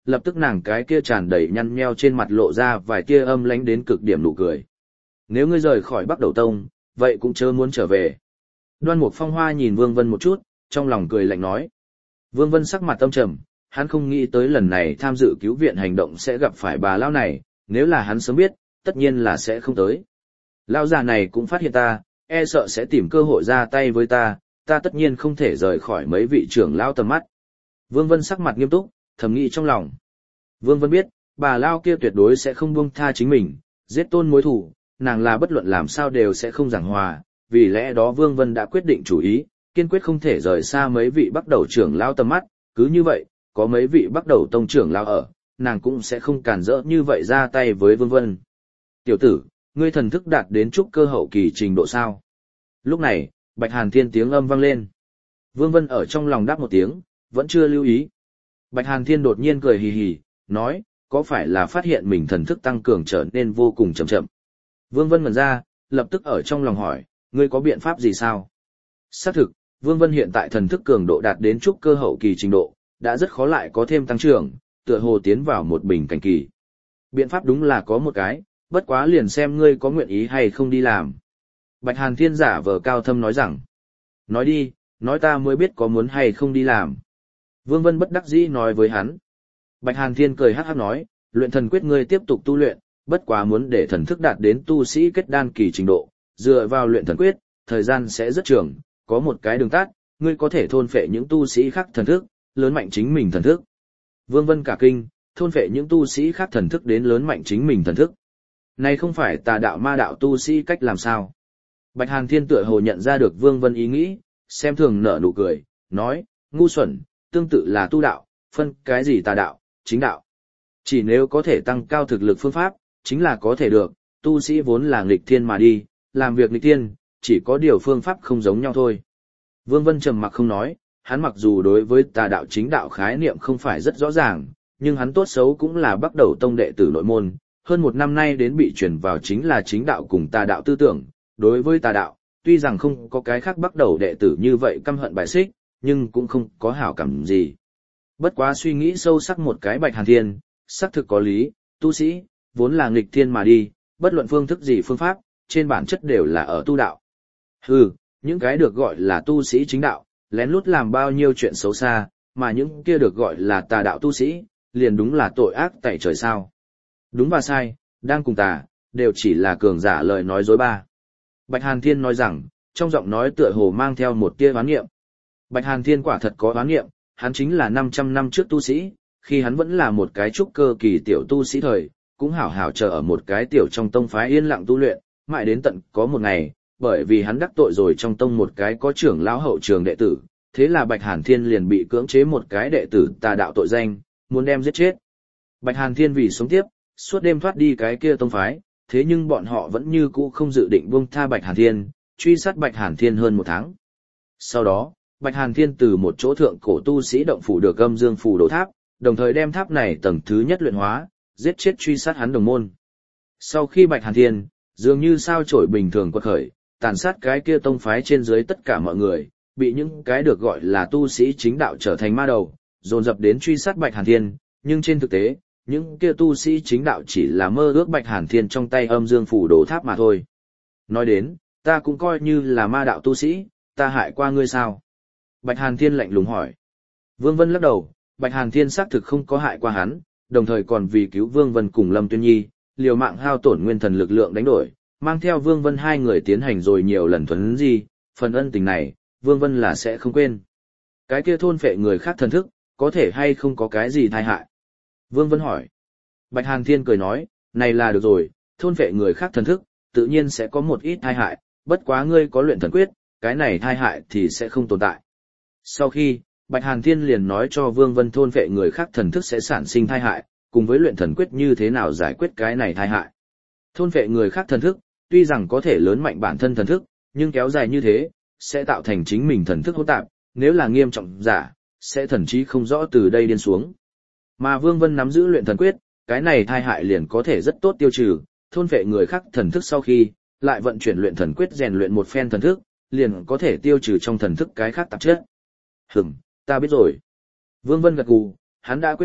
lập tức nàng cái kia tràn đầy nhăn nheo trên mặt lộ ra vài tia âm lánh đến cực điểm nụ cười. Nếu ngươi rời khỏi Bắc Đầu Tông, vậy cũng chớ muốn trở về. Đoan Mục Phong Hoa nhìn Vương Vân một chút, trong lòng cười lạnh nói. Vương Vân sắc mặt âm trầm, hắn không nghĩ tới lần này tham dự cứu viện hành động sẽ gặp phải bà lão này, nếu là hắn sớm biết, tất nhiên là sẽ không tới. Lão già này cũng phát hiện ta, e sợ sẽ tìm cơ hội ra tay với ta, ta tất nhiên không thể rời khỏi mấy vị trưởng lão tầm mắt. Vương Vân sắc mặt nghiêm túc, thầm nghĩ trong lòng. Vương Vân biết, bà lão kia tuyệt đối sẽ không buông tha chính mình, giết Tôn mối thủ, nàng là bất luận làm sao đều sẽ không giảng hòa, vì lẽ đó Vương Vân đã quyết định chủ ý, kiên quyết không thể rời xa mấy vị Bắc Đầu trưởng lão tầm mắt, cứ như vậy, có mấy vị Bắc Đầu tông trưởng lão ở, nàng cũng sẽ không cản rỡ như vậy ra tay với Vương Vân. Tiểu tử, ngươi thần thức đạt đến trúc cơ hậu kỳ trình độ sao? Lúc này, Bạch Hàn Thiên tiếng âm vang lên. Vương Vân ở trong lòng đáp một tiếng, vẫn chưa lưu ý. Bạch Hàn Thiên đột nhiên cười hì hì, nói, có phải là phát hiện mình thần thức tăng cường trở nên vô cùng chậm chậm. Vương Vân ngẩn ra, lập tức ở trong lòng hỏi, ngươi có biện pháp gì sao? Xác thực, Vương Vân hiện tại thần thức cường độ đạt đến trúc cơ hậu kỳ trình độ, đã rất khó lại có thêm tăng trưởng, tựa hồ tiến vào một bình cảnh kỳ. Biện pháp đúng là có một cái, bất quá liền xem ngươi có nguyện ý hay không đi làm. Bạch Hàn Thiên giả vờ cao thâm nói rằng, nói đi, nói ta mới biết có muốn hay không đi làm. Vương Vân bất đắc dĩ nói với hắn. Bạch Hàn Thiên cười hắc hắc nói, luyện thần quyết ngươi tiếp tục tu luyện, bất quá muốn để thần thức đạt đến tu sĩ kết đan kỳ trình độ, dựa vào luyện thần quyết, thời gian sẽ rất trường, có một cái đường tắt, ngươi có thể thôn phệ những tu sĩ khác thần thức, lớn mạnh chính mình thần thức. Vương Vân cả kinh, thôn phệ những tu sĩ khác thần thức đến lớn mạnh chính mình thần thức. Này không phải tà đạo ma đạo tu sĩ cách làm sao? Bạch Hàn Thiên tựa hồ nhận ra được Vương Vân ý nghĩ, xem thường nở nụ cười, nói, ngu xuẩn, tương tự là tu đạo, phân cái gì tà đạo, chính đạo. Chỉ nếu có thể tăng cao thực lực phương pháp, chính là có thể được, tu sĩ vốn là nghịch thiên mà đi, làm việc nghịch thiên, chỉ có điều phương pháp không giống nhau thôi. Vương Vân trầm mặc không nói, hắn mặc dù đối với tà đạo chính đạo khái niệm không phải rất rõ ràng, nhưng hắn tốt xấu cũng là Bắc Đầu tông đệ tử nội môn, hơn một năm nay đến bị truyền vào chính là chính đạo cùng tà đạo tư tưởng, đối với tà đạo, tuy rằng không có cái khác Bắc Đầu đệ tử như vậy căm hận bài xích, nhưng cũng không có hảo cảm gì. Bất quá suy nghĩ sâu sắc một cái Bạch Hàn Thiên, xác thực có lý, tu sĩ, vốn là nghịch thiên mà đi, bất luận phương thức gì phương pháp, trên bản chất đều là ở tu đạo. Hừ, những cái được gọi là tu sĩ chính đạo, lén lút làm bao nhiêu chuyện xấu xa, mà những kia được gọi là tà đạo tu sĩ, liền đúng là tội ác tẩy trời sao. Đúng và sai, đang cùng tà, đều chỉ là cường giả lời nói dối ba. Bạch Hàn Thiên nói rằng, trong giọng nói tựa hồ mang theo một tia oán nghiệm. Bạch Hàn Thiên quả thật có oán nghiệm, hắn chính là năm trăm năm trước tu sĩ, khi hắn vẫn là một cái trúc cơ kỳ tiểu tu sĩ thời, cũng hảo hảo chờ ở một cái tiểu trong tông phái yên lặng tu luyện, mãi đến tận có một ngày, bởi vì hắn đắc tội rồi trong tông một cái có trưởng lão hậu trường đệ tử, thế là Bạch Hàn Thiên liền bị cưỡng chế một cái đệ tử tà đạo tội danh, muốn đem giết chết. Bạch Hàn Thiên vì sống tiếp, suốt đêm thoát đi cái kia tông phái, thế nhưng bọn họ vẫn như cũ không dự định buông tha Bạch Hàn Thiên, truy sát Bạch Hàn Thiên hơn một tháng. Sau đó, Bạch Hàn Thiên từ một chỗ thượng cổ tu sĩ động phủ được âm dương phủ đổ tháp, đồng thời đem tháp này tầng thứ nhất luyện hóa, giết chết truy sát hắn đồng môn. Sau khi Bạch Hàn Thiên, dường như sao chổi bình thường quật khởi, tàn sát cái kia tông phái trên dưới tất cả mọi người, bị những cái được gọi là tu sĩ chính đạo trở thành ma đầu, dồn dập đến truy sát Bạch Hàn Thiên, nhưng trên thực tế, những kia tu sĩ chính đạo chỉ là mơ ước Bạch Hàn Thiên trong tay âm dương phủ đổ tháp mà thôi. Nói đến, ta cũng coi như là ma đạo tu sĩ, ta hại qua ngươi sao? Bạch Hàn Thiên lạnh lùng hỏi. Vương Vân lắc đầu, Bạch Hàn Thiên xác thực không có hại qua hắn, đồng thời còn vì cứu Vương Vân cùng Lâm Tuyên Nhi, liều mạng hao tổn nguyên thần lực lượng đánh đổi, mang theo Vương Vân hai người tiến hành rồi nhiều lần thuần di, phần ân tình này, Vương Vân là sẽ không quên. Cái kia thôn phệ người khác thần thức, có thể hay không có cái gì tai hại? Vương Vân hỏi. Bạch Hàn Thiên cười nói, này là được rồi, thôn phệ người khác thần thức, tự nhiên sẽ có một ít tai hại, bất quá ngươi có luyện thần quyết, cái này tai hại thì sẽ không tồn tại. Sau khi, Bạch Hàn Thiên liền nói cho Vương Vân thôn phệ người khác thần thức sẽ sản sinh tai hại, cùng với luyện thần quyết như thế nào giải quyết cái này tai hại. Thôn phệ người khác thần thức, tuy rằng có thể lớn mạnh bản thân thần thức, nhưng kéo dài như thế, sẽ tạo thành chính mình thần thức hỗn tạp, nếu là nghiêm trọng giả, sẽ thần trí không rõ từ đây điên xuống. Mà Vương Vân nắm giữ luyện thần quyết, cái này tai hại liền có thể rất tốt tiêu trừ, thôn phệ người khác thần thức sau khi, lại vận chuyển luyện thần quyết rèn luyện một phen thần thức, liền có thể tiêu trừ trong thần thức cái khác tạp chất. Hừm, ta biết rồi. Vương Vân gật gù, hắn đã quyết định,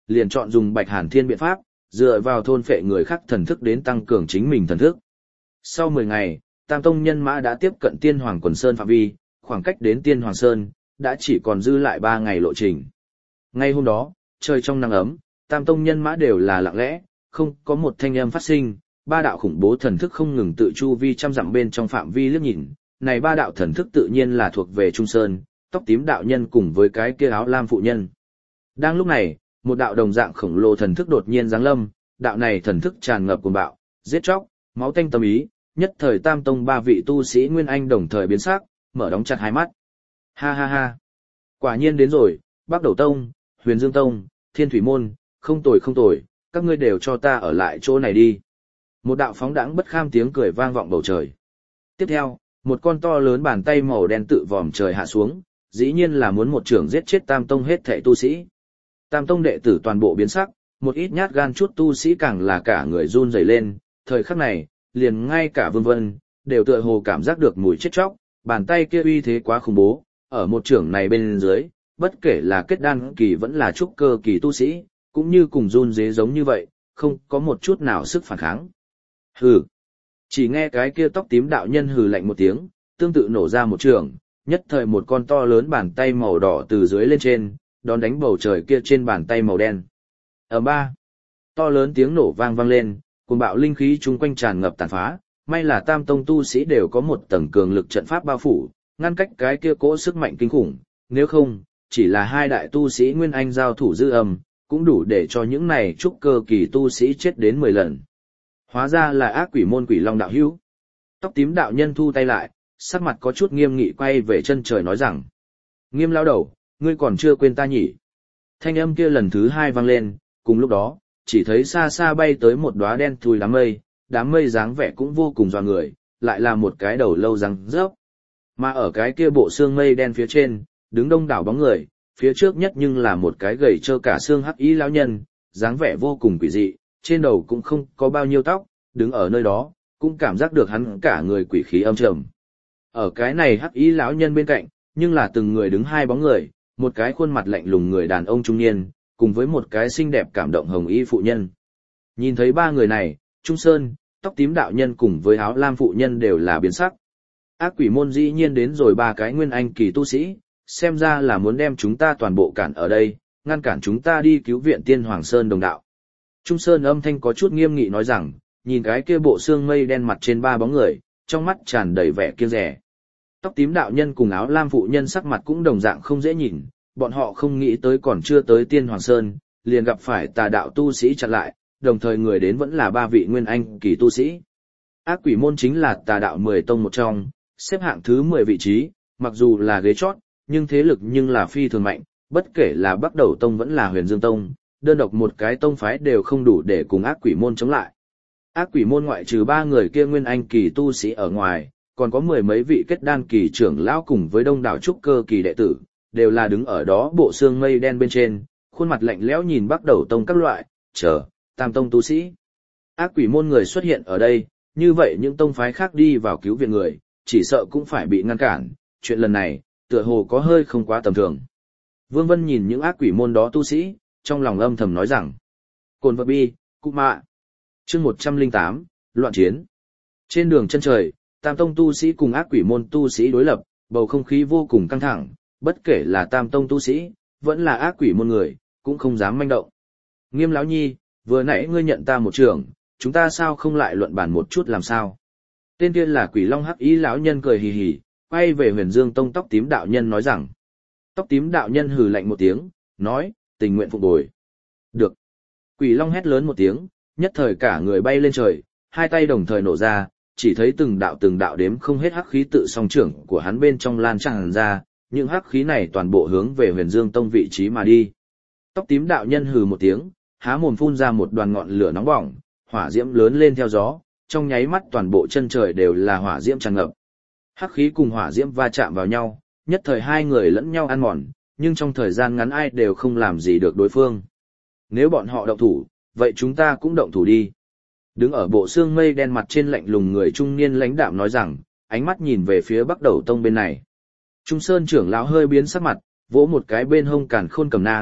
liền chọn dùng Bạch Hàn Thiên biện pháp, dựa vào thôn phệ người khác thần thức đến tăng cường chính mình thần thức. Sau mười ngày, Tam Tông nhân mã đã tiếp cận Tiên Hoàng Quần Sơn phạm vi, khoảng cách đến Tiên Hoàng Sơn, đã chỉ còn dư lại ba ngày lộ trình. Ngay hôm đó, trời trong nắng ấm, Tam Tông nhân mã đều là lặng lẽ, không có một thanh âm phát sinh, ba đạo khủng bố thần thức không ngừng tự chu vi trăm dặm bên trong phạm vi liếc nhìn, này ba đạo thần thức tự nhiên là thuộc về Trung Sơn, tóc tím đạo nhân cùng với cái kia áo lam phụ nhân. Đang lúc này, một đạo đồng dạng khổng lồ thần thức đột nhiên giáng lâm, đạo này thần thức tràn ngập cuồng bạo, giết chóc, máu tanh tâm ý, nhất thời Tam Tông ba vị tu sĩ Nguyên Anh đồng thời biến sắc, mở đóng chặt hai mắt. Ha ha ha. Quả nhiên đến rồi, Bắc Đầu Tông, Huyền Dương Tông, Thiên Thủy Môn, không tồi không tồi, các ngươi đều cho ta ở lại chỗ này đi. Một đạo phóng đãng bất kham tiếng cười vang vọng bầu trời. Tiếp theo, một con to lớn bàn tay màu đen tự vòm trời hạ xuống, dĩ nhiên là muốn một trưởng giết chết Tam Tông hết thảy tu sĩ. Tam Tông đệ tử toàn bộ biến sắc, một ít nhát gan chút tu sĩ càng là cả người run rẩy lên, thời khắc này, liền ngay cả Vương Vân, đều tựa hồ cảm giác được mùi chết chóc, bàn tay kia uy thế quá khủng bố, ở một trưởng này bên dưới, bất kể là kết đan kỳ vẫn là trúc cơ kỳ tu sĩ, cũng như cùng run rế giống như vậy, không có một chút nào sức phản kháng. Hừ. Chỉ nghe cái kia tóc tím đạo nhân hừ lạnh một tiếng, tương tự nổ ra một trường, nhất thời một con to lớn bàn tay màu đỏ từ dưới lên trên, đón đánh bầu trời kia trên bàn tay màu đen. Ở ba, to lớn tiếng nổ vang vang lên, cuồng bạo linh khí chung quanh tràn ngập tàn phá, may là Tam Tông tu sĩ đều có một tầng cường lực trận pháp bao phủ, ngăn cách cái kia cỗ sức mạnh kinh khủng, nếu không, chỉ là hai đại tu sĩ Nguyên Anh giao thủ dư âm, cũng đủ để cho những này trúc cơ kỳ tu sĩ chết đến mười lần. Hóa ra là ác quỷ môn Quỷ Long đạo hữu. Tóc tím đạo nhân thu tay lại, sắc mặt có chút nghiêm nghị quay về chân trời nói rằng: Nghiêm lão đầu, ngươi còn chưa quên ta nhỉ? Thanh âm kia lần thứ hai vang lên, cùng lúc đó, chỉ thấy xa xa bay tới một đóa đen thui đám mây, đám mây dáng vẻ cũng vô cùng dọa người, lại là một cái đầu lâu răng rớp. Mà ở cái kia bộ xương mây đen phía trên, đứng đông đảo bóng người, phía trước nhất nhưng là một cái gầy trơ cả xương hắc y lão nhân, dáng vẻ vô cùng quỷ dị, trên đầu cũng không có bao nhiêu tóc, đứng ở nơi đó, cũng cảm giác được hắn cả người quỷ khí âm trầm. Ở cái này hắc y lão nhân bên cạnh, nhưng là từng người đứng hai bóng người, một cái khuôn mặt lạnh lùng người đàn ông trung niên, cùng với một cái xinh đẹp cảm động hồng y phụ nhân. Nhìn thấy ba người này, Trung Sơn, tóc tím đạo nhân cùng với áo lam phụ nhân đều là biến sắc. Ác quỷ môn dĩ nhiên đến rồi ba cái nguyên anh kỳ tu sĩ, xem ra là muốn đem chúng ta toàn bộ cản ở đây, ngăn cản chúng ta đi cứu viện Tiên Hoàng Sơn đồng đạo. Trung Sơn âm thanh có chút nghiêm nghị nói rằng, nhìn cái kia bộ xương mây đen mặt trên ba bóng người, trong mắt tràn đầy vẻ kiêng dè. Tóc tím đạo nhân cùng áo lam phụ nhân sắc mặt cũng đồng dạng không dễ nhìn, bọn họ không nghĩ tới còn chưa tới Tiên Hoàng Sơn, liền gặp phải tà đạo tu sĩ chặn lại, đồng thời người đến vẫn là ba vị nguyên anh kỳ tu sĩ. Ác quỷ môn chính là tà đạo mười tông một trong, xếp hạng thứ mười vị trí, mặc dù là ghế chót, nhưng thế lực nhưng là phi thường mạnh, bất kể là Bắc Đầu Tông vẫn là Huyền Dương Tông, đơn độc một cái tông phái đều không đủ để cùng ác quỷ môn chống lại. Ác quỷ môn ngoại trừ ba người kia nguyên anh kỳ tu sĩ ở ngoài, còn có mười mấy vị kết đan kỳ trưởng lão cùng với đông đảo trúc cơ kỳ đệ tử, đều là đứng ở đó bộ xương mây đen bên trên, khuôn mặt lạnh lẽo nhìn Bắc Đầu Tông các loại, chờ, Tam Tông tu sĩ. Ác quỷ môn người xuất hiện ở đây, như vậy những tông phái khác đi vào cứu viện người, chỉ sợ cũng phải bị ngăn cản, chuyện lần này, tựa hồ có hơi không quá tầm thường. Vương Vân nhìn những ác quỷ môn đó tu sĩ, trong lòng âm thầm nói rằng, Cồn vật bi, cụ mạ. Chương một trăm lẻ tám, loạn chiến. Trên đường chân trời, Tam Tông tu sĩ cùng ác quỷ môn tu sĩ đối lập, bầu không khí vô cùng căng thẳng, bất kể là Tam Tông tu sĩ, vẫn là ác quỷ môn người, cũng không dám manh động. Nghiêm lão nhi, vừa nãy ngươi nhận ta một trường, chúng ta sao không lại luận bàn một chút làm sao? Tên kia là Quỷ Long hắc y lão nhân cười hì hì, quay về Huyền Dương Tông tóc tím đạo nhân nói rằng. Tóc tím đạo nhân hừ lạnh một tiếng, nói, tình nguyện phục bồi. Được. Quỷ Long hét lớn một tiếng, nhất thời cả người bay lên trời, hai tay đồng thời nổ ra, chỉ thấy từng đạo từng đạo đếm không hết hắc khí tự song trưởng của hắn bên trong lan tràn ra, những hắc khí này toàn bộ hướng về Huyền Dương Tông vị trí mà đi. Tóc tím đạo nhân hừ một tiếng, há mồm phun ra một đoàn ngọn lửa nóng bỏng, hỏa diễm lớn lên theo gió, trong nháy mắt toàn bộ chân trời đều là hỏa diễm tràn ngập. Hắc khí cùng hỏa diễm va chạm vào nhau, nhất thời hai người lẫn nhau ăn mòn, nhưng trong thời gian ngắn ai đều không làm gì được đối phương. Nếu bọn họ động thủ, vậy chúng ta cũng động thủ đi. Đứng ở bộ xương mây đen mặt trên lạnh lùng người trung niên lãnh đạm nói rằng, ánh mắt nhìn về phía Bắc Đầu Tông bên này. Trung Sơn trưởng lão hơi biến sắc mặt, vỗ một cái bên hông càn khôn cầm nang,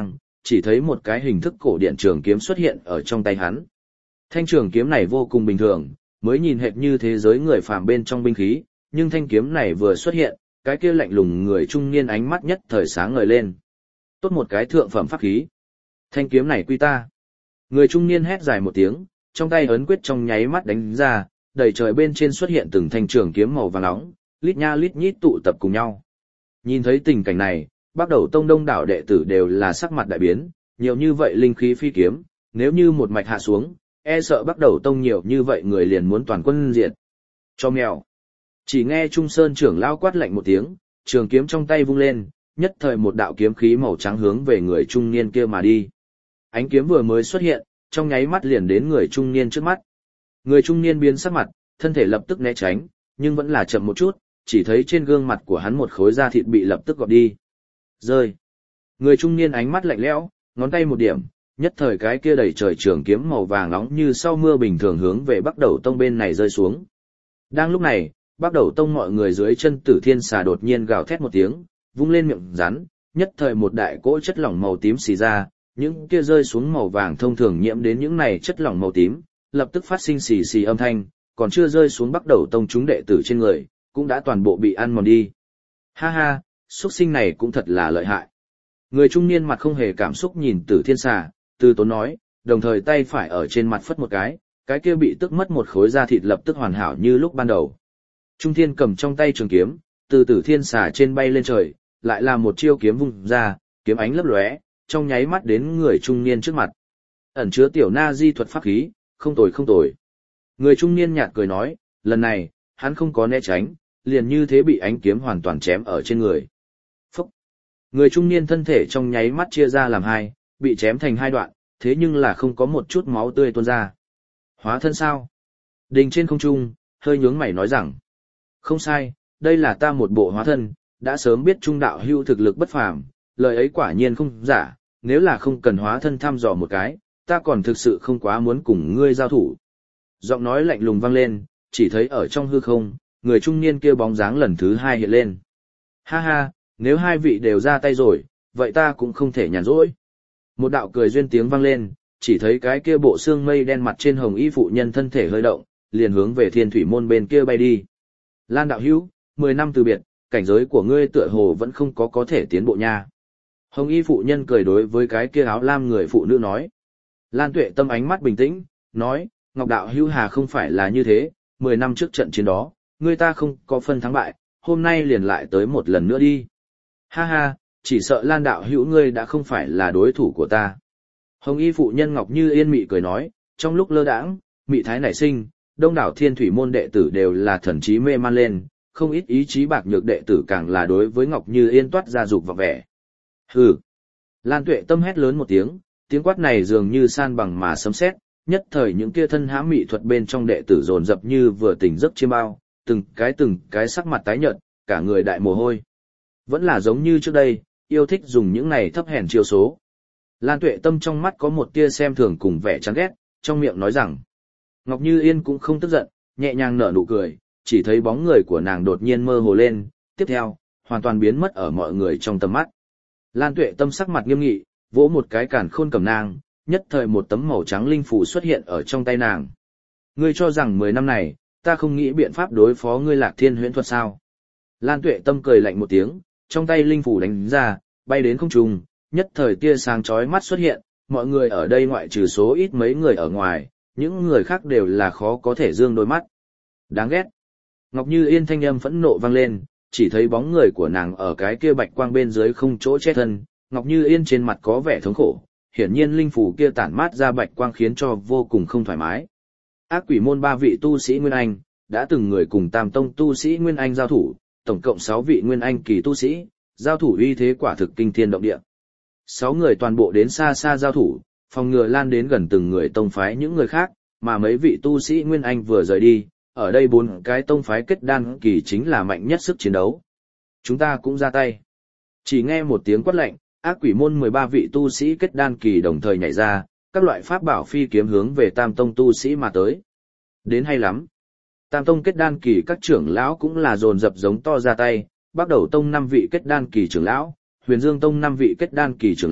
chỉ thấy một cái hình thức cổ điện trường kiếm xuất hiện ở trong tay hắn. Thanh trường kiếm này vô cùng bình thường, mới nhìn hệt như thế giới người phàm bên trong binh khí, nhưng thanh kiếm này vừa xuất hiện, cái kia lạnh lùng người trung niên ánh mắt nhất thời sáng ngời lên. Tốt một cái thượng phẩm pháp khí. Thanh kiếm này quy ta. Người trung niên hét dài một tiếng, trong tay ấn quyết trong nháy mắt đánh ra, đầy trời bên trên xuất hiện từng thanh trường kiếm màu vàng nóng, lít nha lít nhít tụ tập cùng nhau. Nhìn thấy tình cảnh này, Bắc Đầu Tông đông đảo đệ tử đều là sắc mặt đại biến, nhiều như vậy linh khí phi kiếm, nếu như một mạch hạ xuống, e sợ Bắc Đầu Tông nhiều như vậy người liền muốn toàn quân diệt. Cho mèo. Chỉ nghe Trung Sơn trưởng lão quát lạnh một tiếng, trường kiếm trong tay vung lên, nhất thời một đạo kiếm khí màu trắng hướng về người trung niên kia mà đi. Ánh kiếm vừa mới xuất hiện, trong nháy mắt liền đến người trung niên trước mắt. Người trung niên biến sắc mặt, thân thể lập tức né tránh, nhưng vẫn là chậm một chút, chỉ thấy trên gương mặt của hắn một khối da thịt bị lập tức gọt đi. Rơi. Người trung niên ánh mắt lạnh lẽo, ngón tay một điểm, nhất thời cái kia đầy trời trường kiếm màu vàng nóng như sau mưa bình thường hướng về Bắc Đầu Tông bên này rơi xuống. Đang lúc này, Bắc Đầu Tông mọi người dưới chân Tử Thiên Xà đột nhiên gào thét một tiếng, vung lên miệng rắn, nhất thời một đại cỗ chất lỏng màu tím xì ra, những kia rơi xuống màu vàng thông thường nhiễm đến những này chất lỏng màu tím, lập tức phát sinh xì xì âm thanh, còn chưa rơi xuống Bắc Đầu Tông chúng đệ tử trên người, cũng đã toàn bộ bị ăn mòn đi. Ha ha, xuất sinh này cũng thật là lợi hại. Người trung niên mặt không hề cảm xúc nhìn Tử Thiên Xà, từ tốn nói, đồng thời tay phải ở trên mặt phất một cái, cái kia bị tức mất một khối da thịt lập tức hoàn hảo như lúc ban đầu. Trung Thiên cầm trong tay trường kiếm, từ Tử Thiên Xà trên bay lên trời, lại là một chiêu kiếm vung ra, kiếm ánh lấp lóe, trong nháy mắt đến người trung niên trước mặt. Ẩn chứa tiểu na di thuật pháp khí, không tồi không tồi. Người trung niên nhạt cười nói, lần này, hắn không có né tránh, liền như thế bị ánh kiếm hoàn toàn chém ở trên người. Phúc! Người trung niên thân thể trong nháy mắt chia ra làm hai, bị chém thành hai đoạn, thế nhưng là không có một chút máu tươi tuôn ra. Hóa thân sao? Đình trên không trung, hơi nhướng mày nói rằng, không sai, đây là ta một bộ hóa thân, đã sớm biết trung đạo hưu thực lực bất phàm, lời ấy quả nhiên không giả, nếu là không cần hóa thân thăm dò một cái, ta còn thực sự không quá muốn cùng ngươi giao thủ. Giọng nói lạnh lùng vang lên, chỉ thấy ở trong hư không, người trung niên kia bóng dáng lần thứ hai hiện lên. Ha ha, nếu hai vị đều ra tay rồi, vậy ta cũng không thể nhàn rỗi. Một đạo cười duyên tiếng vang lên, chỉ thấy cái kia bộ xương mây đen mặt trên hồng y phụ nhân thân thể hơi động, liền hướng về Thiên Thủy môn bên kia bay đi. Lan đạo hữu, mười năm từ biệt, cảnh giới của ngươi tựa hồ vẫn không có có thể tiến bộ nha. Hồng y phụ nhân cười đối với cái kia áo lam người phụ nữ nói. Lan Tuệ Tâm ánh mắt bình tĩnh, nói, Ngọc đạo hữu hà không phải là như thế, mười năm trước trận chiến đó, ngươi ta không có phân thắng bại, hôm nay liền lại tới một lần nữa đi. Ha ha, chỉ sợ Lan đạo hữu ngươi đã không phải là đối thủ của ta. Hồng y phụ nhân Ngọc Như Yên mị cười nói, trong lúc lơ đãng, mị thái nảy sinh, đông đảo Thiên Thủy môn đệ tử đều là thần trí mê man lên, không ít ý chí bạc nhược đệ tử càng là đối với Ngọc Như Yên toát ra dục và vẻ. Hừ. Lan Tuệ Tâm hét lớn một tiếng, tiếng quát này dường như san bằng mà sấm sét, nhất thời những kia thân hãm mị thuật bên trong đệ tử dồn dập như vừa tỉnh giấc chiêm bao, từng cái từng cái sắc mặt tái nhợt, cả người đại mồ hôi. Vẫn là giống như trước đây, yêu thích dùng những này thấp hèn chiêu số. Lan Tuệ Tâm trong mắt có một tia xem thường cùng vẻ chán ghét, trong miệng nói rằng. Ngọc Như Yên cũng không tức giận, nhẹ nhàng nở nụ cười, chỉ thấy bóng người của nàng đột nhiên mơ hồ lên, tiếp theo, hoàn toàn biến mất ở mọi người trong tầm mắt. Lan Tuệ Tâm sắc mặt nghiêm nghị, vỗ một cái càn khôn cầm nang, nhất thời một tấm màu trắng linh phù xuất hiện ở trong tay nàng. Ngươi cho rằng mười năm này, ta không nghĩ biện pháp đối phó ngươi Lạc Thiên huyễn thuật sao? Lan Tuệ Tâm cười lạnh một tiếng, trong tay linh phù đánh ra, bay đến không trung, nhất thời tia sáng chói mắt xuất hiện, mọi người ở đây ngoại trừ số ít mấy người ở ngoài, những người khác đều là khó có thể dương đôi mắt. Đáng ghét. Ngọc Như Yên thanh âm phẫn nộ vang lên, chỉ thấy bóng người của nàng ở cái kia bạch quang bên dưới không chỗ che thân, Ngọc Như Yên trên mặt có vẻ thống khổ, hiển nhiên linh phù kia tản mát ra bạch quang khiến cho vô cùng không thoải mái. Ác quỷ môn ba vị tu sĩ Nguyên Anh, đã từng người cùng Tam Tông tu sĩ Nguyên Anh giao thủ, tổng cộng sáu vị Nguyên Anh kỳ tu sĩ, giao thủ uy thế quả thực kinh thiên động địa. Sáu người toàn bộ đến xa xa giao thủ, phòng ngừa lan đến gần từng người tông phái những người khác, mà mấy vị tu sĩ Nguyên Anh vừa rời đi, ở đây bốn cái tông phái kết đan kỳ chính là mạnh nhất sức chiến đấu. Chúng ta cũng ra tay. Chỉ nghe một tiếng quát lạnh, ác quỷ môn mười ba vị tu sĩ kết đan kỳ đồng thời nhảy ra, các loại pháp bảo phi kiếm hướng về Tam Tông tu sĩ mà tới. Đến hay lắm. Tam Tông kết đan kỳ các trưởng lão cũng là dồn dập giống to ra tay, Bắc Đầu Tông năm vị kết đan kỳ trưởng lão, Huyền Dương Tông năm vị kết đan kỳ trưởng lão,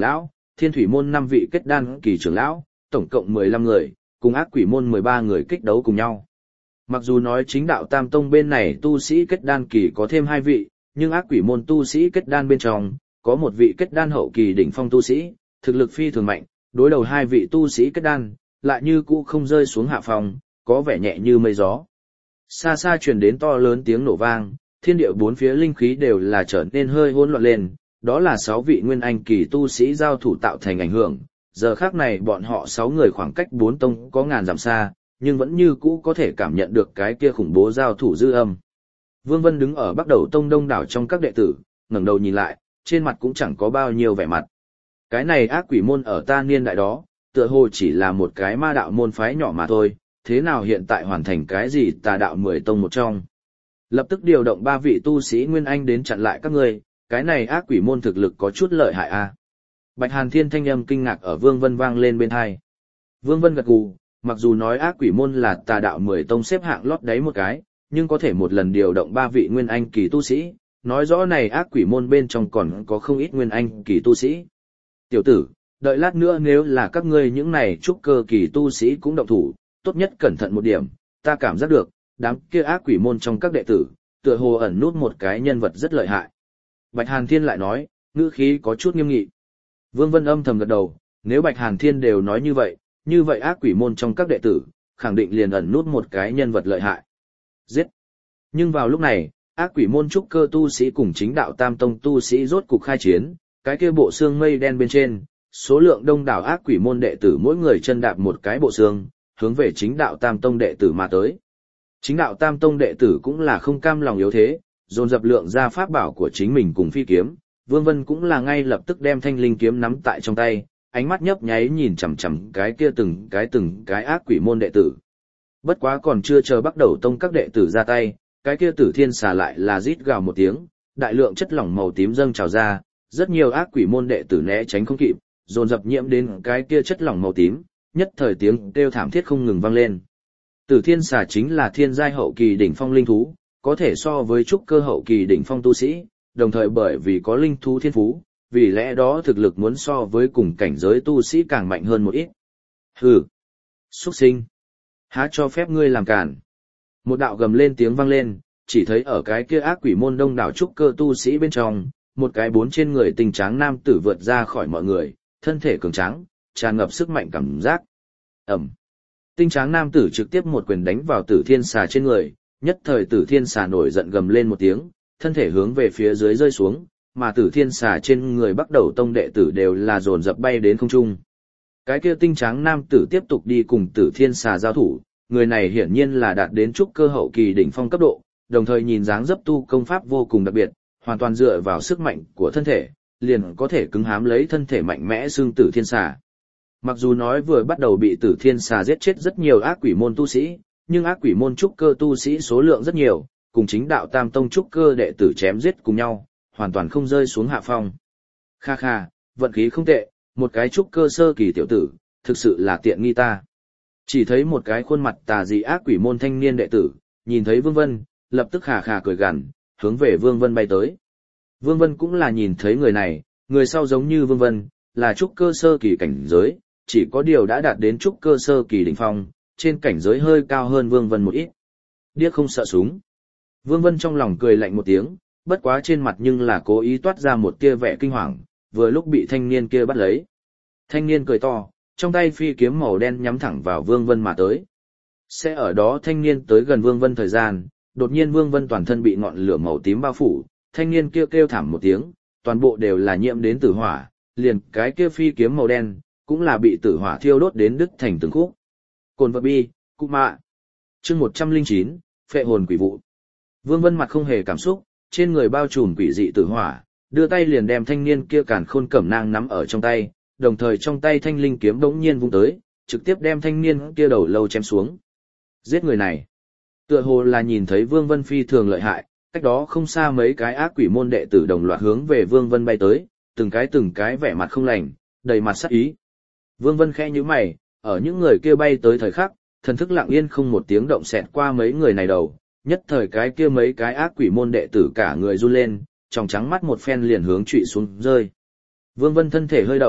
thiên thủy môn năm vị kết đan kỳ trưởng lão, tổng cộng mười lăm người, cùng ác quỷ môn mười ba người kích đấu cùng nhau. Mặc dù nói chính đạo tam tông bên này tu sĩ kết đan kỳ có thêm hai vị, nhưng ác quỷ môn tu sĩ kết đan bên trong, có một vị kết đan hậu kỳ đỉnh phong tu sĩ, thực lực phi thường mạnh, đối đầu hai vị tu sĩ kết đan, lại như cũ không rơi xuống hạ phòng, có vẻ nhẹ như mây gió. Xa xa truyền đến to lớn tiếng nổ vang, thiên địa bốn phía linh khí đều là trở nên hơi hỗn loạn lên, đó là sáu vị nguyên anh kỳ tu sĩ giao thủ tạo thành ảnh hưởng. Giờ khác này bọn họ sáu người khoảng cách bốn tông có ngàn dặm xa, nhưng vẫn như cũ có thể cảm nhận được cái kia khủng bố giao thủ dư âm. Vương Vân đứng ở Bắc Đầu Tông đông đảo trong các đệ tử, ngẩng đầu nhìn lại, trên mặt cũng chẳng có bao nhiêu vẻ mặt. Cái này ác quỷ môn ở ta niên đại đó, tựa hồ chỉ là một cái ma đạo môn phái nhỏ mà thôi, thế nào hiện tại hoàn thành cái gì tà đạo mười tông một trong. Lập tức điều động ba vị tu sĩ Nguyên Anh đến chặn lại các ngươi, cái này ác quỷ môn thực lực có chút lợi hại a. À. Bạch Hàn Thiên thanh âm kinh ngạc ở Vương Vân vang lên bên tai. Vương Vân gật gù, mặc dù nói ác quỷ môn là tà đạo mười tông xếp hạng lót đáy một cái, nhưng có thể một lần điều động ba vị Nguyên Anh kỳ tu sĩ, nói rõ này ác quỷ môn bên trong còn có không ít Nguyên Anh kỳ tu sĩ. Tiểu tử, đợi lát nữa nếu là các ngươi những này trúc cơ kỳ tu sĩ cũng động thủ, tốt nhất cẩn thận một điểm, ta cảm giác được, đám kia ác quỷ môn trong các đệ tử, tựa hồ ẩn nút một cái nhân vật rất lợi hại. Bạch Hàn Thiên lại nói, ngữ khí có chút nghiêm nghị. Vương Vân âm thầm gật đầu, nếu Bạch Hàn Thiên đều nói như vậy, như vậy ác quỷ môn trong các đệ tử, khẳng định liền ẩn nút một cái nhân vật lợi hại. Giết! Nhưng vào lúc này, ác quỷ môn trúc cơ tu sĩ cùng chính đạo tam tông tu sĩ rốt cục khai chiến, cái kia bộ xương mây đen bên trên, số lượng đông đảo ác quỷ môn đệ tử mỗi người chân đạp một cái bộ xương, hướng về chính đạo tam tông đệ tử mà tới. Chính đạo tam tông đệ tử cũng là không cam lòng yếu thế, dồn dập lượng ra pháp bảo của chính mình cùng phi kiếm, Vương Vân cũng là ngay lập tức đem thanh linh kiếm nắm tại trong tay, ánh mắt nhấp nháy nhìn chằm chằm cái kia từng cái từng cái ác quỷ môn đệ tử. Bất quá còn chưa chờ bắt đầu tông các đệ tử ra tay, cái kia tử thiên xà lại là rít gào một tiếng, đại lượng chất lỏng màu tím dâng trào ra, rất nhiều ác quỷ môn đệ tử né tránh không kịp, dồn dập nhiễm đến cái kia chất lỏng màu tím, nhất thời tiếng kêu thảm thiết không ngừng vang lên. Tử thiên xà chính là thiên giai hậu kỳ đỉnh phong linh thú, có thể so với trúc cơ hậu kỳ đỉnh phong tu sĩ, đồng thời bởi vì có linh thú thiên phú, vì lẽ đó thực lực muốn so với cùng cảnh giới tu sĩ càng mạnh hơn một ít. Hừ! Xuất sinh! Há cho phép ngươi làm cản! Một đạo gầm lên tiếng vang lên, chỉ thấy ở cái kia ác quỷ môn đông đảo trúc cơ tu sĩ bên trong, một cái bốn trên người tinh tráng nam tử vượt ra khỏi mọi người, thân thể cường tráng, tràn ngập sức mạnh cảm giác. Ẩm! Tinh tráng nam tử trực tiếp một quyền đánh vào tử thiên xà trên người, nhất thời tử thiên xà nổi giận gầm lên một tiếng, thân thể hướng về phía dưới rơi xuống, mà tử thiên xà trên người bắt đầu tông đệ tử đều là dồn dập bay đến không trung. Cái kia tinh tráng nam tử tiếp tục đi cùng tử thiên xà giao thủ, người này hiển nhiên là đạt đến trúc cơ hậu kỳ đỉnh phong cấp độ, đồng thời nhìn dáng dấp tu công pháp vô cùng đặc biệt, hoàn toàn dựa vào sức mạnh của thân thể, liền có thể cứng hám lấy thân thể mạnh mẽ xương tử thiên xà. Mặc dù nói vừa bắt đầu bị tử thiên xà giết chết rất nhiều ác quỷ môn tu sĩ, nhưng ác quỷ môn trúc cơ tu sĩ số lượng rất nhiều, cùng chính đạo tam tông trúc cơ đệ tử chém giết cùng nhau, hoàn toàn không rơi xuống hạ phong. Kha kha, vận khí không tệ, một cái trúc cơ sơ kỳ tiểu tử, thực sự là tiện nghi ta. Chỉ thấy một cái khuôn mặt tà dị ác quỷ môn thanh niên đệ tử, nhìn thấy Vương Vân, lập tức khà khà cười gằn, hướng về Vương Vân bay tới. Vương Vân cũng là nhìn thấy người này, người sau giống như Vương Vân, là trúc cơ sơ kỳ cảnh giới, chỉ có điều đã đạt đến trúc cơ sơ kỳ đỉnh phong, trên cảnh giới hơi cao hơn Vương Vân một ít. Điếc không sợ súng. Vương Vân trong lòng cười lạnh một tiếng, bất quá trên mặt nhưng là cố ý toát ra một tia vẻ kinh hoàng, vừa lúc bị thanh niên kia bắt lấy. Thanh niên cười to, trong tay phi kiếm màu đen nhắm thẳng vào Vương Vân mà tới. Sẽ ở đó thanh niên tới gần Vương Vân thời gian, đột nhiên Vương Vân toàn thân bị ngọn lửa màu tím bao phủ, thanh niên kia kêu thảm một tiếng, toàn bộ đều là nhiễm đến tử hỏa, liền cái kia phi kiếm màu đen cũng là bị tử hỏa thiêu đốt đến đứt thành từng khúc. Cồn vật bi, cụ mạ. Chương một trăm lẻ chín, phệ hồn quỷ vụ. Vương Vân mặt không hề cảm xúc, trên người bao trùm quỷ dị tử hỏa, đưa tay liền đem thanh niên kia càn khôn cẩm nang nắm ở trong tay, đồng thời trong tay thanh linh kiếm đống nhiên vung tới, trực tiếp đem thanh niên kia đầu lâu chém xuống. Giết người này. Tựa hồ là nhìn thấy Vương Vân phi thường lợi hại, cách đó không xa mấy cái ác quỷ môn đệ tử đồng loạt hướng về Vương Vân bay tới, từng cái từng cái vẻ mặt không lành, đầy mặt sát ý. Vương Vân khẽ nhíu mày, ở những người kia bay tới thời khắc, thần thức lặng yên không một tiếng động xẹt qua mấy người này đầu, nhất thời cái kia mấy cái ác quỷ môn đệ tử cả người run lên, tròng trắng mắt một phen liền hướng trụy xuống rơi. Vương Vân thân thể hơi động,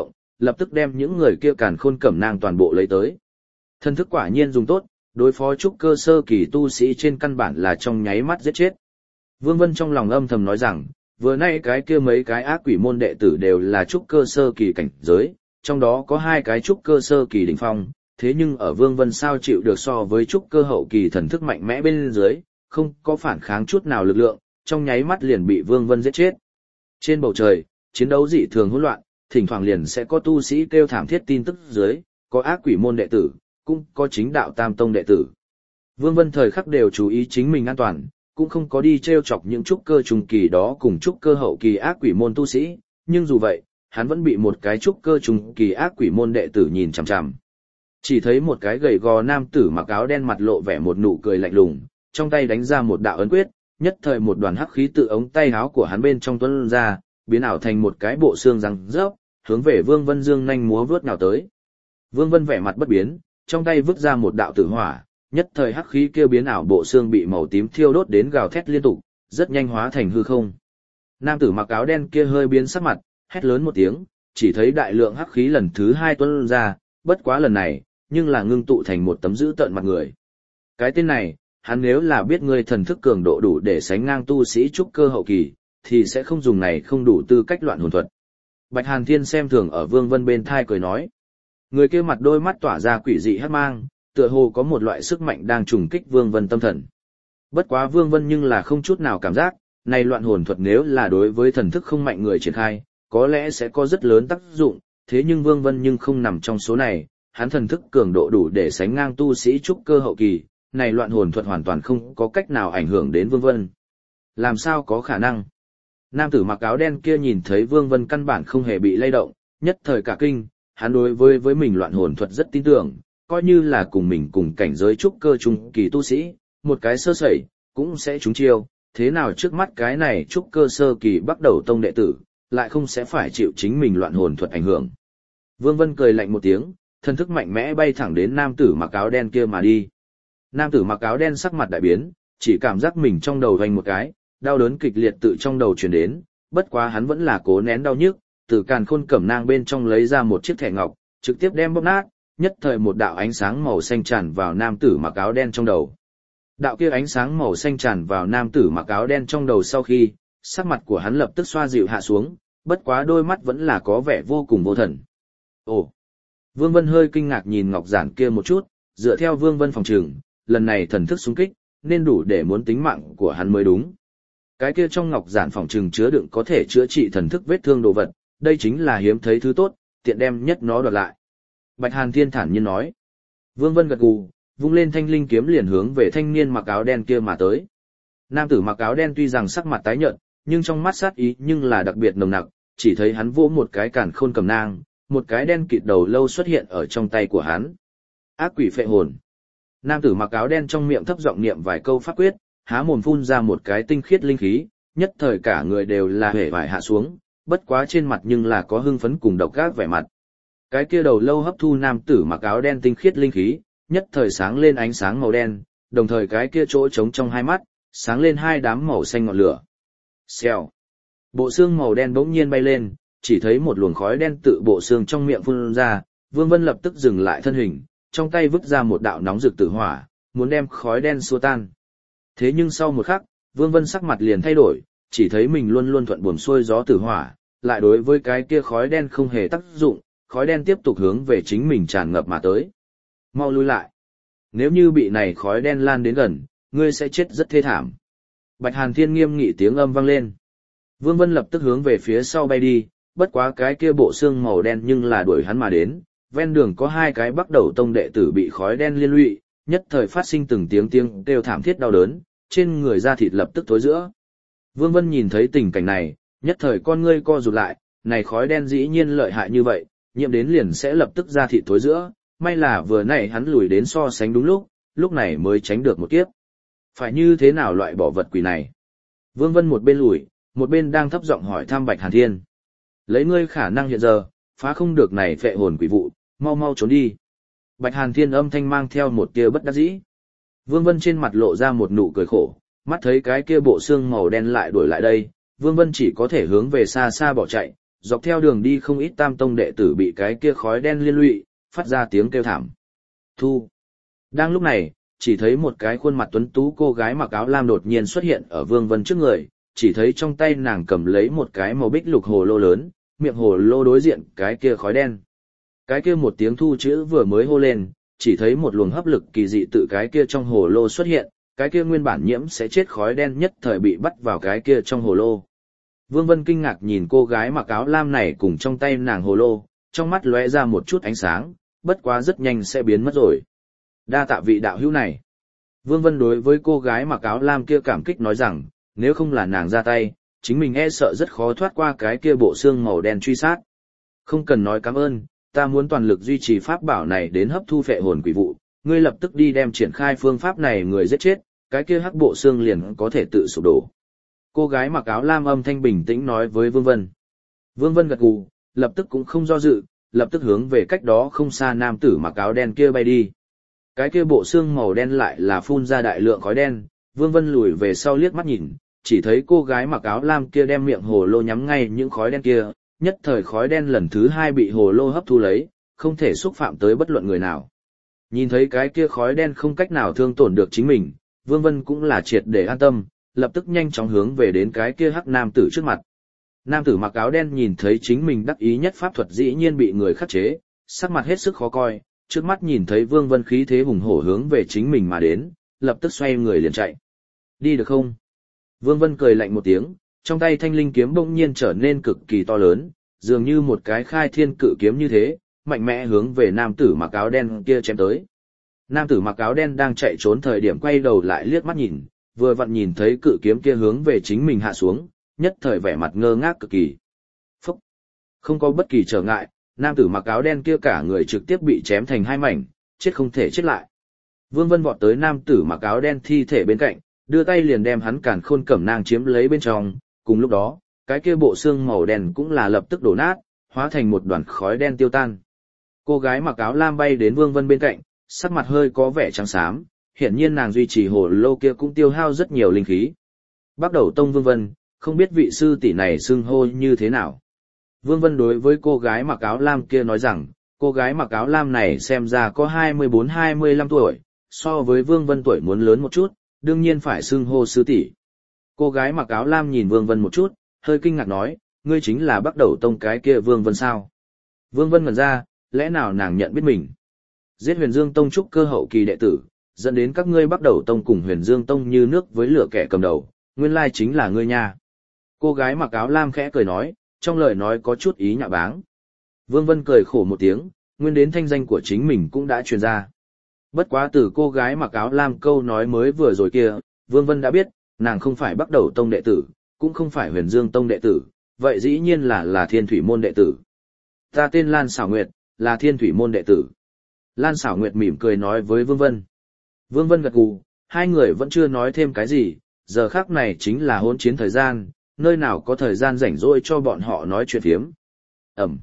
lập tức đem những người kia càn khôn cẩm nang toàn bộ lấy tới. Thần thức quả nhiên dùng tốt, đối phó trúc cơ sơ kỳ tu sĩ trên căn bản là trong nháy mắt giết chết. Vương Vân trong lòng âm thầm nói rằng, vừa nay cái kia mấy cái ác quỷ môn đệ tử đều là trúc cơ sơ kỳ cảnh giới, trong đó có hai cái trúc cơ sơ kỳ đỉnh phong, thế nhưng ở Vương Vân sao chịu được so với trúc cơ hậu kỳ thần thức mạnh mẽ bên dưới, không có phản kháng chút nào lực lượng, trong nháy mắt liền bị Vương Vân giết chết. Trên bầu trời, chiến đấu dị thường hỗn loạn, thỉnh thoảng liền sẽ có tu sĩ kêu thảm thiết tin tức dưới, có ác quỷ môn đệ tử, cũng có chính đạo tam tông đệ tử. Vương Vân thời khắc đều chú ý chính mình an toàn, cũng không có đi trêu chọc những trúc cơ trung kỳ đó cùng trúc cơ hậu kỳ ác quỷ môn tu sĩ, nhưng dù vậy, hắn vẫn bị một cái trúc cơ trung kỳ ác quỷ môn đệ tử nhìn chằm chằm. Chỉ thấy một cái gầy gò nam tử mặc áo đen mặt lộ vẻ một nụ cười lạnh lùng, trong tay đánh ra một đạo ấn quyết, nhất thời một đoàn hắc khí tự ống tay áo của hắn bên trong tuôn ra, biến ảo thành một cái bộ xương răng rớp, hướng về Vương Vân dương nhanh múa vớt nào tới. Vương Vân vẻ mặt bất biến, trong tay vứt ra một đạo tử hỏa, nhất thời hắc khí kia biến ảo bộ xương bị màu tím thiêu đốt đến gào thét liên tục, rất nhanh hóa thành hư không. Nam tử mặc áo đen kia hơi biến sắc mặt, hét lớn một tiếng, chỉ thấy đại lượng hắc khí lần thứ hai tuôn ra, bất quá lần này, nhưng là ngưng tụ thành một tấm dữ tợn mặt người. Cái tên này, hắn nếu là biết ngươi thần thức cường độ đủ để sánh ngang tu sĩ trúc cơ hậu kỳ, thì sẽ không dùng này không đủ tư cách loạn hồn thuật. Bạch Hàn Thiên xem thường ở Vương Vân bên thai cười nói. Người kia mặt đôi mắt tỏa ra quỷ dị hắc mang, tựa hồ có một loại sức mạnh đang trùng kích Vương Vân tâm thần. Bất quá Vương Vân nhưng là không chút nào cảm giác, này loạn hồn thuật nếu là đối với thần thức không mạnh người triển khai, có lẽ sẽ có rất lớn tác dụng, thế nhưng Vương Vân nhưng không nằm trong số này, hắn thần thức cường độ đủ để sánh ngang tu sĩ trúc cơ hậu kỳ, này loạn hồn thuật hoàn toàn không có cách nào ảnh hưởng đến Vương Vân. Làm sao có khả năng? Nam tử mặc áo đen kia nhìn thấy Vương Vân căn bản không hề bị lay động, nhất thời cả kinh, hắn đối với với mình loạn hồn thuật rất tin tưởng, coi như là cùng mình cùng cảnh giới trúc cơ trung kỳ tu sĩ, một cái sơ sẩy, cũng sẽ trúng chiêu, thế nào trước mắt cái này trúc cơ sơ kỳ bắt đầu tông đệ tử, lại không sẽ phải chịu chính mình loạn hồn thuật ảnh hưởng. Vương Vân cười lạnh một tiếng, thần thức mạnh mẽ bay thẳng đến nam tử mặc áo đen kia mà đi. Nam tử mặc áo đen sắc mặt đại biến, chỉ cảm giác mình trong đầu hoành một cái, đau đớn kịch liệt tự trong đầu truyền đến, bất quá hắn vẫn là cố nén đau nhức, từ càn khôn cẩm nang bên trong lấy ra một chiếc thẻ ngọc, trực tiếp đem bóp nát, nhất thời một đạo ánh sáng màu xanh tràn vào nam tử mặc áo đen trong đầu. Đạo kia ánh sáng màu xanh tràn vào nam tử mặc áo đen trong đầu sau khi, sắc mặt của hắn lập tức xoa dịu hạ xuống, bất quá đôi mắt vẫn là có vẻ vô cùng vô thần. Ồ! Vương Vân hơi kinh ngạc nhìn ngọc giản kia một chút, dựa theo Vương Vân phòng trường, lần này thần thức xung kích, nên đủ để muốn tính mạng của hắn mới đúng. Cái kia trong ngọc giản phòng trường chứa đựng có thể chữa trị thần thức vết thương đồ vật, đây chính là hiếm thấy thứ tốt, tiện đem nhất nó đoạt lại. Bạch Hàn Thiên thản nhiên nói. Vương Vân gật gù, vung lên thanh linh kiếm liền hướng về thanh niên mặc áo đen kia mà tới. Nam tử mặc áo đen tuy rằng sắc mặt tái nhợt, nhưng trong mắt sát ý nhưng là đặc biệt nồng nặc, chỉ thấy hắn vỗ một cái càn khôn cầm nang, một cái đen kịt đầu lâu xuất hiện ở trong tay của hắn. Ác quỷ phệ hồn. Nam tử mặc áo đen trong miệng thấp giọng niệm vài câu pháp quyết, há mồm phun ra một cái tinh khiết linh khí, nhất thời cả người đều là hể vải hạ xuống, bất quá trên mặt nhưng là có hưng phấn cùng độc ác vẻ mặt. Cái kia đầu lâu hấp thu nam tử mặc áo đen tinh khiết linh khí, nhất thời sáng lên ánh sáng màu đen, đồng thời cái kia chỗ trống trong hai mắt, sáng lên hai đám màu xanh ngọn lửa. Xèo. Bộ xương màu đen bỗng nhiên bay lên, chỉ thấy một luồng khói đen tự bộ xương trong miệng phun ra, Vương Vân lập tức dừng lại thân hình, trong tay vứt ra một đạo nóng rực tử hỏa, muốn đem khói đen xua tan. Thế nhưng sau một khắc, Vương Vân sắc mặt liền thay đổi, chỉ thấy mình luôn luôn thuận buồm xuôi gió tử hỏa, lại đối với cái kia khói đen không hề tác dụng, khói đen tiếp tục hướng về chính mình tràn ngập mà tới. Mau lui lại. Nếu như bị này khói đen lan đến gần, ngươi sẽ chết rất thê thảm. Bạch Hàn Thiên nghiêm nghị tiếng âm vang lên. Vương Vân lập tức hướng về phía sau bay đi, bất quá cái kia bộ xương màu đen nhưng là đuổi hắn mà đến. Ven đường có hai cái bắt đầu tông đệ tử bị khói đen liên lụy, nhất thời phát sinh từng tiếng tiếng kêu thảm thiết đau đớn, trên người da thịt lập tức thối rữa. Vương Vân nhìn thấy tình cảnh này, nhất thời con ngươi co rụt lại, này khói đen dĩ nhiên lợi hại như vậy, nhiễm đến liền sẽ lập tức da thịt thối rữa, may là vừa nãy hắn lùi đến so sánh đúng lúc, lúc này mới tránh được một kiếp. Phải như thế nào loại bỏ vật quỷ này? Vương Vân một bên lùi, một bên đang thấp giọng hỏi thăm Bạch Hàn Thiên. Lấy ngươi khả năng hiện giờ, phá không được này phệ hồn quỷ vụ, mau mau trốn đi. Bạch Hàn Thiên âm thanh mang theo một tia bất đắc dĩ. Vương Vân trên mặt lộ ra một nụ cười khổ, mắt thấy cái kia bộ xương màu đen lại đuổi lại đây, Vương Vân chỉ có thể hướng về xa xa bỏ chạy, dọc theo đường đi không ít tam tông đệ tử bị cái kia khói đen liên lụy, phát ra tiếng kêu thảm. Thu. Đang lúc này, chỉ thấy một cái khuôn mặt tuấn tú cô gái mặc áo lam đột nhiên xuất hiện ở Vương Vân trước người, chỉ thấy trong tay nàng cầm lấy một cái màu bích lục hồ lô lớn, miệng hồ lô đối diện cái kia khói đen. Cái kia một tiếng thu chữ vừa mới hô lên, chỉ thấy một luồng hấp lực kỳ dị tự cái kia trong hồ lô xuất hiện, cái kia nguyên bản nhiễm sẽ chết khói đen nhất thời bị bắt vào cái kia trong hồ lô. Vương Vân kinh ngạc nhìn cô gái mặc áo lam này cùng trong tay nàng hồ lô, trong mắt lóe ra một chút ánh sáng, bất quá rất nhanh sẽ biến mất rồi. Đa tạ vị đạo hữu này. Vương Vân đối với cô gái mặc áo lam kia cảm kích nói rằng, nếu không là nàng ra tay, chính mình e sợ rất khó thoát qua cái kia bộ xương màu đen truy sát. Không cần nói cảm ơn, ta muốn toàn lực duy trì pháp bảo này đến hấp thu phệ hồn quỷ vụ, ngươi lập tức đi đem triển khai phương pháp này người giết chết, cái kia hắc bộ xương liền có thể tự sụp đổ. Cô gái mặc áo lam âm thanh bình tĩnh nói với Vương Vân. Vương Vân gật gù, lập tức cũng không do dự, lập tức hướng về cách đó không xa nam tử mặc áo đen kia bay đi. Cái kia bộ xương màu đen lại là phun ra đại lượng khói đen, Vương Vân lùi về sau liếc mắt nhìn, chỉ thấy cô gái mặc áo lam kia đem miệng hồ lô nhắm ngay những khói đen kia, nhất thời khói đen lần thứ hai bị hồ lô hấp thu lấy, không thể xúc phạm tới bất luận người nào. Nhìn thấy cái kia khói đen không cách nào thương tổn được chính mình, Vương Vân cũng là triệt để an tâm, lập tức nhanh chóng hướng về đến cái kia hắc nam tử trước mặt. Nam tử mặc áo đen nhìn thấy chính mình đắc ý nhất pháp thuật dĩ nhiên bị người khắc chế, sắc mặt hết sức khó coi, trước mắt nhìn thấy Vương Vân khí thế hùng hổ hướng về chính mình mà đến, lập tức xoay người liền chạy. Đi được không? Vương Vân cười lạnh một tiếng, trong tay thanh linh kiếm bỗng nhiên trở nên cực kỳ to lớn, dường như một cái khai thiên cự kiếm như thế, mạnh mẽ hướng về nam tử mặc áo đen kia chém tới. Nam tử mặc áo đen đang chạy trốn thời điểm quay đầu lại liếc mắt nhìn, vừa vặn nhìn thấy cự kiếm kia hướng về chính mình hạ xuống, nhất thời vẻ mặt ngơ ngác cực kỳ. Phúc! Không có bất kỳ trở ngại, nam tử mặc áo đen kia cả người trực tiếp bị chém thành hai mảnh, chết không thể chết lại. Vương Vân vọt tới nam tử mặc áo đen thi thể bên cạnh, đưa tay liền đem hắn càn khôn cẩm nang chiếm lấy bên trong, cùng lúc đó, cái kia bộ xương màu đen cũng là lập tức đổ nát, hóa thành một đoàn khói đen tiêu tan. Cô gái mặc áo lam bay đến Vương Vân bên cạnh, sắc mặt hơi có vẻ trắng xám, hiển nhiên nàng duy trì hồ lô kia cũng tiêu hao rất nhiều linh khí. Bắt đầu tông Vương Vân, không biết vị sư tỷ này xưng hô như thế nào. Vương Vân đối với cô gái mặc áo lam kia nói rằng, cô gái mặc áo lam này xem ra có hai mươi bốn hai mươi lăm tuổi, so với Vương Vân tuổi muốn lớn một chút, đương nhiên phải xưng hô sư tỷ. Cô gái mặc áo lam nhìn Vương Vân một chút, hơi kinh ngạc nói, ngươi chính là bắt đầu tông cái kia Vương Vân sao? Vương Vân ngẩn ra, lẽ nào nàng nhận biết mình? Giết Huyền Dương Tông trúc cơ hậu kỳ đệ tử, dẫn đến các ngươi bắt đầu tông cùng Huyền Dương Tông như nước với lửa kẻ cầm đầu, nguyên lai chính là ngươi nha. Cô gái mặc áo lam khẽ cười nói, trong lời nói có chút ý nhạ báng. Vương Vân cười khổ một tiếng, nguyên đến thanh danh của chính mình cũng đã truyền ra. Bất quá từ cô gái mặc áo lam câu nói mới vừa rồi kia, Vương Vân đã biết, nàng không phải bắt đầu tông đệ tử, cũng không phải Huyền Dương Tông đệ tử, vậy dĩ nhiên là là Thiên Thủy môn đệ tử. Ta tên Lan Xảo Nguyệt, là Thiên Thủy môn đệ tử. Lan Xảo Nguyệt mỉm cười nói với Vương Vân. Vương Vân gật gù, hai người vẫn chưa nói thêm cái gì, giờ khắc này chính là hỗn chiến thời gian, nơi nào có thời gian rảnh rỗi cho bọn họ nói chuyện phiếm. Ẩm.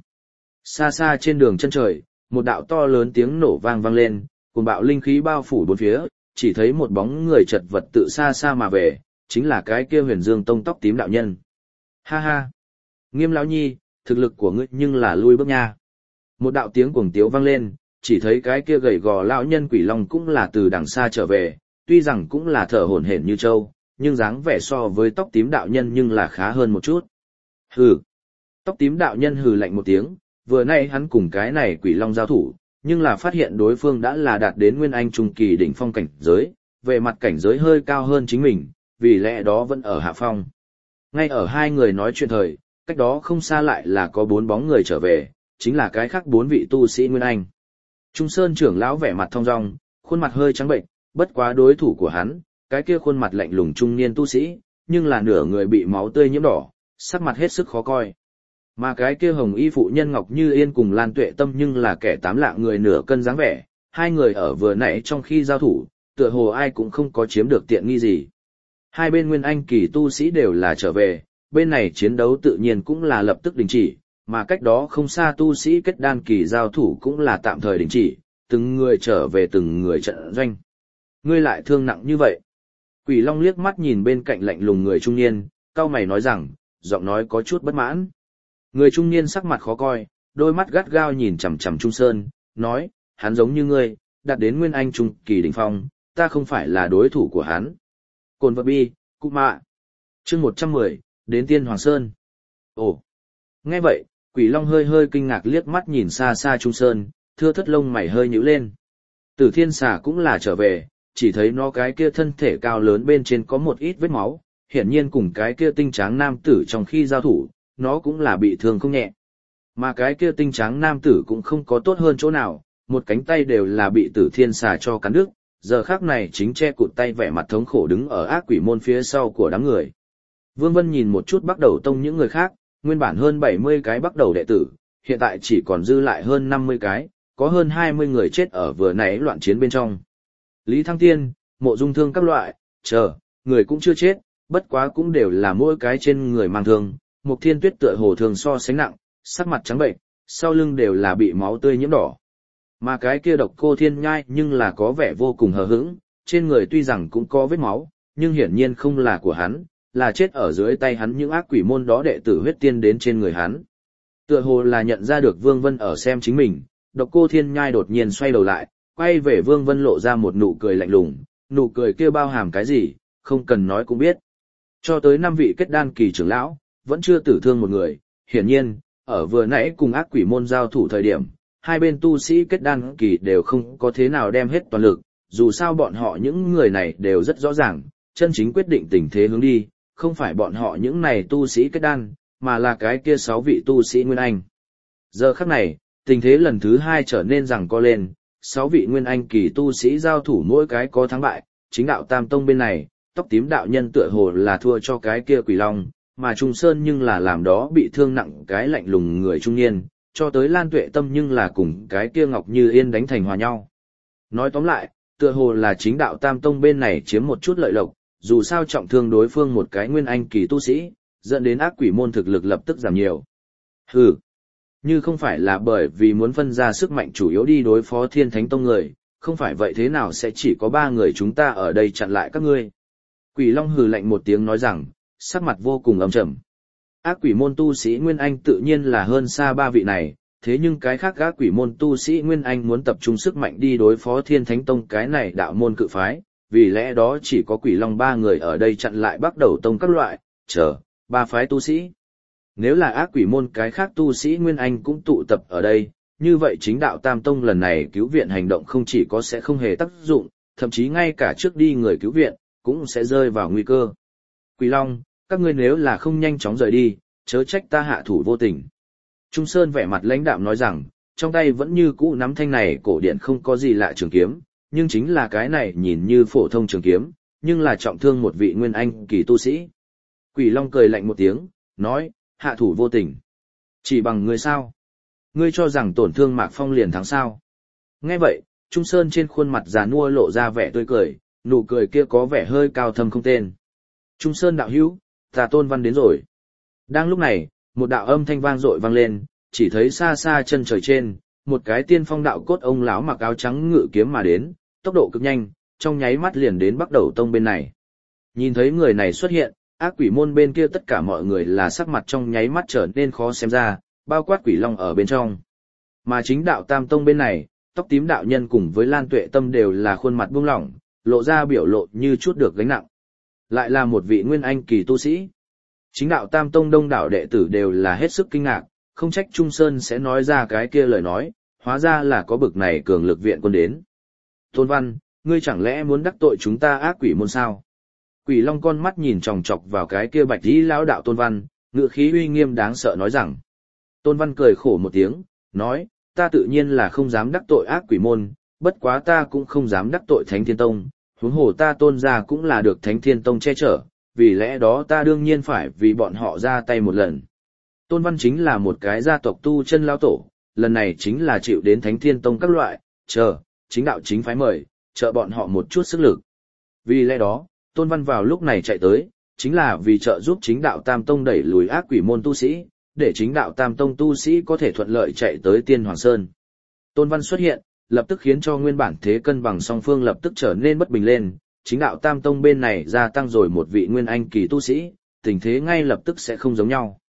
Xa xa trên đường chân trời, một đạo to lớn tiếng nổ vang vang lên, cuồng bạo linh khí bao phủ bốn phía, chỉ thấy một bóng người chật vật tự xa xa mà về, chính là cái kia Huyền Dương Tông tóc tím đạo nhân. Ha ha. Nghiêm lão nhi, thực lực của ngươi nhưng là lui bước nha. Một đạo tiếng cuồng tiếu vang lên, chỉ thấy cái kia gầy gò lão nhân quỷ long cũng là từ đằng xa trở về, tuy rằng cũng là thở hổn hển như trâu, nhưng dáng vẻ so với tóc tím đạo nhân nhưng là khá hơn một chút. Hừ. Tóc tím đạo nhân hừ lạnh một tiếng, vừa nay hắn cùng cái này quỷ long giao thủ, nhưng là phát hiện đối phương đã là đạt đến nguyên anh trung kỳ đỉnh phong cảnh giới, về mặt cảnh giới hơi cao hơn chính mình, vì lẽ đó vẫn ở hạ phong. Ngay ở hai người nói chuyện thời, cách đó không xa lại là có bốn bóng người trở về, chính là cái khác bốn vị tu sĩ nguyên anh. Trung Sơn trưởng lão vẻ mặt thong dong, khuôn mặt hơi trắng bệnh, bất quá đối thủ của hắn, cái kia khuôn mặt lạnh lùng trung niên tu sĩ, nhưng là nửa người bị máu tươi nhiễm đỏ, sắc mặt hết sức khó coi. Mà cái kia hồng y phụ nhân Ngọc Như Yên cùng Lan Tuệ Tâm nhưng là kẻ tám lạng người nửa cân dáng vẻ, hai người ở vừa nãy trong khi giao thủ, tựa hồ ai cũng không có chiếm được tiện nghi gì. Hai bên nguyên anh kỳ tu sĩ đều là trở về, bên này chiến đấu tự nhiên cũng là lập tức đình chỉ, mà cách đó không xa tu sĩ kết đan kỳ giao thủ cũng là tạm thời đình chỉ, từng người trở về từng người trận doanh. Ngươi lại thương nặng như vậy. Quỷ Long liếc mắt nhìn bên cạnh lạnh lùng người trung niên, cau mày nói rằng, giọng nói có chút bất mãn. Người trung niên sắc mặt khó coi, đôi mắt gắt gao nhìn chằm chằm Trung Sơn, nói, hắn giống như ngươi, đạt đến nguyên anh trung kỳ đỉnh phong, ta không phải là đối thủ của hắn. Cồn vật bi, cụ mạ. Chương một trăm mười, đến Tiên Hoàng Sơn. Ồ. Nghe vậy, Quỷ Long hơi hơi kinh ngạc liếc mắt nhìn xa xa Trung Sơn, thưa thất lông mày hơi nhíu lên. Tử Thiên Xà cũng là trở về, chỉ thấy nó cái kia thân thể cao lớn bên trên có một ít vết máu, hiển nhiên cùng cái kia tinh tráng nam tử trong khi giao thủ, nó cũng là bị thương không nhẹ. Mà cái kia tinh tráng nam tử cũng không có tốt hơn chỗ nào, một cánh tay đều là bị Tử Thiên Xà cho cắn đứt, giờ khắc này chính che cụt tay vẻ mặt thống khổ đứng ở ác quỷ môn phía sau của đám người. Vương Vân nhìn một chút bắt đầu tông những người khác, nguyên bản hơn bảy mươi cái bắt đầu đệ tử, hiện tại chỉ còn dư lại hơn năm mươi cái, có hơn hai mươi người chết ở vừa nãy loạn chiến bên trong. Lý Thăng Tiên, Mộ Dung Thương các loại, chờ, người cũng chưa chết, bất quá cũng đều là mỗi cái trên người mang thương, Mục Thiên Tuyết tựa hồ thường so sánh nặng, sắc mặt trắng bệnh, sau lưng đều là bị máu tươi nhiễm đỏ. Mà cái kia Độc Cô Thiên Nhai nhưng là có vẻ vô cùng hờ hững, trên người tuy rằng cũng có vết máu, nhưng hiển nhiên không là của hắn, là chết ở dưới tay hắn những ác quỷ môn đó đệ tử huyết tiên đến trên người hắn. Tựa hồ là nhận ra được Vương Vân ở xem chính mình, Độc Cô Thiên Nhai đột nhiên xoay đầu lại, quay về Vương Vân lộ ra một nụ cười lạnh lùng, nụ cười kia bao hàm cái gì, không cần nói cũng biết. Cho tới năm vị kết đan kỳ trưởng lão, vẫn chưa tử thương một người, hiển nhiên, ở vừa nãy cùng ác quỷ môn giao thủ thời điểm, hai bên tu sĩ kết đan kỳ đều không có thế nào đem hết toàn lực, dù sao bọn họ những người này đều rất rõ ràng, chân chính quyết định tình thế hướng đi, không phải bọn họ những này tu sĩ kết đan, mà là cái kia sáu vị tu sĩ Nguyên Anh. Giờ khắc này, tình thế lần thứ hai trở nên rằng co lên, sáu vị Nguyên Anh kỳ tu sĩ giao thủ mỗi cái có thắng bại, chính đạo Tam Tông bên này, tóc tím đạo nhân tựa hồ là thua cho cái kia Quỷ Long, mà Trung Sơn nhưng là làm đó bị thương nặng cái lạnh lùng người trung niên, cho tới Lan Tuệ Tâm nhưng là cùng cái kia Ngọc Như Yên đánh thành hòa nhau. Nói tóm lại, tựa hồ là chính đạo Tam Tông bên này chiếm một chút lợi lộc, dù sao trọng thương đối phương một cái Nguyên Anh kỳ tu sĩ, dẫn đến ác quỷ môn thực lực lập tức giảm nhiều. Hừ, như không phải là bởi vì muốn phân ra sức mạnh chủ yếu đi đối phó Thiên Thánh Tông người, không phải vậy thế nào sẽ chỉ có ba người chúng ta ở đây chặn lại các ngươi. Quỷ Long hừ lạnh một tiếng nói rằng, sắc mặt vô cùng âm trầm. Ác quỷ môn tu sĩ Nguyên Anh tự nhiên là hơn xa ba vị này, thế nhưng cái khác ác quỷ môn tu sĩ Nguyên Anh muốn tập trung sức mạnh đi đối phó Thiên Thánh Tông cái này đạo môn cự phái, vì lẽ đó chỉ có Quỷ Long ba người ở đây chặn lại bắt đầu tông các loại, chờ, ba phái tu sĩ. Nếu là ác quỷ môn cái khác tu sĩ Nguyên Anh cũng tụ tập ở đây, như vậy chính đạo Tam Tông lần này cứu viện hành động không chỉ có sẽ không hề tác dụng, thậm chí ngay cả trước đi người cứu viện, cũng sẽ rơi vào nguy cơ. Quỷ Long, các ngươi nếu là không nhanh chóng rời đi, chớ trách ta hạ thủ vô tình. Trung Sơn vẻ mặt lãnh đạm nói rằng, trong tay vẫn như cũ nắm thanh này cổ điện không có gì lạ trường kiếm, nhưng chính là cái này nhìn như phổ thông trường kiếm, nhưng là trọng thương một vị Nguyên Anh kỳ tu sĩ. Quỷ Long cười lạnh một tiếng, nói, hạ thủ vô tình. Chỉ bằng ngươi sao? Ngươi cho rằng tổn thương Mạc Phong liền thắng sao? Nghe vậy, Trung Sơn trên khuôn mặt già nua lộ ra vẻ tươi cười, nụ cười kia có vẻ hơi cao thâm không tên. Trung Sơn đạo hữu, ta Tôn Văn đến rồi. Đang lúc này, một đạo âm thanh vang dội vang lên, chỉ thấy xa xa chân trời trên, một cái tiên phong đạo cốt ông lão mặc áo trắng ngự kiếm mà đến, tốc độ cực nhanh, trong nháy mắt liền đến Bắc Đầu Tông bên này. Nhìn thấy người này xuất hiện, ác quỷ môn bên kia tất cả mọi người là sắc mặt trong nháy mắt trở nên khó xem ra, bao quát Quỷ Long ở bên trong. Mà chính đạo Tam Tông bên này, tóc tím đạo nhân cùng với Lan Tuệ Tâm đều là khuôn mặt buông lỏng, lộ ra biểu lộ như chút được gánh nặng. Lại là một vị Nguyên Anh kỳ tu sĩ. Chính đạo Tam Tông đông đảo đệ tử đều là hết sức kinh ngạc, không trách Trung Sơn sẽ nói ra cái kia lời nói, hóa ra là có bực này cường lực viện quân đến. Tôn Văn, ngươi chẳng lẽ muốn đắc tội chúng ta ác quỷ môn sao? Quỷ Long con mắt nhìn chòng chọc vào cái kia bạch y lão đạo Tôn Văn, ngựa khí uy nghiêm đáng sợ nói rằng. Tôn Văn cười khổ một tiếng, nói, ta tự nhiên là không dám đắc tội ác quỷ môn, bất quá ta cũng không dám đắc tội Thánh Thiên Tông, huống hồ ta Tôn gia cũng là được Thánh Thiên Tông che chở, vì lẽ đó ta đương nhiên phải vì bọn họ ra tay một lần. Tôn Văn chính là một cái gia tộc tu chân lão tổ, lần này chính là chịu đến Thánh Thiên Tông các loại, chờ, chính đạo chính phái mời, trợ bọn họ một chút sức lực. Vì lẽ đó, Tôn Văn vào lúc này chạy tới, chính là vì trợ giúp chính đạo Tam Tông đẩy lùi ác quỷ môn tu sĩ, để chính đạo Tam Tông tu sĩ có thể thuận lợi chạy tới Tiên Hoàng Sơn. Tôn Văn xuất hiện, lập tức khiến cho nguyên bản thế cân bằng song phương lập tức trở nên bất bình lên, chính đạo Tam Tông bên này gia tăng rồi một vị Nguyên Anh kỳ tu sĩ, tình thế ngay lập tức sẽ không giống nhau.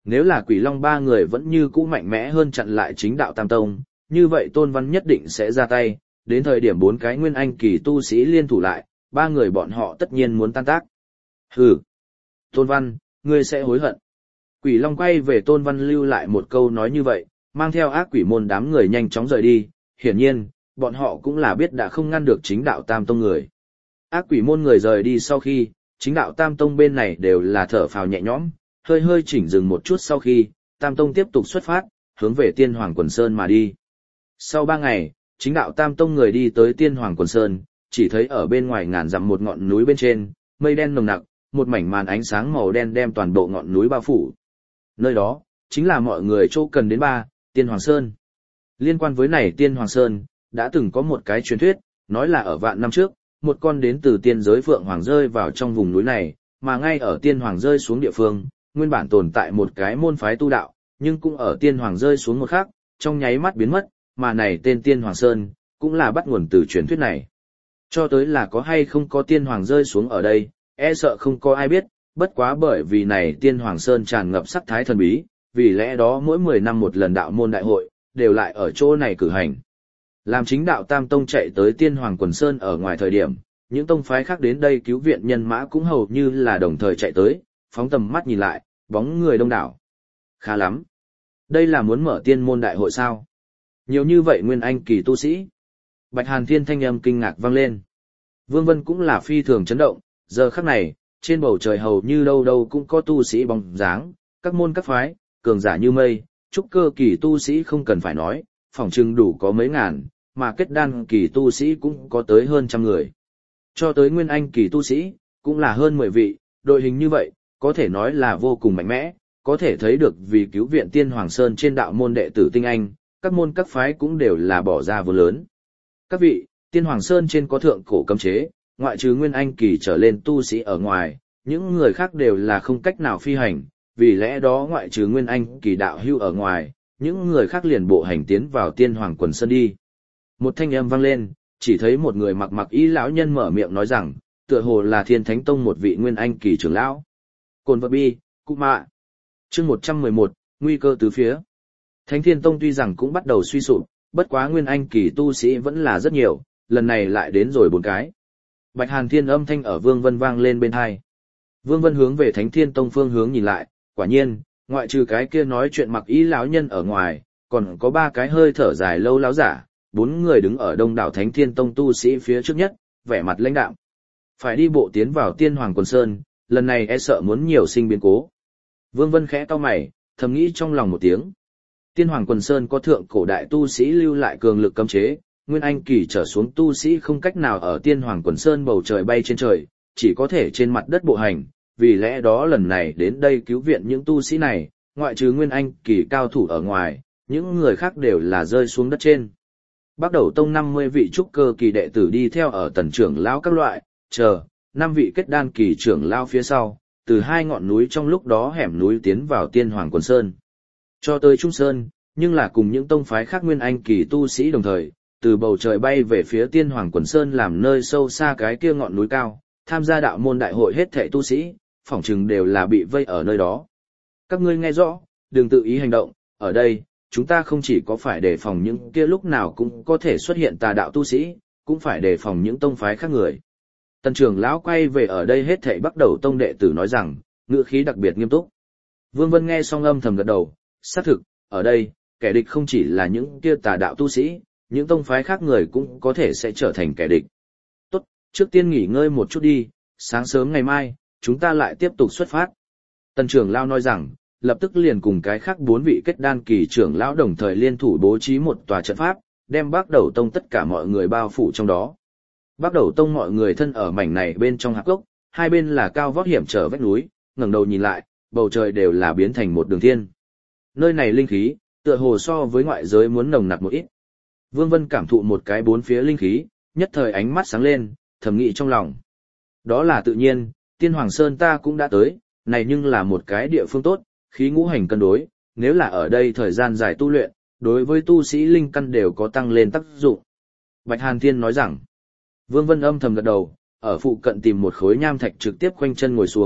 Nếu là Quỷ Long ba người vẫn như cũ mạnh mẽ hơn chặn lại chính đạo Tam Tông, như vậy Tôn Văn nhất định sẽ ra tay, đến thời điểm bốn cái nguyên anh kỳ tu sĩ liên thủ lại, ba người bọn họ tất nhiên muốn tan tác. Hừ! Tôn Văn, ngươi sẽ hối hận. Quỷ Long quay về Tôn Văn lưu lại một câu nói như vậy, mang theo ác quỷ môn đám người nhanh chóng rời đi, hiển nhiên, bọn họ cũng là biết đã không ngăn được chính đạo Tam Tông người. Ác quỷ môn người rời đi sau khi, chính đạo Tam Tông bên này đều là thở phào nhẹ nhõm, hơi hơi chỉnh dừng một chút sau khi, Tam Tông tiếp tục xuất phát, hướng về Tiên Hoàng Quần Sơn mà đi. Sau ba ngày, chính đạo Tam Tông người đi tới Tiên Hoàng Quần Sơn, chỉ thấy ở bên ngoài ngàn dặm một ngọn núi bên trên, mây đen nồng nặc, một mảnh màn ánh sáng màu đen đem toàn bộ ngọn núi bao phủ. Nơi đó, chính là mọi người chỗ cần đến ba, Tiên Hoàng Sơn. Liên quan với này Tiên Hoàng Sơn, đã từng có một cái truyền thuyết, nói là ở vạn năm trước, một con đến từ tiên giới Phượng Hoàng rơi vào trong vùng núi này, mà ngay ở Tiên Hoàng rơi xuống địa phương, nguyên bản tồn tại một cái môn phái tu đạo, nhưng cũng ở Tiên Hoàng rơi xuống một khắc, trong nháy mắt biến mất, mà này tên Tiên Hoàng Sơn, cũng là bắt nguồn từ truyền thuyết này. Cho tới là có hay không có Tiên Hoàng rơi xuống ở đây, e sợ không có ai biết, bất quá bởi vì này Tiên Hoàng Sơn tràn ngập sắc thái thần bí, vì lẽ đó mỗi mười năm một lần đạo môn đại hội, đều lại ở chỗ này cử hành. Làm chính đạo Tam Tông chạy tới Tiên Hoàng Quần Sơn ở ngoài thời điểm, những tông phái khác đến đây cứu viện nhân mã cũng hầu như là đồng thời chạy tới, phóng tầm mắt nhìn lại, bóng người đông đảo. Khá lắm. Đây là muốn mở tiên môn đại hội sao? Nhiều như vậy nguyên anh kỳ tu sĩ. Bạch Hàn Thiên thanh âm kinh ngạc vang lên. Vương Vân cũng là phi thường chấn động, giờ khắc này, trên bầu trời hầu như đâu đâu cũng có tu sĩ bóng dáng, các môn các phái, cường giả như mây, trúc cơ kỳ tu sĩ không cần phải nói, phỏng chừng đủ có mấy ngàn, mà kết đan kỳ tu sĩ cũng có tới hơn trăm người. Cho tới nguyên anh kỳ tu sĩ, cũng là hơn mười vị, đội hình như vậy, có thể nói là vô cùng mạnh mẽ, có thể thấy được vì cứu viện Tiên Hoàng Sơn trên đạo môn đệ tử tinh anh, các môn các phái cũng đều là bỏ ra vô lớn. Các vị, Tiên Hoàng Sơn trên có thượng cổ cấm chế, ngoại trừ nguyên anh kỳ trở lên tu sĩ ở ngoài, những người khác đều là không cách nào phi hành, vì lẽ đó ngoại trừ nguyên anh kỳ đạo hưu ở ngoài, những người khác liền bộ hành tiến vào Tiên Hoàng Quần Sơn đi. Một thanh âm vang lên, chỉ thấy một người mặc mặc y lão nhân mở miệng nói rằng, tựa hồ là Thiên Thánh Tông một vị nguyên anh kỳ trưởng lão. Cồn vật bi, cụ mạ. Chương một trăm mười một, nguy cơ tứ phía. Thánh Thiên Tông tuy rằng cũng bắt đầu suy sụp, bất quá nguyên anh kỳ tu sĩ vẫn là rất nhiều, lần này lại đến rồi bốn cái. Bạch Hàn Thiên âm thanh ở Vương Vân vang lên bên hai. Vương Vân hướng về Thánh Thiên Tông phương hướng nhìn lại, quả nhiên, ngoại trừ cái kia nói chuyện mặc y lão nhân ở ngoài, còn có ba cái hơi thở dài lâu lão giả, bốn người đứng ở đông đảo Thánh Thiên Tông tu sĩ phía trước nhất, vẻ mặt lãnh đạm. Phải đi bộ tiến vào Tiên Hoàng Quần Sơn, lần này e sợ muốn nhiều sinh biến cố. Vương Vân khẽ cau mày, thầm nghĩ trong lòng một tiếng. Tiên Hoàng Quần Sơn có thượng cổ đại tu sĩ lưu lại cường lực cấm chế, nguyên anh kỳ trở xuống tu sĩ không cách nào ở Tiên Hoàng Quần Sơn bầu trời bay trên trời, chỉ có thể trên mặt đất bộ hành, vì lẽ đó lần này đến đây cứu viện những tu sĩ này, ngoại trừ nguyên anh kỳ cao thủ ở ngoài, những người khác đều là rơi xuống đất trên. Bắt đầu tông năm mươi vị trúc cơ kỳ đệ tử đi theo ở tần trưởng lão các loại, chờ, năm vị kết đan kỳ trưởng lão phía sau, từ hai ngọn núi trong lúc đó hẻm núi tiến vào Tiên Hoàng Quần Sơn. Cho tới Trung Sơn, nhưng là cùng những tông phái khác nguyên anh kỳ tu sĩ đồng thời, từ bầu trời bay về phía Tiên Hoàng Quần Sơn làm nơi sâu xa cái kia ngọn núi cao, tham gia đạo môn đại hội hết thảy tu sĩ, phỏng chừng đều là bị vây ở nơi đó. Các ngươi nghe rõ, đừng tự ý hành động, ở đây, chúng ta không chỉ có phải đề phòng những kia lúc nào cũng có thể xuất hiện tà đạo tu sĩ, cũng phải đề phòng những tông phái khác người. Tần trưởng lão quay về ở đây hết thảy bắt đầu tông đệ tử nói rằng, ngữ khí đặc biệt nghiêm túc. Vương Vân nghe xong âm thầm gật đầu, xác thực, ở đây, kẻ địch không chỉ là những kia tà đạo tu sĩ, những tông phái khác người cũng có thể sẽ trở thành kẻ địch. Tốt, trước tiên nghỉ ngơi một chút đi, sáng sớm ngày mai, chúng ta lại tiếp tục xuất phát. Tần trưởng lão nói rằng, lập tức liền cùng cái khác bốn vị kết đan kỳ trưởng lão đồng thời liên thủ bố trí một tòa trận pháp, đem Bắc Đầu Tông tất cả mọi người bao phủ trong đó. Bắc Đầu Tông mọi người thân ở mảnh này bên trong hạp gốc, hai bên là cao vót hiểm trở vách núi, ngẩng đầu nhìn lại, bầu trời đều là biến thành một đường thiên. Nơi này linh khí, tựa hồ so với ngoại giới muốn nồng nặc một ít. Vương Vân cảm thụ một cái bốn phía linh khí, nhất thời ánh mắt sáng lên, thầm nghĩ trong lòng. Đó là tự nhiên, Tiên Hoàng Sơn ta cũng đã tới, này nhưng là một cái địa phương tốt, khí ngũ hành cân đối, nếu là ở đây thời gian dài tu luyện, đối với tu sĩ linh căn đều có tăng lên tác dụng. Bạch Hàn Thiên nói rằng, Vương Vân âm thầm gật đầu, ở phụ cận tìm một khối nham thạch trực tiếp quanh chân ngồi xuống,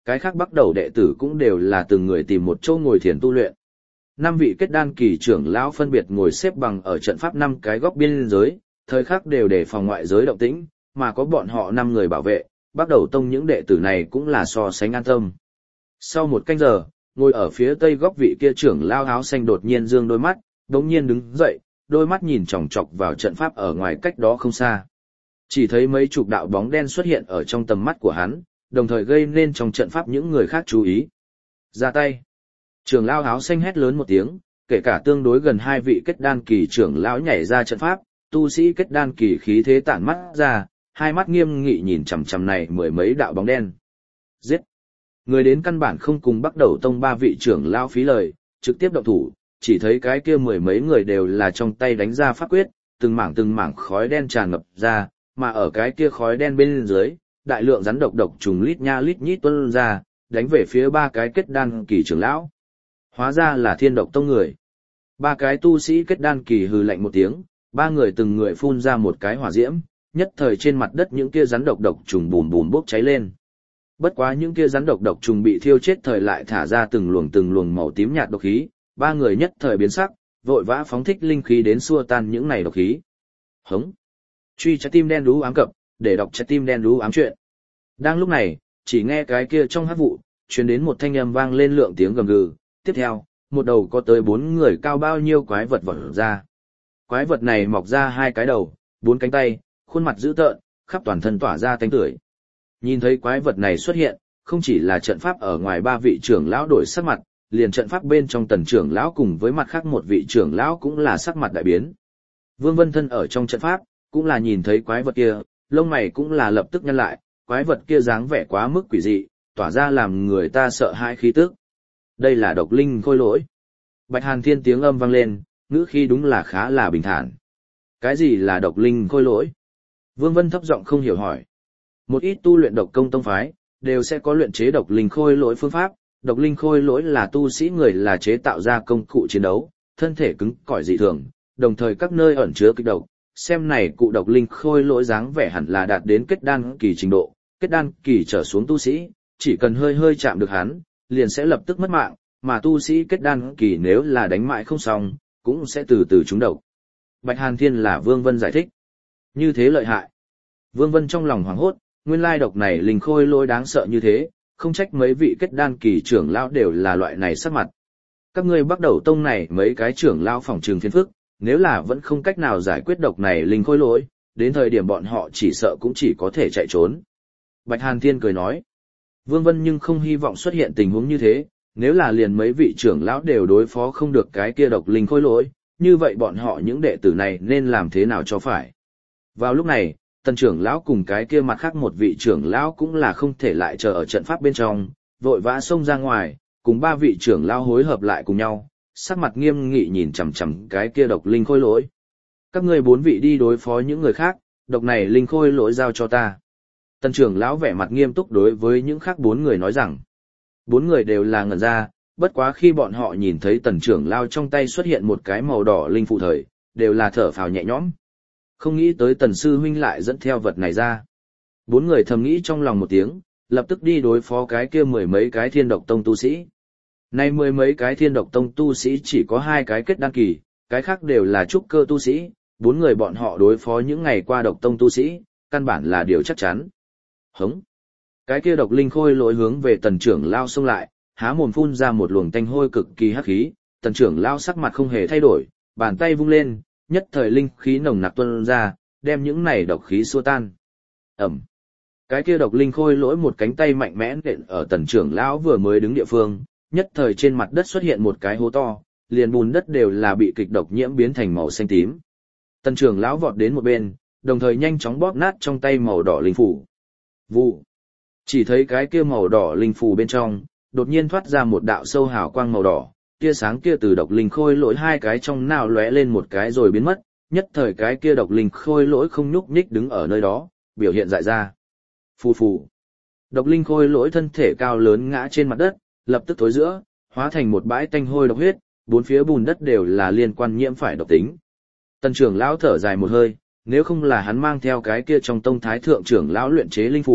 cái khác bắt đầu đệ tử cũng đều là từng người tìm một chỗ ngồi thiền tu luyện. Năm vị kết đan kỳ trưởng lão phân biệt ngồi xếp bằng ở trận pháp năm cái góc biên giới, thời khắc đều để phòng ngoại giới động tĩnh, mà có bọn họ năm người bảo vệ, bắt đầu tông những đệ tử này cũng là so sánh an tâm. Sau một canh giờ, ngồi ở phía tây góc vị kia trưởng lão áo xanh đột nhiên dương đôi mắt, đống nhiên đứng dậy, đôi mắt nhìn chòng chọc vào trận pháp ở ngoài cách đó không xa. Chỉ thấy mấy chục đạo bóng đen xuất hiện ở trong tầm mắt của hắn, đồng thời gây nên trong trận pháp những người khác chú ý. Ra tay. Trưởng lão áo xanh hét lớn một tiếng, kể cả tương đối gần hai vị kết đan kỳ trưởng lão nhảy ra trận pháp, tu sĩ kết đan kỳ khí thế tản mắt ra, hai mắt nghiêm nghị nhìn chằm chằm này mười mấy đạo bóng đen. Giết. Người đến căn bản không cùng bắt đầu tông ba vị trưởng lão phí lời, trực tiếp động thủ, chỉ thấy cái kia mười mấy người đều là trong tay đánh ra pháp quyết, từng mảng từng mảng khói đen tràn ngập ra, mà ở cái kia khói đen bên dưới, đại lượng rắn độc độc trùng lít nha lít nhít tuôn ra, đánh về phía ba cái kết đan kỳ trưởng lão. Hóa ra là Thiên Độc Tông người. Ba cái tu sĩ kết đan kỳ hừ lạnh một tiếng, ba người từng người phun ra một cái hỏa diễm, nhất thời trên mặt đất những kia rắn độc độc trùng bùm bùm bốc cháy lên. Bất quá những kia rắn độc độc trùng bị thiêu chết thời lại thả ra từng luồng từng luồng màu tím nhạt độc khí, ba người nhất thời biến sắc, vội vã phóng thích linh khí đến xua tan những này độc khí. Hống. Truy trái tim đen đú ám cập, để đọc trái tim đen đú ám chuyện. Đang lúc này, chỉ nghe cái kia trong hắc vụ, truyền đến một thanh âm vang lên lượng tiếng gầm gừ, tiếp theo, một đầu có tới bốn người cao bao nhiêu quái vật vọt ra. Quái vật này mọc ra hai cái đầu, bốn cánh tay, khuôn mặt dữ tợn, khắp toàn thân tỏa ra tanh tưởi. Nhìn thấy quái vật này xuất hiện, không chỉ là trận pháp ở ngoài ba vị trưởng lão đổi sắc mặt, liền trận pháp bên trong tần trưởng lão cùng với mặt khác một vị trưởng lão cũng là sắc mặt đại biến. Vương Vân Thân ở trong trận pháp, cũng là nhìn thấy quái vật kia, lông mày cũng là lập tức nhăn lại, quái vật kia dáng vẻ quá mức quỷ dị, tỏa ra làm người ta sợ hãi khí tức. Đây là độc linh khôi lỗi. Bạch Hàn Thiên tiếng âm vang lên, ngữ khí đúng là khá là bình thản. Cái gì là độc linh khôi lỗi? Vương Vân thấp giọng không hiểu hỏi. Một ít tu luyện độc công tông phái, đều sẽ có luyện chế độc linh khôi lỗi phương pháp. Độc linh khôi lỗi là tu sĩ người là chế tạo ra công cụ chiến đấu, thân thể cứng cỏi dị thường, đồng thời các nơi ẩn chứa kịch độc. Xem này cụ độc linh khôi lỗi dáng vẻ hẳn là đạt đến kết đan kỳ trình độ, kết đan kỳ trở xuống tu sĩ, chỉ cần hơi hơi chạm được hắn, liền sẽ lập tức mất mạng, mà tu sĩ kết đan kỳ nếu là đánh mãi không xong, cũng sẽ từ từ trúng độc. Bạch Hàn Thiên là Vương Vân giải thích. Như thế lợi hại. Vương Vân trong lòng hoảng hốt, nguyên lai độc này linh khôi lỗi đáng sợ như thế, không trách mấy vị kết đan kỳ trưởng lão đều là loại này sắc mặt. Các ngươi bắt đầu tông này mấy cái trưởng lão phòng trường phiền phức, nếu là vẫn không cách nào giải quyết độc này linh khôi lỗi, đến thời điểm bọn họ chỉ sợ cũng chỉ có thể chạy trốn. Bạch Hàn Thiên cười nói. Vương Vân nhưng không hy vọng xuất hiện tình huống như thế, nếu là liền mấy vị trưởng lão đều đối phó không được cái kia độc linh khôi lỗi, như vậy bọn họ những đệ tử này nên làm thế nào cho phải. Vào lúc này, tần trưởng lão cùng cái kia mặt khác một vị trưởng lão cũng là không thể lại chờ ở trận pháp bên trong, vội vã xông ra ngoài, cùng ba vị trưởng lão hối hợp lại cùng nhau, sắc mặt nghiêm nghị nhìn chằm chằm cái kia độc linh khôi lỗi. Các ngươi bốn vị đi đối phó những người khác, độc này linh khôi lỗi giao cho ta. Tần trưởng lão vẻ mặt nghiêm túc đối với những khác bốn người nói rằng, bốn người đều là ngẩn ra, bất quá khi bọn họ nhìn thấy tần trưởng lão trong tay xuất hiện một cái màu đỏ linh phụ thời, đều là thở phào nhẹ nhõm. Không nghĩ tới tần sư huynh lại dẫn theo vật này ra. Bốn người thầm nghĩ trong lòng một tiếng, lập tức đi đối phó cái kia mười mấy cái thiên độc tông tu sĩ. Nay mười mấy cái thiên độc tông tu sĩ chỉ có hai cái kết đan kỳ, cái khác đều là trúc cơ tu sĩ, bốn người bọn họ đối phó những ngày qua độc tông tu sĩ, căn bản là điều chắc chắn. Hống! Cái kia độc linh khôi lỗi hướng về tần trưởng lao xông lại, há mồm phun ra một luồng tanh hôi cực kỳ hắc khí, tần trưởng lao sắc mặt không hề thay đổi, bàn tay vung lên, nhất thời linh khí nồng nặc tuôn ra, đem những này độc khí xua tan. Ẩm! Cái kia độc linh khôi lỗi một cánh tay mạnh mẽ nện ở tần trưởng lão vừa mới đứng địa phương, nhất thời trên mặt đất xuất hiện một cái hố to, liền bùn đất đều là bị kịch độc nhiễm biến thành màu xanh tím. Tần trưởng lão vọt đến một bên, đồng thời nhanh chóng bóp nát trong tay màu đỏ linh phủ. Vụ. Chỉ thấy cái kia màu đỏ linh phù bên trong, đột nhiên thoát ra một đạo sâu hào quang màu đỏ, tia sáng kia từ độc linh khôi lỗi hai cái trong nào lóe lên một cái rồi biến mất, nhất thời cái kia độc linh khôi lỗi không nhúc nhích đứng ở nơi đó, biểu hiện dại ra. Phù phù. Độc linh khôi lỗi thân thể cao lớn ngã trên mặt đất, lập tức thối giữa, hóa thành một bãi tanh hôi độc huyết, bốn phía bùn đất đều là liên quan nhiễm phải độc tính. Tần trưởng lão thở dài một hơi, nếu không là hắn mang theo cái kia trong tông thái thượng trưởng lão luyện chế linh phù,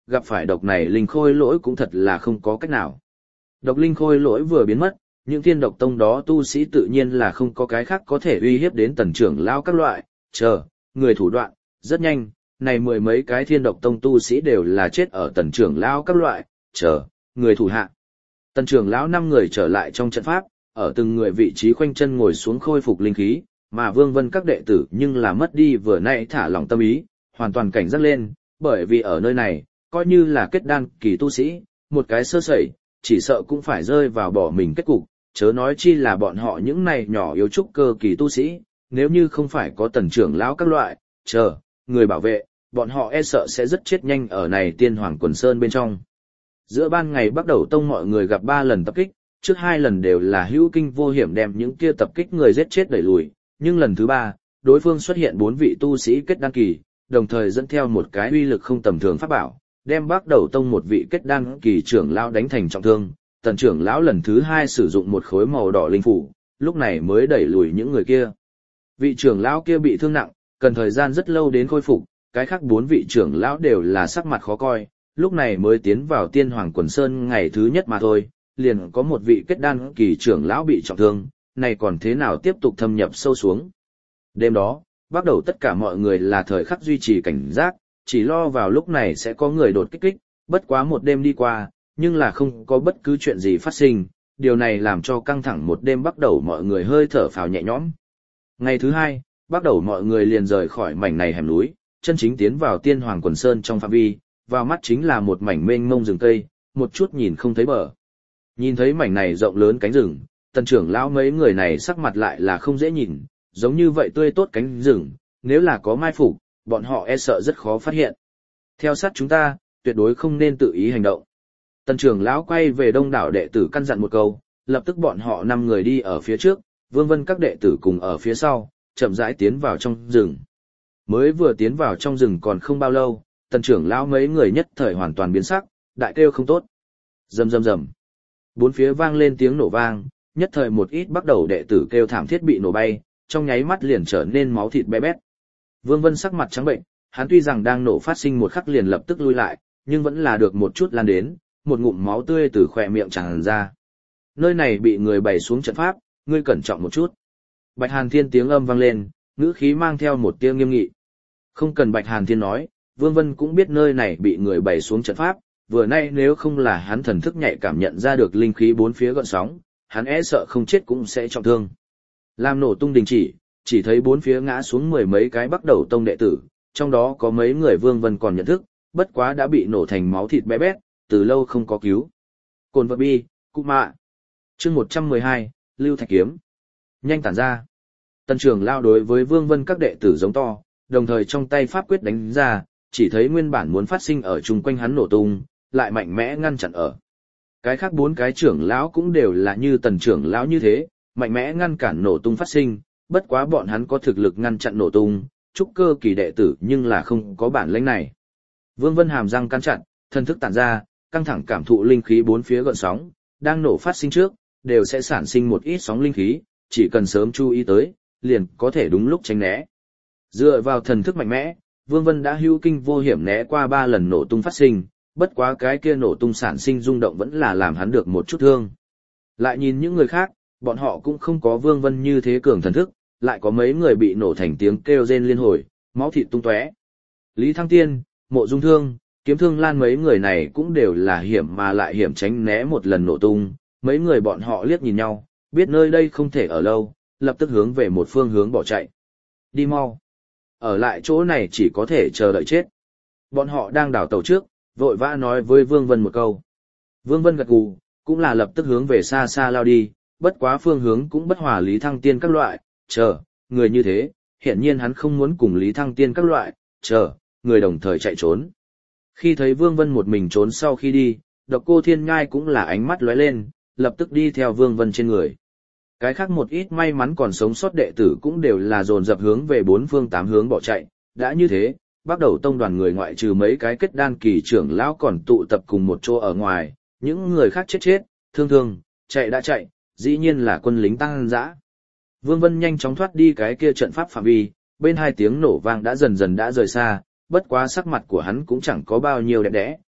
gặp phải độc này linh khôi lỗi cũng thật là không có cách nào. Độc linh khôi lỗi vừa biến mất, những thiên độc tông đó tu sĩ tự nhiên là không có cái khác có thể uy hiếp đến tần trưởng lão các loại, chờ, người thủ đoạn, rất nhanh, này mười mấy cái thiên độc tông tu sĩ đều là chết ở tần trưởng lão các loại, chờ, người thủ hạ. Tần trưởng lão năm người trở lại trong trận pháp, ở từng người vị trí khoanh chân ngồi xuống khôi phục linh khí, mà Vương Vân các đệ tử nhưng là mất đi vừa nãy thả lỏng tâm ý, hoàn toàn cảnh giác lên, bởi vì ở nơi này, coi như là kết đan kỳ tu sĩ, một cái sơ sẩy, chỉ sợ cũng phải rơi vào bỏ mình kết cục, chớ nói chi là bọn họ những này nhỏ yếu trúc cơ kỳ tu sĩ, nếu như không phải có tần trưởng lão các loại, chờ, người bảo vệ, bọn họ e sợ sẽ rất chết nhanh ở này tiên hoàng quần sơn bên trong. Giữa ban ngày bắt đầu tông mọi người gặp ba lần tập kích, trước hai lần đều là hữu kinh vô hiểm đem những kia tập kích người giết chết đẩy lùi, nhưng lần thứ ba, đối phương xuất hiện bốn vị tu sĩ kết đan kỳ, đồng thời dẫn theo một cái uy lực không tầm thường pháp bảo, đem bắt đầu tông một vị kết đan kỳ trưởng lão đánh thành trọng thương. Tần trưởng lão lần thứ hai sử dụng một khối màu đỏ linh phủ, lúc này mới đẩy lùi những người kia. Vị trưởng lão kia bị thương nặng, cần thời gian rất lâu đến khôi phục, cái khác bốn vị trưởng lão đều là sắc mặt khó coi, lúc này mới tiến vào tiên hoàng quần sơn ngày thứ nhất mà thôi, liền có một vị kết đan kỳ trưởng lão bị trọng thương, này còn thế nào tiếp tục thâm nhập sâu xuống. Đêm đó, bắt đầu tất cả mọi người là thời khắc duy trì cảnh giác, chỉ lo vào lúc này sẽ có người đột kích kích, bất quá một đêm đi qua, nhưng là không có bất cứ chuyện gì phát sinh, điều này làm cho căng thẳng một đêm bắt đầu mọi người hơi thở phào nhẹ nhõm. Ngày thứ hai, bắt đầu mọi người liền rời khỏi mảnh này hẻm núi, chân chính tiến vào tiên hoàng quần sơn trong phạm vi, vào mắt chính là một mảnh mênh mông rừng cây, một chút nhìn không thấy bờ. Nhìn thấy mảnh này rộng lớn cánh rừng, tần trưởng lão mấy người này sắc mặt lại là không dễ nhìn, giống như vậy tươi tốt cánh rừng, nếu là có mai phục, bọn họ e sợ rất khó phát hiện. Theo sát chúng ta, tuyệt đối không nên tự ý hành động. Tần trưởng lão quay về đông đảo đệ tử căn dặn một câu, lập tức bọn họ năm người đi ở phía trước, Vương Vân các đệ tử cùng ở phía sau, chậm rãi tiến vào trong rừng. Mới vừa tiến vào trong rừng còn không bao lâu, tần trưởng lão mấy người nhất thời hoàn toàn biến sắc, đại kêu không tốt. Rầm rầm rầm. Bốn phía vang lên tiếng nổ vang, nhất thời một ít bắt đầu đệ tử kêu thảm thiết bị nổ bay, trong nháy mắt liền trở nên máu thịt bé bét. Vương Vân sắc mặt trắng bệnh, hắn tuy rằng đang nổ phát sinh một khắc liền lập tức lui lại, nhưng vẫn là được một chút lan đến, một ngụm máu tươi từ khỏe miệng tràn ra. Nơi này bị người bày xuống trận pháp, ngươi cẩn trọng một chút. Bạch Hàn Thiên tiếng âm vang lên, ngữ khí mang theo một tia nghiêm nghị. Không cần Bạch Hàn Thiên nói, Vương Vân cũng biết nơi này bị người bày xuống trận pháp, vừa nay nếu không là hắn thần thức nhạy cảm nhận ra được linh khí bốn phía gợn sóng, hắn e sợ không chết cũng sẽ trọng thương. Làm nổ tung đình chỉ, chỉ thấy bốn phía ngã xuống mười mấy cái bắt đầu tông đệ tử, trong đó có mấy người Vương Vân còn nhận thức, bất quá đã bị nổ thành máu thịt bé bét, từ lâu không có cứu. Cồn vật bi, cụ mạ. Chương một trăm mười hai, Lưu Thạch Kiếm. Nhanh tản ra. Tần trưởng lao đối với Vương Vân các đệ tử giống to, đồng thời trong tay pháp quyết đánh ra, chỉ thấy nguyên bản muốn phát sinh ở chung quanh hắn nổ tung, lại mạnh mẽ ngăn chặn ở. Cái khác bốn cái trưởng lão cũng đều là như tần trưởng lão như thế, mạnh mẽ ngăn cản nổ tung phát sinh, bất quá bọn hắn có thực lực ngăn chặn nổ tung, trúc cơ kỳ đệ tử nhưng là không có bản lĩnh này. Vương Vân hàm răng căn chặn, thân thức tản ra, căng thẳng cảm thụ linh khí bốn phía gợn sóng, đang nổ phát sinh trước, đều sẽ sản sinh một ít sóng linh khí, chỉ cần sớm chú ý tới, liền có thể đúng lúc tránh né. Dựa vào thần thức mạnh mẽ, Vương Vân đã hữu kinh vô hiểm né qua ba lần nổ tung phát sinh, bất quá cái kia nổ tung sản sinh rung động vẫn là làm hắn được một chút thương. Lại nhìn những người khác, bọn họ cũng không có Vương Vân như thế cường thần thức, lại có mấy người bị nổ thành tiếng kêu rên liên hồi, máu thịt tung tóe. Lý Thăng Tiên, Mộ Dung Thương, Kiếm Thương Lan mấy người này cũng đều là hiểm mà lại hiểm tránh né một lần nổ tung, mấy người bọn họ liếc nhìn nhau, biết nơi đây không thể ở lâu, lập tức hướng về một phương hướng bỏ chạy. Đi mau. Ở lại chỗ này chỉ có thể chờ đợi chết. Bọn họ đang đảo tàu trước, vội vã nói với Vương Vân một câu. Vương Vân gật gù, cũng là lập tức hướng về xa xa lao đi, bất quá phương hướng cũng bất hòa Lý Thăng Tiên các loại, chờ, người như thế, hiển nhiên hắn không muốn cùng Lý Thăng Tiên các loại, chờ, người đồng thời chạy trốn. Khi thấy Vương Vân một mình trốn sau khi đi, Độc Cô Thiên Nhai cũng là ánh mắt lóe lên, lập tức đi theo Vương Vân trên người. Cái khác một ít may mắn còn sống sót đệ tử cũng đều là dồn dập hướng về bốn phương tám hướng bỏ chạy, đã như thế, bắt đầu tông đoàn người ngoại trừ mấy cái kết đan kỳ trưởng lão còn tụ tập cùng một chỗ ở ngoài, những người khác chết chết, thương thương, chạy đã chạy, dĩ nhiên là quân lính tăng dã. Vương Vân nhanh chóng thoát đi cái kia trận pháp phạm vi, bên hai tiếng nổ vang đã dần dần đã rời xa, bất quá sắc mặt của hắn cũng chẳng có bao nhiêu đẹp đẽ,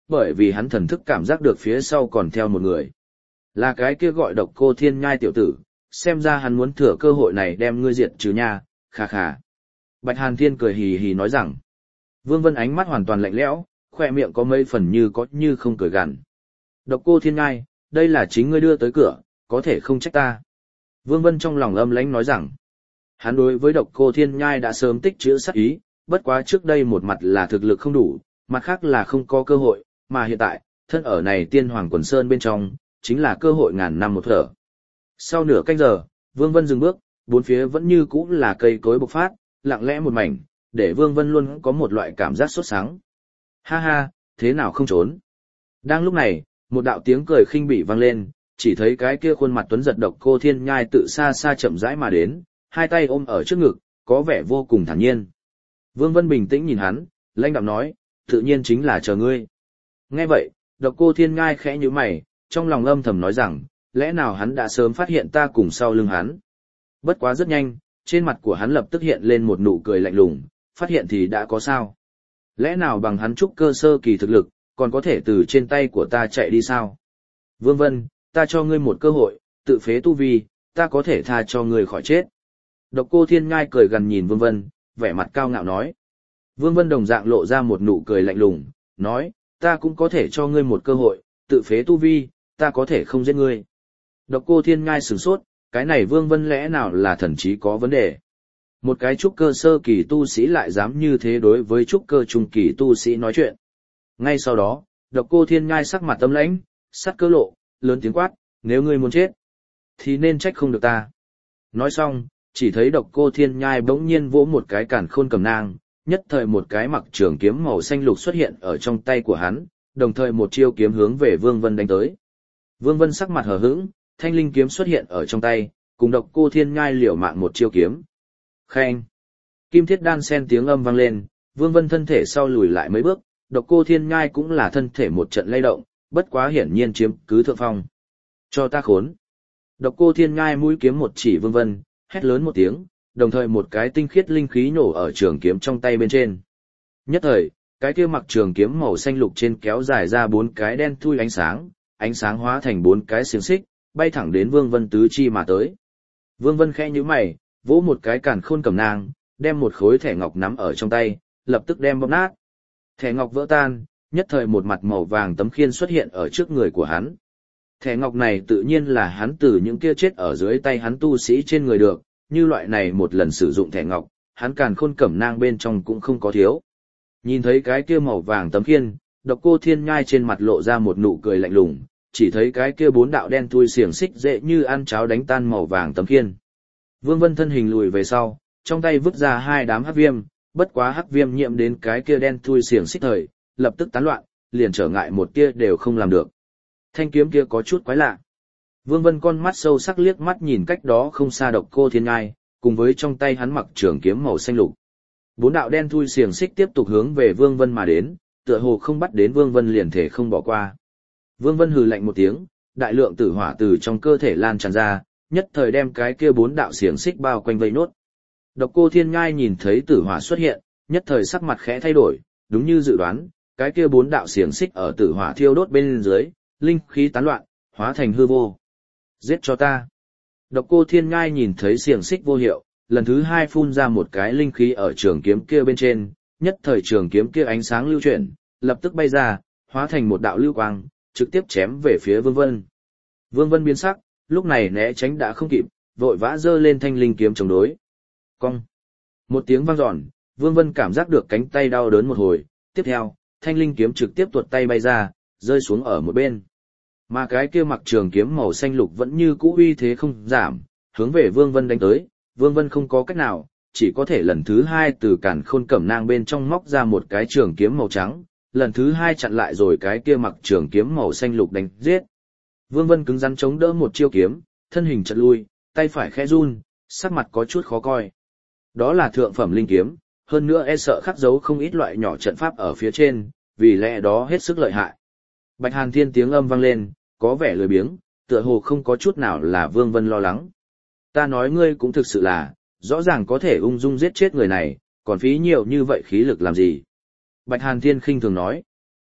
bởi vì hắn thần thức cảm giác được phía sau còn theo một người. Là cái kia gọi Độc Cô Thiên Nhai tiểu tử, xem ra hắn muốn thừa cơ hội này đem ngươi diệt trừ nha, khà khà. Bạch Hàn Thiên cười hì hì nói rằng. Vương Vân ánh mắt hoàn toàn lạnh lẽo, khoe miệng có mấy phần như có như không cười gằn. Độc Cô Thiên Nhai, đây là chính ngươi đưa tới cửa, có thể không trách ta. Vương Vân trong lòng âm lãnh nói rằng. Hắn đối với Độc Cô Thiên Nhai đã sớm tích trữ sát ý, bất quá trước đây một mặt là thực lực không đủ, mặt khác là không có cơ hội, mà hiện tại, thân ở này Tiên Hoàng Quần Sơn bên trong, chính là cơ hội ngàn năm một thở. Sau nửa canh giờ, Vương Vân dừng bước, bốn phía vẫn như cũ là cây cối bộc phát, lặng lẽ một mảnh, để Vương Vân luôn có một loại cảm giác sốt sắng. Ha ha, thế nào không trốn? Đang lúc này, một đạo tiếng cười khinh bỉ vang lên, chỉ thấy cái kia khuôn mặt tuấn giật Độc Cô Thiên Nhai tự xa xa chậm rãi mà đến, hai tay ôm ở trước ngực, có vẻ vô cùng thản nhiên. Vương Vân bình tĩnh nhìn hắn, lãnh đạm nói, tự nhiên chính là chờ ngươi. Nghe vậy, Độc Cô Thiên Nhai khẽ nhíu mày, trong lòng âm thầm nói rằng, lẽ nào hắn đã sớm phát hiện ta cùng sau lưng hắn. Bất quá rất nhanh, trên mặt của hắn lập tức hiện lên một nụ cười lạnh lùng, phát hiện thì đã có sao. Lẽ nào bằng hắn trúc cơ sơ kỳ thực lực, còn có thể từ trên tay của ta chạy đi sao? Vương Vân, ta cho ngươi một cơ hội, tự phế tu vi, ta có thể tha cho ngươi khỏi chết. Độc Cô Thiên Nhai cười gần nhìn Vương Vân, vẻ mặt cao ngạo nói. Vương Vân đồng dạng lộ ra một nụ cười lạnh lùng, nói, ta cũng có thể cho ngươi một cơ hội, tự phế tu vi, ta có thể không giết ngươi. Độc Cô Thiên Nhai sửng sốt, cái này Vương Vân lẽ nào là thần trí có vấn đề? Một cái trúc cơ sơ kỳ tu sĩ lại dám như thế đối với trúc cơ trung kỳ tu sĩ nói chuyện. Ngay sau đó, Độc Cô Thiên Nhai sắc mặt âm lãnh, sắc cơ lộ, lớn tiếng quát, nếu ngươi muốn chết, thì nên trách không được ta. Nói xong, chỉ thấy Độc Cô Thiên Nhai bỗng nhiên vỗ một cái càn khôn cầm nang, nhất thời một cái mặc trường kiếm màu xanh lục xuất hiện ở trong tay của hắn, đồng thời một chiêu kiếm hướng về Vương Vân đánh tới. Vương Vân sắc mặt hờ hững, thanh linh kiếm xuất hiện ở trong tay, cùng Độc Cô Thiên Nhai liều mạng một chiêu kiếm. Khen! Kim thiết đan sen tiếng âm vang lên, Vương Vân thân thể sau lùi lại mấy bước, Độc Cô Thiên Nhai cũng là thân thể một trận lay động, bất quá hiển nhiên chiếm cứ thượng phong. Cho ta khốn! Độc Cô Thiên Nhai mũi kiếm một chỉ Vương Vân, hét lớn một tiếng, đồng thời một cái tinh khiết linh khí nổ ở trường kiếm trong tay bên trên. Nhất thời, cái kia mặc trường kiếm màu xanh lục trên kéo dài ra bốn cái đen thui ánh sáng, ánh sáng hóa thành bốn cái xiềng xích, bay thẳng đến Vương Vân tứ chi mà tới. Vương Vân khẽ nhíu mày, vỗ một cái càn khôn cầm nang, đem một khối thẻ ngọc nắm ở trong tay, lập tức đem bóp nát. Thẻ ngọc vỡ tan, nhất thời một mặt màu vàng tấm khiên xuất hiện ở trước người của hắn. Thẻ ngọc này tự nhiên là hắn từ những kia chết ở dưới tay hắn tu sĩ trên người được, như loại này một lần sử dụng thẻ ngọc, hắn càn khôn cẩm nang bên trong cũng không có thiếu. Nhìn thấy cái kia màu vàng tấm khiên, Độc Cô Thiên Nhai trên mặt lộ ra một nụ cười lạnh lùng, chỉ thấy cái kia bốn đạo đen thui xiềng xích dễ như ăn cháo đánh tan màu vàng tấm khiên. Vương Vân thân hình lùi về sau, trong tay vứt ra hai đám hắc viêm, bất quá hắc viêm nhiễm đến cái kia đen thui xiềng xích thời, lập tức tán loạn, liền trở ngại một tia đều không làm được. Thanh kiếm kia có chút quái lạ. Vương Vân con mắt sâu sắc liếc mắt nhìn cách đó không xa Độc Cô Thiên Nhai, cùng với trong tay hắn mặc trường kiếm màu xanh lục. Bốn đạo đen thui xiềng xích tiếp tục hướng về Vương Vân mà đến, tựa hồ không bắt đến Vương Vân liền thể không bỏ qua. Vương Vân hừ lạnh một tiếng, đại lượng tử hỏa từ trong cơ thể lan tràn ra, nhất thời đem cái kia bốn đạo xiềng xích bao quanh vây nốt. Độc Cô Thiên Nhai nhìn thấy tử hỏa xuất hiện, nhất thời sắc mặt khẽ thay đổi, đúng như dự đoán, cái kia bốn đạo xiềng xích ở tử hỏa thiêu đốt bên dưới, linh khí tán loạn, hóa thành hư vô. Giết cho ta. Độc Cô Thiên Nhai nhìn thấy xiềng xích vô hiệu, lần thứ hai phun ra một cái linh khí ở trường kiếm kia bên trên, nhất thời trường kiếm kia ánh sáng lưu chuyển, lập tức bay ra, hóa thành một đạo lưu quang, trực tiếp chém về phía Vương Vân. Vương Vân biến sắc, lúc này né tránh đã không kịp, vội vã giơ lên thanh linh kiếm chống đối. Cong. Một tiếng vang dọn, Vương Vân cảm giác được cánh tay đau đớn một hồi, tiếp theo, thanh linh kiếm trực tiếp tuột tay bay ra, rơi xuống ở một bên. Mà cái kia mặc trường kiếm màu xanh lục vẫn như cũ uy thế không giảm, hướng về Vương Vân đánh tới, Vương Vân không có cách nào, chỉ có thể lần thứ hai từ càn khôn cẩm nang bên trong móc ra một cái trường kiếm màu trắng, lần thứ hai chặn lại rồi cái kia mặc trường kiếm màu xanh lục đánh giết. Vương Vân cứng rắn chống đỡ một chiêu kiếm, thân hình chật lui, tay phải khẽ run, sắc mặt có chút khó coi. Đó là thượng phẩm linh kiếm, hơn nữa e sợ khắc dấu không ít loại nhỏ trận pháp ở phía trên, vì lẽ đó hết sức lợi hại. Bạch Hàn Thiên tiếng âm vang lên, có vẻ lười biếng, tựa hồ không có chút nào là Vương Vân lo lắng. Ta nói ngươi cũng thực sự là, rõ ràng có thể ung dung giết chết người này, còn phí nhiều như vậy khí lực làm gì? Bạch Hàn Thiên khinh thường nói.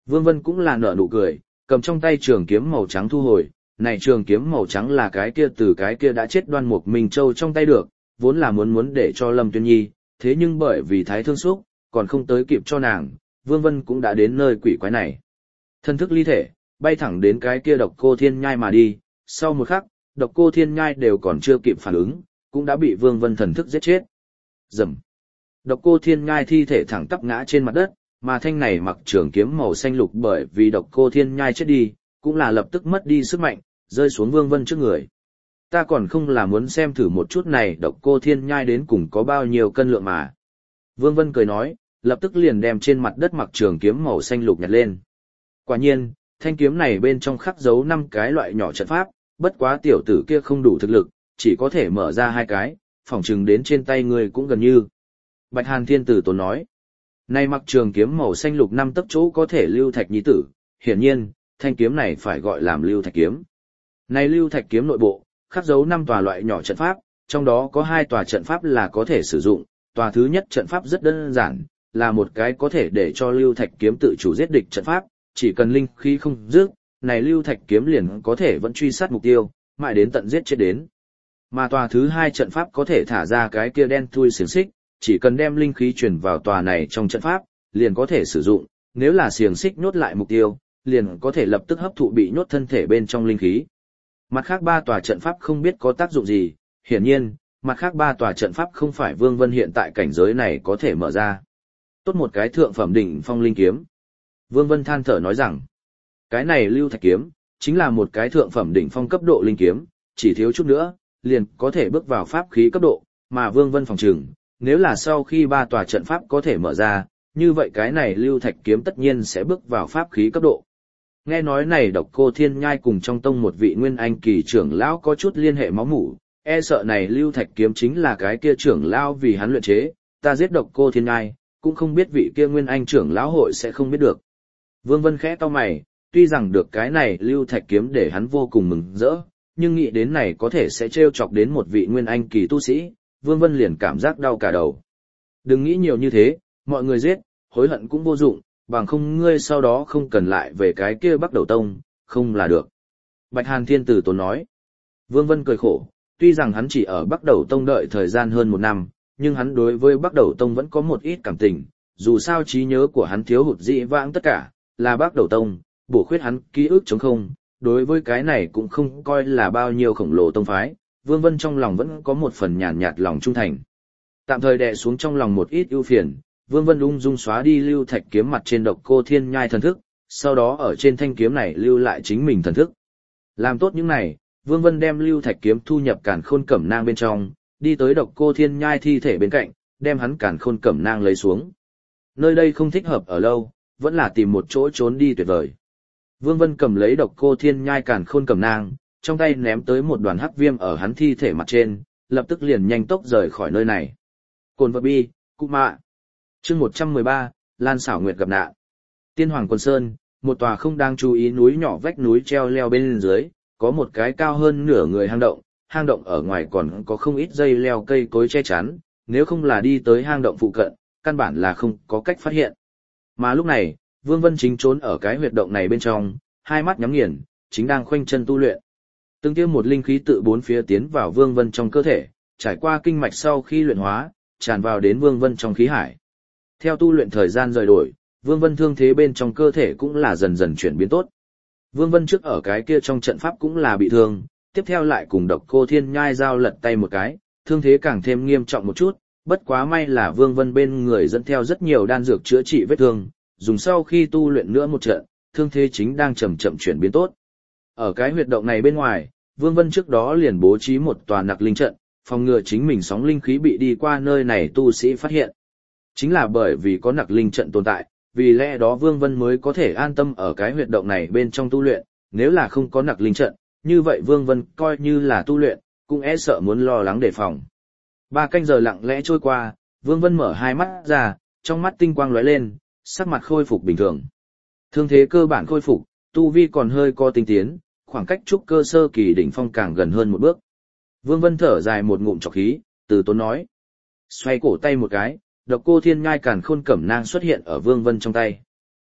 Vương Vân cũng là nở nụ cười, cầm trong tay trường kiếm màu trắng thu hồi, này trường kiếm màu trắng là cái kia từ cái kia đã chết Đoan Mục Minh Châu trong tay được, vốn là muốn muốn để cho Lâm Tuyên Nhi, thế nhưng bởi vì thái thương xúc, còn không tới kịp cho nàng, Vương Vân cũng đã đến nơi quỷ quái này. Thân thức ly thể, bay thẳng đến cái kia Độc Cô Thiên Nhai mà đi, sau một khắc, Độc Cô Thiên Nhai đều còn chưa kịp phản ứng, cũng đã bị Vương Vân thần thức giết chết. Rầm. Độc Cô Thiên Nhai thi thể thẳng tắp ngã trên mặt đất, mà thanh này mặc trường kiếm màu xanh lục bởi vì Độc Cô Thiên Nhai chết đi, cũng là lập tức mất đi sức mạnh, rơi xuống Vương Vân trước người. Ta còn không là muốn xem thử một chút này Độc Cô Thiên Nhai đến cùng có bao nhiêu cân lượng mà. Vương Vân cười nói, lập tức liền đem trên mặt đất mặc trường kiếm màu xanh lục nhặt lên. Quả nhiên, thanh kiếm này bên trong khắc dấu năm cái loại nhỏ trận pháp, bất quá tiểu tử kia không đủ thực lực, chỉ có thể mở ra hai cái, phỏng chừng đến trên tay người cũng gần như. Bạch Hàn Thiên Tử Tốn nói, này mặc trường kiếm màu xanh lục năm tấc chỗ có thể lưu thạch nhi tử, hiển nhiên, thanh kiếm này phải gọi làm lưu thạch kiếm. Này lưu thạch kiếm nội bộ, khắc dấu năm tòa loại nhỏ trận pháp, trong đó có hai tòa trận pháp là có thể sử dụng, tòa thứ nhất trận pháp rất đơn giản, là một cái có thể để cho lưu thạch kiếm tự chủ giết địch trận pháp, chỉ cần linh khí không dứt, này lưu thạch kiếm liền có thể vẫn truy sát mục tiêu, mãi đến tận giết chết đến. Mà tòa thứ hai trận pháp có thể thả ra cái kia đen thui xiềng xích, chỉ cần đem linh khí truyền vào tòa này trong trận pháp, liền có thể sử dụng, nếu là xiềng xích nhốt lại mục tiêu, liền có thể lập tức hấp thụ bị nhốt thân thể bên trong linh khí. Mặt khác ba tòa trận pháp không biết có tác dụng gì, hiển nhiên, mặt khác ba tòa trận pháp không phải Vương Vân hiện tại cảnh giới này có thể mở ra. Tốt một cái thượng phẩm đỉnh phong linh kiếm. Vương Vân than thở nói rằng, cái này lưu thạch kiếm, chính là một cái thượng phẩm đỉnh phong cấp độ linh kiếm, chỉ thiếu chút nữa, liền có thể bước vào pháp khí cấp độ, mà Vương Vân phòng trừng, nếu là sau khi ba tòa trận pháp có thể mở ra, như vậy cái này lưu thạch kiếm tất nhiên sẽ bước vào pháp khí cấp độ. Nghe nói này Độc Cô Thiên Nhai cùng trong tông một vị nguyên anh kỳ trưởng lão có chút liên hệ máu mủ, e sợ này lưu thạch kiếm chính là cái kia trưởng lão vì hắn luyện chế, ta giết Độc Cô Thiên Nhai, cũng không biết vị kia nguyên anh trưởng lão hội sẽ không biết được. Vương Vân khẽ cau mày, tuy rằng được cái này lưu thạch kiếm để hắn vô cùng mừng rỡ, nhưng nghĩ đến này có thể sẽ trêu chọc đến một vị nguyên anh kỳ tu sĩ, Vương Vân liền cảm giác đau cả đầu. Đừng nghĩ nhiều như thế, mọi người giết, hối hận cũng vô dụng, bằng không ngươi sau đó không cần lại về cái kia Bắc Đầu Tông, không là được. Bạch Hàn Thiên Tử Tốn nói. Vương Vân cười khổ, tuy rằng hắn chỉ ở Bắc Đầu Tông đợi thời gian hơn một năm, nhưng hắn đối với Bắc Đầu Tông vẫn có một ít cảm tình, dù sao trí nhớ của hắn thiếu hụt dị vãng tất cả, là Bắc Đầu Tông, bổ khuyết hắn ký ức trống không, đối với cái này cũng không coi là bao nhiêu khổng lồ tông phái, Vương Vân trong lòng vẫn có một phần nhàn nhạt lòng trung thành. Tạm thời đè xuống trong lòng một ít ưu phiền, Vương Vân ung dung xóa đi lưu thạch kiếm mặt trên Độc Cô Thiên Nhai thần thức, sau đó ở trên thanh kiếm này lưu lại chính mình thần thức. Làm tốt những này, Vương Vân đem lưu thạch kiếm thu nhập Càn Khôn Cẩm Nang bên trong, đi tới Độc Cô Thiên Nhai thi thể bên cạnh, đem hắn Càn Khôn Cẩm Nang lấy xuống. Nơi đây không thích hợp ở lâu, vẫn là tìm một chỗ trốn đi tuyệt vời. Vương Vân cầm lấy Độc Cô Thiên Nhai Càn Khôn Cẩm Nang, trong tay ném tới một đoàn hắc viêm ở hắn thi thể mặt trên, lập tức liền nhanh tốc rời khỏi nơi này. Cồn vật bi, cụ mạ. Chương một trăm mười ba, Lan Xảo Nguyệt gặp nạn. Tiên Hoàng Quân Sơn, một tòa không đáng chú ý núi nhỏ vách núi treo leo bên dưới, có một cái cao hơn nửa người hang động, hang động ở ngoài còn có không ít dây leo cây cối che chắn, nếu không là đi tới hang động phụ cận, căn bản là không có cách phát hiện. Mà lúc này, Vương Vân chính trốn ở cái huyệt động này bên trong, hai mắt nhắm nghiền, chính đang khoanh chân tu luyện. Từng tiêm một linh khí tự bốn phía tiến vào Vương Vân trong cơ thể, trải qua kinh mạch sau khi luyện hóa, tràn vào đến Vương Vân trong khí hải. Theo tu luyện thời gian rời đổi, Vương Vân thương thế bên trong cơ thể cũng là dần dần chuyển biến tốt. Vương Vân trước ở cái kia trong trận pháp cũng là bị thương, tiếp theo lại cùng Độc Cô Thiên Nhai giao lật tay một cái, thương thế càng thêm nghiêm trọng một chút, bất quá may là Vương Vân bên người dẫn theo rất nhiều đan dược chữa trị vết thương, dùng sau khi tu luyện nữa một trận, thương thế chính đang chậm chậm chuyển biến tốt. Ở cái huyệt động này bên ngoài, Vương Vân trước đó liền bố trí một tòa nặc linh trận, phòng ngừa chính mình sóng linh khí bị đi qua nơi này tu sĩ phát hiện. Chính là bởi vì có nặc linh trận tồn tại, vì lẽ đó Vương Vân mới có thể an tâm ở cái huyệt động này bên trong tu luyện, nếu là không có nặc linh trận, như vậy Vương Vân coi như là tu luyện, cũng e sợ muốn lo lắng đề phòng. Ba canh giờ lặng lẽ trôi qua, Vương Vân mở hai mắt ra, trong mắt tinh quang lóe lên, sắc mặt khôi phục bình thường. Thương thế cơ bản khôi phục, tu vi còn hơi có tinh tiến, khoảng cách trúc cơ sơ kỳ đỉnh phong càng gần hơn một bước. Vương Vân thở dài một ngụm trọc khí, từ tốn nói. Xoay cổ tay một cái, Độc Cô Thiên Nhai Càn Khôn Cẩm Nang xuất hiện ở Vương Vân trong tay.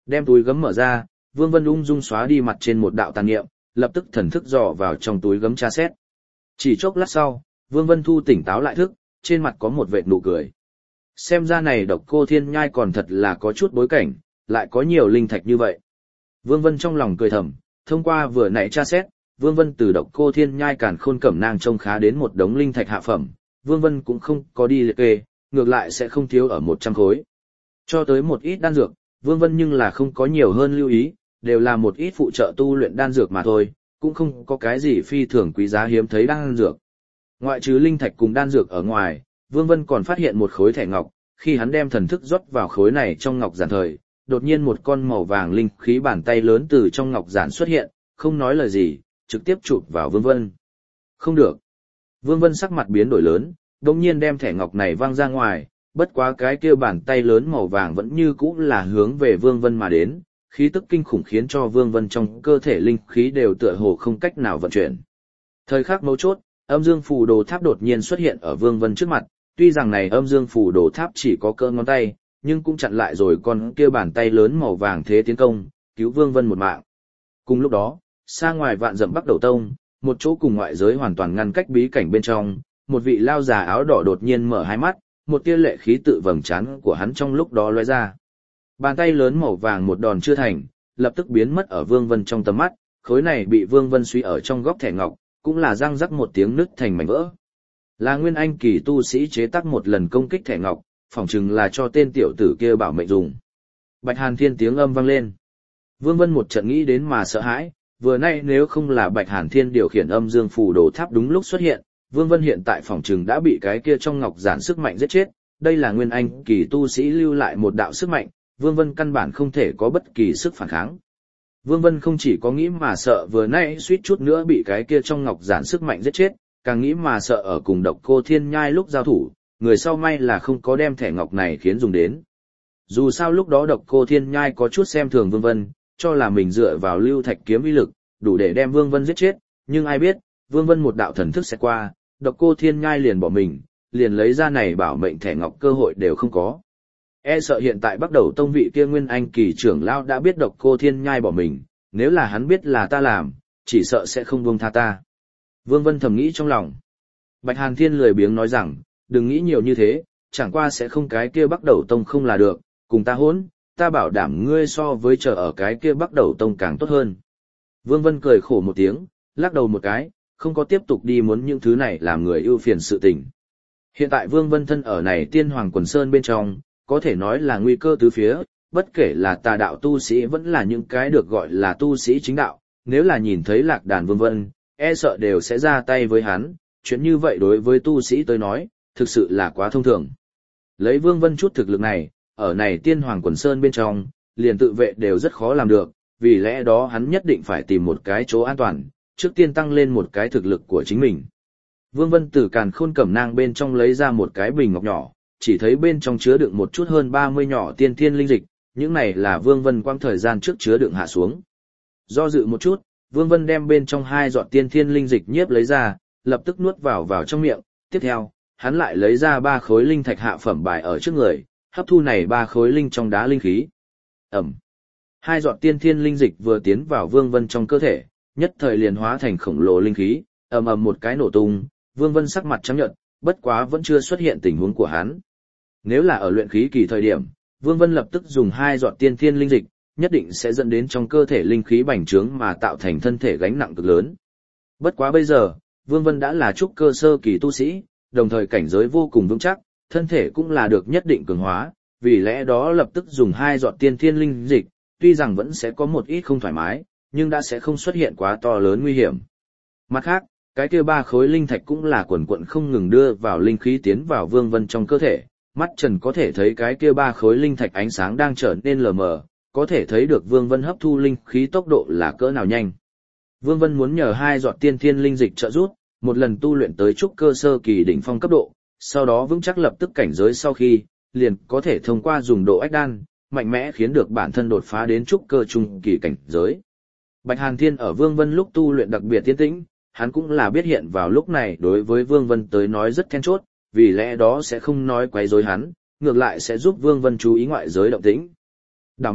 Đem túi gấm mở ra, Vương Vân ung dung xóa đi mặt trên một đạo tàn niệm, lập tức thần thức dò vào trong túi gấm tra xét. Chỉ chốc lát sau, Vương Vân thu tỉnh táo lại thức, trên mặt có một vệt nụ cười. Xem ra này Độc Cô Thiên Nhai còn thật là có chút bối cảnh, lại có nhiều linh thạch như vậy. Vương Vân trong lòng cười thầm, thông qua vừa nãy tra xét, Vương Vân từ Độc Cô Thiên Nhai Càn Khôn Cẩm Nang trông khá đến một đống linh thạch hạ phẩm, Vương Vân cũng không có đi liệt kê, ngược lại sẽ không thiếu ở một trăm khối. Cho tới một ít đan dược, Vương Vân nhưng là không có nhiều hơn lưu ý, đều là một ít phụ trợ tu luyện đan dược mà thôi, cũng không có cái gì phi thường quý giá hiếm thấy đan dược. Ngoại trừ linh thạch cùng đan dược ở ngoài, Vương Vân còn phát hiện một khối thẻ ngọc, khi hắn đem thần thức rót vào khối này trong ngọc giản thời, đột nhiên một con màu vàng linh khí bàn tay lớn từ trong ngọc giản xuất hiện, không nói lời gì, trực tiếp chụp vào Vương Vân. Không được. Vương Vân sắc mặt biến đổi lớn, đồng nhiên đem thẻ ngọc này văng ra ngoài, bất quá cái kia bàn tay lớn màu vàng vẫn như cũ là hướng về Vương Vân mà đến, khí tức kinh khủng khiến cho Vương Vân trong cơ thể linh khí đều tựa hồ không cách nào vận chuyển. Thời khắc mấu chốt, âm dương phù đồ tháp đột nhiên xuất hiện ở Vương Vân trước mặt, tuy rằng này âm dương phù đồ tháp chỉ có cỡ ngón tay, nhưng cũng chặn lại rồi con kia bàn tay lớn màu vàng thế tiến công, cứu Vương Vân một mạng. Cùng lúc đó, xa ngoài vạn dặm Bắc Đầu Tông, một chỗ cùng ngoại giới hoàn toàn ngăn cách bí cảnh bên trong, một vị lao già áo đỏ đột nhiên mở hai mắt, một tia lệ khí tự vầng trán của hắn trong lúc đó lóe ra. Bàn tay lớn màu vàng một đòn chưa thành, lập tức biến mất ở Vương Vân trong tầm mắt, khối này bị Vương Vân suy ở trong góc thẻ ngọc, cũng là răng rắc một tiếng nứt thành mảnh vỡ. Là nguyên anh kỳ tu sĩ chế tác một lần công kích thẻ ngọc, phỏng chừng là cho tên tiểu tử kia bảo mệnh dùng. Bạch Hàn Thiên tiếng âm vang lên. Vương Vân một trận nghĩ đến mà sợ hãi, vừa nay nếu không là Bạch Hàn Thiên điều khiển âm dương phù đồ tháp đúng lúc xuất hiện, Vương Vân hiện tại phỏng chừng đã bị cái kia trong ngọc giản sức mạnh giết chết, đây là nguyên anh kỳ tu sĩ lưu lại một đạo sức mạnh, Vương Vân căn bản không thể có bất kỳ sức phản kháng. Vương Vân không chỉ có nghĩ mà sợ vừa nãy suýt chút nữa bị cái kia trong ngọc giản sức mạnh giết chết, càng nghĩ mà sợ ở cùng Độc Cô Thiên Nhai lúc giao thủ, người sau may là không có đem thẻ ngọc này khiến dùng đến. Dù sao lúc đó Độc Cô Thiên Nhai có chút xem thường Vương Vân, cho là mình dựa vào lưu thạch kiếm uy lực, đủ để đem Vương Vân giết chết, nhưng ai biết, Vương Vân một đạo thần thức sẽ qua, Độc Cô Thiên Nhai liền bỏ mình, liền lấy ra này bảo mệnh thẻ ngọc cơ hội đều không có. E sợ hiện tại bắt đầu tông vị kia nguyên anh kỳ trưởng lão đã biết Độc Cô Thiên Nhai bỏ mình, nếu là hắn biết là ta làm, chỉ sợ sẽ không buông tha ta. Vương Vân thầm nghĩ trong lòng. Bạch Hàn Thiên lười biếng nói rằng, đừng nghĩ nhiều như thế, chẳng qua sẽ không cái kia bắt đầu tông không là được, cùng ta hỗn, ta bảo đảm ngươi so với chờ ở cái kia bắt đầu tông càng tốt hơn. Vương Vân cười khổ một tiếng, lắc đầu một cái, không có tiếp tục đi muốn những thứ này làm người ưu phiền sự tình. Hiện tại Vương Vân thân ở này Tiên Hoàng Quần Sơn bên trong, có thể nói là nguy cơ tứ phía, bất kể là tà đạo tu sĩ vẫn là những cái được gọi là tu sĩ chính đạo, nếu là nhìn thấy Lạc Đàn Vương Vân, e sợ đều sẽ ra tay với hắn, chuyện như vậy đối với tu sĩ tới nói, thực sự là quá thông thường. Lấy Vương Vân chút thực lực này, ở này Tiên Hoàng Quần Sơn bên trong, liền tự vệ đều rất khó làm được, vì lẽ đó hắn nhất định phải tìm một cái chỗ an toàn, trước tiên tăng lên một cái thực lực của chính mình. Vương Vân từ Càn Khôn Cẩm Nang bên trong lấy ra một cái bình ngọc nhỏ, chỉ thấy bên trong chứa đựng một chút hơn ba mươi nhỏ tiên thiên linh dịch, những này là Vương Vân quang thời gian trước chứa đựng hạ xuống. Do dự một chút, Vương Vân đem bên trong hai giọt tiên thiên linh dịch nhiếp lấy ra, lập tức nuốt vào vào trong miệng, tiếp theo, hắn lại lấy ra ba khối linh thạch hạ phẩm bài ở trước người, hấp thu này ba khối linh trong đá linh khí. Ẩm. Hai giọt tiên thiên linh dịch vừa tiến vào Vương Vân trong cơ thể, nhất thời liền hóa thành khổng lồ linh khí, ầm ầm một cái nổ tung, Vương Vân sắc mặt trắng nhợt, bất quá vẫn chưa xuất hiện tình huống của hắn. Nếu là ở luyện khí kỳ thời điểm, Vương Vân lập tức dùng hai giọt tiên thiên linh dịch, nhất định sẽ dẫn đến trong cơ thể linh khí bành trướng mà tạo thành thân thể gánh nặng cực lớn. Bất quá bây giờ, Vương Vân đã là trúc cơ sơ kỳ tu sĩ, đồng thời cảnh giới vô cùng vững chắc, thân thể cũng là được nhất định cường hóa, vì lẽ đó lập tức dùng hai giọt tiên thiên linh dịch, tuy rằng vẫn sẽ có một ít không thoải mái, nhưng đã sẽ không xuất hiện quá to lớn nguy hiểm. Mặt khác, cái kia ba khối linh thạch cũng là quần quận không ngừng đưa vào linh khí tiến vào Vương Vân trong cơ thể, mắt Trần có thể thấy cái kia ba khối linh thạch ánh sáng đang trở nên lờ mờ, có thể thấy được Vương Vân hấp thu linh khí tốc độ là cỡ nào nhanh. Vương Vân muốn nhờ hai giọt tiên thiên linh dịch trợ giúp, một lần tu luyện tới trúc cơ sơ kỳ đỉnh phong cấp độ, sau đó vững chắc lập tức cảnh giới sau khi, liền có thể thông qua dùng độ ách đan, mạnh mẽ khiến được bản thân đột phá đến trúc cơ trung kỳ cảnh giới. Bạch Hàn Thiên ở Vương Vân lúc tu luyện đặc biệt tiến tĩnh, hắn cũng là biết hiện vào lúc này đối với Vương Vân tới nói rất then chốt, vì lẽ đó sẽ không nói quấy rối hắn, ngược lại sẽ giúp Vương Vân chú ý ngoại giới động tĩnh. Đảo mắt,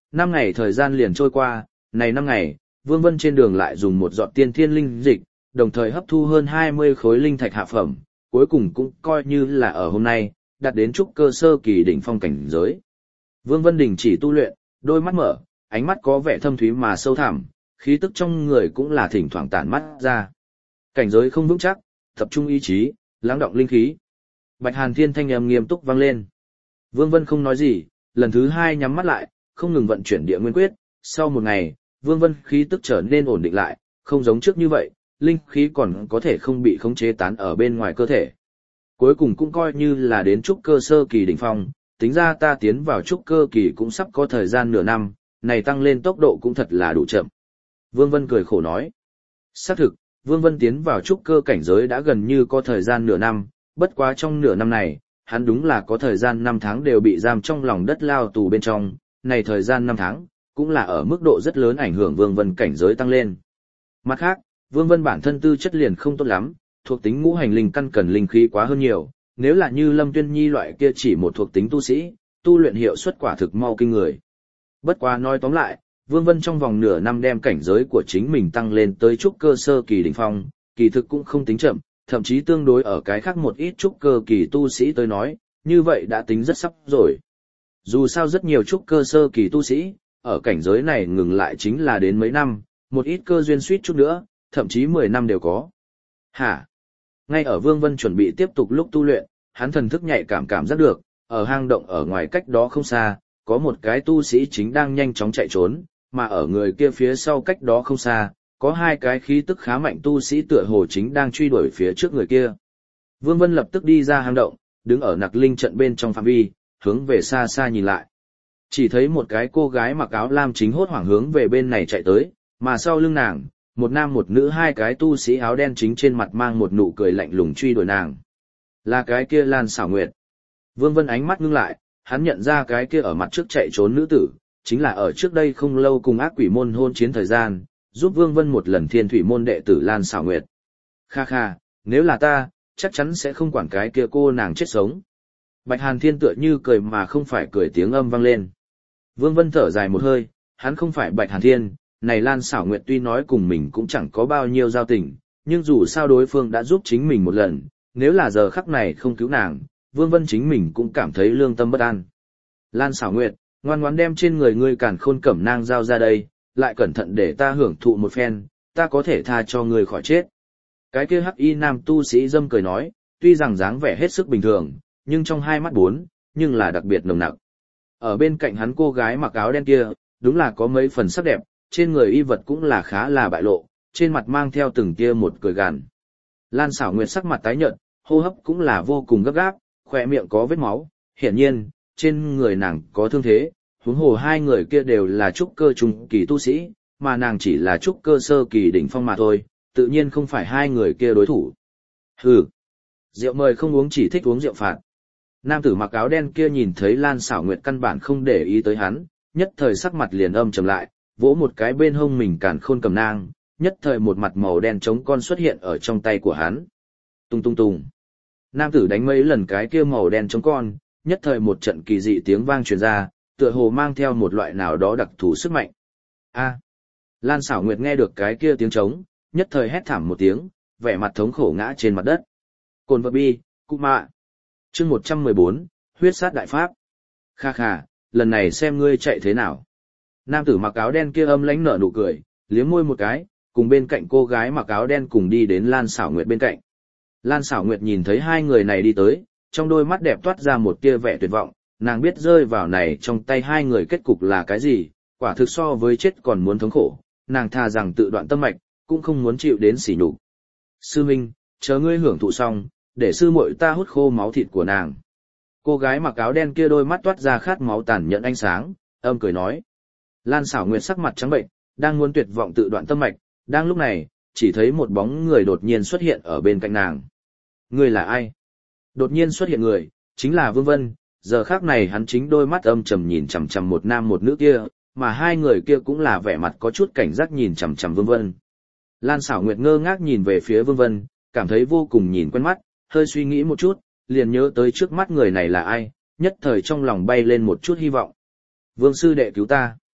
năm ngày thời gian liền trôi qua, này năm ngày, Vương Vân trên đường lại dùng một giọt tiên thiên linh dịch, đồng thời hấp thu hơn hai mươi khối linh thạch hạ phẩm, cuối cùng cũng coi như là ở hôm nay, đạt đến trúc cơ sơ kỳ đỉnh phong cảnh giới. Vương Vân đình chỉ tu luyện, đôi mắt mở, ánh mắt có vẻ thâm thúy mà sâu thẳm, khí tức trong người cũng là thỉnh thoảng tản mắt ra. Cảnh giới không vững chắc, tập trung ý chí, lắng động linh khí. Bạch Hàn Thiên thanh âm nghiêm túc vang lên. Vương Vân không nói gì, lần thứ hai nhắm mắt lại, không ngừng vận chuyển địa nguyên quyết. Sau một ngày, Vương Vân khí tức trở nên ổn định lại, không giống trước như vậy, linh khí còn có thể không bị khống chế tán ở bên ngoài cơ thể. Cuối cùng cũng coi như là đến trúc cơ sơ kỳ đỉnh phong, tính ra ta tiến vào trúc cơ kỳ cũng sắp có thời gian nửa năm, này tăng lên tốc độ cũng thật là đủ chậm. Vương Vân cười khổ nói. Xác thực, Vương Vân tiến vào trúc cơ cảnh giới đã gần như có thời gian nửa năm, bất quá trong nửa năm này, hắn đúng là có thời gian năm tháng đều bị giam trong lòng đất lao tù bên trong, này thời gian năm tháng, cũng là ở mức độ rất lớn ảnh hưởng Vương Vân cảnh giới tăng lên. Mặt khác, Vương Vân bản thân tư chất liền không tốt lắm, thuộc tính ngũ hành linh căn cần linh khí quá hơn nhiều, nếu là như Lâm Tuyên Nhi loại kia chỉ một thuộc tính tu sĩ, tu luyện hiệu suất quả thực mau kinh người. Bất quá nói tóm lại, Vương Vân trong vòng nửa năm đem cảnh giới của chính mình tăng lên tới trúc cơ sơ kỳ đỉnh phong, kỳ thực cũng không tính chậm, thậm chí tương đối ở cái khác một ít trúc cơ kỳ tu sĩ tới nói, như vậy đã tính rất sắp rồi. Dù sao rất nhiều trúc cơ sơ kỳ tu sĩ, ở cảnh giới này ngừng lại chính là đến mấy năm, một ít cơ duyên suýt chút nữa, thậm chí mười năm đều có. Hả? Ngay ở Vương Vân chuẩn bị tiếp tục lúc tu luyện, hắn thần thức nhạy cảm cảm giác được, ở hang động ở ngoài cách đó không xa, có một cái tu sĩ chính đang nhanh chóng chạy trốn, mà ở người kia phía sau cách đó không xa, có hai cái khí tức khá mạnh tu sĩ tựa hồ chính đang truy đuổi phía trước người kia. Vương Vân lập tức đi ra hang động, đứng ở nặc linh trận bên trong phạm vi, hướng về xa xa nhìn lại. Chỉ thấy một cái cô gái mặc áo lam chính hốt hoảng hướng về bên này chạy tới, mà sau lưng nàng, một nam một nữ hai cái tu sĩ áo đen chính trên mặt mang một nụ cười lạnh lùng truy đuổi nàng. Là cái kia Lan Xảo Nguyệt. Vương Vân ánh mắt ngưng lại, hắn nhận ra cái kia ở mặt trước chạy trốn nữ tử, chính là ở trước đây không lâu cùng ác quỷ môn hôn chiến thời gian, giúp Vương Vân một lần thiên thủy môn đệ tử Lan Xảo Nguyệt. Kha kha, nếu là ta, chắc chắn sẽ không quản cái kia cô nàng chết sống. Bạch Hàn Thiên tựa như cười mà không phải cười tiếng âm vang lên. Vương Vân thở dài một hơi, hắn không phải Bạch Hàn Thiên, này Lan Xảo Nguyệt tuy nói cùng mình cũng chẳng có bao nhiêu giao tình, nhưng dù sao đối phương đã giúp chính mình một lần, nếu là giờ khắc này không cứu nàng, Vương Vân chính mình cũng cảm thấy lương tâm bất an. Lan Xảo Nguyệt, ngoan ngoãn đem trên người ngươi càn khôn cẩm nang giao ra đây, lại cẩn thận để ta hưởng thụ một phen, ta có thể tha cho ngươi khỏi chết. Cái kia hắc y nam tu sĩ dâm cười nói, tuy rằng dáng vẻ hết sức bình thường, nhưng trong hai mắt bốn, nhưng là đặc biệt nồng nặc. Ở bên cạnh hắn cô gái mặc áo đen kia, đúng là có mấy phần sắc đẹp, trên người y vật cũng là khá là bại lộ, trên mặt mang theo từng tia một cười gằn. Lan Xảo Nguyệt sắc mặt tái nhợt, hô hấp cũng là vô cùng gấp gáp, khỏe miệng có vết máu, hiển nhiên, trên người nàng có thương thế, huống hồ hai người kia đều là trúc cơ trung kỳ tu sĩ, mà nàng chỉ là trúc cơ sơ kỳ đỉnh phong mà thôi, tự nhiên không phải hai người kia đối thủ. Hừ, rượu mời không uống chỉ thích uống rượu phạt. Nam tử mặc áo đen kia nhìn thấy Lan Xảo Nguyệt căn bản không để ý tới hắn, nhất thời sắc mặt liền âm trầm lại, vỗ một cái bên hông mình càn khôn cầm nang, nhất thời một mặt màu đen trống con xuất hiện ở trong tay của hắn. Tung tung tung. Nam tử đánh mấy lần cái kia màu đen trống con, nhất thời một trận kỳ dị tiếng vang truyền ra, tựa hồ mang theo một loại nào đó đặc thù sức mạnh. A. Lan Xảo Nguyệt nghe được cái kia tiếng trống, nhất thời hét thảm một tiếng, vẻ mặt thống khổ ngã trên mặt đất. Cồn vật bi, cụ mạ. Chương một trăm mười bốn, huyết sát đại pháp. Kha kha, lần này xem ngươi chạy thế nào. Nam tử mặc áo đen kia âm lãnh nở nụ cười, liếm môi một cái, cùng bên cạnh cô gái mặc áo đen cùng đi đến Lan Xảo Nguyệt bên cạnh. Lan Xảo Nguyệt nhìn thấy hai người này đi tới, trong đôi mắt đẹp toát ra một tia vẻ tuyệt vọng, nàng biết rơi vào này trong tay hai người kết cục là cái gì, quả thực so với chết còn muốn thống khổ, nàng thà rằng tự đoạn tâm mạch, cũng không muốn chịu đến sỉ nhục. Sư Minh, chờ ngươi hưởng thụ xong, để sư muội ta hút khô máu thịt của nàng. Cô gái mặc áo đen kia đôi mắt toát ra khát máu tàn nhẫn ánh sáng, âm cười nói. Lan Xảo Nguyệt sắc mặt trắng bệnh, đang muốn tuyệt vọng tự đoạn tâm mạch, đang lúc này, chỉ thấy một bóng người đột nhiên xuất hiện ở bên cạnh nàng. Người là ai? Đột nhiên xuất hiện người, chính là Vương Vân, giờ khác này hắn chính đôi mắt âm trầm nhìn chằm chằm một nam một nữ kia, mà hai người kia cũng là vẻ mặt có chút cảnh giác nhìn chằm chằm Vương Vân. Lan Xảo Nguyệt ngơ ngác nhìn về phía Vương Vân, cảm thấy vô cùng nhìn quen mắt, hơi suy nghĩ một chút, liền nhớ tới trước mắt người này là ai, nhất thời trong lòng bay lên một chút hy vọng. Vương sư đệ cứu ta.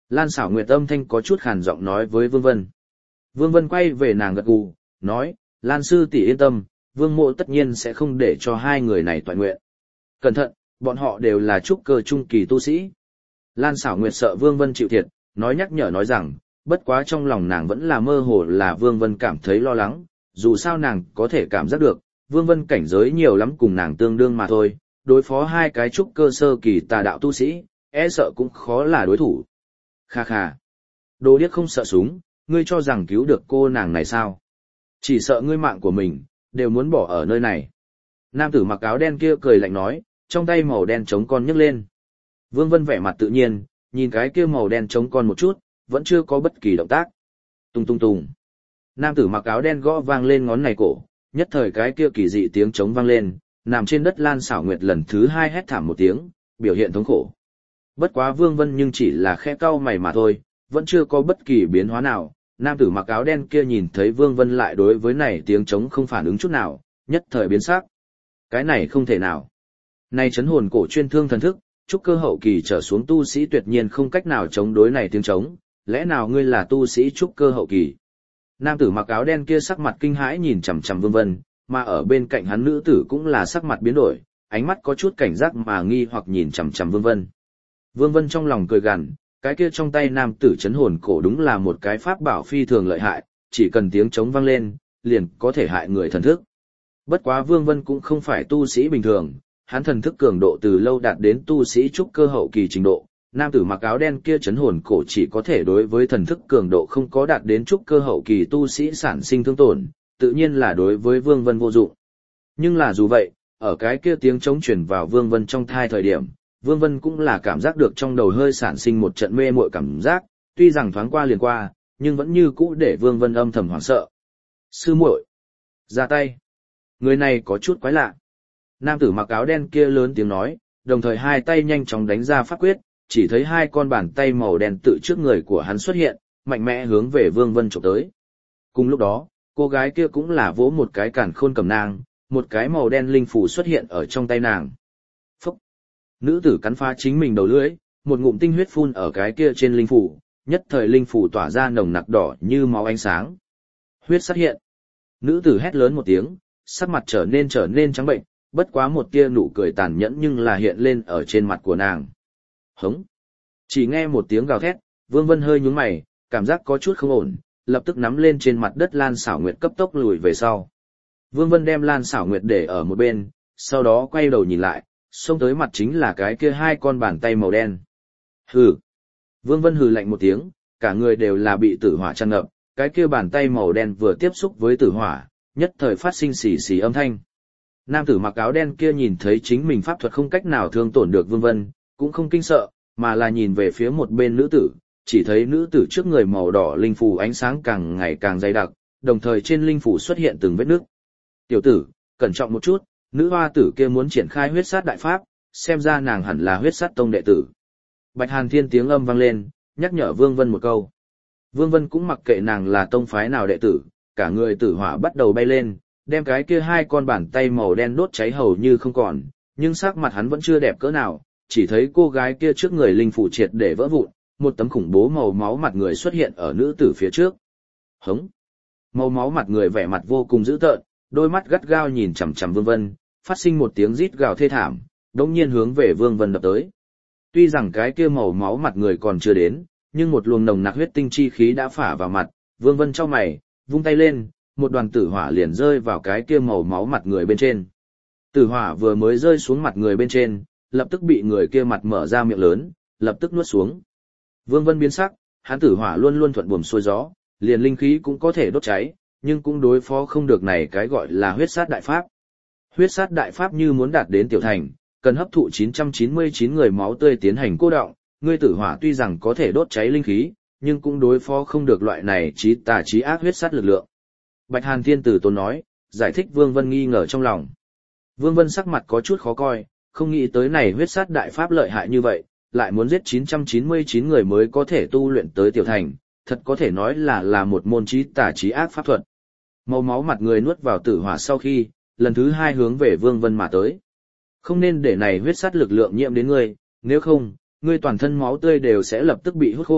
Lan Xảo Nguyệt âm thanh có chút khàn giọng nói với Vương Vân. Vương Vân quay về nàng gật gù, nói, Lan sư tỷ yên tâm, Vương mộ tất nhiên sẽ không để cho hai người này toại nguyện. Cẩn thận, bọn họ đều là trúc cơ trung kỳ tu sĩ. Lan Xảo Nguyệt sợ Vương Vân chịu thiệt, nói nhắc nhở nói rằng, bất quá trong lòng nàng vẫn là mơ hồ là Vương Vân cảm thấy lo lắng, dù sao nàng có thể cảm giác được, Vương Vân cảnh giới nhiều lắm cùng nàng tương đương mà thôi, đối phó hai cái trúc cơ sơ kỳ tà đạo tu sĩ, e sợ cũng khó là đối thủ. Kha kha. Đồ điếc không sợ súng, ngươi cho rằng cứu được cô nàng này sao? Chỉ sợ ngươi mạng của mình, đều muốn bỏ ở nơi này. Nam tử mặc áo đen kia cười lạnh nói, trong tay màu đen trống con nhấc lên. Vương Vân vẻ mặt tự nhiên, nhìn cái kia màu đen trống con một chút, vẫn chưa có bất kỳ động tác. Tung tung tung. Nam tử mặc áo đen gõ vang lên ngón này cổ, nhất thời cái kia kỳ dị tiếng trống vang lên, nằm trên đất Lan Xảo Nguyệt lần thứ hai hét thảm một tiếng, biểu hiện thống khổ. Bất quá Vương Vân nhưng chỉ là khẽ cau mày mà thôi, vẫn chưa có bất kỳ biến hóa nào. Nam tử mặc áo đen kia nhìn thấy Vương Vân lại đối với này tiếng trống không phản ứng chút nào, nhất thời biến sắc. Cái này không thể nào. Này chấn hồn cổ chuyên thương thần thức, trúc cơ hậu kỳ trở xuống tu sĩ tuyệt nhiên không cách nào chống đối này tiếng trống, lẽ nào ngươi là tu sĩ trúc cơ hậu kỳ? Nam tử mặc áo đen kia sắc mặt kinh hãi nhìn chằm chằm Vương Vân, mà ở bên cạnh hắn nữ tử cũng là sắc mặt biến đổi, ánh mắt có chút cảnh giác mà nghi hoặc nhìn chằm chằm Vương Vân. Vương Vân trong lòng cười gằn, cái kia trong tay nam tử chấn hồn cổ đúng là một cái pháp bảo phi thường lợi hại, chỉ cần tiếng trống vang lên, liền có thể hại người thần thức. Bất quá Vương Vân cũng không phải tu sĩ bình thường, hắn thần thức cường độ từ lâu đạt đến tu sĩ trúc cơ hậu kỳ trình độ, nam tử mặc áo đen kia chấn hồn cổ chỉ có thể đối với thần thức cường độ không có đạt đến trúc cơ hậu kỳ tu sĩ sản sinh thương tổn, tự nhiên là đối với Vương Vân vô dụng. Nhưng là dù vậy, ở cái kia tiếng trống truyền vào Vương Vân trong thai thời điểm, Vương Vân cũng là cảm giác được trong đầu hơi sản sinh một trận mê muội cảm giác, tuy rằng thoáng qua liền qua, nhưng vẫn như cũ để Vương Vân âm thầm hoảng sợ. Sư muội, ra tay. Người này có chút quái lạ. Nam tử mặc áo đen kia lớn tiếng nói, đồng thời hai tay nhanh chóng đánh ra pháp quyết, chỉ thấy hai con bàn tay màu đen tự trước người của hắn xuất hiện, mạnh mẽ hướng về Vương Vân chụp tới. Cùng lúc đó, cô gái kia cũng là vỗ một cái càn khôn cầm nang, một cái màu đen linh phủ xuất hiện ở trong tay nàng. Phúc! Nữ tử cắn phá chính mình đầu lưỡi, một ngụm tinh huyết phun ở cái kia trên linh phủ, nhất thời linh phủ tỏa ra nồng nặc đỏ như máu ánh sáng. Huyết sát hiện. Nữ tử hét lớn một tiếng, sắc mặt trở nên trở nên trắng bệnh, bất quá một tia nụ cười tàn nhẫn nhưng là hiện lên ở trên mặt của nàng. Hống! Chỉ nghe một tiếng gào thét, Vương Vân hơi nhướng mày, cảm giác có chút không ổn, lập tức nắm lên trên mặt đất Lan Xảo Nguyệt cấp tốc lùi về sau. Vương Vân đem Lan Xảo Nguyệt để ở một bên, sau đó quay đầu nhìn lại, xông tới mặt chính là cái kia hai con bàn tay màu đen. Hừ! Vương Vân hừ lạnh một tiếng, cả người đều là bị tử hỏa tràn ngập, cái kia bàn tay màu đen vừa tiếp xúc với tử hỏa, nhất thời phát sinh xì xì âm thanh. Nam tử mặc áo đen kia nhìn thấy chính mình pháp thuật không cách nào thương tổn được Vương Vân, cũng không kinh sợ, mà là nhìn về phía một bên nữ tử, chỉ thấy nữ tử trước người màu đỏ linh phù ánh sáng càng ngày càng dày đặc, đồng thời trên linh phù xuất hiện từng vết nước. Tiểu tử, cẩn trọng một chút, nữ hoa tử kia muốn triển khai huyết sát đại pháp, xem ra nàng hẳn là huyết sát tông đệ tử. Bạch Hàn Thiên tiếng âm vang lên, nhắc nhở Vương Vân một câu. Vương Vân cũng mặc kệ nàng là tông phái nào đệ tử, cả người tử hỏa bắt đầu bay lên, đem cái kia hai con bàn tay màu đen đốt cháy hầu như không còn, nhưng sắc mặt hắn vẫn chưa đẹp cỡ nào, chỉ thấy cô gái kia trước người linh phủ triệt để vỡ vụn, một tấm khủng bố màu máu mặt người xuất hiện ở nữ tử phía trước. Hống! Màu máu mặt người vẻ mặt vô cùng dữ tợn, đôi mắt gắt gao nhìn chằm chằm Vương Vân, phát sinh một tiếng rít gào thê thảm, đống nhiên hướng về Vương Vân đập tới. Tuy rằng cái kia màu máu mặt người còn chưa đến, nhưng một luồng nồng nặc huyết tinh chi khí đã phả vào mặt, Vương Vân chau mày, vung tay lên, một đoàn tử hỏa liền rơi vào cái kia màu máu mặt người bên trên. Tử hỏa vừa mới rơi xuống mặt người bên trên, lập tức bị người kia mặt mở ra miệng lớn, lập tức nuốt xuống. Vương Vân biến sắc, hắn tử hỏa luôn luôn thuận buồm xuôi gió, liền linh khí cũng có thể đốt cháy, nhưng cũng đối phó không được này cái gọi là huyết sát đại pháp. Huyết sát đại pháp như muốn đạt đến tiểu thành, cần hấp thụ chín trăm chín mươi chín người máu tươi tiến hành cô đọng, ngươi tử hỏa tuy rằng có thể đốt cháy linh khí, nhưng cũng đối phó không được loại này chí tà chí ác huyết sát lực lượng. Bạch Hàn Thiên Tử Tôn nói, giải thích Vương Vân nghi ngờ trong lòng. Vương Vân sắc mặt có chút khó coi, không nghĩ tới này huyết sát đại pháp lợi hại như vậy, lại muốn giết chín trăm chín mươi chín người mới có thể tu luyện tới tiểu thành, thật có thể nói là là một môn chí tà chí ác pháp thuật. Màu máu mặt người nuốt vào tử hỏa sau khi, lần thứ hai hướng về Vương Vân mà tới. Không nên để này huyết sát lực lượng nhiễm đến ngươi, nếu không, ngươi toàn thân máu tươi đều sẽ lập tức bị hút khô,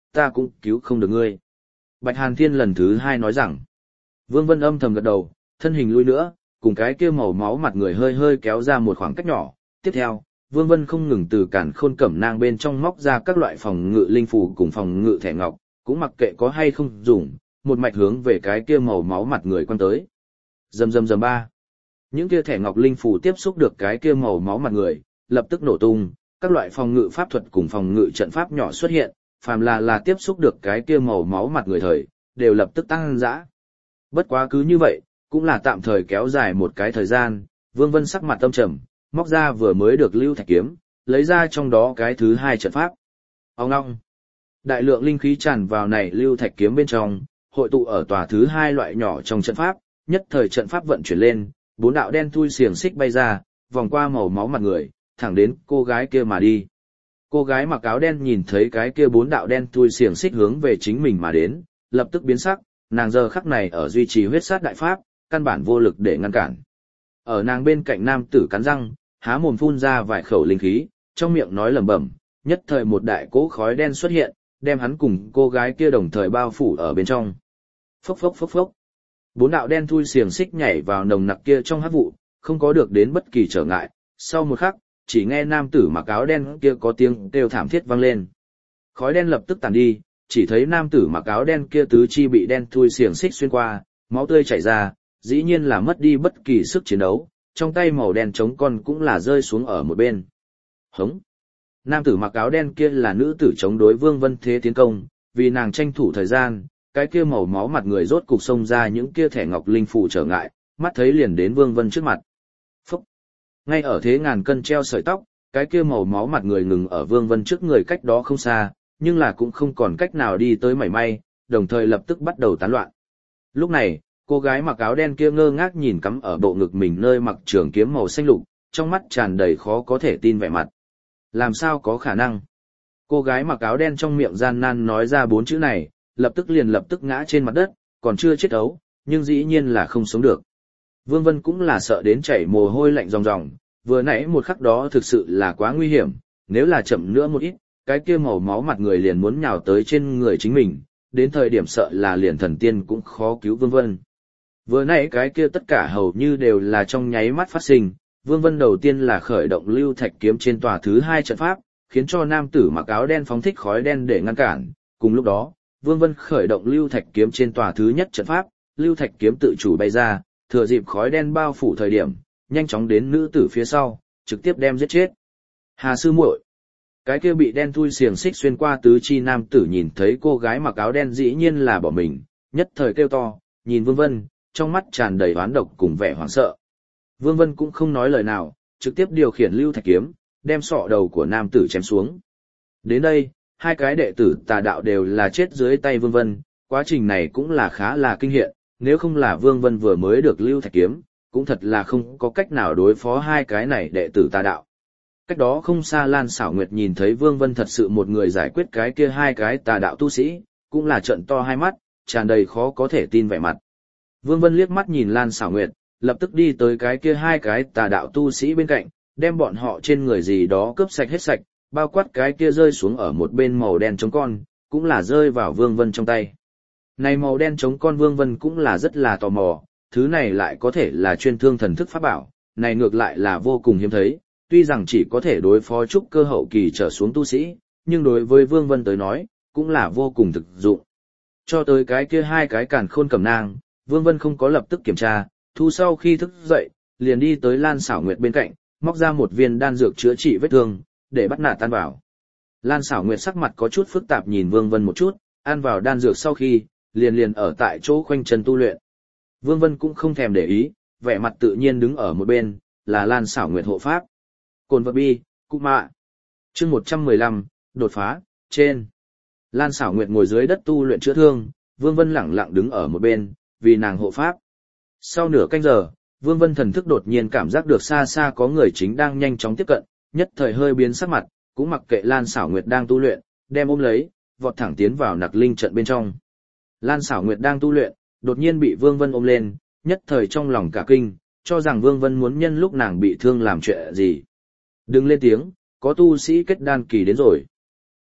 ta cũng cứu không được ngươi. Bạch Hàn Thiên lần thứ hai nói rằng, Vương Vân âm thầm gật đầu, thân hình lui nữa, cùng cái kia màu máu mặt người hơi hơi kéo ra một khoảng cách nhỏ. Tiếp theo, Vương Vân không ngừng từ cản khôn cẩm nang bên trong móc ra các loại phòng ngự linh phù cùng phòng ngự thẻ ngọc, cũng mặc kệ có hay không dùng, một mạch hướng về cái kia màu máu mặt người quan tới. Rầm rầm rầm ba. Những kia thẻ ngọc linh phù tiếp xúc được cái kia màu máu mặt người, lập tức nổ tung, các loại phòng ngự pháp thuật cùng phòng ngự trận pháp nhỏ xuất hiện, phàm là là tiếp xúc được cái kia màu máu mặt người thời, đều lập tức tăng dã. Bất quá cứ như vậy, cũng là tạm thời kéo dài một cái thời gian, Vương Vân sắc mặt tâm trầm, móc ra vừa mới được lưu thạch kiếm, lấy ra trong đó cái thứ hai trận pháp. Ông ngong. Đại lượng linh khí tràn vào này lưu thạch kiếm bên trong, hội tụ ở tòa thứ hai loại nhỏ trong trận pháp, nhất thời trận pháp vận chuyển lên, bốn đạo đen thui xiềng xích bay ra, vòng qua màu máu mặt người, thẳng đến cô gái kia mà đi. Cô gái mặc áo đen nhìn thấy cái kia bốn đạo đen thui xiềng xích hướng về chính mình mà đến, lập tức biến sắc, nàng giờ khắc này ở duy trì huyết sát đại pháp, căn bản vô lực để ngăn cản. Ở nàng bên cạnh nam tử cắn răng, há mồm phun ra vài khẩu linh khí, trong miệng nói lẩm bẩm, nhất thời một đại cỗ khói đen xuất hiện, đem hắn cùng cô gái kia đồng thời bao phủ ở bên trong. Phốc phốc phốc phốc. Bốn đạo đen thui xiềng xích nhảy vào nồng nặc kia trong hắc vụ, không có được đến bất kỳ trở ngại. Sau một khắc, chỉ nghe nam tử mặc áo đen kia có tiếng kêu thảm thiết vang lên. Khói đen lập tức tàn đi, chỉ thấy nam tử mặc áo đen kia tứ chi bị đen thui xiềng xích xuyên qua, máu tươi chảy ra, dĩ nhiên là mất đi bất kỳ sức chiến đấu, trong tay màu đen trống con cũng là rơi xuống ở một bên. Hống! Nam tử mặc áo đen kia là nữ tử chống đối Vương Vân thế tiến công, vì nàng tranh thủ thời gian, cái kia màu máu mặt người rốt cục xông ra những kia thẻ ngọc linh phù trở ngại, mắt thấy liền đến Vương Vân trước mặt. Phúc! Ngay ở thế ngàn cân treo sợi tóc, cái kia màu máu mặt người ngừng ở Vương Vân trước người cách đó không xa, nhưng là cũng không còn cách nào đi tới mảy may, đồng thời lập tức bắt đầu tán loạn. Lúc này, cô gái mặc áo đen kia ngơ ngác nhìn cắm ở bộ ngực mình nơi mặc trường kiếm màu xanh lục, trong mắt tràn đầy khó có thể tin vẻ mặt. Làm sao có khả năng? Cô gái mặc áo đen trong miệng gian nan nói ra bốn chữ này, lập tức liền lập tức ngã trên mặt đất, còn chưa chết ấu, nhưng dĩ nhiên là không sống được. Vương Vân cũng là sợ đến chảy mồ hôi lạnh ròng ròng, vừa nãy một khắc đó thực sự là quá nguy hiểm, nếu là chậm nữa một ít, cái kia màu máu mặt người liền muốn nhào tới trên người chính mình, đến thời điểm sợ là liền thần tiên cũng khó cứu Vương Vân. Vừa nãy cái kia tất cả hầu như đều là trong nháy mắt phát sinh, Vương Vân đầu tiên là khởi động lưu thạch kiếm trên tòa thứ hai trận pháp, khiến cho nam tử mặc áo đen phóng thích khói đen để ngăn cản, cùng lúc đó, Vương Vân khởi động lưu thạch kiếm trên tòa thứ nhất trận pháp, lưu thạch kiếm tự chủ bay ra, thừa dịp khói đen bao phủ thời điểm, nhanh chóng đến nữ tử phía sau, trực tiếp đem giết chết. Hà sư muội, cái kia bị đen thui xiềng xích xuyên qua tứ chi nam tử nhìn thấy cô gái mặc áo đen dĩ nhiên là bỏ mình, nhất thời kêu to, nhìn Vương Vân, trong mắt tràn đầy oán độc cùng vẻ hoảng sợ. Vương Vân cũng không nói lời nào, trực tiếp điều khiển lưu thạch kiếm, đem sọ đầu của nam tử chém xuống. Đến đây, hai cái đệ tử tà đạo đều là chết dưới tay Vương Vân, quá trình này cũng là khá là kinh hiện, nếu không là Vương Vân vừa mới được lưu thạch kiếm, cũng thật là không có cách nào đối phó hai cái này đệ tử tà đạo. Cách đó không xa Lan Sảo Nguyệt nhìn thấy Vương Vân thật sự một người giải quyết cái kia hai cái tà đạo tu sĩ, cũng là trợn to hai mắt, tràn đầy khó có thể tin vẻ mặt. Vương Vân liếc mắt nhìn Lan Sảo Nguyệt, lập tức đi tới cái kia hai cái tà đạo tu sĩ bên cạnh, đem bọn họ trên người gì đó cướp sạch hết sạch, bao quát cái kia rơi xuống ở một bên màu đen trống con, cũng là rơi vào Vương Vân trong tay. Này màu đen trống con Vương Vân cũng là rất là tò mò, thứ này lại có thể là chuyên thương thần thức pháp bảo, này ngược lại là vô cùng hiếm thấy, tuy rằng chỉ có thể đối phó trúc cơ hậu kỳ trở xuống tu sĩ, nhưng đối với Vương Vân tới nói, cũng là vô cùng thực dụng. Cho tới cái kia hai cái càn khôn cầm nang, Vương Vân không có lập tức kiểm tra, thu sau khi thức dậy, liền đi tới Lan Sảo Nguyệt bên cạnh, móc ra một viên đan dược chữa trị vết thương, để bắt nạt tan vào. Lan Sảo Nguyệt sắc mặt có chút phức tạp nhìn Vương Vân một chút, ăn vào đan dược sau khi, liền liền ở tại chỗ khoanh chân tu luyện. Vương Vân cũng không thèm để ý, vẻ mặt tự nhiên đứng ở một bên, là Lan Sảo Nguyệt hộ pháp. Cồn vật bi, cụ mạ. Chương một trăm mười lăm, đột phá, trên. Lan Sảo Nguyệt ngồi dưới đất tu luyện chữa thương, Vương Vân lẳng lặng đứng ở một bên, vì nàng hộ pháp. Sau nửa canh giờ, Vương Vân thần thức đột nhiên cảm giác được xa xa có người chính đang nhanh chóng tiếp cận, nhất thời hơi biến sắc mặt, cũng mặc kệ Lan Sảo Nguyệt đang tu luyện, đem ôm lấy, vọt thẳng tiến vào nặc linh trận bên trong. Lan Sảo Nguyệt đang tu luyện, đột nhiên bị Vương Vân ôm lên, nhất thời trong lòng cả kinh, cho rằng Vương Vân muốn nhân lúc nàng bị thương làm chuyện gì. Đừng lên tiếng, có tu sĩ kết đan kỳ đến rồi.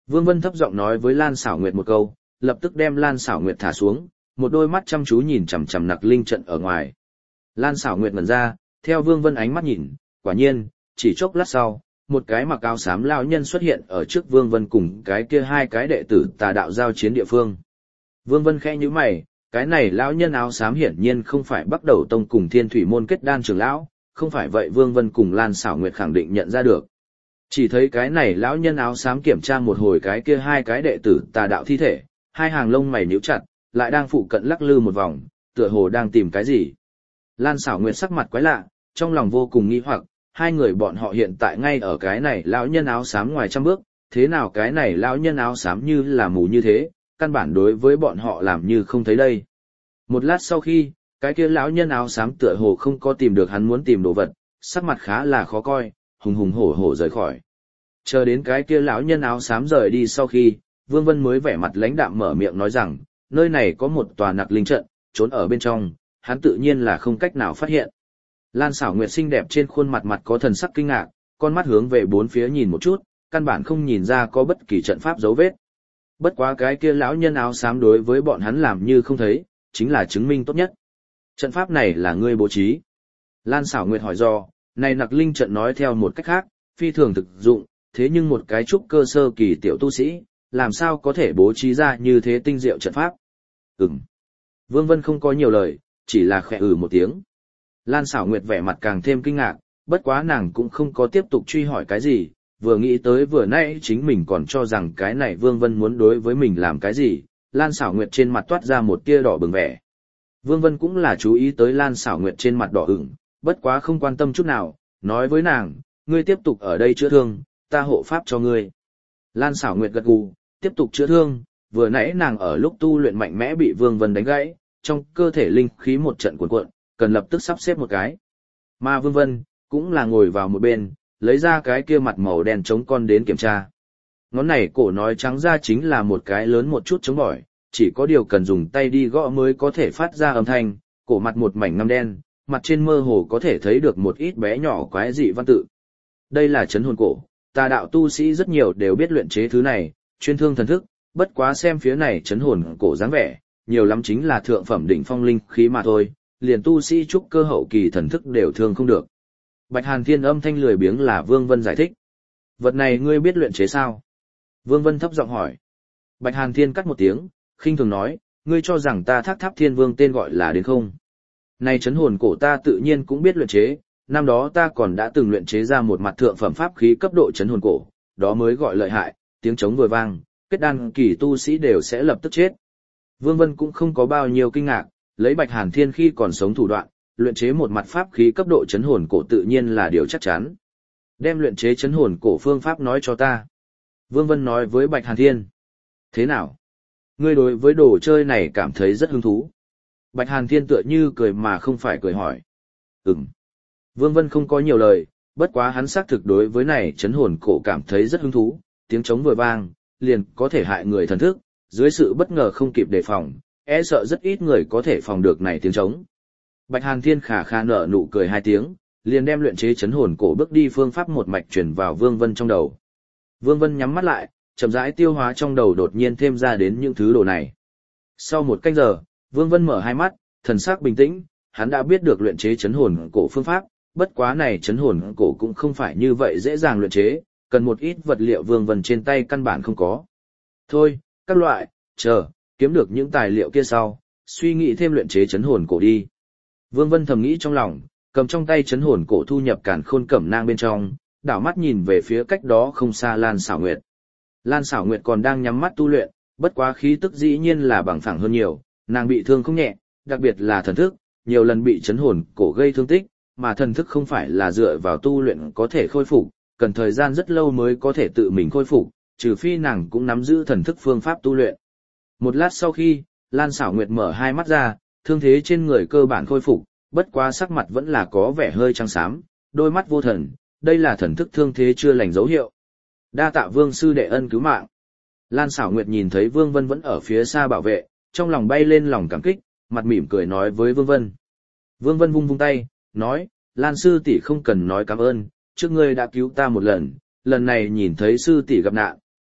Vương Vân thấp giọng nói với Lan Sảo Nguyệt một câu, lập tức đem Lan Sảo Nguyệt thả xuống, một đôi mắt chăm chú nhìn chằm chằm nặc linh trận ở ngoài. Lan Sảo Nguyệt ngẩn ra, theo Vương Vân ánh mắt nhìn, quả nhiên, chỉ chốc lát sau, một cái mặc áo xám lão nhân xuất hiện ở trước Vương Vân cùng cái kia hai cái đệ tử tà đạo giao chiến địa phương. Vương Vân khẽ nhíu mày, cái này lão nhân áo xám hiển nhiên không phải Bắc Đầu Tông cùng Thiên Thủy môn kết đan trưởng lão, không phải vậy Vương Vân cùng Lan Sảo Nguyệt khẳng định nhận ra được. Chỉ thấy cái này lão nhân áo xám kiểm tra một hồi cái kia hai cái đệ tử tà đạo thi thể, hai hàng lông mày nhíu chặt, lại đang phụ cận lắc lư một vòng, tựa hồ đang tìm cái gì. Lan Sảo Nguyệt sắc mặt quái lạ, trong lòng vô cùng nghi hoặc, hai người bọn họ hiện tại ngay ở cái này lão nhân áo xám ngoài trăm bước, thế nào cái này lão nhân áo xám như là mù như thế, căn bản đối với bọn họ làm như không thấy đây. Một lát sau khi, cái kia lão nhân áo xám tựa hồ không có tìm được hắn muốn tìm đồ vật, sắc mặt khá là khó coi, hùng hùng hổ hổ rời khỏi. Chờ đến cái kia lão nhân áo xám rời đi sau khi, Vương Vân mới vẻ mặt lãnh đạm mở miệng nói rằng, nơi này có một tòa nặc linh trận, trốn ở bên trong, hắn tự nhiên là không cách nào phát hiện. Lan Sảo Nguyệt xinh đẹp trên khuôn mặt mặt có thần sắc kinh ngạc, con mắt hướng về bốn phía nhìn một chút, căn bản không nhìn ra có bất kỳ trận pháp dấu vết. Bất quá cái kia lão nhân áo xám đối với bọn hắn làm như không thấy, chính là chứng minh tốt nhất. Trận pháp này là ngươi bố trí. Lan Sảo Nguyệt hỏi do, này nặc linh trận nói theo một cách khác, phi thường thực dụng, thế nhưng một cái trúc cơ sơ kỳ tiểu tu sĩ, làm sao có thể bố trí ra như thế tinh diệu trận pháp? Ừm. Vương Vân không có nhiều lời, chỉ là khẽ ừ một tiếng. Lan Sảo Nguyệt vẻ mặt càng thêm kinh ngạc, bất quá nàng cũng không có tiếp tục truy hỏi cái gì, vừa nghĩ tới vừa nãy chính mình còn cho rằng cái này Vương Vân muốn đối với mình làm cái gì, Lan Sảo Nguyệt trên mặt toát ra một tia đỏ bừng vẻ. Vương Vân cũng là chú ý tới Lan Sảo Nguyệt trên mặt đỏ ửng, bất quá không quan tâm chút nào, nói với nàng, ngươi tiếp tục ở đây chữa thương, ta hộ pháp cho ngươi. Lan Sảo Nguyệt gật gù, tiếp tục chữa thương, vừa nãy nàng ở lúc tu luyện mạnh mẽ bị Vương Vân đánh gãy, trong cơ thể linh khí một trận cuộn cuộn, cần lập tức sắp xếp một cái. Mà Vương Vân, cũng là ngồi vào một bên, lấy ra cái kia mặt màu đen trống con đến kiểm tra. Ngón này cổ nói trắng ra chính là một cái lớn một chút chống bỏi, chỉ có điều cần dùng tay đi gõ mới có thể phát ra âm thanh, cổ mặt một mảnh ngăm đen, mặt trên mơ hồ có thể thấy được một ít bé nhỏ quái dị văn tự. Đây là chấn hồn cổ, tà đạo tu sĩ rất nhiều đều biết luyện chế thứ này, chuyên thương thần thức, bất quá xem phía này chấn hồn cổ dáng vẻ, nhiều lắm chính là thượng phẩm đỉnh phong linh khí mà thôi, liền tu sĩ trúc cơ hậu kỳ thần thức đều thương không được. Bạch Hàn Thiên âm thanh lười biếng là Vương Vân giải thích. Vật này ngươi biết luyện chế sao? Vương Vân thấp giọng hỏi. Bạch Hàn Thiên cắt một tiếng, khinh thường nói, ngươi cho rằng ta Thác Tháp Thiên Vương tên gọi là đến không? Này chấn hồn cổ ta tự nhiên cũng biết luyện chế, năm đó ta còn đã từng luyện chế ra một mặt thượng phẩm pháp khí cấp độ chấn hồn cổ, đó mới gọi lợi hại, tiếng trống vừa vang, kết đan kỳ tu sĩ đều sẽ lập tức chết. Vương Vân cũng không có bao nhiêu kinh ngạc, lấy Bạch Hàn Thiên khi còn sống thủ đoạn, luyện chế một mặt pháp khí cấp độ chấn hồn cổ tự nhiên là điều chắc chắn. Đem luyện chế chấn hồn cổ phương pháp nói cho ta. Vương Vân nói với Bạch Hàn Thiên. Thế nào? Ngươi đối với đồ chơi này cảm thấy rất hứng thú. Bạch Hàn Thiên tựa như cười mà không phải cười hỏi. Ừm. Vương Vân không có nhiều lời, bất quá hắn xác thực đối với này chấn hồn cổ cảm thấy rất hứng thú, tiếng trống vừa vang, liền có thể hại người thần thức, dưới sự bất ngờ không kịp đề phòng, e sợ rất ít người có thể phòng được này tiếng trống. Bạch Hàn Thiên khả khả nở nụ cười hai tiếng, liền đem luyện chế chấn hồn cổ bước đi phương pháp một mạch truyền vào Vương Vân trong đầu. Vương Vân nhắm mắt lại, chậm rãi tiêu hóa trong đầu đột nhiên thêm ra đến những thứ đồ này. Sau một canh giờ, Vương Vân mở hai mắt, thần sắc bình tĩnh, hắn đã biết được luyện chế chấn hồn cổ phương pháp, bất quá này chấn hồn cổ cũng không phải như vậy dễ dàng luyện chế, cần một ít vật liệu Vương Vân trên tay căn bản không có. Thôi, các loại, chờ, kiếm được những tài liệu kia sau, suy nghĩ thêm luyện chế chấn hồn cổ đi. Vương Vân thầm nghĩ trong lòng, cầm trong tay chấn hồn cổ thu nhập càn khôn cẩm nang bên trong, đảo mắt nhìn về phía cách đó không xa Lan Sảo Nguyệt. Lan Sảo Nguyệt còn đang nhắm mắt tu luyện, bất quá khí tức dĩ nhiên là bằng phẳng hơn nhiều, nàng bị thương không nhẹ, đặc biệt là thần thức, nhiều lần bị chấn hồn cổ gây thương tích, mà thần thức không phải là dựa vào tu luyện có thể khôi phục, cần thời gian rất lâu mới có thể tự mình khôi phục, trừ phi nàng cũng nắm giữ thần thức phương pháp tu luyện. Một lát sau khi, Lan Sảo Nguyệt mở hai mắt ra, thương thế trên người cơ bản khôi phục, bất quá sắc mặt vẫn là có vẻ hơi trắng xám, đôi mắt vô thần, đây là thần thức thương thế chưa lành dấu hiệu. Đa tạ Vương sư đệ ân cứu mạng. Lan Sảo Nguyệt nhìn thấy Vương Vân vẫn ở phía xa bảo vệ, trong lòng bay lên lòng cảm kích, mặt mỉm cười nói với Vương Vân. Vương Vân vung vung tay, nói, Lan sư tỷ không cần nói cảm ơn, trước ngươi đã cứu ta một lần, lần này nhìn thấy sư tỷ gặp nạn,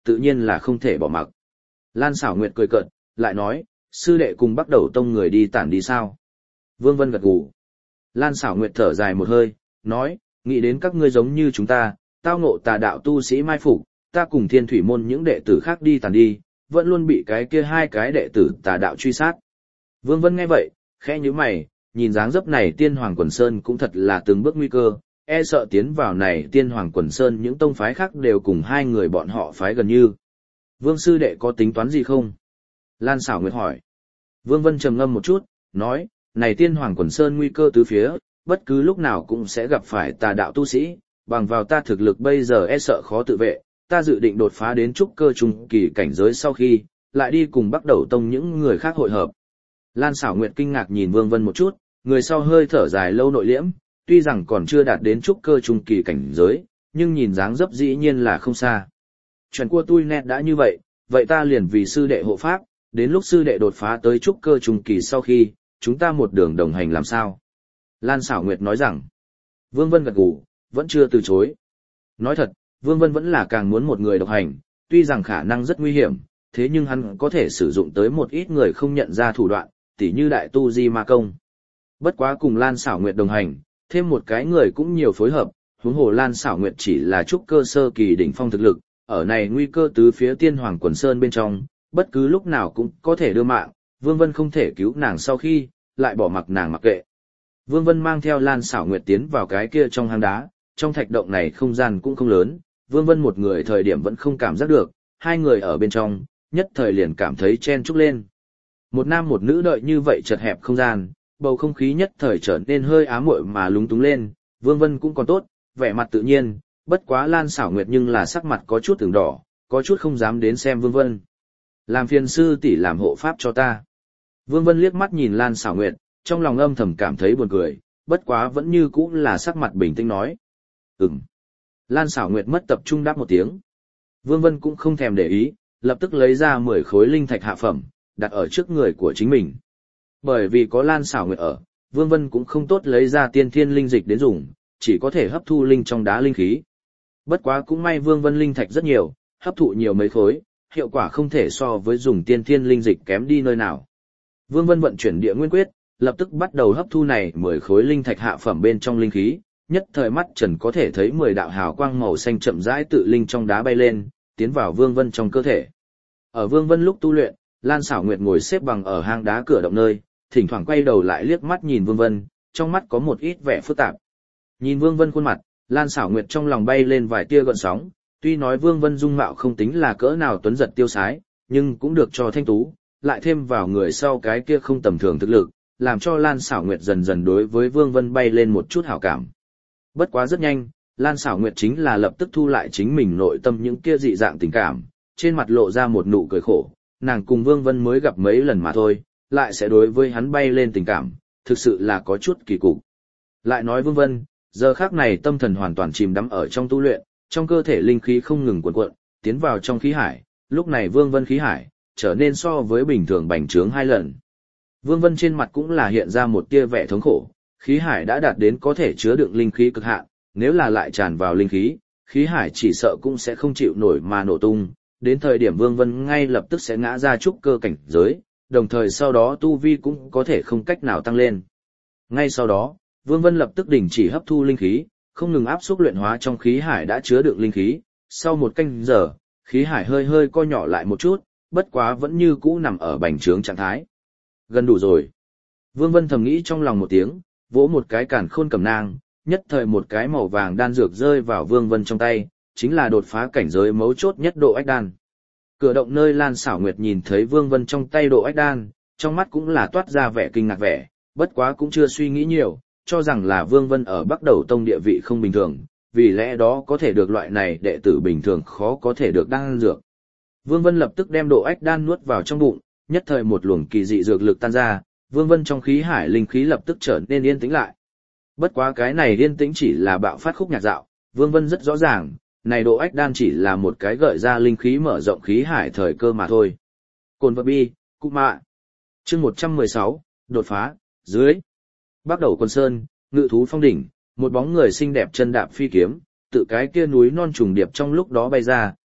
tự nhiên là không thể bỏ mặc. Lan Xảo Nguyệt cười cợt, lại nói, sư đệ cùng bắt đầu tông người đi tản đi sao? Vương Vân gật gù. Lan Xảo Nguyệt thở dài một hơi, nói, nghĩ đến các ngươi giống như chúng ta, tao ngộ tà đạo tu sĩ mai phục, ta cùng Thiên Thủy môn những đệ tử khác đi tản đi, vẫn luôn bị cái kia hai cái đệ tử tà đạo truy sát. Vương Vân nghe vậy, khẽ nhíu mày, nhìn dáng dấp này Tiên Hoàng Quần Sơn cũng thật là từng bước nguy cơ, e sợ tiến vào này Tiên Hoàng Quần Sơn những tông phái khác đều cùng hai người bọn họ phái gần như. Vương sư đệ có tính toán gì không? Lan Xảo Nguyệt hỏi. Vương Vân trầm ngâm một chút, nói, này Tiên Hoàng Quần Sơn nguy cơ tứ phía, bất cứ lúc nào cũng sẽ gặp phải tà đạo tu sĩ, bằng vào ta thực lực bây giờ e sợ khó tự vệ, ta dự định đột phá đến trúc cơ trung kỳ cảnh giới sau khi, lại đi cùng bắt đầu tông những người khác hội hợp. Lan Xảo Nguyệt kinh ngạc nhìn Vương Vân một chút, người sau hơi thở dài lâu nội liễm, tuy rằng còn chưa đạt đến trúc cơ trung kỳ cảnh giới, nhưng nhìn dáng dấp dĩ nhiên là không xa. Chuyện của tôi nét đã như vậy, vậy ta liền vì sư đệ hộ pháp, đến lúc sư đệ đột phá tới trúc cơ trung kỳ sau khi, chúng ta một đường đồng hành làm sao? Lan Xảo Nguyệt nói rằng, Vương Vân gật gù, vẫn chưa từ chối. Nói thật, Vương Vân vẫn là càng muốn một người độc hành, tuy rằng khả năng rất nguy hiểm, thế nhưng hắn có thể sử dụng tới một ít người không nhận ra thủ đoạn, tỉ như đại tu di ma công. Bất quá cùng Lan Xảo Nguyệt đồng hành, thêm một cái người cũng nhiều phối hợp, huống hồ Lan Xảo Nguyệt chỉ là trúc cơ sơ kỳ đỉnh phong thực lực, ở này nguy cơ tứ phía Tiên Hoàng Quần Sơn bên trong, bất cứ lúc nào cũng có thể đưa mạng, Vương Vân không thể cứu nàng sau khi, lại bỏ mặc nàng mặc kệ. Vương Vân mang theo Lan Xảo Nguyệt tiến vào cái kia trong hang đá, trong thạch động này không gian cũng không lớn, Vương Vân một người thời điểm vẫn không cảm giác được, hai người ở bên trong, nhất thời liền cảm thấy chen chúc lên. Một nam một nữ đợi như vậy chật hẹp không gian, bầu không khí nhất thời trở nên hơi ám muội mà lúng túng lên, Vương Vân cũng còn tốt, vẻ mặt tự nhiên, bất quá Lan Xảo Nguyệt nhưng là sắc mặt có chút ửng đỏ, có chút không dám đến xem Vương Vân. Làm phiền sư tỷ làm hộ pháp cho ta. Vương Vân liếc mắt nhìn Lan Xảo Nguyệt, trong lòng âm thầm cảm thấy buồn cười, bất quá vẫn như cũ là sắc mặt bình tĩnh nói. Ừm. Lan Xảo Nguyệt mất tập trung đáp một tiếng. Vương Vân cũng không thèm để ý, lập tức lấy ra mười khối linh thạch hạ phẩm, đặt ở trước người của chính mình. Bởi vì có Lan Xảo Nguyệt ở, Vương Vân cũng không tốt lấy ra tiên thiên linh dịch đến dùng, chỉ có thể hấp thu linh trong đá linh khí. Bất quá cũng may Vương Vân linh thạch rất nhiều, hấp thụ nhiều mấy khối, hiệu quả không thể so với dùng tiên thiên linh dịch kém đi nơi nào. Vương Vân vận chuyển địa nguyên quyết, lập tức bắt đầu hấp thu này mười khối linh thạch hạ phẩm bên trong linh khí, nhất thời mắt trần có thể thấy mười đạo hào quang màu xanh chậm rãi tự linh trong đá bay lên, tiến vào Vương Vân trong cơ thể. Ở Vương Vân lúc tu luyện, Lan Xảo Nguyệt ngồi xếp bằng ở hang đá cửa động nơi, thỉnh thoảng quay đầu lại liếc mắt nhìn Vương Vân, trong mắt có một ít vẻ phức tạp. Nhìn Vương Vân khuôn mặt, Lan Xảo Nguyệt trong lòng bay lên vài tia gợn sóng, tuy nói Vương Vân dung mạo không tính là cỡ nào tuấn giật tiêu sái, nhưng cũng được cho thanh tú, lại thêm vào người sau cái kia không tầm thường thực lực, làm cho Lan Xảo Nguyệt dần dần đối với Vương Vân bay lên một chút hảo cảm. Bất quá rất nhanh, Lan Xảo Nguyệt chính là lập tức thu lại chính mình nội tâm những kia dị dạng tình cảm, trên mặt lộ ra một nụ cười khổ, nàng cùng Vương Vân mới gặp mấy lần mà thôi, lại sẽ đối với hắn bay lên tình cảm, thực sự là có chút kỳ cục. Lại nói Vương Vân, giờ khắc này tâm thần hoàn toàn chìm đắm ở trong tu luyện, trong cơ thể linh khí không ngừng cuộn cuộn, tiến vào trong khí hải, lúc này Vương Vân khí hải trở nên so với bình thường bành trướng hai lần. Vương Vân trên mặt cũng là hiện ra một tia vẻ thống khổ, khí hải đã đạt đến có thể chứa đựng linh khí cực hạn, nếu là lại tràn vào linh khí, khí hải chỉ sợ cũng sẽ không chịu nổi mà nổ tung, đến thời điểm Vương Vân ngay lập tức sẽ ngã ra trúc cơ cảnh giới, đồng thời sau đó tu vi cũng có thể không cách nào tăng lên. Ngay sau đó, Vương Vân lập tức đình chỉ hấp thu linh khí, không ngừng áp xúc luyện hóa trong khí hải đã chứa đựng linh khí, sau một canh giờ, khí hải hơi hơi co nhỏ lại một chút, bất quá vẫn như cũ nằm ở bành trướng trạng thái. Gần đủ rồi. Vương Vân thầm nghĩ trong lòng một tiếng, vỗ một cái càn khôn cầm nang, nhất thời một cái màu vàng đan dược rơi vào Vương Vân trong tay, chính là đột phá cảnh giới mấu chốt nhất độ ách đan. Cửa động nơi Lan Xảo Nguyệt nhìn thấy Vương Vân trong tay độ ách đan, trong mắt cũng là toát ra vẻ kinh ngạc vẻ, bất quá cũng chưa suy nghĩ nhiều, cho rằng là Vương Vân ở Bắc Đầu Tông địa vị không bình thường, vì lẽ đó có thể được loại này đệ tử bình thường khó có thể được đan dược. Vương Vân lập tức đem độ ách đan nuốt vào trong bụng, nhất thời một luồng kỳ dị dược lực tan ra, Vương Vân trong khí hải linh khí lập tức trở nên yên tĩnh lại. Bất quá cái này yên tĩnh chỉ là bạo phát khúc nhạc dạo, Vương Vân rất rõ ràng, này độ ách đan chỉ là một cái gợi ra linh khí mở rộng khí hải thời cơ mà thôi. Cồn vật bi, cụ mạ. Chương một trăm mười sáu, đột phá, dưới. Bắc Đầu Quân Sơn, ngự thú phong đỉnh, một bóng người xinh đẹp chân đạp phi kiếm, tự cái kia núi non trùng điệp trong lúc đó bay ra,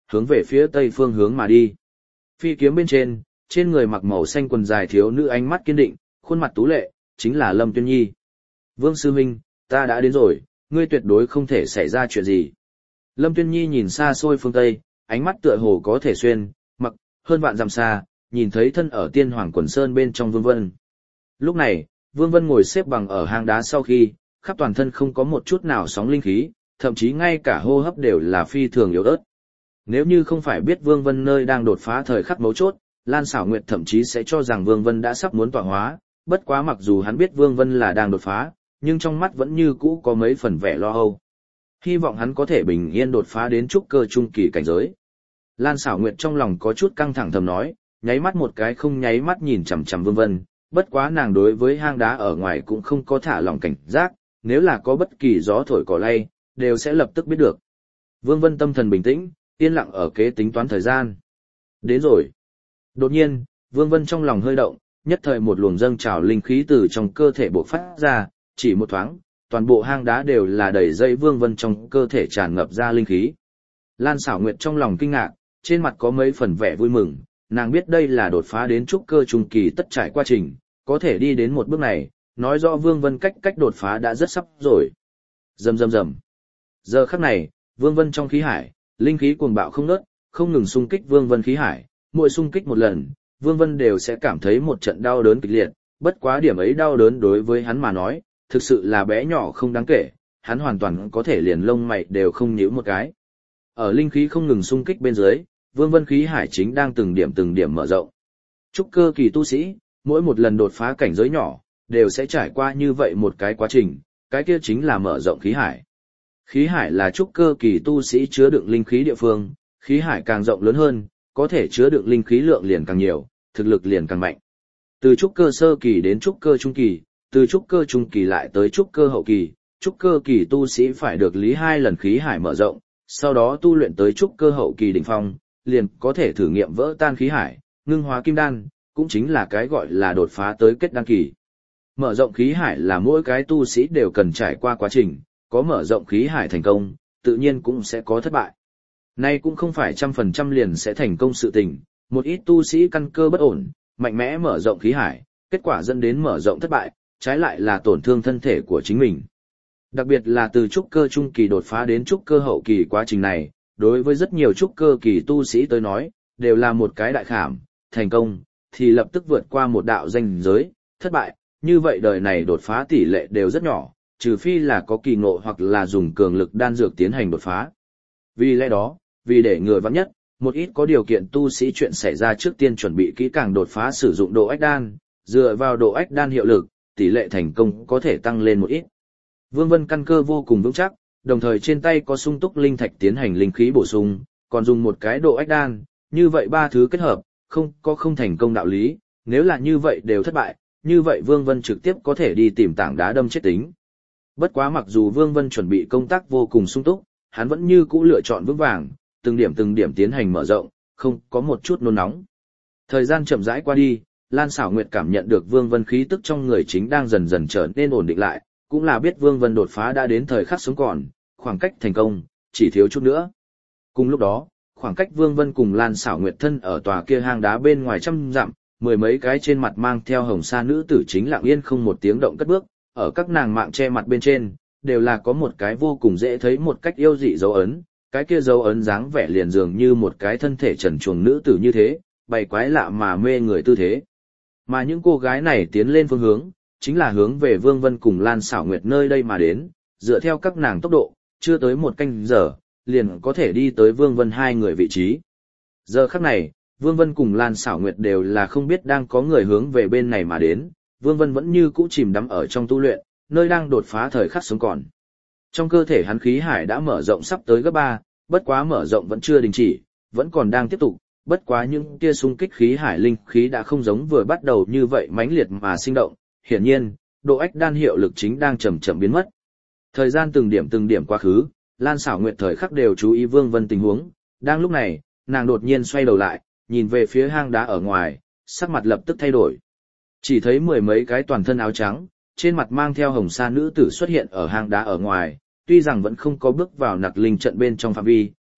hướng về phía tây phương hướng mà đi. Phi kiếm bên trên, trên người mặc màu xanh quần dài thiếu nữ ánh mắt kiên định, khuôn mặt tú lệ, chính là Lâm Tuyên Nhi. Vương sư huynh, ta đã đến rồi, ngươi tuyệt đối không thể xảy ra chuyện gì. Lâm Tuyên Nhi nhìn xa xôi phương Tây, ánh mắt tựa hồ có thể xuyên, mặc, hơn vạn dặm xa, nhìn thấy thân ở tiên hoàng quần sơn bên trong Vương Vân. Lúc này, Vương Vân ngồi xếp bằng ở hang đá sau khi, khắp toàn thân không có một chút nào sóng linh khí, thậm chí ngay cả hô hấp đều là phi thường yếu ớt. Nếu như không phải biết Vương Vân nơi đang đột phá thời khắc mấu chốt, Lan Xảo Nguyệt thậm chí sẽ cho rằng Vương Vân đã sắp muốn tọa hóa, bất quá mặc dù hắn biết Vương Vân là đang đột phá, nhưng trong mắt vẫn như cũ có mấy phần vẻ lo âu. Hy vọng hắn có thể bình yên đột phá đến trúc cơ trung kỳ cảnh giới. Lan Xảo Nguyệt trong lòng có chút căng thẳng thầm nói, nháy mắt một cái không nháy mắt nhìn chằm chằm Vương Vân, bất quá nàng đối với hang đá ở ngoài cũng không có thả lỏng cảnh giác, nếu là có bất kỳ gió thổi cỏ lay, đều sẽ lập tức biết được. Vương Vân tâm thần bình tĩnh, yên lặng ở kế tính toán thời gian. Đến rồi. Đột nhiên, Vương Vân trong lòng hơi động, nhất thời một luồng dâng trào linh khí từ trong cơ thể bộc phát ra, chỉ một thoáng, toàn bộ hang đá đều là đầy dây Vương Vân trong cơ thể tràn ngập ra linh khí. Lan Xảo Nguyệt trong lòng kinh ngạc, trên mặt có mấy phần vẻ vui mừng, nàng biết đây là đột phá đến trúc cơ trung kỳ tất trải quá trình, có thể đi đến một bước này, nói rõ Vương Vân cách cách đột phá đã rất sắp rồi. Rầm rầm rầm. Giờ khắc này, Vương Vân trong khí hải, linh khí cuồng bạo không ngớt, không ngừng xung kích Vương Vân khí hải, mỗi xung kích một lần, Vương Vân đều sẽ cảm thấy một trận đau đớn kịch liệt, bất quá điểm ấy đau đớn đối với hắn mà nói, thực sự là bé nhỏ không đáng kể, hắn hoàn toàn có thể liền lông mày đều không nhíu một cái. Ở linh khí không ngừng xung kích bên dưới, Vương Vân khí hải chính đang từng điểm từng điểm mở rộng. Trúc cơ kỳ tu sĩ, mỗi một lần đột phá cảnh giới nhỏ, đều sẽ trải qua như vậy một cái quá trình, cái kia chính là mở rộng khí hải. Khí hải là trúc cơ kỳ tu sĩ chứa đựng linh khí địa phương, khí hải càng rộng lớn hơn, có thể chứa đựng linh khí lượng liền càng nhiều, thực lực liền càng mạnh. Từ trúc cơ sơ kỳ đến trúc cơ trung kỳ, từ trúc cơ trung kỳ lại tới trúc cơ hậu kỳ, trúc cơ kỳ tu sĩ phải được lý hai lần khí hải mở rộng, sau đó tu luyện tới trúc cơ hậu kỳ đỉnh phong, liền có thể thử nghiệm vỡ tan khí hải, ngưng hóa kim đan, cũng chính là cái gọi là đột phá tới kết đan kỳ. Mở rộng khí hải là mỗi cái tu sĩ đều cần trải qua quá trình, có mở rộng khí hải thành công, tự nhiên cũng sẽ có thất bại. Nay cũng không phải trăm phần trăm liền sẽ thành công sự tình, một ít tu sĩ căn cơ bất ổn, mạnh mẽ mở rộng khí hải, kết quả dẫn đến mở rộng thất bại, trái lại là tổn thương thân thể của chính mình. Đặc biệt là từ trúc cơ trung kỳ đột phá đến trúc cơ hậu kỳ quá trình này, đối với rất nhiều trúc cơ kỳ tu sĩ tới nói, đều là một cái đại khảm, thành công, thì lập tức vượt qua một đạo ranh giới, thất bại, như vậy đời này đột phá tỷ lệ đều rất nhỏ, trừ phi là có kỳ ngộ hoặc là dùng cường lực đan dược tiến hành đột phá. Vì lẽ đó, vì để người vắng nhất, một ít có điều kiện tu sĩ chuyện xảy ra trước tiên chuẩn bị kỹ càng đột phá sử dụng độ ách đan, dựa vào độ ách đan hiệu lực, tỷ lệ thành công có thể tăng lên một ít. Vương Vân căn cơ vô cùng vững chắc, đồng thời trên tay có sung túc linh thạch tiến hành linh khí bổ sung, còn dùng một cái độ ách đan, như vậy ba thứ kết hợp, không có không thành công đạo lý, nếu là như vậy đều thất bại, như vậy Vương Vân trực tiếp có thể đi tìm tảng đá đâm chết tính. Bất quá mặc dù Vương Vân chuẩn bị công tác vô cùng sung túc, hắn vẫn như cũ lựa chọn vững vàng, từng điểm từng điểm tiến hành mở rộng, không có một chút nôn nóng. Thời gian chậm rãi qua đi, Lan Xảo Nguyệt cảm nhận được Vương Vân khí tức trong người chính đang dần dần trở nên ổn định lại, cũng là biết Vương Vân đột phá đã đến thời khắc sống còn, khoảng cách thành công, chỉ thiếu chút nữa. Cùng lúc đó, khoảng cách Vương Vân cùng Lan Xảo Nguyệt thân ở tòa kia hang đá bên ngoài trăm dặm, mười mấy cái trên mặt mang theo hồng sa nữ tử chính lặng yên không một tiếng động cất bước, ở các nàng mạng che mặt bên trên, đều là có một cái vô cùng dễ thấy một cách yêu dị dấu ấn, cái kia dấu ấn dáng vẻ liền dường như một cái thân thể trần truồng nữ tử như thế, bày quái lạ mà mê người tư thế. Mà những cô gái này tiến lên phương hướng, chính là hướng về Vương Vân cùng Lan Xảo Nguyệt nơi đây mà đến, dựa theo các nàng tốc độ, chưa tới một canh giờ, liền có thể đi tới Vương Vân hai người vị trí. Giờ khắc này, Vương Vân cùng Lan Xảo Nguyệt đều là không biết đang có người hướng về bên này mà đến, Vương Vân vẫn như cũ chìm đắm ở trong tu luyện, nơi đang đột phá thời khắc sống còn. Trong cơ thể hắn khí hải đã mở rộng sắp tới gấp ba, bất quá mở rộng vẫn chưa đình chỉ, vẫn còn đang tiếp tục, bất quá những tia xung kích khí hải linh khí đã không giống vừa bắt đầu như vậy mãnh liệt mà sinh động, hiển nhiên, độ ách đan hiệu lực chính đang chậm chậm biến mất. Thời gian từng điểm từng điểm quá khứ, Lan Xảo Nguyệt thời khắc đều chú ý Vương Vân tình huống, đang lúc này, nàng đột nhiên xoay đầu lại, nhìn về phía hang đá ở ngoài, sắc mặt lập tức thay đổi. Chỉ thấy mười mấy cái toàn thân áo trắng, trên mặt mang theo hồng sa nữ tử xuất hiện ở hang đá ở ngoài, tuy rằng vẫn không có bước vào nặc linh trận bên trong phạm vi,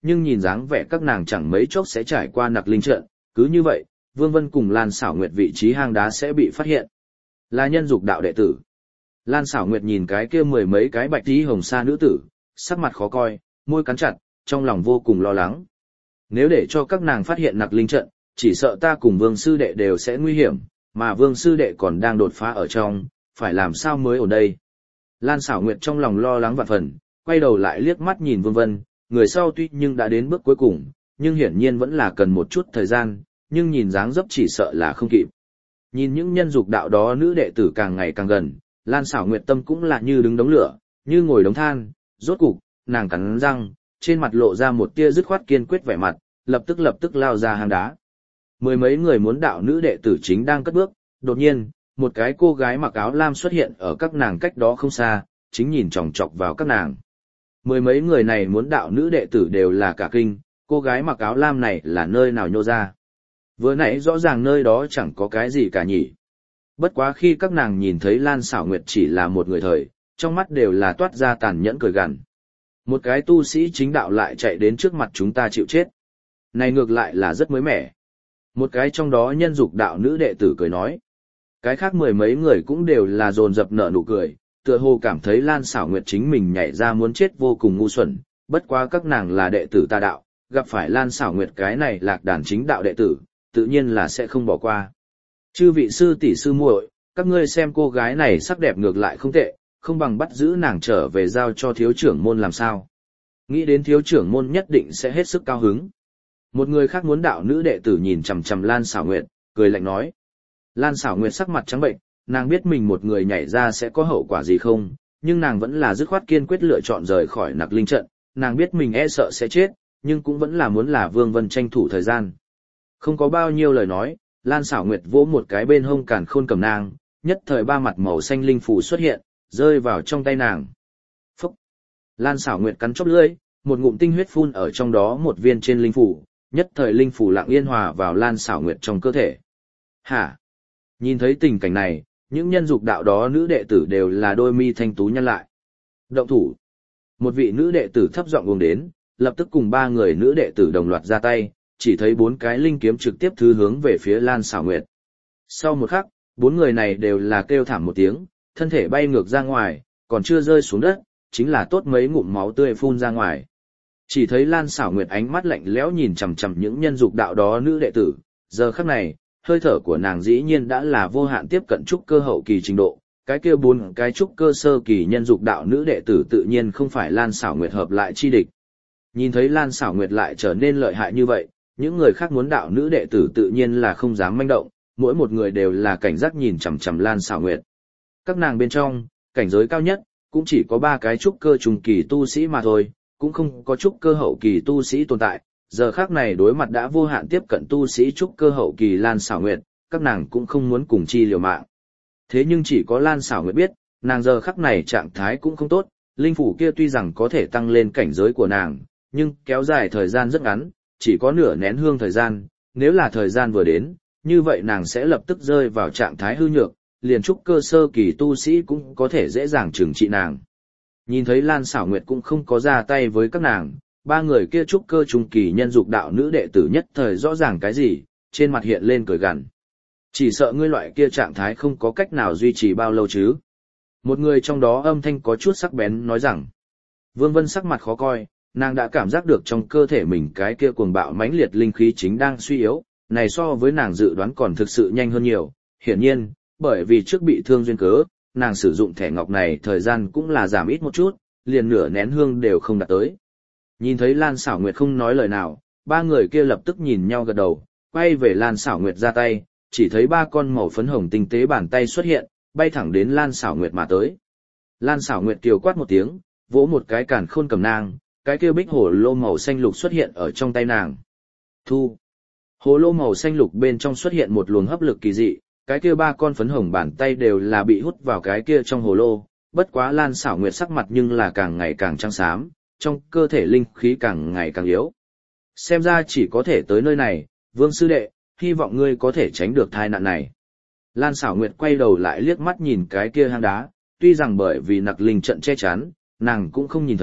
nhưng nhìn dáng vẻ các nàng chẳng mấy chốc sẽ trải qua nặc linh trận, cứ như vậy, Vương Vân cùng Lan Xảo Nguyệt vị trí hang đá sẽ bị phát hiện. Là nhân dục đạo đệ tử. Lan Xảo Nguyệt nhìn cái kia mười mấy cái bạch tí hồng sa nữ tử, sắc mặt khó coi, môi cắn chặt, trong lòng vô cùng lo lắng. Nếu để cho các nàng phát hiện nặc linh trận, chỉ sợ ta cùng Vương sư đệ đều sẽ nguy hiểm, mà Vương sư đệ còn đang đột phá ở trong, phải làm sao mới ở đây. Lan Xảo Nguyệt trong lòng lo lắng vạn phần, quay đầu lại liếc mắt nhìn Vương Vân, người sau tuy nhưng đã đến bước cuối cùng, nhưng hiển nhiên vẫn là cần một chút thời gian, nhưng nhìn dáng dấp chỉ sợ là không kịp. Nhìn những nhân dục đạo đó nữ đệ tử càng ngày càng gần, Lan Xảo Nguyệt tâm cũng là như đứng đống lửa, như ngồi đống than, rốt cục, nàng cắn răng, trên mặt lộ ra một tia dứt khoát kiên quyết vẻ mặt, lập tức lập tức lao ra hang đá. Mười mấy người muốn đạo nữ đệ tử chính đang cất bước, đột nhiên, một cái cô gái mặc áo lam xuất hiện ở các nàng cách đó không xa, chính nhìn chòng chọc vào các nàng. Mười mấy người này muốn đạo nữ đệ tử đều là cả kinh, cô gái mặc áo lam này là nơi nào nhô ra. Vừa nãy rõ ràng nơi đó chẳng có cái gì cả nhỉ. Bất quá khi các nàng nhìn thấy Lan Xảo Nguyệt chỉ là một người thời, trong mắt đều là toát ra tàn nhẫn cười gằn. Một cái tu sĩ chính đạo lại chạy đến trước mặt chúng ta chịu chết. Này ngược lại là rất mới mẻ. Một cái trong đó nhân dục đạo nữ đệ tử cười nói. Cái khác mười mấy người cũng đều là dồn dập nở nụ cười, tựa hồ cảm thấy Lan Xảo Nguyệt chính mình nhảy ra muốn chết vô cùng ngu xuẩn, bất quá các nàng là đệ tử tà đạo, gặp phải Lan Xảo Nguyệt cái này lạc đàn chính đạo đệ tử, tự nhiên là sẽ không bỏ qua. Chư vị sư tỷ sư muội, các ngươi xem cô gái này sắc đẹp ngược lại không tệ, không bằng bắt giữ nàng trở về giao cho thiếu trưởng môn làm sao. Nghĩ đến thiếu trưởng môn nhất định sẽ hết sức cao hứng. Một người khác muốn đạo nữ đệ tử nhìn chằm chằm Lan Xảo Nguyệt, cười lạnh nói. Lan Xảo Nguyệt sắc mặt trắng bệnh, nàng biết mình một người nhảy ra sẽ có hậu quả gì không, nhưng nàng vẫn là dứt khoát kiên quyết lựa chọn rời khỏi nặc linh trận, nàng biết mình e sợ sẽ chết, nhưng cũng vẫn là muốn là Vương Vân tranh thủ thời gian. Không có bao nhiêu lời nói, Lan Xảo Nguyệt vỗ một cái bên hông càn khôn cầm nang, nhất thời ba mặt màu xanh linh phù xuất hiện, rơi vào trong tay nàng. Phúc! Lan Xảo Nguyệt cắn chóp lưỡi, một ngụm tinh huyết phun ở trong đó một viên trên linh phù, nhất thời linh phù lặng yên hòa vào Lan Xảo Nguyệt trong cơ thể. Hả? Nhìn thấy tình cảnh này, những nhân dục đạo đó nữ đệ tử đều là đôi mi thanh tú nhăn lại. Động thủ! Một vị nữ đệ tử thấp giọng gồng đến, lập tức cùng ba người nữ đệ tử đồng loạt ra tay, chỉ thấy bốn cái linh kiếm trực tiếp thứ hướng về phía Lan Xảo Nguyệt. Sau một khắc, bốn người này đều là kêu thảm một tiếng, thân thể bay ngược ra ngoài, còn chưa rơi xuống đất, chính là tốt mấy ngụm máu tươi phun ra ngoài. Chỉ thấy Lan Xảo Nguyệt ánh mắt lạnh lẽo nhìn chằm chằm những nhân dục đạo đó nữ đệ tử, giờ khắc này, hơi thở của nàng dĩ nhiên đã là vô hạn tiếp cận trúc cơ hậu kỳ trình độ, cái kia bốn cái trúc cơ sơ kỳ nhân dục đạo nữ đệ tử tự nhiên không phải Lan Xảo Nguyệt hợp lại chi địch. Nhìn thấy Lan Xảo Nguyệt lại trở nên lợi hại như vậy, những người khác muốn đạo nữ đệ tử tự nhiên là không dám manh động, mỗi một người đều là cảnh giác nhìn chằm chằm Lan Xảo Nguyệt. Các nàng bên trong, cảnh giới cao nhất, cũng chỉ có ba cái trúc cơ trùng kỳ tu sĩ mà thôi, cũng không có trúc cơ hậu kỳ tu sĩ tồn tại. Giờ khác này đối mặt đã vô hạn tiếp cận tu sĩ trúc cơ hậu kỳ Lan Xảo Nguyệt, các nàng cũng không muốn cùng chi liều mạng. Thế nhưng chỉ có Lan Xảo Nguyệt biết, nàng giờ khắc này trạng thái cũng không tốt, linh phủ kia tuy rằng có thể tăng lên cảnh giới của nàng, nhưng kéo dài thời gian rất ngắn, chỉ có nửa nén hương thời gian, nếu là thời gian vừa đến, như vậy nàng sẽ lập tức rơi vào trạng thái hư nhược, liền trúc cơ sơ kỳ tu sĩ cũng có thể dễ dàng trừng trị nàng. Nhìn thấy Lan Xảo Nguyệt cũng không có ra tay với các nàng, ba người kia trúc cơ trung kỳ nhân dục đạo nữ đệ tử nhất thời rõ ràng cái gì, trên mặt hiện lên cười gằn. Chỉ sợ ngươi loại kia trạng thái không có cách nào duy trì bao lâu chứ. Một người trong đó âm thanh có chút sắc bén nói rằng. Vương Vân sắc mặt khó coi, nàng đã cảm giác được trong cơ thể mình cái kia cuồng bạo mãnh liệt linh khí chính đang suy yếu, này so với nàng dự đoán còn thực sự nhanh hơn nhiều. Hiển nhiên, bởi vì trước bị thương duyên cớ, nàng sử dụng thẻ ngọc này thời gian cũng là giảm ít một chút, liền nửa nén hương đều không đạt tới. Nhìn thấy Lan Xảo Nguyệt không nói lời nào, ba người kia lập tức nhìn nhau gật đầu, quay về Lan Xảo Nguyệt ra tay, chỉ thấy ba con màu phấn hồng tinh tế bàn tay xuất hiện, bay thẳng đến Lan Xảo Nguyệt mà tới. Lan Xảo Nguyệt kiều quát một tiếng, vỗ một cái càn khôn cầm nang, cái kia bích hồ lô màu xanh lục xuất hiện ở trong tay nàng. Thu. Hồ lô màu xanh lục bên trong xuất hiện một luồng hấp lực kỳ dị, cái kia ba con phấn hồng bàn tay đều là bị hút vào cái kia trong hồ lô, bất quá Lan Xảo Nguyệt sắc mặt nhưng là càng ngày càng trắng xám, trong cơ thể linh khí càng ngày càng yếu. Xem ra chỉ có thể tới nơi này, Vương sư đệ, hy vọng ngươi có thể tránh được tai nạn này. Lan Xảo Nguyệt quay đầu lại liếc mắt nhìn cái kia hang đá, tuy rằng bởi vì nặc linh trận che chắn, nàng cũng không nhìn thấy,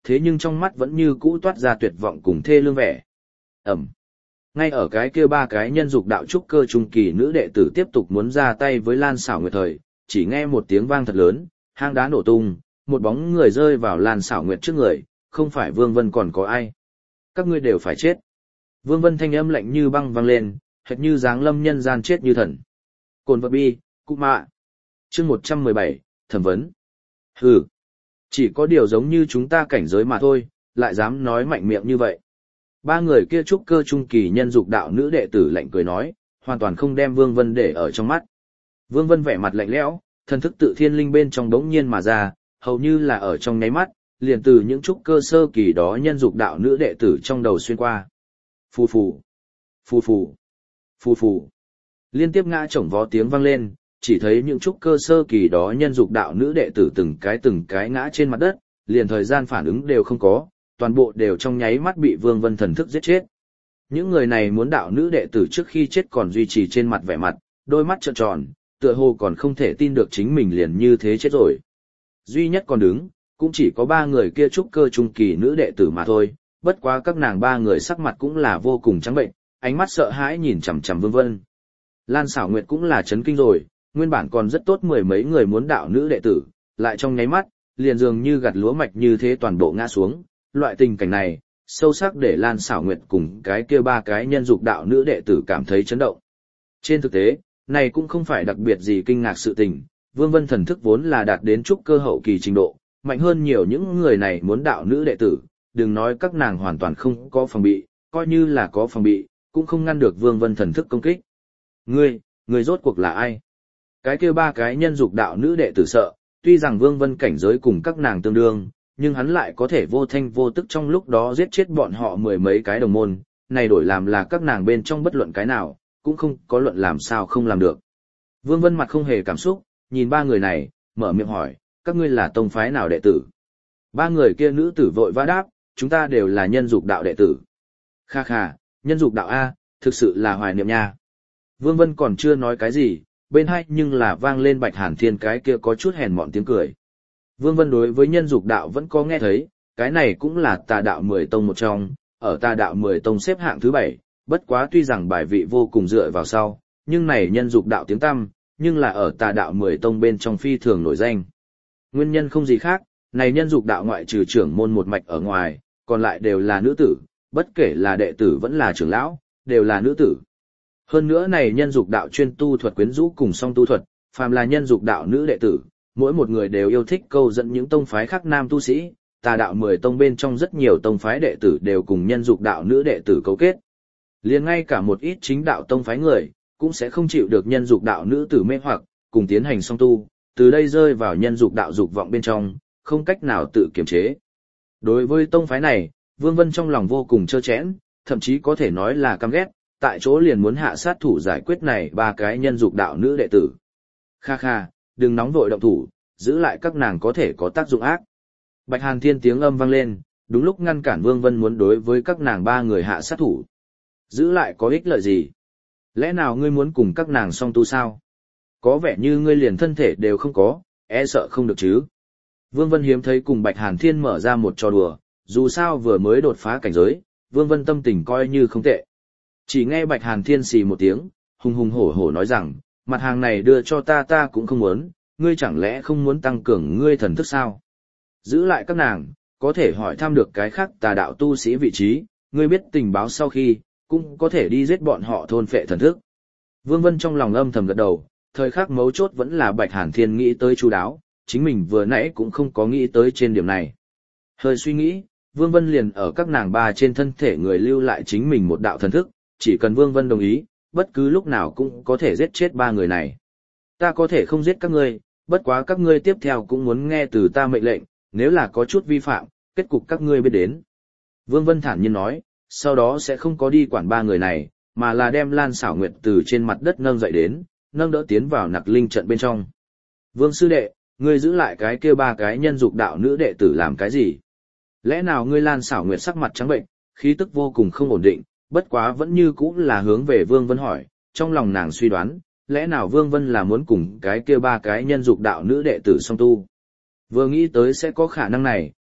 thế nhưng trong mắt vẫn như cũ toát ra tuyệt vọng cùng thê lương vẻ. Ẩm. Ngay ở cái kia ba cái nhân dục đạo trúc cơ trung kỳ nữ đệ tử tiếp tục muốn ra tay với Lan Xảo Nguyệt thời, chỉ nghe một tiếng vang thật lớn, hang đá nổ tung, một bóng người rơi vào Lan Xảo Nguyệt trước người, không phải Vương Vân còn có ai. Các ngươi đều phải chết. Vương Vân thanh âm lạnh như băng vang lên, hệt như giáng lâm nhân gian chết như thần. Cồn vật bi, cụ mạ. Chương một trăm mười bảy, thẩm vấn. Hừ. Chỉ có điều giống như chúng ta cảnh giới mà thôi, lại dám nói mạnh miệng như vậy. Ba người kia trúc cơ trung kỳ nhân dục đạo nữ đệ tử lạnh cười nói, hoàn toàn không đem Vương Vân để ở trong mắt. Vương Vân vẻ mặt lạnh lẽo, thần thức tự thiên linh bên trong đống nhiên mà ra, hầu như là ở trong nháy mắt, liền từ những trúc cơ sơ kỳ đó nhân dục đạo nữ đệ tử trong đầu xuyên qua. Phù phù, phù phù, phù phù. Liên tiếp ngã chổng vó tiếng vang lên, chỉ thấy những trúc cơ sơ kỳ đó nhân dục đạo nữ đệ tử từng cái từng cái ngã trên mặt đất, liền thời gian phản ứng đều không có, toàn bộ đều trong nháy mắt bị Vương Vân thần thức giết chết. Những người này muốn đạo nữ đệ tử trước khi chết còn duy trì trên mặt vẻ mặt, đôi mắt trợn tròn, tựa hồ còn không thể tin được chính mình liền như thế chết rồi. Duy nhất còn đứng, cũng chỉ có ba người kia trúc cơ trung kỳ nữ đệ tử mà thôi, bất quá các nàng ba người sắc mặt cũng là vô cùng trắng bệnh, ánh mắt sợ hãi nhìn chằm chằm Vương Vân. Lan Xảo Nguyệt cũng là chấn kinh rồi, nguyên bản còn rất tốt mười mấy người muốn đạo nữ đệ tử, lại trong nháy mắt, liền dường như gặt lúa mạch như thế toàn bộ ngã xuống, loại tình cảnh này, sâu sắc để Lan Xảo Nguyệt cùng cái kia ba cái nhân dục đạo nữ đệ tử cảm thấy chấn động. Trên thực tế, này cũng không phải đặc biệt gì kinh ngạc sự tình, Vương Vân thần thức vốn là đạt đến trúc cơ hậu kỳ trình độ, mạnh hơn nhiều những người này muốn đạo nữ đệ tử, đừng nói các nàng hoàn toàn không có phòng bị, coi như là có phòng bị, cũng không ngăn được Vương Vân thần thức công kích. Ngươi, ngươi rốt cuộc là ai? Cái kia ba cái nhân dục đạo nữ đệ tử sợ, tuy rằng Vương Vân cảnh giới cùng các nàng tương đương, nhưng hắn lại có thể vô thanh vô tức trong lúc đó giết chết bọn họ mười mấy cái đồng môn, này đổi làm là các nàng bên trong bất luận cái nào, cũng không có luận làm sao không làm được. Vương Vân mặt không hề cảm xúc, nhìn ba người này, mở miệng hỏi, các ngươi là tông phái nào đệ tử? Ba người kia nữ tử vội vã đáp, chúng ta đều là nhân dục đạo đệ tử. Kha kha, nhân dục đạo A, thực sự là hoài niệm nha. Vương Vân còn chưa nói cái gì, bên hai nhưng là vang lên Bạch Hàn Thiên cái kia có chút hèn mọn tiếng cười. Vương Vân đối với nhân dục đạo vẫn có nghe thấy, cái này cũng là tà đạo mười tông một trong, ở tà đạo mười tông xếp hạng thứ bảy, bất quá tuy rằng bài vị vô cùng dựa vào sau, nhưng này nhân dục đạo tiếng tăm, nhưng là ở tà đạo mười tông bên trong phi thường nổi danh. Nguyên nhân không gì khác, này nhân dục đạo ngoại trừ trưởng môn một mạch ở ngoài, còn lại đều là nữ tử, bất kể là đệ tử vẫn là trưởng lão, đều là nữ tử. Hơn nữa này nhân dục đạo chuyên tu thuật quyến rũ cùng song tu thuật, phàm là nhân dục đạo nữ đệ tử, mỗi một người đều yêu thích câu dẫn những tông phái khác nam tu sĩ, tà đạo mười tông bên trong rất nhiều tông phái đệ tử đều cùng nhân dục đạo nữ đệ tử cấu kết. Liền ngay cả một ít chính đạo tông phái người, cũng sẽ không chịu được nhân dục đạo nữ tử mê hoặc, cùng tiến hành song tu, từ đây rơi vào nhân dục đạo dục vọng bên trong, không cách nào tự kiềm chế. Đối với tông phái này, Vương Vân trong lòng vô cùng trơ trẽn, thậm chí có thể nói là căm ghét, tại chỗ liền muốn hạ sát thủ giải quyết này ba cái nhân dục đạo nữ đệ tử. Kha kha, đừng nóng vội động thủ, giữ lại các nàng có thể có tác dụng ác. Bạch Hàn Thiên tiếng âm vang lên, đúng lúc ngăn cản Vương Vân muốn đối với các nàng ba người hạ sát thủ. Giữ lại có ích lợi gì? Lẽ nào ngươi muốn cùng các nàng song tu sao? Có vẻ như ngươi liền thân thể đều không có, e sợ không được chứ. Vương Vân hiếm thấy cùng Bạch Hàn Thiên mở ra một trò đùa, dù sao vừa mới đột phá cảnh giới, Vương Vân tâm tình coi như không tệ. Chỉ nghe Bạch Hàn Thiên xì một tiếng, hùng hùng hổ hổ nói rằng, mặt hàng này đưa cho ta ta cũng không muốn, ngươi chẳng lẽ không muốn tăng cường ngươi thần thức sao? Giữ lại các nàng, có thể hỏi thăm được cái khác tà đạo tu sĩ vị trí, ngươi biết tình báo sau khi, cũng có thể đi giết bọn họ thôn phệ thần thức. Vương Vân trong lòng âm thầm gật đầu, thời khắc mấu chốt vẫn là Bạch Hàn Thiên nghĩ tới chu đáo, chính mình vừa nãy cũng không có nghĩ tới trên điểm này. Hơi suy nghĩ, Vương Vân liền ở các nàng ba trên thân thể người lưu lại chính mình một đạo thần thức, chỉ cần Vương Vân đồng ý, bất cứ lúc nào cũng có thể giết chết ba người này. Ta có thể không giết các ngươi, bất quá các ngươi tiếp theo cũng muốn nghe từ ta mệnh lệnh, nếu là có chút vi phạm, kết cục các ngươi biết đến. Vương Vân thản nhiên nói, sau đó sẽ không có đi quản ba người này, mà là đem Lan Xảo Nguyệt từ trên mặt đất nâng dậy đến, nâng đỡ tiến vào nặc linh trận bên trong. Vương sư đệ, ngươi giữ lại cái kia ba cái nhân dục đạo nữ đệ tử làm cái gì? Lẽ nào ngươi Lan Xảo Nguyệt sắc mặt trắng bệnh, khí tức vô cùng không ổn định, bất quá vẫn như cũ là hướng về Vương Vân hỏi, trong lòng nàng suy đoán, lẽ nào Vương Vân là muốn cùng cái kia ba cái nhân dục đạo nữ đệ tử song tu? Vừa nghĩ tới sẽ có khả năng này,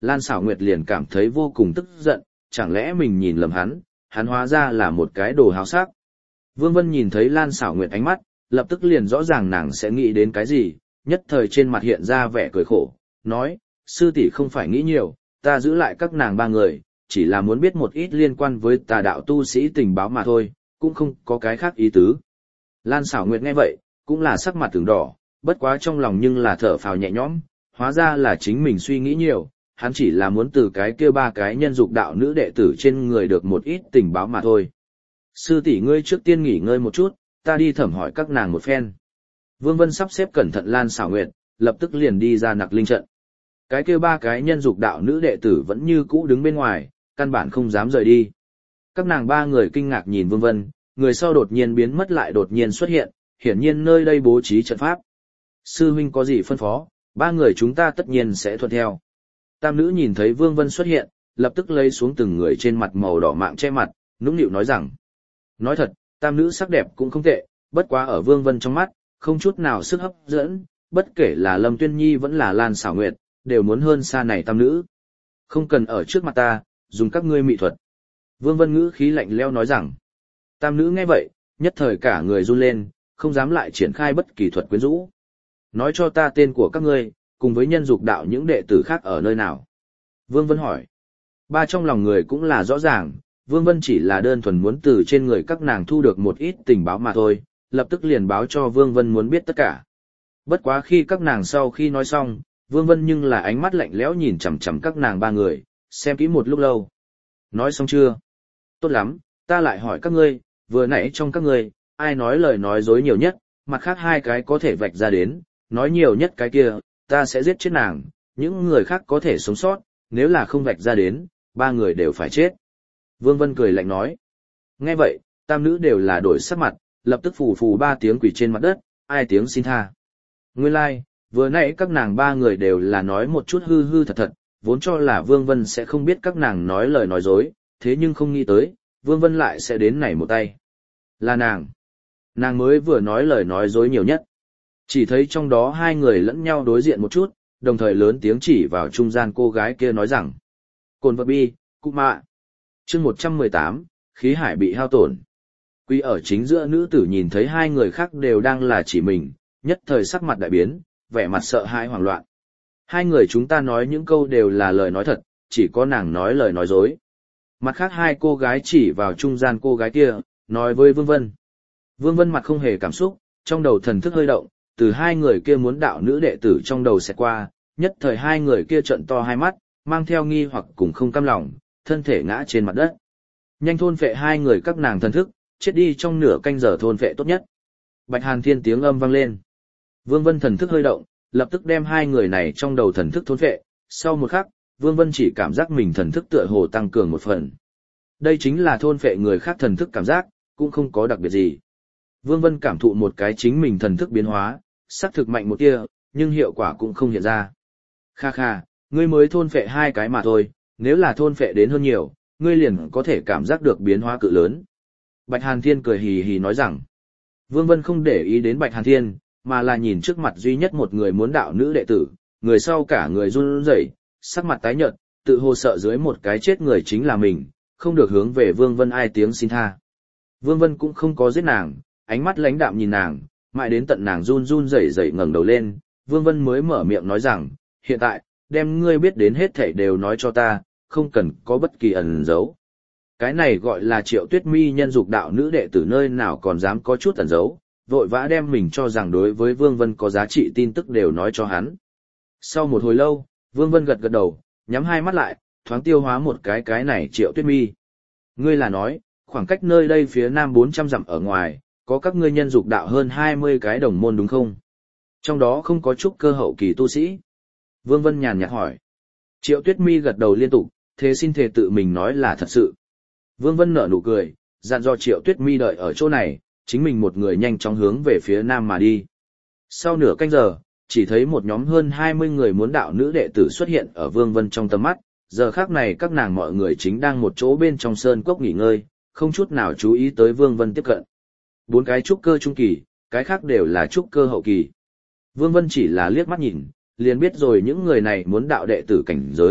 Lan Sảo Nguyệt liền cảm thấy vô cùng tức giận, chẳng lẽ mình nhìn lầm hắn, hắn hóa ra là một cái đồ háo sắc. Vương Vân nhìn thấy Lan Sảo Nguyệt ánh mắt, lập tức liền rõ ràng nàng sẽ nghĩ đến cái gì, nhất thời trên mặt hiện ra vẻ cười khổ, nói, sư tỷ không phải nghĩ nhiều, ta giữ lại các nàng ba người, chỉ là muốn biết một ít liên quan với tà đạo tu sĩ tình báo mà thôi, cũng không có cái khác ý tứ. Lan Sảo Nguyệt nghe vậy, cũng là sắc mặt từng đỏ, bất quá trong lòng nhưng là thở phào nhẹ nhõm, hóa ra là chính mình suy nghĩ nhiều, hắn chỉ là muốn từ cái kia ba cái nhân dục đạo nữ đệ tử trên người được một ít tình báo mà thôi. Sư tỷ ngươi trước tiên nghỉ ngơi một chút, ta đi thẩm hỏi các nàng một phen. Vương Vân sắp xếp cẩn thận Lan Sảo Nguyệt, lập tức liền đi ra Nặc Linh trận. Cái kia ba cái nhân dục đạo nữ đệ tử vẫn như cũ đứng bên ngoài, căn bản không dám rời đi. Các nàng ba người kinh ngạc nhìn Vương Vân, người sau đột nhiên biến mất lại đột nhiên xuất hiện, hiển nhiên nơi đây bố trí trận pháp. Sư huynh có gì phân phó, ba người chúng ta tất nhiên sẽ thuận theo. Tam nữ nhìn thấy Vương Vân xuất hiện, lập tức lấy xuống từng người trên mặt màu đỏ mạng che mặt, nũng nịu nói rằng. Nói thật, tam nữ sắc đẹp cũng không tệ, bất quá ở Vương Vân trong mắt, không chút nào sức hấp dẫn, bất kể là Lâm Tuyên Nhi vẫn là Lan Sảo Nguyệt, đều muốn hơn xa này tam nữ. Không cần ở trước mặt ta, dùng các ngươi mỹ thuật. Vương Vân ngữ khí lạnh lẽo nói rằng. Tam nữ nghe vậy, nhất thời cả người run lên, không dám lại triển khai bất kỳ thuật quyến rũ. Nói cho ta tên của các ngươi, cùng với nhân dục đạo những đệ tử khác ở nơi nào. Vương Vân hỏi. Ba trong lòng người cũng là rõ ràng, Vương Vân chỉ là đơn thuần muốn từ trên người các nàng thu được một ít tình báo mà thôi, lập tức liền báo cho Vương Vân muốn biết tất cả. Bất quá khi các nàng sau khi nói xong, Vương Vân nhưng là ánh mắt lạnh lẽo nhìn chằm chằm các nàng ba người, xem kỹ một lúc lâu. Nói xong chưa? Tốt lắm, ta lại hỏi các ngươi, vừa nãy trong các ngươi, ai nói lời nói dối nhiều nhất, mặt khác hai cái có thể vạch ra đến, nói nhiều nhất cái kia, ta sẽ giết chết nàng, những người khác có thể sống sót, nếu là không vạch ra đến, ba người đều phải chết. Vương Vân cười lạnh nói. Nghe vậy, tam nữ đều là đổi sắc mặt, lập tức phù phù ba tiếng quỷ trên mặt đất, ai tiếng xin tha. Nguyên lai, like, vừa nãy các nàng ba người đều là nói một chút hư hư thật thật, vốn cho là Vương Vân sẽ không biết các nàng nói lời nói dối, thế nhưng không nghĩ tới, Vương Vân lại sẽ đến này một tay. Là nàng. Nàng mới vừa nói lời nói dối nhiều nhất. Chỉ thấy trong đó hai người lẫn nhau đối diện một chút, đồng thời lớn tiếng chỉ vào trung gian cô gái kia nói rằng. Cồn vật bi, cụ mạ. Chương một trăm mười tám, khí hải bị hao tổn. Quy ở chính giữa nữ tử nhìn thấy hai người khác đều đang là chỉ mình, nhất thời sắc mặt đại biến, vẻ mặt sợ hãi hoảng loạn. Hai người chúng ta nói những câu đều là lời nói thật, chỉ có nàng nói lời nói dối. Mặt khác hai cô gái chỉ vào trung gian cô gái kia, nói với Vương Vân. Vương Vân mặt không hề cảm xúc, trong đầu thần thức hơi động, từ hai người kia muốn đạo nữ đệ tử trong đầu sẽ qua, nhất thời hai người kia trợn to hai mắt, mang theo nghi hoặc cùng không cam lòng, thân thể ngã trên mặt đất. Nhanh thôn phệ hai người các nàng thần thức, chết đi trong nửa canh giờ thôn phệ tốt nhất. Bạch Hàn Thiên tiếng âm vang lên. Vương Vân thần thức hơi động, lập tức đem hai người này trong đầu thần thức thôn phệ, sau một khắc, Vương Vân chỉ cảm giác mình thần thức tựa hồ tăng cường một phần. Đây chính là thôn phệ người khác thần thức cảm giác, cũng không có đặc biệt gì. Vương Vân cảm thụ một cái chính mình thần thức biến hóa, sắc thực mạnh một tia, nhưng hiệu quả cũng không hiện ra. Kha kha, ngươi mới thôn phệ hai cái mà thôi, nếu là thôn phệ đến hơn nhiều, ngươi liền có thể cảm giác được biến hóa cự lớn. Bạch Hàn Thiên cười hì hì nói rằng, Vương Vân không để ý đến Bạch Hàn Thiên, mà là nhìn trước mặt duy nhất một người muốn đạo nữ đệ tử, người sau cả người run rẩy, sắc mặt tái nhợt, tự hồ sợ dưới một cái chết người chính là mình, không được hướng về Vương Vân ai tiếng xin tha. Vương Vân cũng không có giết nàng, ánh mắt lãnh đạm nhìn nàng, mãi đến tận nàng run run rẩy rẩy ngẩng đầu lên, Vương Vân mới mở miệng nói rằng, hiện tại, đem ngươi biết đến hết thảy đều nói cho ta, không cần có bất kỳ ẩn giấu. Cái này gọi là Triệu Tuyết Mi nhân dục đạo nữ đệ tử nơi nào còn dám có chút ẩn giấu, vội vã đem mình cho rằng đối với Vương Vân có giá trị tin tức đều nói cho hắn. Sau một hồi lâu, Vương Vân gật gật đầu, nhắm hai mắt lại, thoáng tiêu hóa một cái cái này Triệu Tuyết Mi. Ngươi là nói, khoảng cách nơi đây phía nam bốn trăm dặm ở ngoài, có các ngươi nhân dục đạo hơn hai mươi cái đồng môn đúng không? Trong đó không có chút cơ hậu kỳ tu sĩ. Vương Vân nhàn nhạt hỏi. Triệu Tuyết Mi gật đầu liên tục, thế xin thề tự mình nói là thật sự. Vương Vân nở nụ cười, dặn dò Triệu Tuyết Mi đợi ở chỗ này, chính mình một người nhanh chóng hướng về phía nam mà đi. Sau nửa canh giờ, chỉ thấy một nhóm hơn hai mươi người muốn đạo nữ đệ tử xuất hiện ở Vương Vân trong tầm mắt, giờ khác này các nàng mọi người chính đang một chỗ bên trong sơn cốc nghỉ ngơi, không chút nào chú ý tới Vương Vân tiếp cận. Bốn cái trúc cơ trung kỳ, cái khác đều là trúc cơ hậu kỳ. Vương Vân chỉ là liếc mắt nhìn, liền biết rồi những người này muốn đạo đệ tử cảnh giới,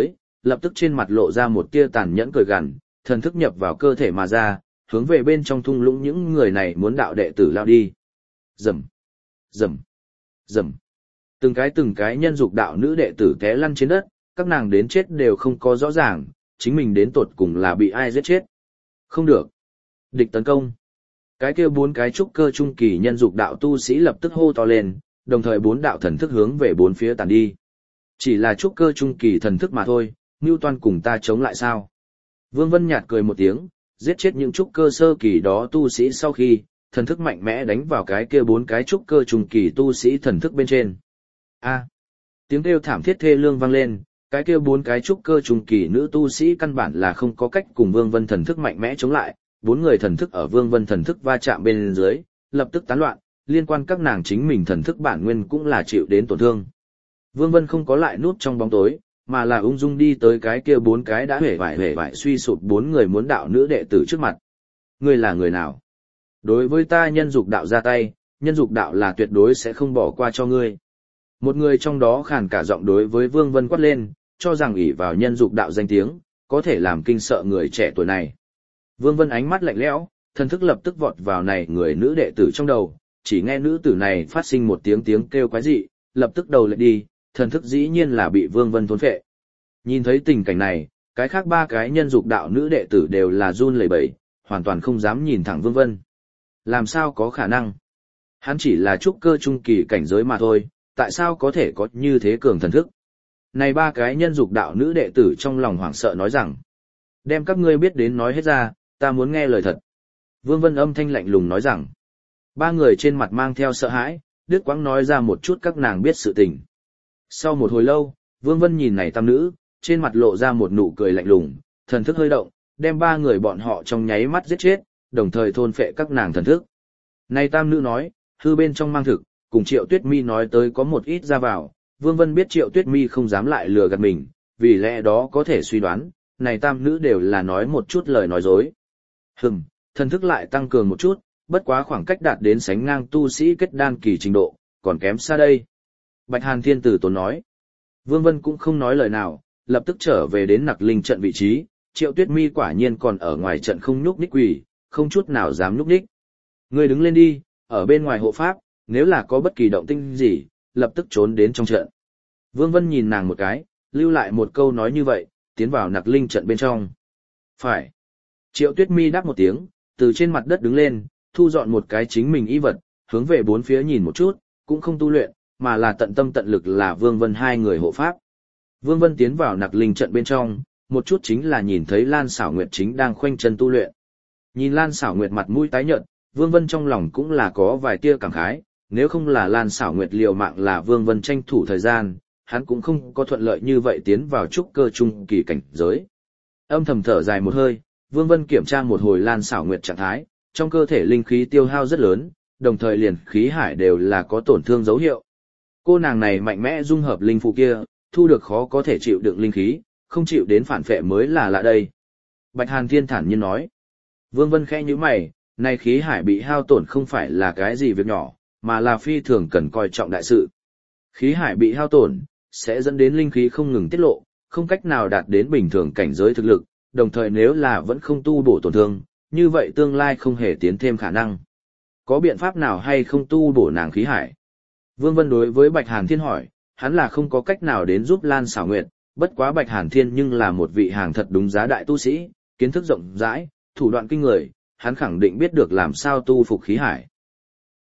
lập tức trên mặt lộ ra một tia tàn nhẫn cười gằn, thần thức nhập vào cơ thể mà ra, hướng về bên trong thung lũng những người này muốn đạo đệ tử lao đi. Rầm, rầm, rầm. Từng cái từng cái nhân dục đạo nữ đệ tử té lăn trên đất, các nàng đến chết đều không có rõ ràng, chính mình đến tột cùng là bị ai giết chết. Không được. Địch tấn công. Cái kia bốn cái trúc cơ trung kỳ nhân dục đạo tu sĩ lập tức hô to lên, đồng thời bốn đạo thần thức hướng về bốn phía tàn đi. Chỉ là trúc cơ trung kỳ thần thức mà thôi, Newton cùng ta chống lại sao? Vương Vân nhạt cười một tiếng, giết chết những trúc cơ sơ kỳ đó tu sĩ sau khi, thần thức mạnh mẽ đánh vào cái kia bốn cái trúc cơ trung kỳ tu sĩ thần thức bên trên. A. Tiếng kêu thảm thiết thê lương vang lên, cái kia bốn cái trúc cơ trung kỳ nữ tu sĩ căn bản là không có cách cùng Vương Vân thần thức mạnh mẽ chống lại, bốn người thần thức ở Vương Vân thần thức va chạm bên dưới, lập tức tán loạn, liên quan các nàng chính mình thần thức bản nguyên cũng là chịu đến tổn thương. Vương Vân không có lại núp trong bóng tối, mà là ung dung đi tới cái kia bốn cái đã hể vải hể vải suy sụp bốn người muốn đạo nữ đệ tử trước mặt. Ngươi là người nào? Đối với ta nhân dục đạo ra tay, nhân dục đạo là tuyệt đối sẽ không bỏ qua cho ngươi. Một người trong đó khàn cả giọng đối với Vương Vân quát lên, cho rằng ỷ vào nhân dục đạo danh tiếng, có thể làm kinh sợ người trẻ tuổi này. Vương Vân ánh mắt lạnh lẽo, thần thức lập tức vọt vào này người nữ đệ tử trong đầu, chỉ nghe nữ tử này phát sinh một tiếng tiếng kêu quái dị, lập tức đầu lại đi, thần thức dĩ nhiên là bị Vương Vân thôn phệ. Nhìn thấy tình cảnh này, cái khác ba cái nhân dục đạo nữ đệ tử đều là run lẩy bẩy, hoàn toàn không dám nhìn thẳng Vương Vân. Làm sao có khả năng? Hắn chỉ là trúc cơ trung kỳ cảnh giới mà thôi, tại sao có thể có như thế cường thần thức? Này ba cái nhân dục đạo nữ đệ tử trong lòng hoảng sợ nói rằng, đem các ngươi biết đến nói hết ra, ta muốn nghe lời thật. Vương Vân âm thanh lạnh lùng nói rằng, ba người trên mặt mang theo sợ hãi, đứt quãng nói ra một chút các nàng biết sự tình. Sau một hồi lâu, Vương Vân nhìn này tam nữ, trên mặt lộ ra một nụ cười lạnh lùng, thần thức hơi động, đem ba người bọn họ trong nháy mắt giết chết, đồng thời thôn phệ các nàng thần thức. Này tam nữ nói, hư bên trong mang thực, cùng Triệu Tuyết Mi nói tới có một ít ra vào, Vương Vân biết Triệu Tuyết Mi không dám lại lừa gạt mình, vì lẽ đó có thể suy đoán, này tam nữ đều là nói một chút lời nói dối. Hừm, thần thức lại tăng cường một chút, bất quá khoảng cách đạt đến sánh ngang tu sĩ kết đan kỳ trình độ, còn kém xa đây. Bạch Hàn Thiên Tử Tốn nói. Vương Vân cũng không nói lời nào, lập tức trở về đến Nặc Linh trận vị trí, Triệu Tuyết Mi quả nhiên còn ở ngoài trận không nhúc nhích quỳ, không chút nào dám nhúc nhích. Ngươi đứng lên đi, ở bên ngoài hộ pháp, nếu là có bất kỳ động tĩnh gì, lập tức trốn đến trong trận. Vương Vân nhìn nàng một cái, lưu lại một câu nói như vậy, tiến vào Nặc Linh trận bên trong. Phải. Triệu Tuyết Mi đáp một tiếng, từ trên mặt đất đứng lên, thu dọn một cái chính mình y vật, hướng về bốn phía nhìn một chút, cũng không tu luyện, mà là tận tâm tận lực là Vương Vân hai người hộ pháp. Vương Vân tiến vào Nặc Linh trận bên trong, một chút chính là nhìn thấy Lan Xảo Nguyệt chính đang khoanh chân tu luyện. Nhìn Lan Xảo Nguyệt mặt mũi tái nhợt, Vương Vân trong lòng cũng là có vài tia cảm khái, nếu không là Lan Xảo Nguyệt liều mạng là Vương Vân tranh thủ thời gian, hắn cũng không có thuận lợi như vậy tiến vào trúc cơ trung kỳ cảnh giới. Âm thầm thở dài một hơi, Vương Vân kiểm tra một hồi Lan Xảo Nguyệt trạng thái, trong cơ thể linh khí tiêu hao rất lớn, đồng thời liền khí hải đều là có tổn thương dấu hiệu. Cô nàng này mạnh mẽ dung hợp linh phụ kia, thu được khó có thể chịu đựng linh khí, không chịu đến phản phệ mới là lạ đây. Bạch Hàn Thiên thản nhiên nói. Vương Vân khẽ nhíu mày, này khí hải bị hao tổn không phải là cái gì việc nhỏ, mà là phi thường cần coi trọng đại sự. Khí hải bị hao tổn, sẽ dẫn đến linh khí không ngừng tiết lộ, không cách nào đạt đến bình thường cảnh giới thực lực, đồng thời nếu là vẫn không tu bổ tổn thương, như vậy tương lai không hề tiến thêm khả năng. Có biện pháp nào hay không tu bổ nàng khí hải? Vương Vân đối với Bạch Hàn Thiên hỏi, hắn là không có cách nào đến giúp Lan Xảo Nguyệt, bất quá Bạch Hàn Thiên nhưng là một vị hàng thật đúng giá đại tu sĩ, kiến thức rộng rãi, thủ đoạn kinh người, hắn khẳng định biết được làm sao tu phục khí hải.